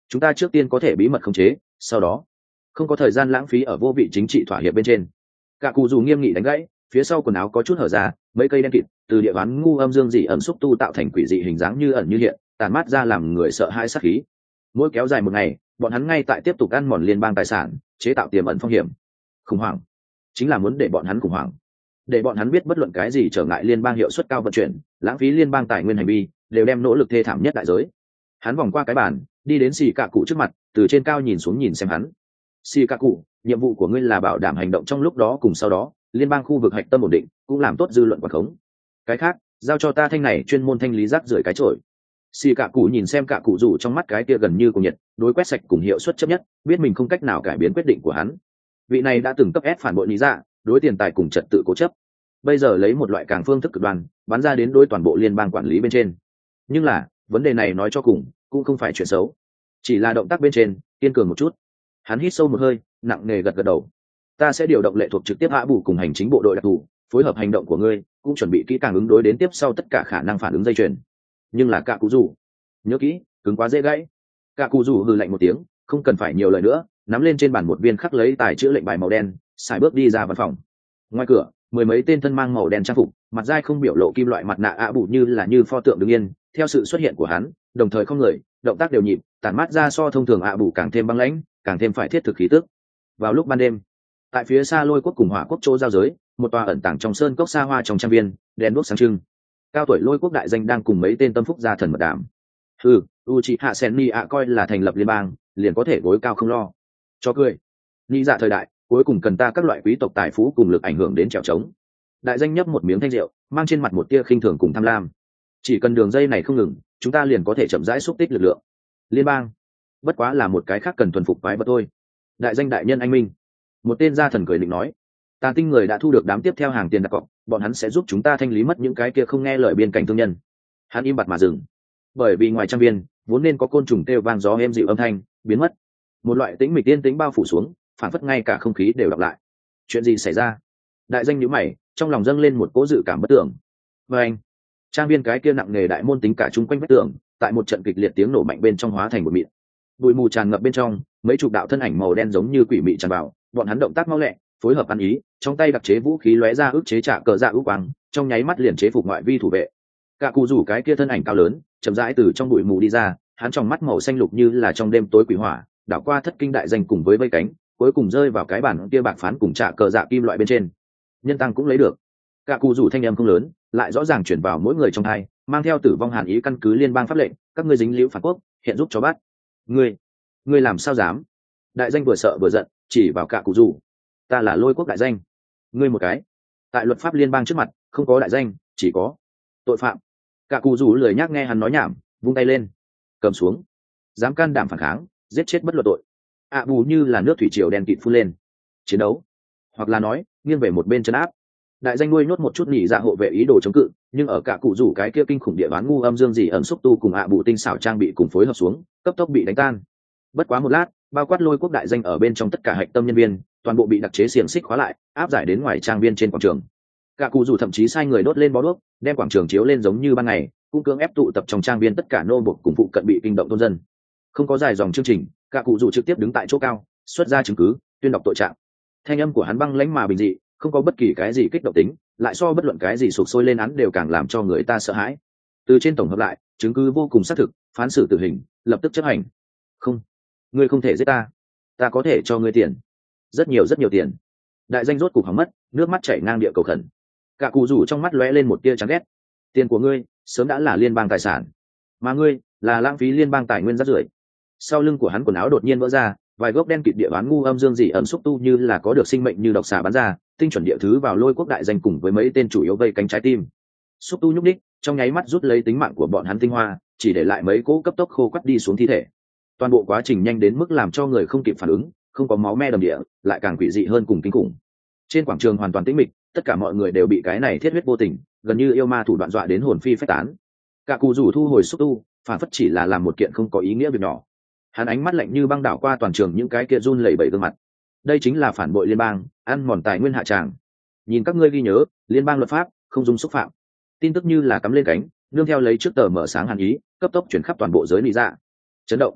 [SPEAKER 1] chúng ta trước tiên có thể bí mật khống chế, sau đó không có thời gian lãng phí ở vô vị chính trị thỏa hiệp bên trên. Cả cụ dù nghiêm nghị đánh gãy, phía sau quần áo có chút hở ra, mấy cây đen kịt từ địa ván ngu âm dương dị ẩn xúc tu tạo thành quỷ dị hình dáng như ẩn như hiện, tàn mát ra làm người sợ hãi sát khí. Mỗi kéo dài một ngày, bọn hắn ngay tại tiếp tục ăn mòn liên bang tài sản, chế tạo tiềm ẩn phong hiểm. Khủng hoảng chính là muốn để bọn hắn khủng hoảng, để bọn hắn biết bất luận cái gì trở ngại liên bang hiệu suất cao vận chuyển, lãng phí liên bang tài nguyên hành vi, đều đem nỗ lực thê thảm nhất đại giới. Hắn vòng qua cái bàn, đi đến xì cạ cụ trước mặt, từ trên cao nhìn xuống nhìn xem hắn. Xì cạ cụ, nhiệm vụ của ngươi là bảo đảm hành động trong lúc đó cùng sau đó, liên bang khu vực hạch tâm ổn định, cũng làm tốt dư luận quản khống. Cái khác, giao cho ta thanh này chuyên môn thanh lý rác rưởi cái chổi. Xì cạ cụ nhìn xem cạ cụ rủ trong mắt cái kia gần như cùng nhiệt, đối quét sạch cùng hiệu suất chấp nhất, biết mình không cách nào cải biến quyết định của hắn. Vị này đã từng cấp ép phản bội lý dạ, đối tiền tài cùng trật tự cố chấp. Bây giờ lấy một loại càng phương thức cực đoan, bắn ra đến đối toàn bộ liên bang quản lý bên trên. Nhưng là, vấn đề này nói cho cùng, cũng không phải chuyện xấu, chỉ là động tác bên trên kiên cường một chút. Hắn hít sâu một hơi, nặng nề gật gật đầu. Ta sẽ điều động lệ thuộc trực tiếp hạ bù cùng hành chính bộ đội đặc thù, phối hợp hành động của ngươi, cũng chuẩn bị kỹ càng ứng đối đến tiếp sau tất cả khả năng phản ứng dây chuyền. Nhưng là cạ cụ rủ, nhớ kỹ, cứng quá dễ gãy. Cạ cụ rủ hừ lạnh một tiếng, không cần phải nhiều lời nữa, nắm lên trên bàn một viên khắc lấy tài chữ lệnh bài màu đen, xài bước đi ra văn phòng. Ngoài cửa, mười mấy tên thân mang màu đen trang phục, mặt dai không biểu lộ kim loại mặt nạ ạ bù như là như pho tượng đứng yên. Theo sự xuất hiện của hắn, đồng thời không người, động tác đều nhịp, tản mát ra so thông thường ạ bù càng thêm băng lãnh, càng thêm phải thiết thực khí tức. Vào lúc ban đêm, tại phía xa lôi quốc cùng hỏa quốc chỗ giao giới, một tòa ẩn tàng trong sơn cốc xa hoa trong trang viên, đèn đuốc sáng trưng. Cao tuổi lôi quốc đại danh đang cùng mấy tên tâm phúc gia thần mật đàm. Hừ, Uchiha Senni ạ coi là thành lập liên bang, liền có thể gối cao không lo. Cho cười. Nghĩ dạ thời đại, cuối cùng cần ta các loại quý tộc tài phú cùng lực ảnh hưởng đến trèo trống. Đại danh nhấp một miếng thanh rượu, mang trên mặt một tia khinh thường cùng tham lam. Chỉ cần đường dây này không ngừng, chúng ta liền có thể chậm rãi xúc tích lực lượng. Liên bang, bất quá là một cái khác cần thuần phục quái vật thôi. Đại danh đại nhân anh minh. Một tên gia thần cười định nói. Tàn tinh người đã thu được đám tiếp theo hàng tiền đặt cọc, bọn hắn sẽ giúp chúng ta thanh lý mất những cái kia không nghe lời biên cảnh thương nhân. Hắn im bặt mà dừng, bởi vì ngoài trang viên vốn nên có côn trùng kêu vang gió êm dịu âm thanh biến mất, một loại tĩnh mịch yên tĩnh bao phủ xuống, phản phất ngay cả không khí đều đọc lại. Chuyện gì xảy ra? Đại danh nhíu mày, trong lòng dâng lên một cỗ dự cảm bất tưởng. Và anh, trang viên cái kia nặng nề đại môn tính cả chung quanh vách tường, tại một trận kịch liệt tiếng nổ mạnh bên trong hóa thành một mịn. Bụi mù tràn ngập bên trong, mấy chục đạo thân ảnh màu đen giống như quỷ mị tràn vào, bọn hắn động tác mau lẹ, phối hợp ăn ý, trong tay đặc chế vũ khí lóe ra ức chế trả cờ dạ ưu quang, trong nháy mắt liền chế phục ngoại vi thủ vệ. Cả cụ rủ cái kia thân ảnh cao lớn, chậm rãi từ trong bụi mù đi ra, hắn trong mắt màu xanh lục như là trong đêm tối quỷ hỏa, đảo qua thất kinh đại danh cùng với vây cánh, cuối cùng rơi vào cái bản kia bạc phán cùng trả cờ dạ kim loại bên trên. Nhân tăng cũng lấy được. Cả cụ rủ thanh âm không lớn, lại rõ ràng chuyển vào mỗi người trong hai, mang theo tử vong hàn ý căn cứ liên bang pháp lệnh, các ngươi dính liễu phản quốc, hiện giúp cho bắt. Ngươi, ngươi làm sao dám? Đại danh vừa sợ vừa giận, chỉ vào cả cụ rủ. Ta là lôi quốc đại danh. Ngươi một cái. Tại luật pháp liên bang trước mặt, không có đại danh, chỉ có tội phạm. Cả cụ rủ lười nhác nghe hắn nói nhảm, vung tay lên, cầm xuống. Dám can đảm phản kháng, giết chết bất luận tội. ạ bù như là nước thủy triều đen kịt phun lên. Chiến đấu, hoặc là nói nghiêng về một bên chân áp. Đại danh nuôi nhốt một chút nhị dạ hộ vệ ý đồ chống cự, nhưng ở cả cụ rủ cái kia kinh khủng địa bán ngu âm dương dị ẩn xúc tu cùng ạ bù tinh xảo trang bị cùng phối hợp xuống, cấp tốc bị đánh tan. Bất quá một lát, bao quát lôi quốc đại danh ở bên trong tất cả hạch tâm nhân viên, toàn bộ bị đặc chế xiềng xích khóa lại, áp giải đến ngoài trang viên trên quảng trường. Cả cụ rủ thậm chí sai người đốt lên bó đuốc, đem quảng trường chiếu lên giống như ban ngày, cũng cưỡng ép tụ tập trong trang viên tất cả nô bộc cùng phụ cận bị kinh động thôn dân. Không có dài dòng chương trình, cả cụ rủ trực tiếp đứng tại chỗ cao, xuất ra chứng cứ, tuyên đọc tội trạng. Thanh âm của hắn băng lãnh mà bình dị, không có bất kỳ cái gì kích động tính, lại so bất luận cái gì sục sôi lên án đều càng làm cho người ta sợ hãi. Từ trên tổng hợp lại, chứng cứ vô cùng xác thực, phán xử tử hình, lập tức chấp hành. Không, ngươi không thể giết ta, ta có thể cho ngươi tiền, rất nhiều rất nhiều tiền. Đại danh rốt cục hỏng mất, nước mắt chảy ngang địa cầu khẩn. Cả cụ rủ trong mắt lóe lên một tia chán ghét. Tiền của ngươi sớm đã là liên bang tài sản, mà ngươi là lãng phí liên bang tài nguyên rác rưởi. Sau lưng của hắn quần áo đột nhiên vỡ ra, vài gốc đen kịt địa bán ngu âm dương dị ẩn xúc tu như là có được sinh mệnh như độc xà bắn ra, tinh chuẩn địa thứ vào lôi quốc đại danh cùng với mấy tên chủ yếu vây cánh trái tim. Xúc tu nhúc đích, trong nháy mắt rút lấy tính mạng của bọn hắn tinh hoa, chỉ để lại mấy cỗ cấp tốc khô quắt đi xuống thi thể. Toàn bộ quá trình nhanh đến mức làm cho người không kịp phản ứng, không có máu me đầm địa, lại càng quỷ dị hơn cùng kinh khủng. Trên quảng trường hoàn toàn tĩnh mịch, tất cả mọi người đều bị cái này thiết huyết vô tình, gần như yêu ma thủ đoạn dọa đến hồn phi phách tán. Cả cụ rủ thu hồi xúc tu, phản phất chỉ là làm một kiện không có ý nghĩa việc nhỏ. Hắn ánh mắt lạnh như băng đảo qua toàn trường những cái kia run lẩy bẩy gương mặt. Đây chính là phản bội liên bang, ăn mòn tài nguyên hạ tràng. Nhìn các ngươi ghi nhớ, liên bang luật pháp không dung xúc phạm. Tin tức như là cắm lên cánh, nương theo lấy trước tờ mở sáng hàn ý, cấp tốc chuyển khắp toàn bộ giới lý dạ. Chấn động,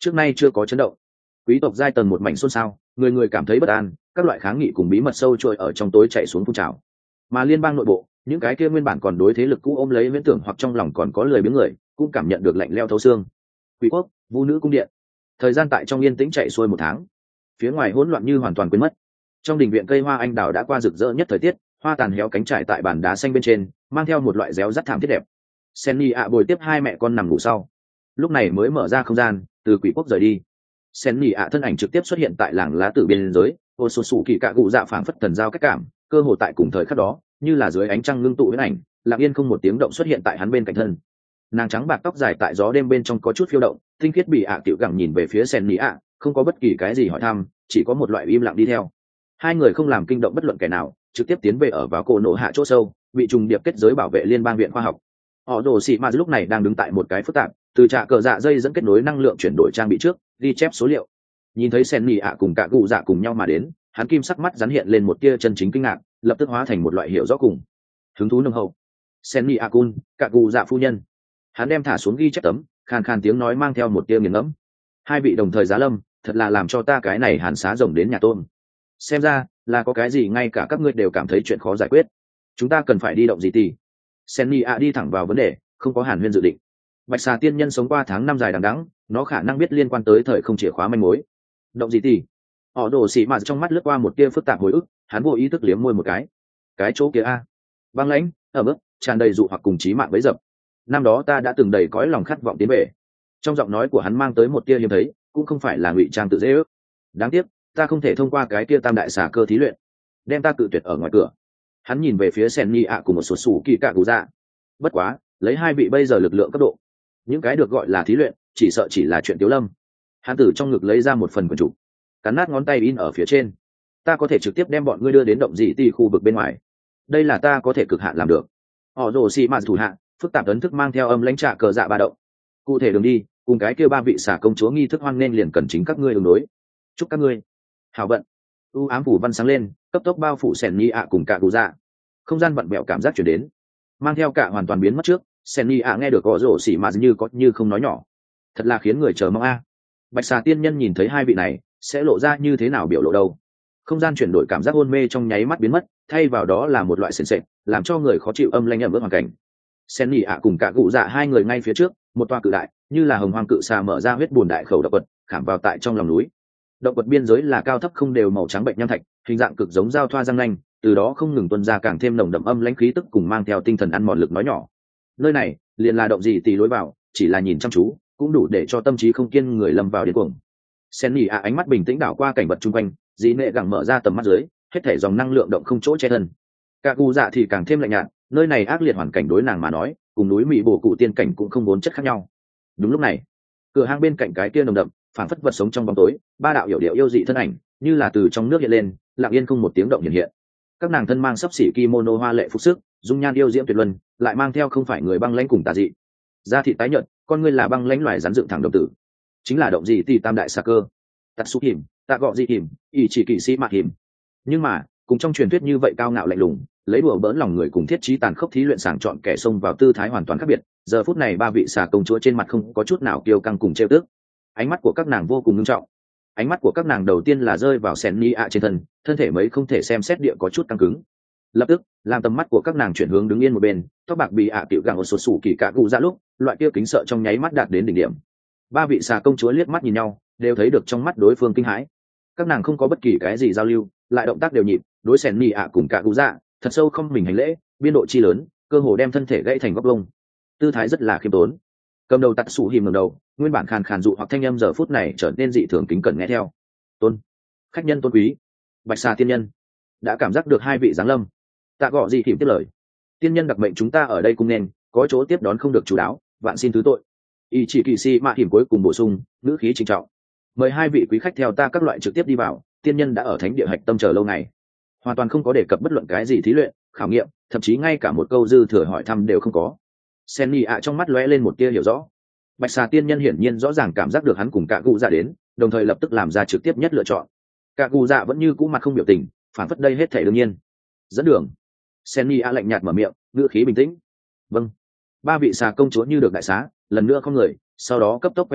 [SPEAKER 1] trước nay chưa có chấn động. Quý tộc giai tầng một mảnh xôn xao, người người cảm thấy bất an, các loại kháng nghị cùng bí mật sâu trôi ở trong tối chạy xuống phun trào. Mà liên bang nội bộ, những cái kia nguyên bản còn đối thế lực cũ ôm lấy viễn tưởng hoặc trong lòng còn có lười biếng người, cũng cảm nhận được lạnh leo thấu xương. Quý quốc, vũ nữ cung điện. Thời gian tại trong yên tĩnh chạy xuôi một tháng. Phía ngoài hỗn loạn như hoàn toàn quên mất. Trong đình viện cây hoa anh đào đã qua rực rỡ nhất thời tiết, hoa tàn héo cánh trải tại bàn đá xanh bên trên, mang theo một loại réo rắt thảm thiết đẹp. Senny ạ bồi tiếp hai mẹ con nằm ngủ sau. Lúc này mới mở ra không gian, từ quỷ quốc rời đi. Senny ạ thân ảnh trực tiếp xuất hiện tại làng lá tử biên giới, ô số sủ kỳ cạ cụ dạ phảng phất thần giao cách cảm, cơ hồ tại cùng thời khắc đó, như là dưới ánh trăng ngưng tụ huyễn ảnh, lặng yên không một tiếng động xuất hiện tại hắn bên cạnh thân. Nàng trắng bạc tóc dài tại gió đêm bên trong có chút phiêu động, tinh khiết bị ạ tiểu gẳng nhìn về phía Senny ạ, không có bất kỳ cái gì hỏi thăm, chỉ có một loại im lặng đi theo. Hai người không làm kinh động bất luận kẻ nào, trực tiếp tiến về ở vào cổ nổ hạ chỗ sâu, bị trùng điệp kết giới bảo vệ liên bang viện khoa học. Họ Đồ Sĩ Mà lúc này đang đứng tại một cái phức tạp, từ trạ cờ dạ dây dẫn kết nối năng lượng chuyển đổi trang bị trước, ghi chép số liệu. Nhìn thấy Senny ạ cùng cả cụ dạ cùng nhau mà đến, hắn kim sắc mắt rắn hiện lên một tia chân chính kinh ngạc, lập tức hóa thành một loại hiểu rõ cùng hứng thú nồng hậu. Senny ạ cun, cả cụ dạ phu nhân. Hắn đem thả xuống ghi chép tấm, khàn khàn tiếng nói mang theo một tia nghiền ngẫm. Hai vị đồng thời giá lâm, thật là làm cho ta cái này hàn xá rồng đến nhà tôm. Xem ra là có cái gì ngay cả các ngươi đều cảm thấy chuyện khó giải quyết. Chúng ta cần phải đi động gì thì Senny ạ đi thẳng vào vấn đề, không có hàn huyên dự định. Bạch xà tiên nhân sống qua tháng năm dài đằng đẵng, nó khả năng biết liên quan tới thời không chìa khóa manh mối. Động gì thì Họ Đồ Sĩ Mà trong mắt lướt qua một tia phức tạp hồi ức, hắn vô ý thức liếm môi một cái. Cái chỗ kia a, băng lãnh, ở mức tràn đầy dụ hoặc cùng chí mạng bấy dập. Năm đó ta đã từng đầy cõi lòng khát vọng tiến về. Trong giọng nói của hắn mang tới một tia hiếm thấy, cũng không phải là ngụy trang tự dễ ước. Đáng tiếc, ta không thể thông qua cái tia tam đại xà cơ thí luyện, đem ta cự tuyệt ở ngoài cửa. Hắn nhìn về phía Senny ạ cùng một số sủ kỳ cạ cụ dạ. Bất quá, lấy hai vị bây giờ lực lượng cấp độ, những cái được gọi là thí luyện, chỉ sợ chỉ là chuyện tiếu lâm. Hắn từ trong ngực lấy ra một phần quyển trục, cắn nát ngón tay in ở phía trên. Ta có thể trực tiếp đem bọn ngươi đưa đến động dị ti khu vực bên ngoài. Đây là ta có thể cực hạn làm được. Họ Đồ Sĩ Mà thủ hạ, phức tạp ấn thức mang theo âm lãnh trạ cờ dạ ba động. Cụ thể đường đi, cùng cái kia ba vị xà công chúa nghi thức hoan nên liền cần chính các ngươi ứng đối. Chúc các ngươi hảo vận. U ám phủ văn sáng lên, cấp tốc bao phủ Senny ạ cùng cả cụ dạ. Không gian vặn vẹo cảm giác chuyển đến, mang theo cả hoàn toàn biến mất trước. Senny ạ nghe được Họ Đồ Sĩ Mà như có như không nói nhỏ, thật là khiến người chờ mong a. Bạch xà tiên nhân nhìn thấy hai vị này sẽ lộ ra như thế nào biểu lộ đâu. Không gian chuyển đổi cảm giác hôn mê trong nháy mắt biến mất, thay vào đó là một loại sền sệt, làm cho người khó chịu âm lanh ẩm ướt hoàn cảnh. Senny ạ cùng cả cụ dạ hai người ngay phía trước, một toa cự đại như là hồng hoang cự xà mở ra huyết bùn đại khẩu động vật khảm vào tại trong lòng núi. Động vật biên giới là cao thấp không đều màu trắng bệnh nham thạch, hình dạng cực giống dao thoa răng nanh, từ đó không ngừng tuôn ra càng thêm nồng đậm âm lãnh khí tức cùng mang theo tinh thần ăn mòn lực nói nhỏ. Nơi này liền là động gì tì lối vào, chỉ là nhìn chăm chú cũng đủ để cho tâm trí không kiên người lâm vào điên cuồng. Senny ạ ánh mắt bình tĩnh đảo qua cảnh vật chung quanh, dĩ nệ gẳng mở ra tầm mắt dưới, hết thể dòng năng lượng động không chỗ che thân. Cả cụ dạ thì càng thêm lạnh nhạt, nơi này ác liệt hoàn cảnh đối nàng mà nói, cùng núi mỹ bổ cụ tiên cảnh cũng không vốn chất khác nhau. Đúng lúc này, cửa hang bên cạnh cái kia nồng đậm, phảng phất vật sống trong bóng tối, ba đạo hiểu điệu yêu dị thân ảnh, như là từ trong nước hiện lên, lặng yên không một tiếng động hiện hiện. Các nàng thân mang sấp xỉ kimono hoa lệ phục sức, dung nhan yêu diễm tuyệt luân, lại mang theo không phải người băng lãnh cùng tà dị. Da thịt tái nhợt, con ngươi là băng lãnh loài rắn dựng thẳng đồng tử. Chính là động gì tỷ tam đại xà cơ. Tatsu hiểm, tạ gọ dị hiểm, ỷ chỉ kỵ sĩ mạt hiểm. Nhưng mà, cùng trong truyền thuyết như vậy cao ngạo lạnh lùng, lấy đùa bỡn lòng người cùng thiết trí tàn khốc thí luyện sàng chọn kẻ xông vào tư thái hoàn toàn khác biệt. Giờ phút này ba vị xà công chúa trên mặt không có chút nào kiêu căng cùng trêu tức. Ánh mắt của các nàng vô cùng nghiêm trọng. Ánh mắt của các nàng đầu tiên là rơi vào Senny ạ trên thân, thân thể mấy không thể xem xét địa có chút căng cứng. Lập tức, làm tầm mắt của các nàng chuyển hướng đứng yên một bên, tóc bạc bị ạ tiểu gàng ở sột sủ kỳ cả cụ ra lúc, loại kia kính sợ trong nháy mắt đạt đến đỉnh điểm. Ba vị xà công chúa liếc mắt nhìn nhau, đều thấy được trong mắt đối phương kinh hãi. Các nàng không có bất kỳ cái gì giao lưu, lại động tác đều nhịp, đối Senny ạ cùng cả cụ dạ, thật sâu không mình hành lễ, biên độ chi lớn, cơ hồ đem thân thể gãy thành góc lông. Tư thái rất là khiêm tốn. Cầm đầu Tatsu hìm ngẩng đầu, nguyên bản khàn khàn dụ hoặc thanh âm giờ phút này trở nên dị thường kính cẩn nghe theo. Tôn, khách nhân tôn quý, Bạch xà tiên nhân, đã cảm giác được hai vị giáng lâm. Tạ gọ gì thỉm tiếp lời. Tiên nhân đặc mệnh chúng ta ở đây cũng nên có chỗ tiếp đón không được chú đáo, vạn xin thứ tội. Y chỉ kỳ si mạ hiểm cuối cùng bổ sung, ngữ khí trịnh trọng. Mời hai vị quý khách theo ta các loại trực tiếp đi vào, tiên nhân đã ở thánh địa hạch tâm chờ lâu ngày, hoàn toàn không có đề cập bất luận cái gì thí luyện, khảo nghiệm, thậm chí ngay cả một câu dư thừa hỏi thăm đều không có. Senny ạ trong mắt lóe lên một tia hiểu rõ. Bạch xà tiên nhân hiển nhiên rõ ràng cảm giác được hắn cùng cả cụ dạ đến, đồng thời lập tức làm ra trực tiếp nhất lựa chọn. Cả cụ dạ vẫn như cũ mặt không biểu tình, phản phất đây hết thể đương nhiên. Dẫn đường. Senny ạ lạnh nhạt mở miệng, ngữ khí bình tĩnh. Vâng. Ba vị xà công chúa như được đại xá, lần nữa không người, sau đó cấp tốc quay người,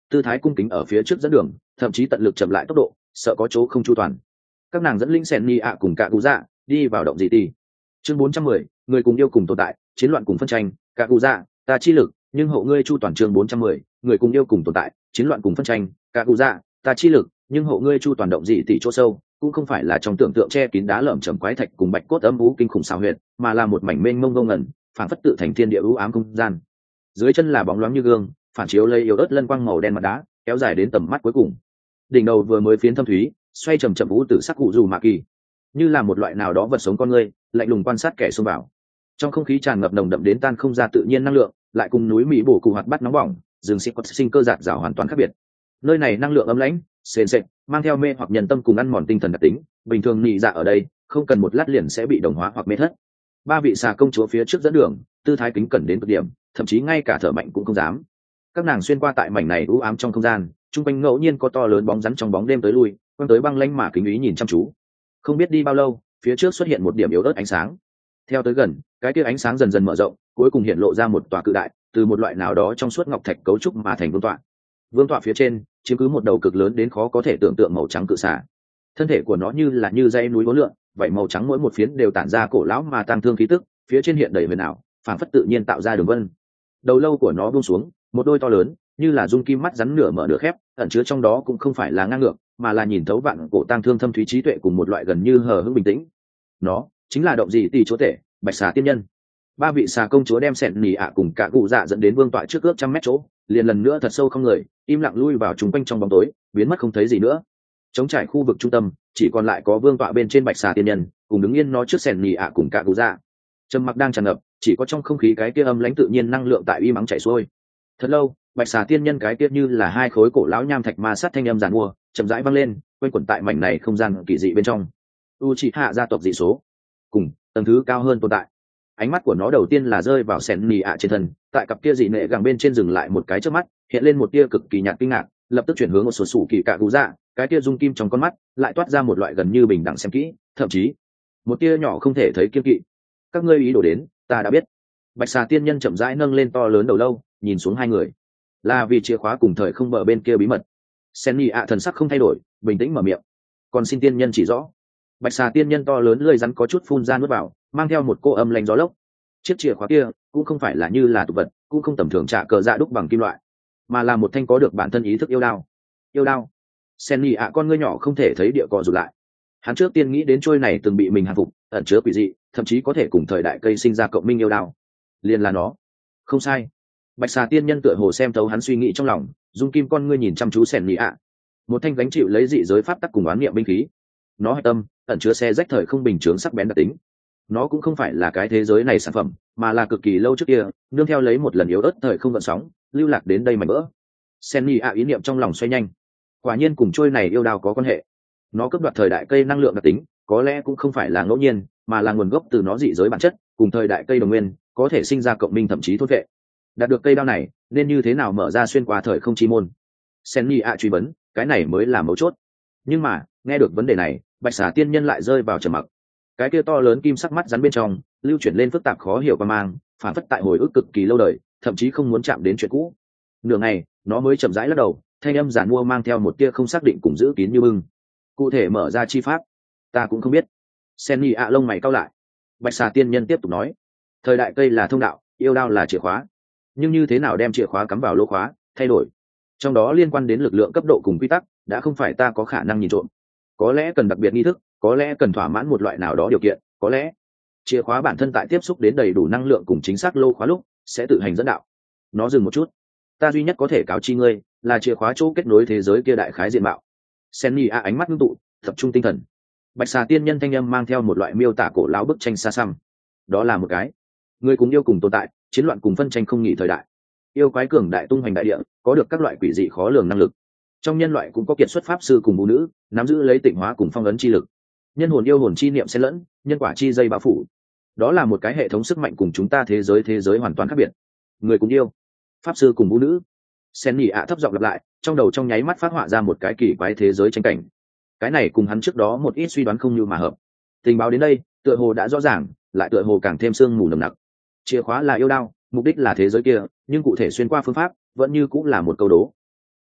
[SPEAKER 1] tư thái cung kính ở phía trước dẫn đường, thậm chí tận lực chậm lại tốc độ, sợ có chỗ không chu toàn. Các nàng dẫn linh sen ni ạ cùng cả cụ dạ đi vào động dị tỷ. Chương bốn trăm mười, người cùng yêu cùng tồn tại, chiến loạn cùng phân tranh. Cả cụ dạ, ta chi lực nhưng hộ ngươi chu toàn. Chương bốn trăm mười, người cùng yêu cùng tồn tại, chiến loạn cùng phân tranh. Cả cụ dạ, ta chi lực nhưng hộ ngươi chu toàn. Động dị tỷ chỗ sâu cũng không phải là trong tưởng tượng che kín đá lởm chởm quái thạch cùng bạch cốt âm u kinh khủng xào huyệt, mà là một mảnh mênh mông ngông ngẩn, phản phất tự thành thiên địa u ám không gian. Dưới chân là bóng loáng như gương, phản chiếu lấy yếu ớt lân quang màu đen mặt đá, kéo dài đến tầm mắt cuối cùng. Đỉnh đầu vừa mới phiến thâm thúy, xoay chậm chậm vũ tử sắc cụ dù mạ kỳ, như là một loại nào đó vật sống con người, lạnh lùng quan sát kẻ xông vào. Trong không khí tràn ngập nồng đậm đến tan không ra tự nhiên năng lượng, lại cùng núi mỹ bổ cụ hoạt bắt nóng bỏng, rừng xịt quật sinh cơ giạt rào hoàn toàn khác biệt. Nơi này năng lượng ấm lãnh, sền sệt, mang theo mê hoặc nhân tâm cùng ăn mòn tinh thần đặc tính, bình thường nhị dạ ở đây, không cần một lát liền sẽ bị đồng hóa hoặc mê thất. Ba vị xà công chúa phía trước dẫn đường, tư thái kính cẩn đến cực điểm, thậm chí ngay cả thở mạnh cũng không dám. Các nàng xuyên qua tại mảnh này u ám trong không gian, trung quanh ngẫu nhiên có to lớn bóng rắn trong bóng đêm tới lui, quăng tới băng lãnh mà kính ý nhìn chăm chú. Không biết đi bao lâu, phía trước xuất hiện một điểm yếu ớt ánh sáng. Theo tới gần, cái kia ánh sáng dần dần mở rộng, cuối cùng hiện lộ ra một tòa cự đại, từ một loại nào đó trong suốt ngọc thạch cấu trúc mà thành vương tọa. Vương tọa phía trên chiếm cứ một đầu cực lớn đến khó có thể tưởng tượng màu trắng cự xà. Thân thể của nó như là như dây núi uốn lượn, vậy màu trắng mỗi một phiến đều tản ra cổ lão mà tang thương khí tức, phía trên hiện đầy huyền ảo, phảng phất tự nhiên tạo ra đường vân. Đầu lâu của nó buông xuống, một đôi to lớn, như là dung kim mắt rắn nửa mở nửa khép, ẩn chứa trong đó cũng không phải là ngang ngược, mà là nhìn thấu vạn cổ tang thương thâm thúy trí tuệ cùng một loại gần như hờ hững bình tĩnh. Nó chính là động dị tỷ chúa tể, bạch xà tiên nhân. Ba vị xà công chúa đem sẹn nỉ ạ cùng cả cụ dạ dẫn đến vương tọa trước ước trăm mét chỗ, liền lần nữa thật sâu không người, im lặng lui vào trùng quanh trong bóng tối, biến mất không thấy gì nữa. Trống trải khu vực trung tâm, chỉ còn lại có vương tọa bên trên bạch xà tiên nhân, cùng đứng yên nó trước sẹn nỉ ạ cùng cả cụ dạ. Trầm mặc đang tràn ngập, chỉ có trong không khí cái kia âm lãnh tự nhiên năng lượng tại y mắng chảy xuôi. Thật lâu, bạch xà tiên nhân cái kia như là hai khối cổ lão nham thạch ma sát thanh âm giàn mua, chậm rãi vang lên, quanh quẩn tại mảnh này không gian kỳ dị bên trong. U chỉ hạ gia tộc dị số, cùng tầng thứ cao hơn tồn tại. Ánh mắt của nó đầu tiên là rơi vào sẹn nỉ ạ trên thân, tại cặp kia dị nệ gẳng bên trên dừng lại một cái trước mắt, hiện lên một tia cực kỳ nhạt kinh ngạc, lập tức chuyển hướng một số sủ kỳ cạ cụ dạ, cái tia dung kim trong con mắt lại toát ra một loại gần như bình đẳng xem kỹ, thậm chí một tia nhỏ không thể thấy kiên kỵ. Các ngươi ý đồ đến, ta đã biết. Bạch xà tiên nhân chậm rãi nâng lên to lớn đầu lâu, nhìn xuống hai người, là vì chìa khóa cùng thời không bờ bên kia bí mật. Senny ạ thần sắc không thay đổi, bình tĩnh mở miệng. Còn xin tiên nhân chỉ rõ. Bạch xà tiên nhân to lớn lưỡi rắn có chút phun ra nuốt vào, mang theo một cô âm lạnh gió lốc. Chiếc chìa khóa kia cũng không phải là như là tục vật, cũng không tầm thường trả cờ dạ đúc bằng kim loại, mà là một thanh có được bản thân ý thức yêu đao. Yêu đao. Senny ạ con ngươi nhỏ không thể thấy địa cọ rụt lại. Hắn trước tiên nghĩ đến trôi này từng bị mình hàng phục, ẩn chứa quỷ dị, thậm chí có thể cùng thời đại cây sinh ra cộng minh yêu đao. Liền là nó. Không sai. Bạch xà tiên nhân tựa hồ xem thấu hắn suy nghĩ trong lòng, dung kim con ngươi nhìn chăm chú Senny ạ. Một thanh gánh chịu lấy dị giới pháp tắc cùng oán niệm binh khí. Nó hạch tâm ẩn chứa xe rách thời không bình chướng sắc bén đặc tính. Nó cũng không phải là cái thế giới này sản phẩm, mà là cực kỳ lâu trước kia, nương theo lấy một lần yếu ớt thời không gợn sóng, lưu lạc đến đây mảnh vỡ. Senny ạ ý niệm trong lòng xoay nhanh. Quả nhiên cùng trôi này yêu đao có quan hệ. Nó cướp đoạt thời đại cây năng lượng đặc tính, có lẽ cũng không phải là ngẫu nhiên, mà là nguồn gốc từ nó dị giới bản chất, cùng thời đại cây đồng nguyên, có thể sinh ra cộng minh thậm chí thôn vệ. Đạt được cây đao này, nên như thế nào mở ra xuyên qua thời không chi môn? Senny ạ truy vấn, cái này mới là mấu chốt. Nhưng mà, nghe được vấn đề này, bạch xà tiên nhân lại rơi vào trầm mặc. Cái kia to lớn kim sắc mắt rắn bên trong, lưu chuyển lên phức tạp khó hiểu và mang, phản phất tại hồi ức cực kỳ lâu đời, thậm chí không muốn chạm đến chuyện cũ. Nửa ngày, nó mới chậm rãi lắc đầu, thanh âm giản mua mang theo một tia không xác định cùng giữ kín như bưng. Cụ thể mở ra chi pháp, ta cũng không biết. Senny ạ lông mày cau lại. Bạch xà tiên nhân tiếp tục nói, thời đại cây là thông đạo, yêu đao là chìa khóa, nhưng như thế nào đem chìa khóa cắm vào lỗ khóa, thay đổi, trong đó liên quan đến lực lượng cấp độ cùng quy tắc, đã không phải ta có khả năng nhìn trộm. Có lẽ cần đặc biệt nghi thức, có lẽ cần thỏa mãn một loại nào đó điều kiện, có lẽ chìa khóa bản thân tại tiếp xúc đến đầy đủ năng lượng cùng chính xác lô khóa lúc sẽ tự hành dẫn đạo. Nó dừng một chút. Ta duy nhất có thể cáo chi ngươi là chìa khóa chỗ kết nối thế giới kia đại khái diện mạo. Senny a ánh mắt ngưng tụ, tập trung tinh thần. Bạch xà tiên nhân thanh âm mang theo một loại miêu tả cổ lão bức tranh xa xăm. Đó là một cái người cùng yêu cùng tồn tại, chiến loạn cùng phân tranh không nghỉ thời đại. Yêu quái cường đại tung hoành đại địa, có được các loại quỷ dị khó lường năng lực. Trong nhân loại cũng có kiệt xuất pháp sư cùng vũ nữ, nắm giữ lấy tịnh hóa cùng phong ấn chi lực. Nhân hồn yêu hồn chi niệm xen lẫn, nhân quả chi dây bao phủ. Đó là một cái hệ thống sức mạnh cùng chúng ta thế giới thế giới hoàn toàn khác biệt. Người cùng yêu, pháp sư cùng vũ nữ. Senny ạ thấp giọng lặp lại, trong đầu trong nháy mắt phát họa ra một cái kỳ quái thế giới tranh cảnh. Cái này cùng hắn trước đó một ít suy đoán không như mà hợp. Tình báo đến đây, tựa hồ đã rõ ràng, lại tựa hồ càng thêm sương mù nồng nặc. Chìa khóa là yêu đao, mục đích là thế giới kia, nhưng cụ thể xuyên qua phương pháp vẫn như cũng là một câu đố.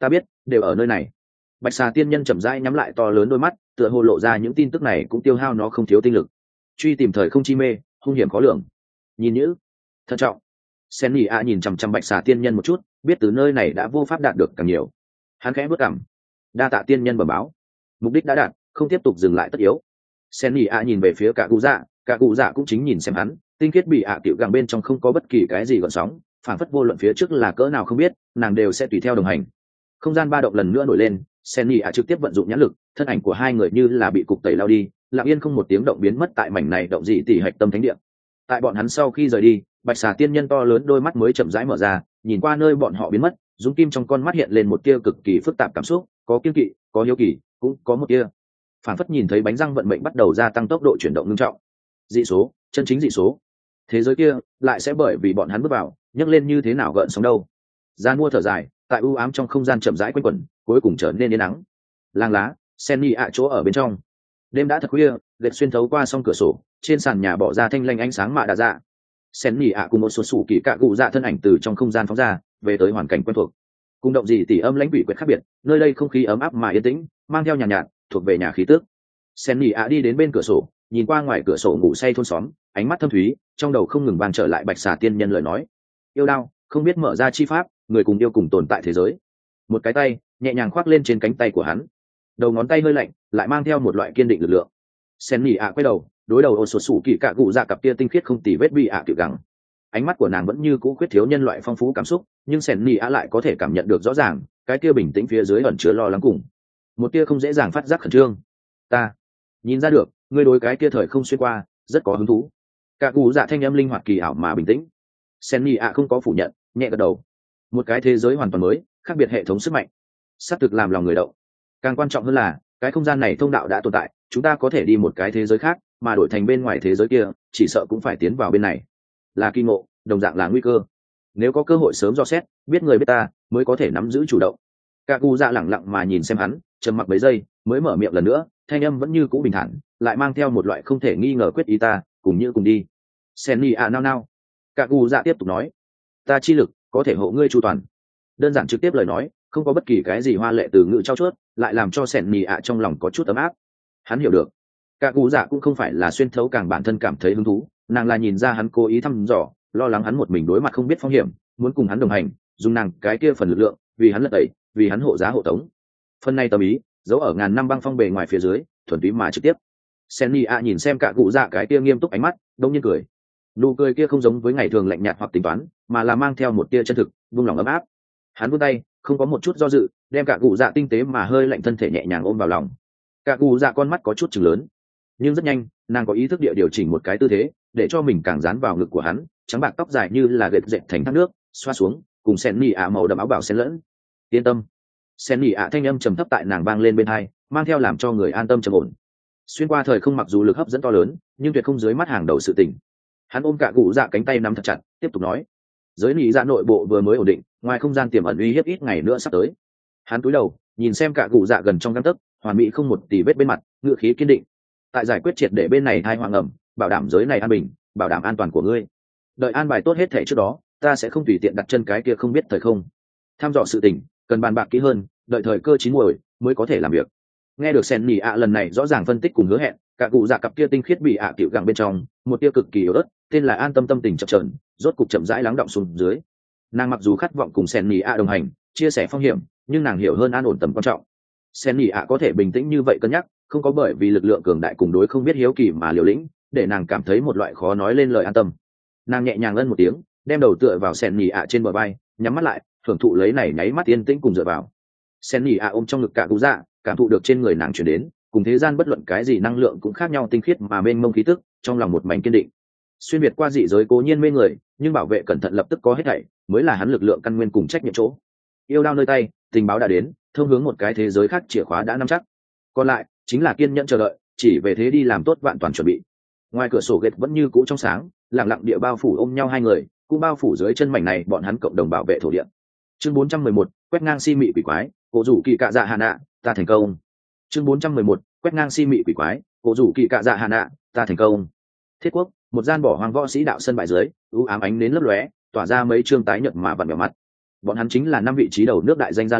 [SPEAKER 1] Ta biết, đều ở nơi này. Bạch xà tiên nhân chậm rãi nhắm lại to lớn đôi mắt, tựa hồ lộ ra những tin tức này cũng tiêu hao nó không thiếu tinh lực. Truy tìm thời không chi mê, hung hiểm khó lường. Nhìn nhữ, thận trọng. Sen nhị ạ nhìn chằm chằm bạch xà tiên nhân một chút, biết từ nơi này đã vô pháp đạt được càng nhiều. Hắn khẽ bước cằm. Đa tạ tiên nhân bẩm báo, mục đích đã đạt, không tiếp tục dừng lại tất yếu. Sen nhị ạ nhìn về phía cả cụ dạ, cả cụ dạ cũng chính nhìn xem hắn, tinh khiết bị ạ tiểu gàng bên trong không có bất kỳ cái gì gợn sóng, phản phất vô luận phía trước là cỡ nào không biết, nàng đều sẽ tùy theo đồng hành. Không gian ba động lần nữa nổi lên, Sen nhị ạ trực tiếp vận dụng nhãn lực, thân ảnh của hai người như là bị cục tẩy lao đi, lặng yên không một tiếng động biến mất tại mảnh này động dị tỷ hạch tâm thánh địa. Tại bọn hắn sau khi rời đi, bạch xà tiên nhân to lớn đôi mắt mới chậm rãi mở ra, nhìn qua nơi bọn họ biến mất, dung kim trong con mắt hiện lên một tia cực kỳ phức tạp cảm xúc, có kiên kỵ, có hiếu kỳ, cũng có một tia phản phất nhìn thấy bánh răng vận mệnh bắt đầu gia tăng tốc độ chuyển động nghiêm trọng. Dị số, chân chính dị số. Thế giới kia lại sẽ bởi vì bọn hắn bước vào, nhấc lên như thế nào gợn sóng đâu. Gian mua thở dài, tại u ám trong không gian chậm rãi quanh quẩn, cuối cùng trở nên yên nắng. Làng lá, Senny ạ chỗ ở bên trong. Đêm đã thật khuya, lệch xuyên thấu qua song cửa sổ, trên sàn nhà bỏ ra thanh lanh ánh sáng mạ đà dạ. Senny ạ cùng một số sủ kỳ cạ cụ dạ thân ảnh từ trong không gian phóng ra, về tới hoàn cảnh quen thuộc. Cùng động gì tỉ âm lãnh quỷ quyệt khác biệt, nơi đây không khí ấm áp mà yên tĩnh, mang theo nhàn nhạt, nhạt, thuộc về nhà khí tước. Senny ạ đi đến bên cửa sổ, nhìn qua ngoài cửa sổ ngủ say thôn xóm, ánh mắt thâm thúy, trong đầu không ngừng vang trở lại bạch xà tiên nhân lời nói. Yêu đao, không biết mở ra chi pháp, người cùng yêu cùng tồn tại thế giới. Một cái tay nhẹ nhàng khoác lên trên cánh tay của hắn, đầu ngón tay hơi lạnh, lại mang theo một loại kiên định lực lượng. Senny ạ quay đầu, đối đầu ô sột sủ kỳ cạ cụ dạ cặp kia tinh khiết không tì vết bị ạ tiểu gắng. Ánh mắt của nàng vẫn như cũ khuyết thiếu nhân loại phong phú cảm xúc, nhưng Senny ạ lại có thể cảm nhận được rõ ràng, cái kia bình tĩnh phía dưới ẩn chứa lo lắng cùng một tia không dễ dàng phát giác khẩn trương. Ta nhìn ra được, ngươi đối cái kia thời không xuyên qua rất có hứng thú. Cả cụ dạ thanh âm linh hoạt kỳ ảo mà bình tĩnh. Senny ạ không có phủ nhận, nhẹ gật đầu. Một cái thế giới hoàn toàn mới, khác biệt hệ thống sức mạnh, sắp thực làm lòng người động. Càng quan trọng hơn là cái không gian này thông đạo đã tồn tại, chúng ta có thể đi một cái thế giới khác, mà đổi thành bên ngoài thế giới kia chỉ sợ cũng phải tiến vào bên này. Là kỳ ngộ, đồng dạng là nguy cơ. Nếu có cơ hội sớm dò xét, biết người biết ta, mới có thể nắm giữ chủ động. Cả cụ dạ lẳng lặng mà nhìn xem hắn, trầm mặc mấy giây mới mở miệng lần nữa, thanh âm vẫn như cũ bình thản, lại mang theo một loại không thể nghi ngờ quyết ý ta cùng như cùng đi. Senny ạ nao nao. Cả cụ dạ tiếp tục nói, ta chi lực có thể hộ ngươi chu toàn. Đơn giản trực tiếp lời nói, không có bất kỳ cái gì hoa lệ từ ngữ trao chuốt, lại làm cho Senny ạ trong lòng có chút ấm áp. Hắn hiểu được, cả cụ dạ cũng không phải là xuyên thấu càng bản thân cảm thấy hứng thú, nàng là nhìn ra hắn cố ý thăm dò, lo lắng hắn một mình đối mặt không biết phong hiểm, muốn cùng hắn đồng hành, dùng nàng cái kia phần lực lượng, vì hắn lật đẩy, vì hắn hộ giá hộ tống. Phần này tâm ý giấu ở ngàn năm băng phong bề ngoài phía dưới, thuần túy mà trực tiếp. Senny ạ nhìn xem cả cụ dạ cái kia nghiêm túc ánh mắt, đông nhiên cười. Nụ cười kia không giống với ngày thường lạnh nhạt hoặc tính toán, mà là mang theo một tia chân thực, buông lòng ấm áp. Hắn vươn tay, không có một chút do dự, đem cả cụ dạ tinh tế mà hơi lạnh thân thể nhẹ nhàng ôm vào lòng. Cả cụ dạ con mắt có chút chừng lớn, nhưng rất nhanh, nàng có ý thức địa điều chỉnh một cái tư thế, để cho mình càng dán vào ngực của hắn, trắng bạc tóc dài như là gợt dệt thành thác nước, xoa xuống, cùng Senny ạ màu đậm áo bảo xen lẫn. Yên tâm. Senny ạ thanh âm trầm thấp tại nàng vang lên bên tai, mang theo làm cho người an tâm trầm ổn. Xuyên qua thời không mặc dù lực hấp dẫn to lớn, nhưng tuyệt không dưới mắt hàng đầu sự tình. Hắn ôm cả cụ dạ cánh tay nắm thật chặt, tiếp tục nói, giới lý dạ nội bộ vừa mới ổn định, ngoài không gian tiềm ẩn uy hiếp ít ngày nữa sắp tới. Hắn cúi đầu nhìn xem cả cụ dạ gần trong gang tấc, hoàn mỹ không một tì vết bên mặt, ngữ khí kiên định. Tại giải quyết triệt để bên này thai hoàng ẩm, bảo đảm giới này an bình, bảo đảm an toàn của ngươi. Đợi an bài tốt hết thể trước đó, ta sẽ không tùy tiện đặt chân cái kia không biết thời không. Tham dò sự tình, cần bàn bạc kỹ hơn, đợi thời cơ chín muồi mới có thể làm việc. Nghe được Senny ạ lần này rõ ràng phân tích cùng hứa hẹn, cả cụ dạ cặp kia tinh khiết bị ạ à tiểu gặng bên trong, một tia cực kỳ yếu ớt, tên là an tâm tâm tình chập chờn, rốt cục chậm rãi lắng động xuống dưới. Nàng mặc dù khát vọng cùng Senny ạ đồng hành, chia sẻ phong hiểm, nhưng nàng hiểu hơn an ổn tầm quan trọng. Senny ạ có thể bình tĩnh như vậy cân nhắc, không có bởi vì lực lượng cường đại cùng đối không biết hiếu kỳ mà liều lĩnh, để nàng cảm thấy một loại khó nói lên lời an tâm. Nàng nhẹ nhàng ân một tiếng, đem đầu tựa vào Senny ạ trên bờ vai, nhắm mắt lại, thưởng thụ lấy này nháy mắt yên tĩnh cùng dựa vào. Senny ạ ôm trong ngực cả cụ dạ, cảm thụ được trên người nàng truyền đến, cùng thế gian bất luận cái gì năng lượng cũng khác nhau tinh khiết mà mênh mông khí tức, trong lòng một mảnh kiên định. Xuyên biệt qua dị giới cố nhiên mê người, nhưng bảo vệ cẩn thận lập tức có hết thảy, mới là hắn lực lượng căn nguyên cùng trách nhiệm chỗ. Yêu đao nơi tay, tình báo đã đến, thông hướng một cái thế giới khác chìa khóa đã nắm chắc. Còn lại chính là kiên nhẫn chờ đợi, chỉ về thế đi làm tốt vạn toàn chuẩn bị. Ngoài cửa sổ gate vẫn như cũ trong sáng, lặng lặng địa bao phủ ôm nhau hai người, cũng bao phủ dưới chân mảnh này bọn hắn cộng đồng bảo vệ thổ địa. Chương bốn trăm mười một, quét ngang si mị quỷ quái, cổ rủ kỳ cạ dạ hà nạ, ta thành công. Chương bốn trăm mười một, quét ngang si mị quỷ quái, cổ rủ kỳ cạ dạ hà nạ, ta thành công. Thiết quốc, một gian bỏ hoang võ sĩ đạo sân bãi dưới, u ám ánh đến lấp lóe, tỏa ra mấy trương tái nhợt mà vặn vẹo mặt. Bọn hắn chính là năm vị trí đầu nước đại danh gia lão,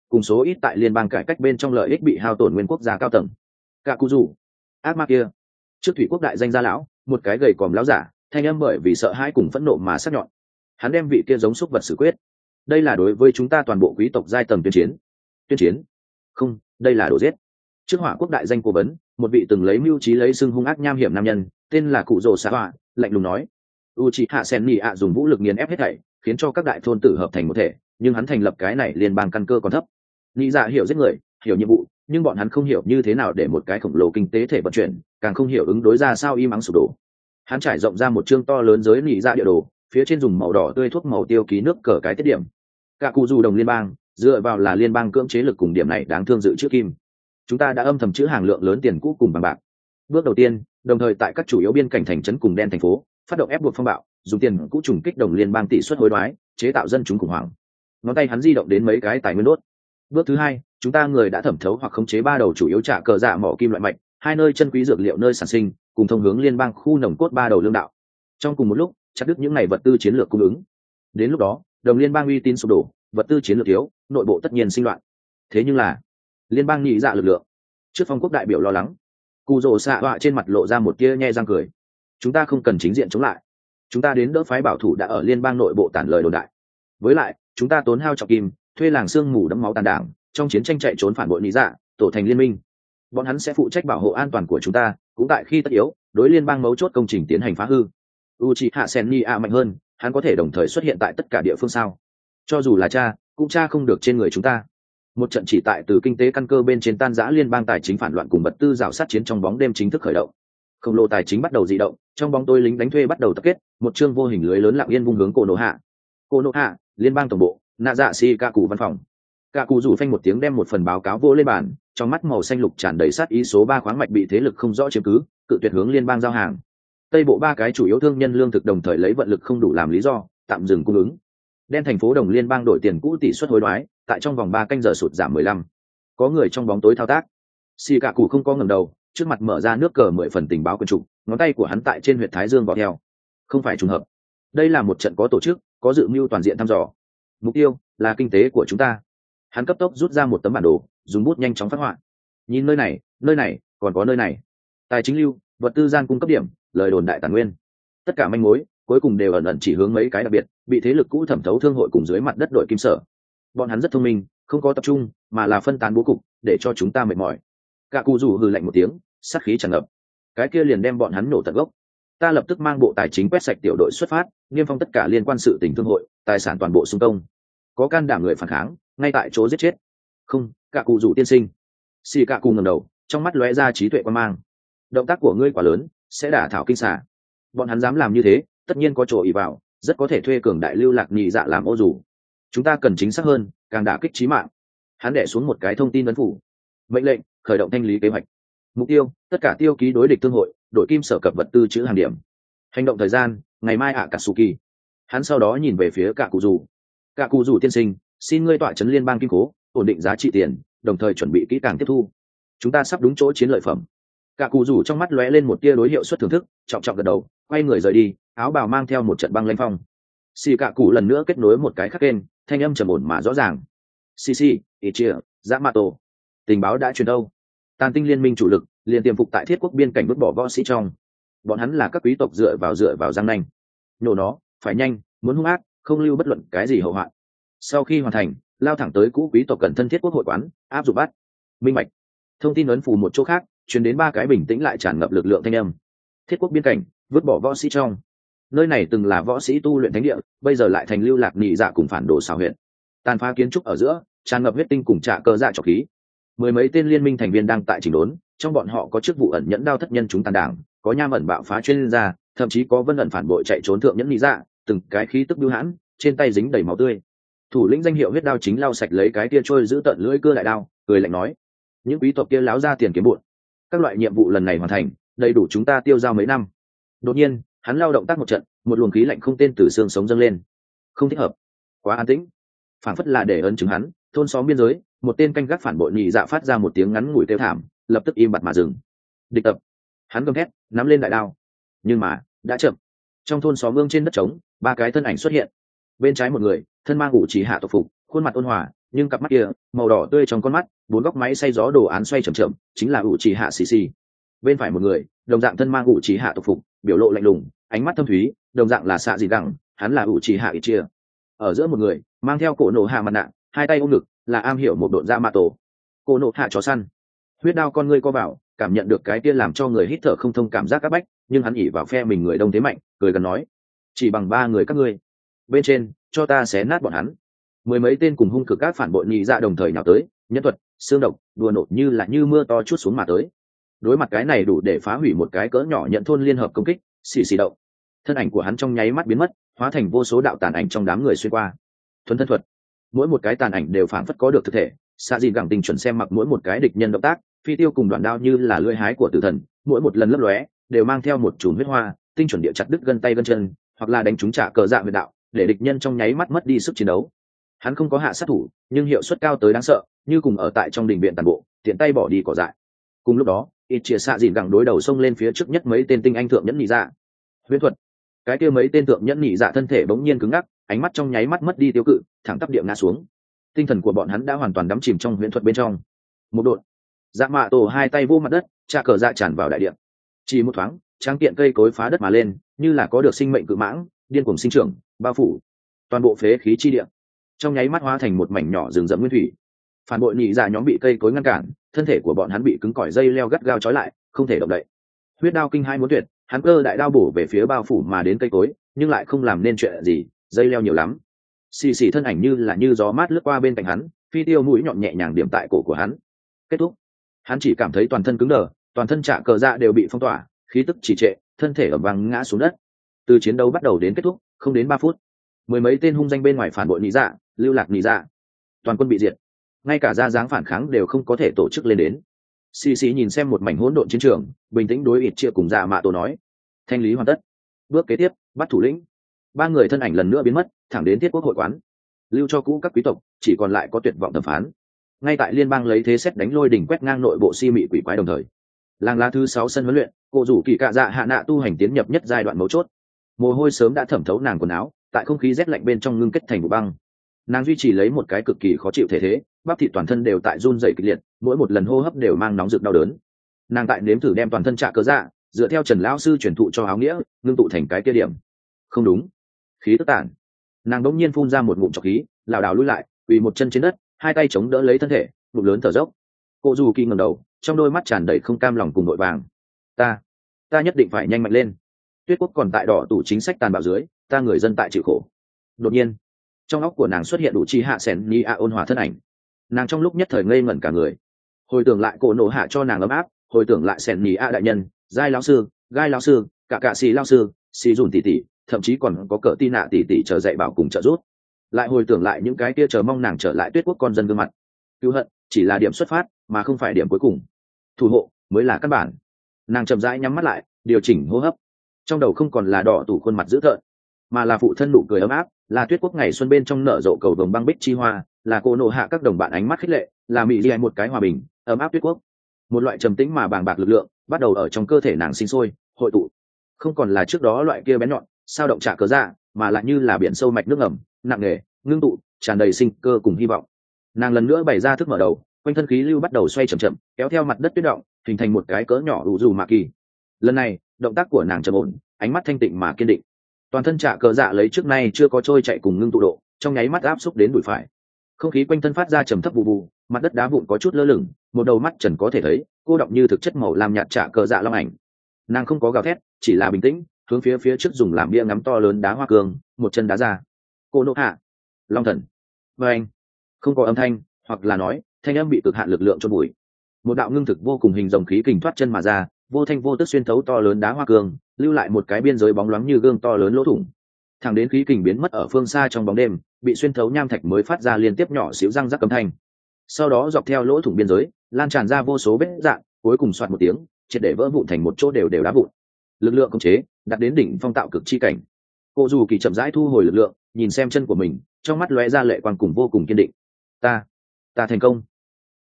[SPEAKER 1] cùng số ít tại liên bang cải cách bên trong lợi ích bị hao tổn nguyên quốc gia cao tầng. Cả cụ rủ, ác ma kia, trước thủy quốc đại danh gia lão, một cái gầy còm lão giả, thanh âm bởi vì sợ hãi cùng phẫn nộ mà sắc nhọn. Hắn đem vị kia giống xúc vật xử quyết. Đây là đối với chúng ta toàn bộ quý tộc giai tầng tuyên chiến. Tuyên chiến? Không, đây là đổ giết. Trước hỏa quốc đại danh cố vấn, một vị từng lấy mưu trí lấy xưng hung ác nham hiểm nam nhân, tên là cụ rồ xạ họa, lạnh lùng nói. Uchiha Senni dùng vũ lực nghiền ép hết thảy, khiến cho các đại thôn tử hợp thành một thể, nhưng hắn thành lập cái này liên bang căn cơ còn thấp. Nghĩ dạ hiểu giết người, hiểu nhiệm vụ, nhưng bọn hắn không hiểu như thế nào để một cái khổng lồ kinh tế thể vận chuyển, càng không hiểu ứng đối ra sao im ắng sụp đổ. Hắn trải rộng ra một chương to lớn giới nghĩ dạ địa đồ, phía trên dùng màu đỏ tươi thuốc màu tiêu ký nước cờ cái tiết điểm. Cả cụ dù đồng liên bang, dựa vào là liên bang cưỡng chế lực cùng điểm này đáng thương dự trước kim. Chúng ta đã âm thầm trữ hàng lượng lớn tiền cũ cùng bằng bạc. Bước đầu tiên, đồng thời tại các chủ yếu biên cảnh thành trấn cùng đen thành phố, phát động ép buộc phong bạo, dùng tiền cũ trùng kích đồng liên bang tỷ suất hối đoái, chế tạo dân chúng khủng hoảng. Ngón tay hắn di động đến mấy cái tài nguyên đốt. Bước thứ hai, chúng ta người đã thẩm thấu hoặc khống chế ba đầu chủ yếu trả cờ dạ mỏ kim loại mạnh, hai nơi chân quý dược liệu nơi sản sinh, cùng thông hướng liên bang khu nồng cốt ba đầu lương đạo. Trong cùng một lúc, chặt đứt những ngày vật tư chiến lược cung ứng. Đến lúc đó, đồng liên bang uy tín sụp đổ, vật tư chiến lược thiếu, nội bộ tất nhiên sinh loạn. Thế nhưng là, liên bang nhị dạ lực lượng. Trước phong quốc đại biểu lo lắng, cụ rồ xạ họa trên mặt lộ ra một tia nhe răng cười. Chúng ta không cần chính diện chống lại, chúng ta đến đỡ phái bảo thủ đã ở liên bang nội bộ tản lời đồn đại. Với lại, chúng ta tốn hao trọng kim, thuê làng xương mù đẫm máu tàn đảng, trong chiến tranh chạy trốn phản bội lý dạ, tổ thành liên minh. Bọn hắn sẽ phụ trách bảo hộ an toàn của chúng ta, cũng tại khi tất yếu, đối liên bang mấu chốt công trình tiến hành phá hư. Uchiha Sennia mạnh hơn, hắn có thể đồng thời xuất hiện tại tất cả địa phương sao? Cho dù là cha, cũng cha không được trên người chúng ta. Một trận chỉ tại từ kinh tế căn cơ bên trên tan rã liên bang tài chính phản loạn cùng vật tư rào sát chiến trong bóng đêm chính thức khởi động. Khổng lồ tài chính bắt đầu dị động, trong bóng tối lính đánh thuê bắt đầu tập kết, một chương vô hình lưới lớn lặng yên vung hướng cổ nổ hạ. Cổ nổ hạ, liên bang tổng bộ, nạ dạ si ca cụ văn phòng. Cả cụ rủ phanh một tiếng đem một phần báo cáo vô lên bàn, trong mắt màu xanh lục tràn đầy sát ý số ba khoáng mạch bị thế lực không rõ chiếm cứ, cự tuyệt hướng liên bang giao hàng. Tây bộ ba cái chủ yếu thương nhân lương thực đồng thời lấy vận lực không đủ làm lý do, tạm dừng cung ứng. Đen thành phố đồng liên bang đổi tiền cũ tỷ suất hối đoái, tại trong vòng ba canh giờ sụt giảm mười lăm. Có người trong bóng tối thao tác. Xì cả cụ không có ngẩng đầu, trước mặt mở ra nước cờ mười phần tình báo quân trục, ngón tay của hắn tại trên huyệt thái dương vò theo. Không phải trùng hợp. Đây là một trận có tổ chức, có dự mưu toàn diện thăm dò. Mục tiêu là kinh tế của chúng ta. Hắn cấp tốc rút ra một tấm bản đồ, dùng bút nhanh chóng phát họa. Nhìn nơi này, nơi này, còn có nơi này. Tài chính lưu, vật tư gian cung cấp điểm, lời đồn đại tản nguyên. Tất cả manh mối cuối cùng đều ẩn ẩn chỉ hướng mấy cái đặc biệt, bị thế lực cũ thẩm thấu thương hội cùng dưới mặt đất đội kim sở. Bọn hắn rất thông minh, không có tập trung, mà là phân tán bố cục, để cho chúng ta mệt mỏi. Cả cụ rủ hừ lạnh một tiếng, sát khí tràn ngập. Cái kia liền đem bọn hắn nổ tận gốc. Ta lập tức mang bộ tài chính quét sạch tiểu đội xuất phát, niêm phong tất cả liên quan sự tình thương hội, tài sản toàn bộ xung công. Có can đảm người phản kháng, ngay tại chỗ giết chết. Không, cả cụ rủ tiên sinh. Xì cả cụ ngẩng đầu, trong mắt lóe ra trí tuệ quan mang. Động tác của ngươi quá lớn, sẽ đả thảo kinh xà. Bọn hắn dám làm như thế, tất nhiên có chỗ ý vào, rất có thể thuê cường đại lưu lạc nhị dạ làm ô dù. Chúng ta cần chính xác hơn, càng đả kích chí mạng. Hắn đẻ xuống một cái thông tin ấn phủ. Mệnh lệnh, khởi động thanh lý kế hoạch. Mục tiêu, tất cả tiêu ký đối địch thương hội, đội kim sở cập vật tư chữ hàng điểm. Hành động thời gian, ngày mai ạ Katsuki. Hắn sau đó nhìn về phía cả cụ rủ. Cả cụ rủ tiên sinh, xin ngươi tọa trấn liên bang kim cố, ổn định giá trị tiền, đồng thời chuẩn bị kỹ càng tiếp thu. Chúng ta sắp đúng chỗ chiến lợi phẩm. Cả cụ rủ trong mắt lóe lên một tia đối hiệu suất thưởng thức, trọng trọng gật đầu, quay người rời đi, áo bào mang theo một trận băng lãnh phong. Xì cả cụ lần nữa kết nối một cái khắc kênh, thanh âm trầm ổn mà rõ ràng. Xì xì, Ichia, Yamato. Tình báo đã truyền đâu? Tàn tinh liên minh chủ lực, liền tiềm phục tại thiết quốc biên cảnh vứt bỏ võ sĩ trong. Bọn hắn là các quý tộc dựa vào dựa vào răng nanh. Nổ nó, phải nhanh, muốn hung ác, không lưu bất luận cái gì hậu hoạn. Sau khi hoàn thành, lao thẳng tới cũ quý tộc cẩn thân thiết quốc hội quán, áp dụng bắt. Minh bạch. Thông tin ấn phù một chỗ khác, truyền đến ba cái bình tĩnh lại tràn ngập lực lượng thanh âm. Thiết quốc biên cảnh, vứt bỏ võ sĩ trong. Nơi này từng là võ sĩ tu luyện thánh địa, bây giờ lại thành lưu lạc nhị dạ cùng phản đồ xảo huyện. Tàn phá kiến trúc ở giữa, tràn ngập huyết tinh cùng trạ cơ dạ trọc khí. Mười mấy tên liên minh thành viên đang tại chỉnh đốn, trong bọn họ có chức vụ ẩn nhẫn đao thất nhân chúng tàn đảng, có nham ẩn bạo phá chuyên gia, thậm chí có vân ẩn phản bội chạy trốn thượng nhẫn nhị dạ, từng cái khí tức bưu hãn, trên tay dính đầy máu tươi. Thủ lĩnh danh hiệu huyết đao chính lau sạch lấy cái tia trôi giữ tận lưỡi cưa đại đao, cười lạnh nói: những quý tộc kia láo ra tiền kiếm bụn, các loại nhiệm vụ lần này hoàn thành, đầy đủ chúng ta tiêu dao mấy năm. Đột nhiên, hắn lao động tác một trận, một luồng khí lạnh không tên từ xương sống dâng lên. Không thích hợp, quá an tĩnh, phản phất là để ấn chứng hắn. Thôn xóm biên giới, một tên canh gác phản bội nhị dạ phát ra một tiếng ngắn ngủi kêu thảm, lập tức im bặt mà dừng. Địch tập. Hắn gầm thét, nắm lên đại đao. Nhưng mà đã chậm. Trong thôn xóm vương trên đất trống, ba cái thân ảnh xuất hiện. Bên trái một người, thân mang ngụ chỉ hạ tộc phục, khuôn mặt ôn hòa, nhưng cặp mắt kia màu đỏ tươi trong con mắt, bốn góc máy xay gió đồ án xoay chậm chậm, chính là ủ trì hạ xì xì. Bên phải một người đồng dạng thân mang ủ trì hạ tộc phục, biểu lộ lạnh lùng, ánh mắt thâm thúy, đồng dạng là xạ gì gẳng, hắn là ủ trì hạ ít chia. Ở giữa một người mang theo cổ nổ hạ mặt nạ, hai tay ôm ngực, là am hiểu một độn ra ma tổ, cổ nổ hạ chó săn. Huyết đao con ngươi co vào, cảm nhận được cái kia làm cho người hít thở không thông cảm giác áp bách, nhưng hắn ỉ vào phe mình người đông thế mạnh, cười gần nói: chỉ bằng ba người các ngươi, bên trên cho ta xé nát bọn hắn. Mười mấy tên cùng hung cực các phản bội nhị dạ đồng thời nào tới, nhân thuật, xương độc, đùa nổ như là như mưa to chút xuống mà tới. Đối mặt cái này đủ để phá hủy một cái cỡ nhỏ nhận thôn liên hợp công kích, xì xì động. Thân ảnh của hắn trong nháy mắt biến mất, hóa thành vô số đạo tàn ảnh trong đám người xuyên qua. Thuần thân thuật, mỗi một cái tàn ảnh đều phảng phất có được thực thể, xạ dìn gẳng tình chuẩn xem mặc mỗi một cái địch nhân động tác, phi tiêu cùng đoạn đao như là lưỡi hái của tử thần, mỗi một lần lấp lóe đều mang theo một chùm huyết hoa, tinh chuẩn địa chặt đứt gân tay gân chân, hoặc là đánh trúng trả cờ dạ huyệt đạo, để địch nhân trong nháy mắt mất đi sức chiến đấu. Hắn không có hạ sát thủ, nhưng hiệu suất cao tới đáng sợ, như cùng ở tại trong đình viện tàn bộ, tiện tay bỏ đi cỏ dại. Cùng lúc đó, ít chia xạ dìn gẳng đối đầu xông lên phía trước nhất mấy tên tinh anh thượng nhẫn nhị dạ. Huyễn thuật, cái kia mấy tên thượng nhẫn nhị dạ thân thể bỗng nhiên cứng ngắc, ánh mắt trong nháy mắt mất đi tiêu cự, thẳng tắp địa ngã xuống. Tinh thần của bọn hắn đã hoàn toàn đắm chìm trong huyễn thuật bên trong. Một đột, dạ mạ tổ hai tay vô mặt đất, trả cờ dạ tràn vào đại địa. Chỉ một thoáng, tráng kiện cây cối phá đất mà lên, như là có được sinh mệnh cự mãng, điên cuồng sinh trưởng, bao phủ toàn bộ phế khí chi địa, trong nháy mắt hóa thành một mảnh nhỏ rừng rậm nguyên thủy. Phản bội nhị dạ nhóm bị cây cối ngăn cản, thân thể của bọn hắn bị cứng cỏi dây leo gắt gao trói lại, không thể động đậy. Huyết đao kinh hai muốn tuyệt, hắn cơ đại đao bổ về phía bao phủ mà đến cây cối, nhưng lại không làm nên chuyện gì, dây leo nhiều lắm. Xì xì thân ảnh như là như gió mát lướt qua bên cạnh hắn, phi tiêu mũi nhọn nhẹ nhàng điểm tại cổ của hắn. Kết thúc. Hắn chỉ cảm thấy toàn thân cứng đờ, toàn thân trả cờ dạ đều bị phong tỏa, khí tức trì trệ, thân thể ầm vang ngã xuống đất. Từ chiến đấu bắt đầu đến kết thúc, không đến ba phút, mười mấy tên hung danh bên ngoài phản bội nhị dạ, lưu lạc nhị dạ, toàn quân bị diệt, ngay cả ra dáng phản kháng đều không có thể tổ chức lên đến. Xì xì nhìn xem một mảnh hỗn độn chiến trường, bình tĩnh đối ít chia cùng dạ mạ tổ nói: thanh lý hoàn tất, bước kế tiếp bắt thủ lĩnh. Ba người thân ảnh lần nữa biến mất, thẳng đến thiết quốc hội quán, lưu cho cũ các quý tộc chỉ còn lại có tuyệt vọng thẩm phán. Ngay tại liên bang lấy thế xét đánh lôi đỉnh quét ngang nội bộ si mị quỷ quái đồng thời, làng lá thứ sáu sân huấn luyện, cô rủ kỳ cạ dạ hạ nạ tu hành tiến nhập nhất giai đoạn mấu chốt. Mồ hôi sớm đã thẩm thấu nàng quần áo, tại không khí rét lạnh bên trong ngưng kết thành vụ băng. Nàng duy trì lấy một cái cực kỳ khó chịu thể thế, bắp thịt toàn thân đều tại run rẩy kịch liệt, mỗi một lần hô hấp đều mang nóng rực đau đớn. Nàng tại nếm thử đem toàn thân trạ cớ dạ, dựa theo Trần lão sư truyền thụ cho áo nghĩa, ngưng tụ thành cái kia điểm. Không đúng, khí tức tản. Nàng đống nhiên phun ra một ngụm trọc khí, lảo đảo lùi lại, quỳ một chân trên đất, hai tay chống đỡ lấy thân thể, ngụm lớn thở dốc. Cô dù kỳ ngẩng đầu, trong đôi mắt tràn đầy không cam lòng cùng nội vàng. Ta, ta nhất định phải nhanh mạnh lên. Tuyết quốc còn tại đỏ tủ chính sách tàn bạo dưới, ta người dân tại chịu khổ. Đột nhiên, trong óc của nàng xuất hiện đủ chi hạ sẻn ni a ôn hòa thân ảnh. Nàng trong lúc nhất thời ngây ngẩn cả người, hồi tưởng lại cổ nổ hạ cho nàng ấm áp, hồi tưởng lại sẻn ni a đại nhân, giai lão sư, gai lão sư, cả cả xì lão sư, xì dùn tỷ tỷ, thậm chí còn có cỡ tin nạ tỷ tỷ chờ dạy bảo cùng trợ giúp. Lại hồi tưởng lại những cái kia chờ mong nàng trở lại Tuyết quốc con dân gương mặt. Cứu hận chỉ là điểm xuất phát, mà không phải điểm cuối cùng. Thủ hộ mới là căn bản. Nàng chậm rãi nhắm mắt lại, điều chỉnh hô hấp. Trong đầu không còn là đỏ tủ khuôn mặt dữ tợn, mà là phụ thân nụ cười ấm áp, là Tuyết quốc ngày xuân bên trong nở rộ cầu vồng băng bích chi hoa, là cô nộ hạ các đồng bạn ánh mắt khích lệ, là mỹ di một cái hòa bình ấm áp Tuyết quốc. Một loại trầm tĩnh mà bàng bạc lực lượng bắt đầu ở trong cơ thể nàng sinh sôi, hội tụ. Không còn là trước đó loại kia bén nhọn, sao động trả cớ dạ, mà lại như là biển sâu mạch nước ngầm, nặng nề, ngưng tụ, tràn đầy sinh cơ cùng hy vọng. Nàng lần nữa bày ra thức mở đầu, quanh thân khí lưu bắt đầu xoay chậm chậm, kéo theo mặt đất tuyết động, hình thành một cái cỡ nhỏ u dù mạ kỳ. Lần này, động tác của nàng trầm ổn, ánh mắt thanh tịnh mà kiên định. Toàn thân trả cờ dạ lấy trước nay chưa có trôi chạy cùng ngưng tụ độ, trong nháy mắt áp xúc đến đùi phải. Không khí quanh thân phát ra trầm thấp vụ vụ, mặt đất đá vụn có chút lơ lửng, một đầu mắt trần có thể thấy, cô động như thực chất màu lam nhạt trả cờ dạ long ảnh. Nàng không có gào thét, chỉ là bình tĩnh, hướng phía phía trước dùng làm bia ngắm to lớn đá hoa cương, một chân đá ra. Cô nộ hạ, long thần. Và anh, không có âm thanh, hoặc là nói, thanh âm bị cực hạn lực lượng chôn bụi. Một đạo ngưng thực vô cùng hình rồng khí kình thoát chân mà ra, vô thanh vô tức xuyên thấu to lớn đá hoa cương, lưu lại một cái biên giới bóng loáng như gương to lớn lỗ thủng. Thẳng đến khí kình biến mất ở phương xa trong bóng đêm, bị xuyên thấu nham thạch mới phát ra liên tiếp nhỏ xíu răng rắc âm thanh. Sau đó dọc theo lỗ thủng biên giới, lan tràn ra vô số vết rạn, cuối cùng xoạt một tiếng, triệt để vỡ vụn thành một chỗ đều đều đá vụn. Lực lượng khống chế đạt đến đỉnh phong tạo cực chi cảnh. Cô dù kỳ chậm rãi thu hồi lực lượng, nhìn xem chân của mình, trong mắt lóe ra lệ quang cùng vô cùng kiên định. Ta, ta thành công.